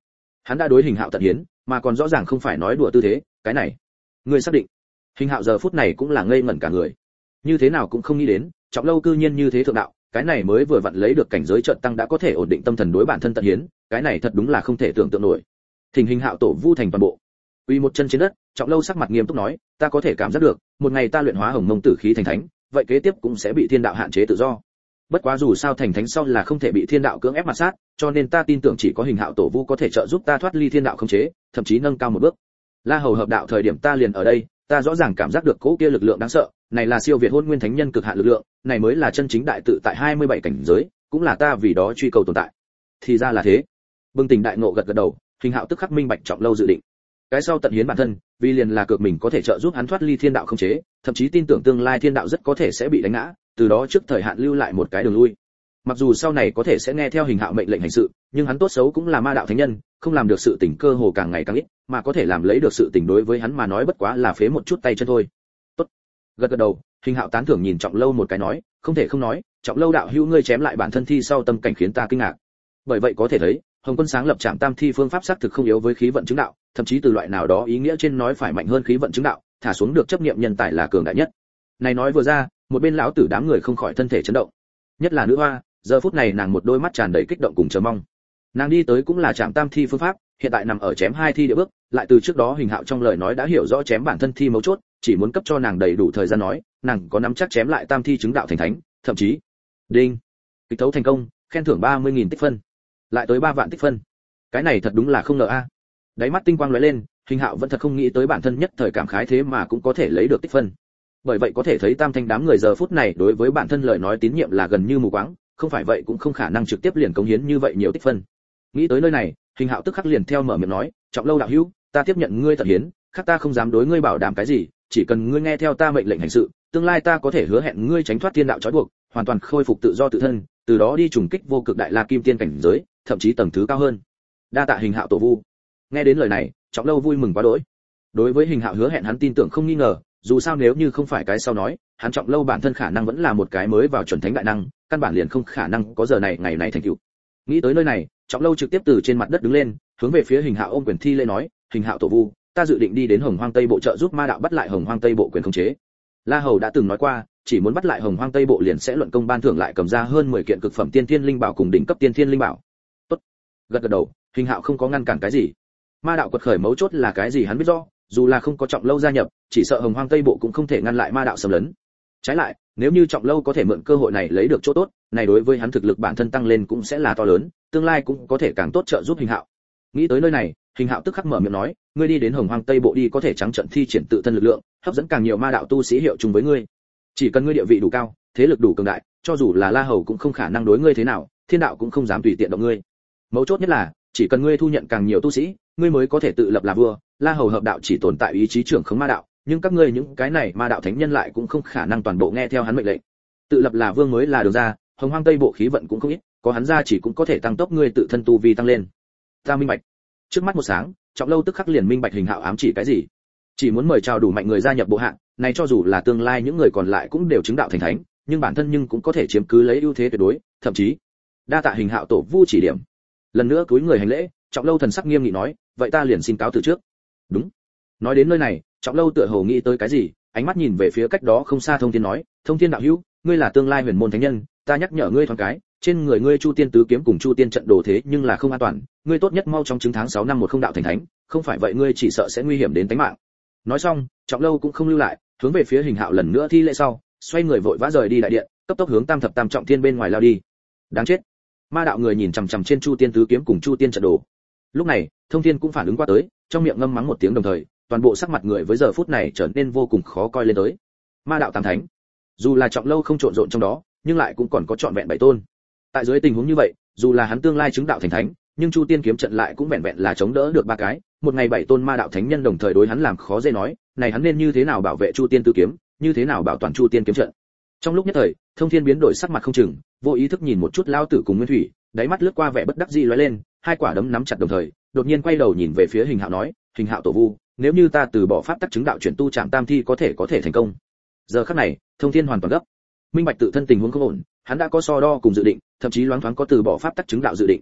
Hắn đã đối Hình Hạo tận hiến, mà còn rõ ràng không phải nói đùa tư thế, cái này, ngươi xác định? Hình Hạo giờ phút này cũng là ngây ngẩn cả người. Như thế nào cũng không nghĩ đến, Trọng Lâu cư nhiên như thế thượng đạo, cái này mới vừa vặn lấy được cảnh giới trận tăng đã có thể ổn định tâm thần đối bản thân tận hiến, cái này thật đúng là không thể tưởng tượng nổi. Thỉnh Hình Hạo tổ vu thành toàn bộ. Uy một chân trên đất, Trọng Lâu sắc mặt nghiêm túc nói, ta có thể cảm giác được, một ngày ta luyện hóa Hồng Mông Tử khí thành thánh, vậy kế tiếp cũng sẽ bị thiên đạo hạn chế tự do. Bất quá dù sao thành thánh sau là không thể bị thiên đạo cưỡng ép mà sát, cho nên ta tin tưởng chỉ có Hình Hạo tổ vu có thể trợ giúp ta thoát ly thiên đạo khống chế, thậm chí nâng cao một bước. La Hầu hợp đạo thời điểm ta liền ở đây, ta rõ ràng cảm giác được cỗ kia lực lượng đáng sợ, này là siêu việt hôn nguyên thánh nhân cực hạn lực lượng, này mới là chân chính đại tự tại 27 cảnh giới, cũng là ta vì đó truy cầu tồn tại. Thì ra là thế. Bừng tỉnh đại ngộ gật gật đầu, Hình Hạo tức khắc minh bạch Trọng Lâu dự định. Cái sau tận hiến bản thân, vì liền là cược mình có thể trợ giúp hắn thoát ly thiên đạo khống chế, thậm chí tin tưởng tương lai thiên đạo rất có thể sẽ bị đánh ngã, từ đó trước thời hạn lưu lại một cái đường lui. Mặc dù sau này có thể sẽ nghe theo Hình Hạo mệnh lệnh hành sự, nhưng hắn tốt xấu cũng là ma đạo thánh nhân, không làm được sự tình cơ hồ càng ngày càng ít, mà có thể làm lấy được sự tình đối với hắn mà nói bất quá là phế một chút tay chân thôi. Tốt. Gật gật đầu, Hình Hạo tán thưởng nhìn Trọng Lâu một cái nói, không thể không nói, Trọng Lâu đạo hữu ngươi chém lại bản thân thi sau tâm cảnh khiến ta kinh ngạc. Bởi vậy có thể thấy, Hồng Quân sáng lập Trảm Tam Thi phương pháp xác thực không yếu với khí vận chứng đạo, thậm chí từ loại nào đó ý nghĩa trên nói phải mạnh hơn khí vận chứng đạo, thả xuống được chấp niệm nhân tài là cường đại nhất. Này nói vừa ra, một bên lão tử đám người không khỏi thân thể chấn động. Nhất là nữ hoa, giờ phút này nàng một đôi mắt tràn đầy kích động cùng chờ mong. Nàng đi tới cũng là Trảm Tam Thi phương pháp, hiện tại nằm ở chém 2 thi địa bước, lại từ trước đó Hình Hạo trong lời nói đã hiểu rõ chém bản thân thi mấu chốt, chỉ muốn cấp cho nàng đầy đủ thời gian nói, nàng có nắm chắc chém lại Tam Thi chứng đạo thành thánh, thậm chí đinh, kịch tấu thành công, khen thưởng 30.000 tích phân, lại tới 3 vạn tích phân. Cái này thật đúng là không ngờ a. Đáy mắt tinh quang lóe lên, Hình Hạo vẫn thật không nghĩ tới bản thân nhất thời cảm khái thế mà cũng có thể lấy được tích phân. Bởi vậy có thể thấy Tam Thanh đám người giờ phút này đối với bản thân lời nói tín nhiệm là gần như mù quáng, không phải vậy cũng không khả năng trực tiếp liền cống hiến như vậy nhiều tích phân. Nghĩ tới nơi này, Hình Hạo tức khắc liền theo mở miệng nói, Trọng Lâu đạo hữu, ta tiếp nhận ngươi tận hiến, khác ta không dám đối ngươi bảo đảm cái gì, chỉ cần ngươi nghe theo ta mệnh lệnh hành sự, tương lai ta có thể hứa hẹn ngươi tránh thoát thiên đạo trói buộc, hoàn toàn khôi phục tự do tự thân, từ đó đi trùng kích vô cực đại la kim tiên cảnh giới, thậm chí tầng thứ cao hơn. Đa tạ Hình Hạo tổ vu. Nghe đến lời này, Trọng Lâu vui mừng quá đỗi. Đối với Hình Hạo hứa hẹn hắn tin tưởng không nghi ngờ, dù sao nếu như không phải cái sau nói, hắn Trọng Lâu bản thân khả năng vẫn là một cái mới vào chuẩn thánh đại năng, căn bản liền không khả năng có giờ này ngày này thành tựu. Nghĩ tới nơi này, Trọng Lâu trực tiếp từ trên mặt đất đứng lên, hướng về phía Hình Hạo ôm quyền thi lễ nói, Hình Hạo tổ vu, ta dự định đi đến Hồng Hoang Tây Bộ trợ giúp ma đạo bắt lại Hồng Hoang Tây Bộ quyền khống chế. La Hầu đã từng nói qua, chỉ muốn bắt lại Hồng Hoang Tây Bộ liền sẽ luận công ban thưởng lại cầm ra hơn 10 kiện cực phẩm tiên thiên linh bảo cùng đỉnh cấp tiên thiên linh bảo. Tốt. Gật gật đầu, Hình Hạo không có ngăn cản cái gì. Ma đạo quật khởi mấu chốt là cái gì hắn biết rõ, dù là không có Trọng Lâu gia nhập, chỉ sợ Hồng Hoang Tây Bộ cũng không thể ngăn lại ma đạo xâm lấn. Trái lại, nếu như Trọng Lâu có thể mượn cơ hội này lấy được chỗ tốt, này đối với hắn thực lực bản thân tăng lên cũng sẽ là to lớn, tương lai cũng có thể càng tốt trợ giúp Hình Hạo. Nghĩ tới nơi này, Hình Hạo tức khắc mở miệng nói, ngươi đi đến Hồng Hoang Tây Bộ đi có thể trắng trận thi triển tự thân lực lượng, hấp dẫn càng nhiều ma đạo tu sĩ hiệu chung với ngươi. Chỉ cần ngươi địa vị đủ cao, thế lực đủ cường đại, cho dù là La Hầu cũng không khả năng đối ngươi thế nào, thiên đạo cũng không dám tùy tiện động ngươi. Mấu chốt nhất là, chỉ cần ngươi thu nhận càng nhiều tu sĩ, ngươi mới có thể tự lập là vua. La Hầu hợp đạo chỉ tồn tại ý chí trưởng khống ma đạo, nhưng các ngươi những cái này ma đạo thánh nhân lại cũng không khả năng toàn bộ nghe theo hắn mệnh lệnh. Tự lập là vương mới là đường ra, Hồng Hoang Tây Bộ khí vận cũng không ít, có hắn ra chỉ cũng có thể tăng tốc ngươi tự thân tu vi tăng lên. Ta minh bạch. Trước mắt một sáng, Trọng Lâu tức khắc liền minh bạch Hình Hạo ám chỉ cái gì. Chỉ muốn mời chào đủ mạnh người gia nhập bộ hạng, này cho dù là tương lai những người còn lại cũng đều chứng đạo thành thánh, nhưng bản thân nhưng cũng có thể chiếm cứ lấy ưu thế tuyệt đối, thậm chí đa tạ Hình Hạo tổ vu chỉ điểm. Lần nữa cúi người hành lễ, Trọng Lâu thần sắc nghiêm nghị nói, vậy ta liền xin cáo từ trước. Đúng. Nói đến nơi này, Trọng Lâu tựa hồ nghĩ tới cái gì, ánh mắt nhìn về phía cách đó không xa Thông Thiên nói, Thông Thiên đạo hữu, ngươi là tương lai huyền môn thánh nhân, ta nhắc nhở ngươi thoáng cái, trên người ngươi Chu Tiên tứ kiếm cùng Chu Tiên trận đồ thế nhưng là không an toàn, ngươi tốt nhất mau trong chứng tháng 6 năm 10 đạo thành thánh, không phải vậy ngươi chỉ sợ sẽ nguy hiểm đến tính mạng. Nói xong, Trọng Lâu cũng không lưu lại, hướng về phía Hình Hạo lần nữa thi lễ sau, xoay người vội vã rời đi đại điện, cấp tốc hướng Tam Thập Tam Trọng Thiên bên ngoài lao đi. Đáng chết. Ma đạo người nhìn chằm chằm trên Chu Tiên tứ kiếm cùng Chu Tiên trận đồ. Lúc này, Thông Thiên cũng phản ứng qua tới, trong miệng ngâm mắng một tiếng đồng thời, toàn bộ sắc mặt người với giờ phút này trở nên vô cùng khó coi lên tới. Ma đạo tam thánh, dù là Trọng Lâu không trộn rộn trong đó, nhưng lại cũng còn có trọn vẹn 7 tôn. Tại dưới tình huống như vậy, dù là hắn tương lai chứng đạo thành thánh, nhưng Chu Tiên kiếm trận lại cũng vẹn vẹn là chống đỡ được 3 cái, một ngày 7 tôn ma đạo thánh nhân đồng thời đối hắn làm khó dễ nói, này hắn nên như thế nào bảo vệ Chu Tiên tứ kiếm, như thế nào bảo toàn Chu Tiên kiếm trận. Trong lúc nhất thời, Thông Thiên biến đổi sắc mặt không chừng, vô ý thức nhìn một chút Lao Tử cùng Nguyên Thủy, đáy mắt lướt qua vẻ bất đắc dĩ lóe lên, hai quả đấm nắm chặt đồng thời, đột nhiên quay đầu nhìn về phía Hình Hạo nói, Hình Hạo tổ vu, nếu như ta từ bỏ pháp tắc chứng đạo chuyển tu Trảm Tam Thi có thể thành công. Giờ khắc này, Thông Thiên hoàn toàn gấp, minh bạch tự thân tình huống không ổn, hắn đã có so đo cùng dự định, thậm chí loáng thoáng có từ bỏ pháp tắc chứng đạo dự định.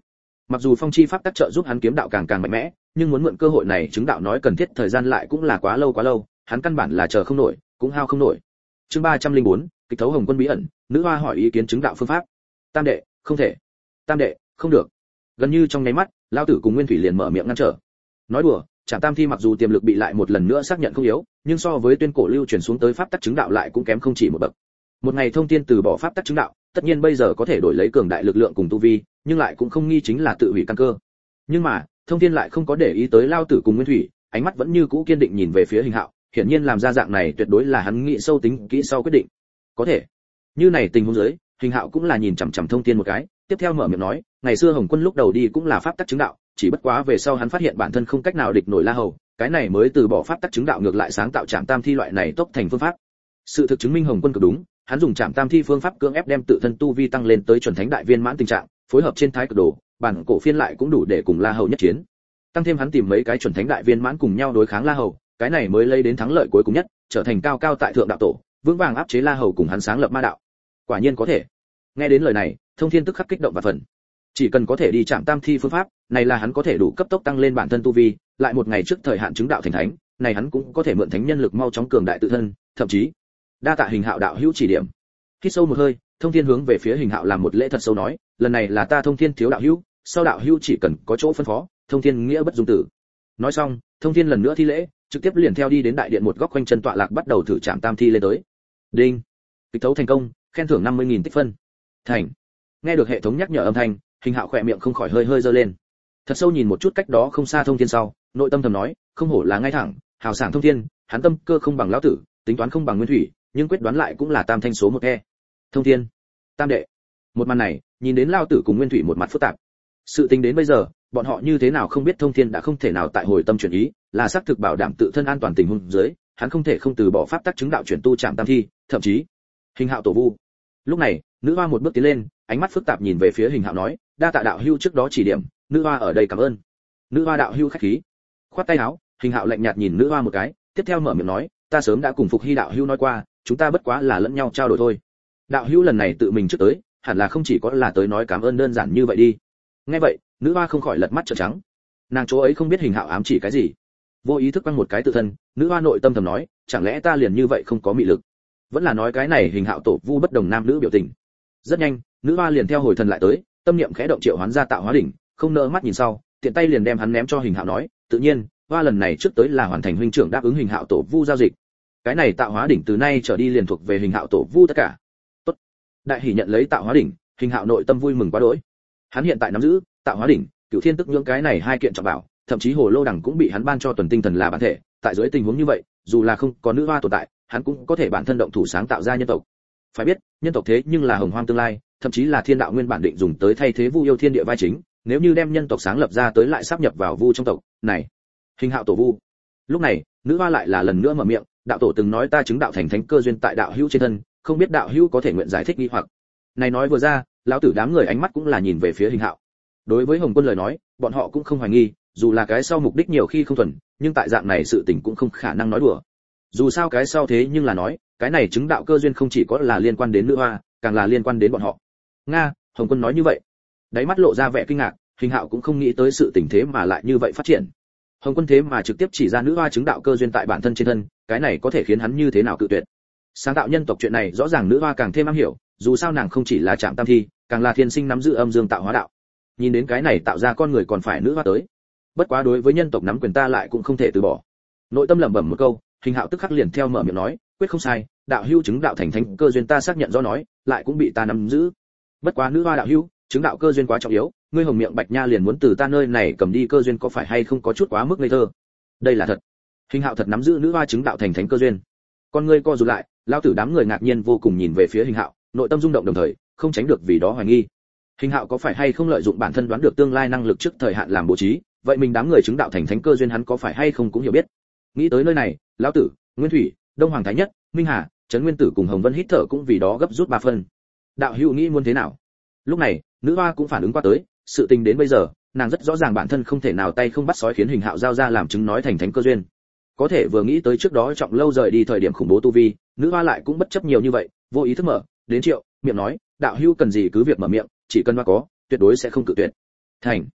Mặc dù phong chi pháp tác trợ giúp hắn kiếm đạo càng càng mạnh mẽ, nhưng muốn mượn cơ hội này chứng đạo nói cần thiết thời gian lại cũng là quá lâu, hắn căn bản là chờ không nổi, cũng hao không nổi. Chương 304, kịch thấu Hồng Quân bí ẩn, nữ hoa hỏi ý kiến chứng đạo phương pháp. Tam đệ, không thể. Tam đệ, không được. Gần như trong nháy mắt, lão tử cùng Nguyên Thủy liền mở miệng ngăn trở. Nói đùa, Trảm Tam Thi mặc dù tiềm lực bị lại một lần nữa xác nhận không yếu, nhưng so với tuyên cổ lưu truyền xuống tới pháp tắc chứng đạo lại cũng kém không chỉ một bậc. Một ngày thông thiên từ bỏ pháp tắc chứng đạo, tất nhiên bây giờ có thể đổi lấy cường đại lực lượng cùng tu vi, nhưng lại cũng không nghi chính là tự hủy căn cơ. Nhưng mà, thông thiên lại không có để ý tới lão tử cùng Nguyên Thủy, ánh mắt vẫn như cũ kiên định nhìn về phía Hình Hạo, hiển nhiên làm ra dạng này tuyệt đối là hắn nghĩ sâu tính kỹ sau quyết định. Có thể. Như này tình huống dưới, Hình Hạo cũng là nhìn chằm chằm thông thiên một cái, tiếp theo mở miệng nói, ngày xưa Hồng Quân lúc đầu đi cũng là pháp tắc chứng đạo, chỉ bất quá về sau hắn phát hiện bản thân không cách nào địch nổi La Hầu, cái này mới từ bỏ pháp tắc chứng đạo ngược lại sáng tạo Trảm Tam Thi loại này tốc thành phương pháp. Sự thực chứng minh Hồng Quân cực đúng, hắn dùng Trảm Tam Thi phương pháp cưỡng ép đem tự thân tu vi tăng lên tới chuẩn thánh đại viên mãn tình trạng, phối hợp trên thái cực đồ, bản cổ phiên lại cũng đủ để cùng La Hầu nhất chiến. Tăng thêm hắn tìm mấy cái chuẩn thánh đại viên mãn cùng nhau đối kháng La Hầu, cái này mới lấy đến thắng lợi cuối cùng nhất, trở thành cao cao tại thượng đạo tổ, vững vàng áp chế La Hầu cùng hắn sáng lập ma đạo. Quả nhiên có thể. Nghe đến lời này, Thông Thiên tức khắc kích động và phần. Chỉ cần có thể đi Trảm Tam Thi phương pháp, này là hắn có thể đủ cấp tốc tăng lên bản thân tu vi, lại một ngày trước thời hạn chứng đạo thành thánh, này hắn cũng có thể mượn thánh nhân lực mau chóng cường đại tự thân, thậm chí đa tạ Hình Hạo đạo hữu chỉ điểm. Hít sâu một hơi, Thông Thiên hướng về phía Hình Hạo làm một lễ thật sâu nói, lần này là ta Thông Thiên thiếu đạo hữu, sau đạo hữu chỉ cần có chỗ phân phó, Thông Thiên nghĩa bất dung tử. Nói xong, Thông Thiên lần nữa thi lễ, trực tiếp liền theo đi đến đại điện một góc quanh chân tọa lạc bắt đầu thử Trảm Tam Thi lên tới. Đinh, kịch thấu thành công, khen thưởng 50.000 tích phân. Thành. Nghe được hệ thống nhắc nhở âm thanh, Hình Hạo khỏe miệng không khỏi hơi giơ lên. Thật sâu nhìn một chút cách đó không xa Thông Thiên sau, nội tâm thầm nói, không hổ là ngay thẳng, hào sảng Thông Thiên, hắn tâm cơ không bằng lão tử, tính toán không bằng Nguyên Thủy, nhưng quyết đoán lại cũng là tam thanh số một e. Thông Thiên, Tam đệ. Một màn này, nhìn đến lão tử cùng Nguyên Thủy một mặt phức tạp. Sự tình đến bây giờ, bọn họ như thế nào không biết Thông Thiên đã không thể nào tại hồi tâm chuyển ý, là xác thực bảo đảm tự thân an toàn tình huống dưới, hắn không thể không từ bỏ pháp tắc chứng đạo chuyển tu Trảm Tam Thi, thậm chí Hình Hạo tổ vu. Lúc này, nữ hoa một bước tiến lên, ánh mắt phức tạp nhìn về phía Hình Hạo nói, đa tạ đạo hữu trước đó chỉ điểm, nữ hoa ở đây cảm ơn. Nữ hoa đạo hữu khách khí. Khoát tay áo, Hình Hạo lạnh nhạt nhìn nữ hoa một cái, tiếp theo mở miệng nói, ta sớm đã cùng Phục Hy đạo hữu nói qua, chúng ta bất quá là lẫn nhau trao đổi thôi. Đạo hữu lần này tự mình trước tới, hẳn là không chỉ có là tới nói cảm ơn đơn giản như vậy đi. Nghe vậy, nữ hoa không khỏi lật mắt trợn trắng. Nàng chỗ ấy không biết Hình Hạo ám chỉ cái gì, vô ý thức quăng một cái tự thân, nữ hoa nội tâm thầm nói, chẳng lẽ ta liền như vậy không có mị lực? Vẫn là nói cái này Hình Hạo tổ vu bất đồng nam nữ biểu tình. Rất nhanh, nữ hoa liền theo hồi thần lại tới, tâm niệm khẽ động triệu hoán ra tạo hóa đỉnh, không nỡ mắt nhìn sau, tiện tay liền đem hắn ném cho Hình Hạo nói, tự nhiên, hoa lần này trước tới là hoàn thành huynh trưởng đáp ứng Hình Hạo tổ vu giao dịch. Cái này tạo hóa đỉnh từ nay trở đi liền thuộc về Hình Hạo tổ vu tất cả. Tốt. Đại hỉ nhận lấy tạo hóa đỉnh, Hình Hạo nội tâm vui mừng quá đỗi. Hắn hiện tại nắm giữ tạo hóa đỉnh, cửu thiên tức nhưỡng cái này hai kiện trọng bảo, thậm chí hồ lô đằng cũng bị hắn ban cho tuần tinh thần là bản thể, tại dưới tình huống như vậy, dù là không có nữ hoa tồn tại, hắn cũng có thể bản thân động thủ sáng tạo ra nhân tộc. Phải biết, nhân tộc thế nhưng là hồng hoang tương lai, thậm chí là thiên đạo nguyên bản định dùng tới thay thế vu yêu thiên địa vai chính, nếu như đem nhân tộc sáng lập ra tới lại sáp nhập vào vu trong tộc, này, Hình Hạo tổ vu. Lúc này, nữ hoa lại là lần nữa mở miệng, đạo tổ từng nói ta chứng đạo thành thánh cơ duyên tại đạo hữu trên thân, không biết đạo hữu có thể nguyện giải thích nghi hoặc. Này nói vừa ra, lão tử đám người ánh mắt cũng là nhìn về phía Hình Hạo. Đối với Hồng Quân lời nói, bọn họ cũng không hoài nghi, dù là cái sau mục đích nhiều khi không thuần, nhưng tại dạng này sự tình cũng không khả năng nói đùa. Dù sao cái sau thế nhưng là nói, cái này chứng đạo cơ duyên không chỉ có là liên quan đến nữ hoa, càng là liên quan đến bọn họ. Nga, Hồng Quân nói như vậy. Đáy mắt lộ ra vẻ kinh ngạc, Hình Hạo cũng không nghĩ tới sự tình thế mà lại như vậy phát triển. Hồng Quân thế mà trực tiếp chỉ ra nữ hoa chứng đạo cơ duyên tại bản thân trên thân, cái này có thể khiến hắn như thế nào cự tuyệt. Sáng tạo nhân tộc chuyện này rõ ràng nữ hoa càng thêm am hiểu, dù sao nàng không chỉ là Trảm Tam Thi, càng là thiên sinh nắm giữ âm dương tạo hóa đạo. Nhìn đến cái này tạo ra con người còn phải nữ hoa tới. Bất quá đối với nhân tộc nắm quyền ta lại cũng không thể từ bỏ. Nội tâm lẩm bẩm một câu, Hình Hạo tức khắc liền theo mở miệng nói, quyết không sai, đạo hữu chứng đạo thành thánh cơ duyên ta xác nhận do nói, lại cũng bị ta nắm giữ. Bất quá nữ hoa đạo hữu, chứng đạo cơ duyên quá trọng yếu, ngươi Hồng Miệng Bạch Nha liền muốn từ ta nơi này cầm đi cơ duyên có phải hay không có chút quá mức ngây thơ. Đây là thật. Hình Hạo thật nắm giữ nữ hoa chứng đạo thành thánh cơ duyên. Con ngươi co rụt lại, lão tử đám người ngạc nhiên vô cùng nhìn về phía Hình Hạo, nội tâm rung động đồng thời, không tránh được vì đó hoài nghi. Hình Hạo có phải hay không lợi dụng bản thân đoán được tương lai năng lực trước thời hạn làm bố trí, vậy mình đám người chứng đạo thành thánh cơ duyên hắn có phải hay không cũng hiểu biết. Nghĩ tới nơi này, lão tử, Nguyên Thủy, Đông Hoàng Thái Nhất, Minh Hà, Trấn Nguyên Tử cùng Hồng Vân hít thở cũng vì đó gấp rút 3 phân. Đạo hữu nghĩ muốn thế nào? Lúc này, nữ hoa cũng phản ứng qua tới, sự tình đến bây giờ, nàng rất rõ ràng bản thân không thể nào tay không bắt sói khiến Hình Hạo giao ra làm chứng nói thành thánh cơ duyên. Có thể vừa nghĩ tới trước đó Trọng Lâu rời đi thời điểm khủng bố tu vi, nữ hoa lại cũng bất chấp nhiều như vậy, vô ý thức mở đến triệu, miệng nói, đạo hữu cần gì cứ việc mở miệng, chỉ cần hoa có, tuyệt đối sẽ không cự tuyệt. Thành.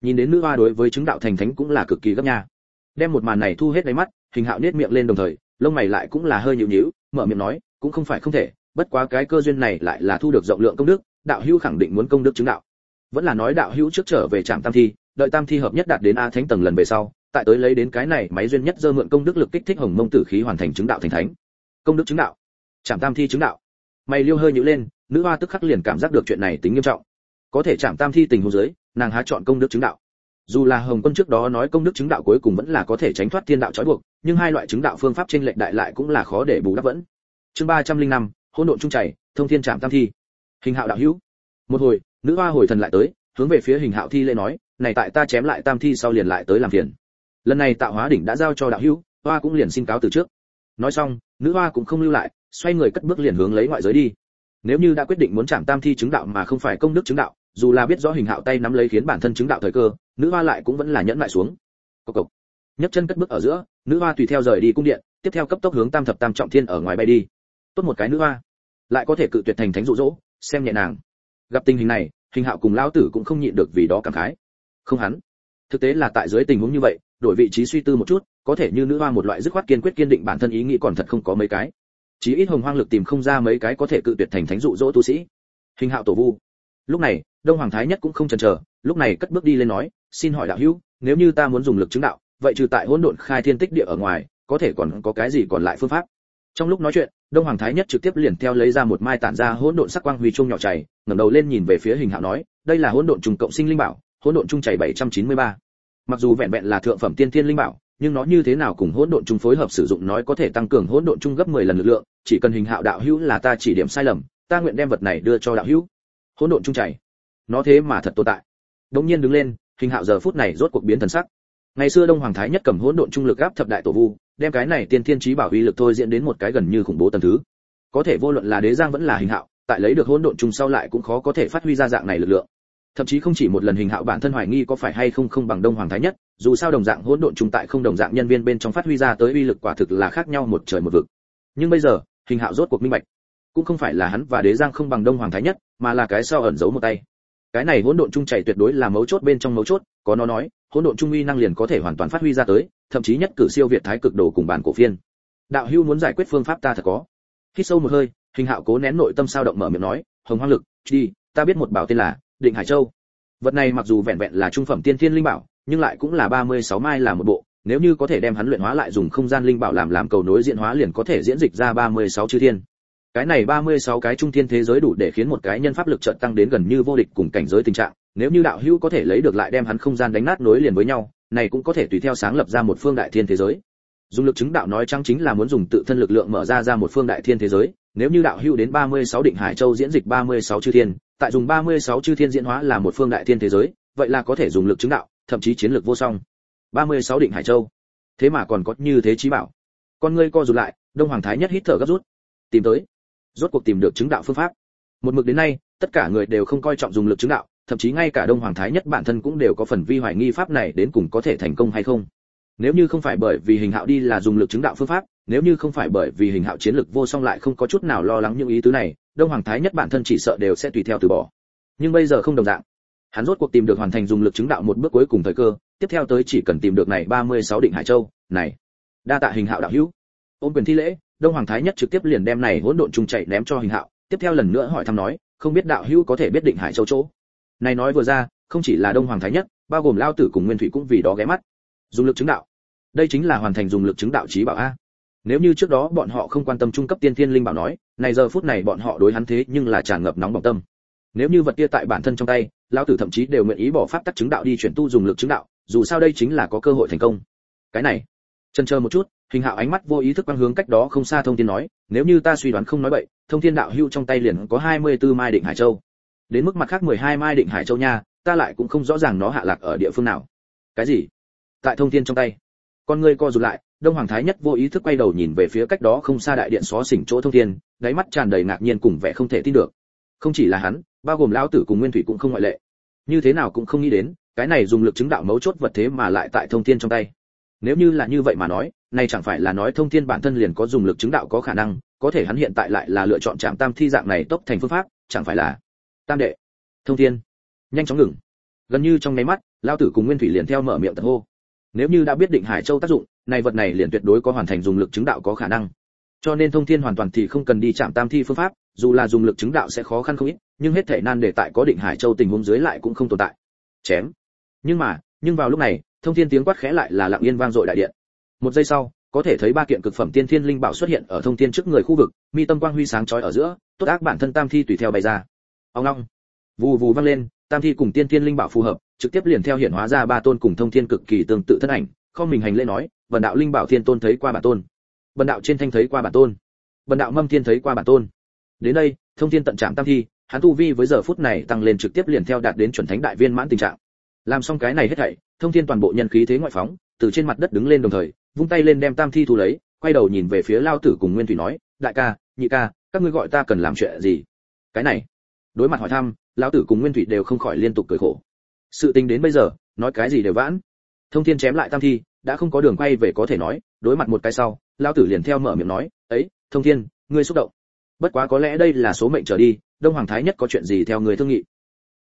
Nhìn đến nữ hoa đối với chứng đạo thành thánh cũng là cực kỳ gấp nha. Đem một màn này thu hết đáy mắt, Hình Hạo nhếch miệng lên, đồng thời lông mày lại cũng là hơi nhíu nhíu, mở miệng nói, cũng không phải không thể, bất quá cái cơ duyên này lại là thu được rộng lượng công đức, đạo hữu khẳng định muốn công đức chứng đạo. Vẫn là nói đạo hữu trước trở về trạm tam thi, đợi tam thi hợp nhất đạt đến a thánh tầng lần về sau, tại tới lấy đến cái này máy duyên nhất dơ mượn công đức lực kích thích hồng mông tử khí hoàn thành chứng đạo thành thánh. Công đức chứng đạo, trạm tam thi chứng đạo. Mày liêu hơi nhíu lên, nữ hoa tức khắc liền cảm giác được chuyện này tính nghiêm trọng. Có thể trạm tam thi tình huống dưới, nàng há chọn công đức chứng đạo. Dù là Hồng Quân trước đó nói công đức chứng đạo cuối cùng vẫn là có thể tránh thoát thiên đạo trói buộc, nhưng hai loại chứng đạo phương pháp trên lệch đại lại cũng là khó để bù đắp vẫn. Chương 305, hỗn độn trung chảy, thông thiên trạm tam thi. Hình Hạo đạo hữu. Một hồi, nữ hoa hồi thần lại tới, hướng về phía Hình Hạo thi lễ nói, này tại ta chém lại tam thi sau liền lại tới làm phiền. Lần này tạo hóa đỉnh đã giao cho đạo hữu, hoa cũng liền xin cáo từ trước. Nói xong, nữ hoa cũng không lưu lại, xoay người cất bước liền hướng lấy ngoại giới đi. Nếu như đã quyết định muốn chạm tam thi chứng đạo mà không phải công đức chứng đạo, dù là biết rõ Hình Hạo tay nắm lấy khiến bản thân chứng đạo thời cơ, nữ hoa lại cũng vẫn là nhẫn lại xuống. Cộc cộc. Nhấc chân cất bước ở giữa, nữ hoa tùy theo rời đi cung điện, tiếp theo cấp tốc hướng tam thập tam trọng thiên ở ngoài bay đi. Tốt một cái nữ hoa, lại có thể cự tuyệt thành thánh dụ dỗ, xem nhẹ nàng. Gặp tình hình này, Hình Hạo cùng lão tử cũng không nhịn được vì đó cảm khái. Không hắn, thực tế là tại dưới tình huống như vậy, đổi vị trí suy tư một chút, có thể như nữ hoa một loại dứt khoát kiên quyết kiên định bản thân ý nghĩ còn thật không có mấy cái. Chí ít Hồng Hoang lực tìm không ra mấy cái có thể cự tuyệt thành thánh dụ dỗ tu sĩ. Hình Hạo tổ vu. Lúc này, Đông Hoàng Thái Nhất cũng không chần chờ, lúc này cất bước đi lên nói, xin hỏi đạo hữu, nếu như ta muốn dùng lực chứng đạo, vậy trừ tại hỗn độn khai thiên tích địa ở ngoài, có thể còn có cái gì còn lại phương pháp? Trong lúc nói chuyện, Đông Hoàng Thái Nhất trực tiếp liền theo lấy ra một mai tản ra hỗn độn sắc quang huy chung nhỏ chảy, ngẩng đầu lên nhìn về phía Hình Hạo nói, đây là hỗn độn trùng cộng sinh linh bảo, hỗn độn chung chảy 793. Mặc dù vẹn vẹn là thượng phẩm tiên thiên linh bảo, nhưng nó như thế nào cùng hỗn độn chung phối hợp sử dụng nói có thể tăng cường hỗn độn chung gấp 10 lần lực lượng, chỉ cần Hình Hạo đạo hữu là ta chỉ điểm sai lầm, ta nguyện đem vật này đưa cho đạo hữu. Hỗn độn chung chảy, nó thế mà thật tồn tại. Đống nhiên đứng lên, Hình Hạo giờ phút này rốt cuộc biến thần sắc. Ngày xưa Đông Hoàng Thái Nhất cầm hỗn độn trung lực áp thập đại tổ vu, đem cái này tiên thiên chí bảo uy lực thôi diễn đến một cái gần như khủng bố tầng thứ. Có thể vô luận là Đế Giang vẫn là Hình Hạo, tại lấy được hỗn độn trung sau lại cũng khó có thể phát huy ra dạng này lực lượng. Thậm chí không chỉ một lần Hình Hạo bản thân hoài nghi có phải hay không bằng Đông Hoàng Thái Nhất, dù sao đồng dạng hỗn độn trung tại không đồng dạng nhân viên bên trong phát huy ra tới uy lực quả thực là khác nhau một trời một vực. Nhưng bây giờ, Hình Hạo rốt cuộc minh bạch, cũng không phải là hắn và Đế Giang không bằng Đông Hoàng Thái Nhất, mà là cái sau ẩn giấu một tay. Cái này hỗn độn trung chảy tuyệt đối là mấu chốt bên trong mấu chốt, có nó nói, hỗn độn trung uy năng liền có thể hoàn toàn phát huy ra tới, thậm chí nhất cử siêu việt thái cực đồ cùng bản cổ phiên. Đạo hữu muốn giải quyết phương pháp ta thật có. Hít sâu một hơi, Hình Hạo cố nén nội tâm sao động mở miệng nói, Hồng Hoang lực, đi, ta biết một bảo tên là Định Hải Châu. Vật này mặc dù vẹn vẹn là trung phẩm tiên thiên linh bảo, nhưng lại cũng là 36 mai là một bộ, nếu như có thể đem hắn luyện hóa lại dùng không gian linh bảo làm cầu nối diễn hóa liền có thể diễn dịch ra 36 chư thiên. Cái này 36 cái trung thiên thế giới đủ để khiến một cái nhân pháp lực chợt tăng đến gần như vô địch cùng cảnh giới tình trạng, nếu như đạo hữu có thể lấy được lại đem hắn không gian đánh nát nối liền với nhau, này cũng có thể tùy theo sáng lập ra một phương đại thiên thế giới. Dùng lực chứng đạo nói chăng chính là muốn dùng tự thân lực lượng mở ra một phương đại thiên thế giới, nếu như đạo hữu đến 36 định hải châu diễn dịch 36 chư thiên, tại dùng 36 chư thiên diễn hóa là một phương đại thiên thế giới, vậy là có thể dùng lực chứng đạo, thậm chí chiến lược vô song. 36 định hải châu, thế mà còn có như thế chí bảo. Con ngươi co rụt lại, Đông Hoàng Thái Nhất hít thở gấp rút, tìm tới, rốt cuộc tìm được chứng đạo phương pháp. Một mực đến nay, tất cả người đều không coi trọng dùng lực chứng đạo, thậm chí ngay cả Đông Hoàng Thái Nhất bản thân cũng đều có phần vi hoài nghi pháp này đến cùng có thể thành công hay không. Nếu như không phải bởi vì Hình Hạo đi là dùng lực chứng đạo phương pháp, nếu như không phải bởi vì Hình Hạo chiến lực vô song lại không có chút nào lo lắng những ý tứ này, Đông Hoàng Thái Nhất bản thân chỉ sợ đều sẽ tùy theo từ bỏ. Nhưng bây giờ không đồng dạng. Hắn rốt cuộc tìm được hoàn thành dùng lực chứng đạo một bước cuối cùng thời cơ, tiếp theo tới chỉ cần tìm được này 36 định hải châu, này. Đa tạ Hình Hạo đạo hữu. Ôn quyền thi lễ, Đông Hoàng Thái Nhất trực tiếp liền đem này hỗn độn trùng chạy ném cho Hình Hạo, tiếp theo lần nữa hỏi thăm nói, không biết đạo hữu có thể biết định hải châu chỗ. Này nói vừa ra, không chỉ là Đông Hoàng Thái Nhất, bao gồm Lao Tử cùng Nguyên Thủy cũng vì đó ghé mắt. Dùng lực chứng đạo, đây chính là hoàn thành dùng lực chứng đạo chí bảo a. Nếu như trước đó bọn họ không quan tâm trung cấp tiên thiên linh bảo nói, này giờ phút này bọn họ đối hắn thế nhưng là tràn ngập nóng bỏng tâm. Nếu như vật kia tại bản thân trong tay, Lão Tử thậm chí đều nguyện ý bỏ pháp tắc chứng đạo đi chuyển tu dùng lực chứng đạo, dù sao đây chính là có cơ hội thành công. Cái này, chần chờ một chút, Hình Hạo ánh mắt vô ý thức quang hướng cách đó không xa Thông Thiên nói, nếu như ta suy đoán không nói bậy, Thông Thiên đạo hữu trong tay liền có 24 mai định hải châu. Đến mức mặt khác 12 mai định hải châu nha, ta lại cũng không rõ ràng nó hạ lạc ở địa phương nào. Cái gì? Tại Thông Thiên trong tay? Con ngươi co rụt lại, Đông Hoàng Thái Nhất vô ý thức quay đầu nhìn về phía cách đó không xa đại điện xó xỉnh chỗ Thông Thiên, đáy mắt tràn đầy ngạc nhiên cùng vẻ không thể tin được. Không chỉ là hắn, bao gồm Lão Tử cùng Nguyên Thủy cũng không ngoại lệ. Như thế nào cũng không nghĩ đến, cái này dùng lực chứng đạo mấu chốt vật thế mà lại tại Thông Thiên trong tay. Nếu như là như vậy mà nói, này chẳng phải là nói Thông Thiên bản thân liền có dùng lực chứng đạo có khả năng, có thể hắn hiện tại lại là lựa chọn Trảm Tam Thi dạng này tốc thành phương pháp, chẳng phải là Tam đệ. Thông Thiên, nhanh chóng ngừng. Gần như trong nháy mắt, Lão tử cùng Nguyên Thủy liền theo mở miệng tật hô. Nếu như đã biết Định Hải Châu tác dụng, này vật này liền tuyệt đối có hoàn thành dùng lực chứng đạo có khả năng. Cho nên Thông Thiên hoàn toàn thì không cần đi chạm tam thi phương pháp, dù là dùng lực chứng đạo sẽ khó khăn không ít, nhưng hết thể nan đề tại có Định Hải Châu tình huống dưới lại cũng không tồn tại. Chém. Nhưng vào lúc này, Thông Thiên tiếng quát khẽ lại là lặng yên vang dội đại điện. Một giây sau, có thể thấy ba kiện cực phẩm tiên thiên linh bảo xuất hiện ở Thông Thiên trước người khu vực, mi tâm quang huy sáng chói ở giữa, tốt ác bản thân tam thi tùy theo bày ra. Ong ong. Vù vù vang lên, tam thi cùng tiên thiên linh bảo phù hợp, trực tiếp liền theo hiện hóa ra ba tôn cùng Thông Thiên cực kỳ tương tự thân ảnh, không mình hành lễ nói, Bần đạo linh bảo thiên tôn thấy qua bản tôn. Bần đạo trên thanh thấy qua bản tôn. Bần đạo mâm thiên thấy qua bản tôn. Đến đây, Thông Thiên tận trạng tam thi, hắn tu vi với giờ phút này tăng lên trực tiếp liền theo đạt đến chuẩn thánh đại viên mãn tình trạng. Làm xong cái này hết thảy, Thông Thiên toàn bộ nhân khí thế ngoại phóng, từ trên mặt đất đứng lên đồng thời, vung tay lên đem tam thi thu lấy, quay đầu nhìn về phía Lao Tử cùng Nguyên Thủy nói, đại ca, nhị ca, các ngươi gọi ta cần làm chuyện gì? Cái này, đối mặt hỏi thăm, Lão Tử cùng Nguyên Thủy đều không khỏi liên tục cười khổ. Sự tình đến bây giờ, nói cái gì đều vãn. Thông Thiên chém lại tam thi, đã không có đường quay về có thể nói, đối mặt một cái sau, Lão Tử liền theo mở miệng nói, ấy, Thông Thiên, ngươi xúc động. Bất quá có lẽ đây là số mệnh trở đi, Đông Hoàng Thái Nhất có chuyện gì theo người thương nghị.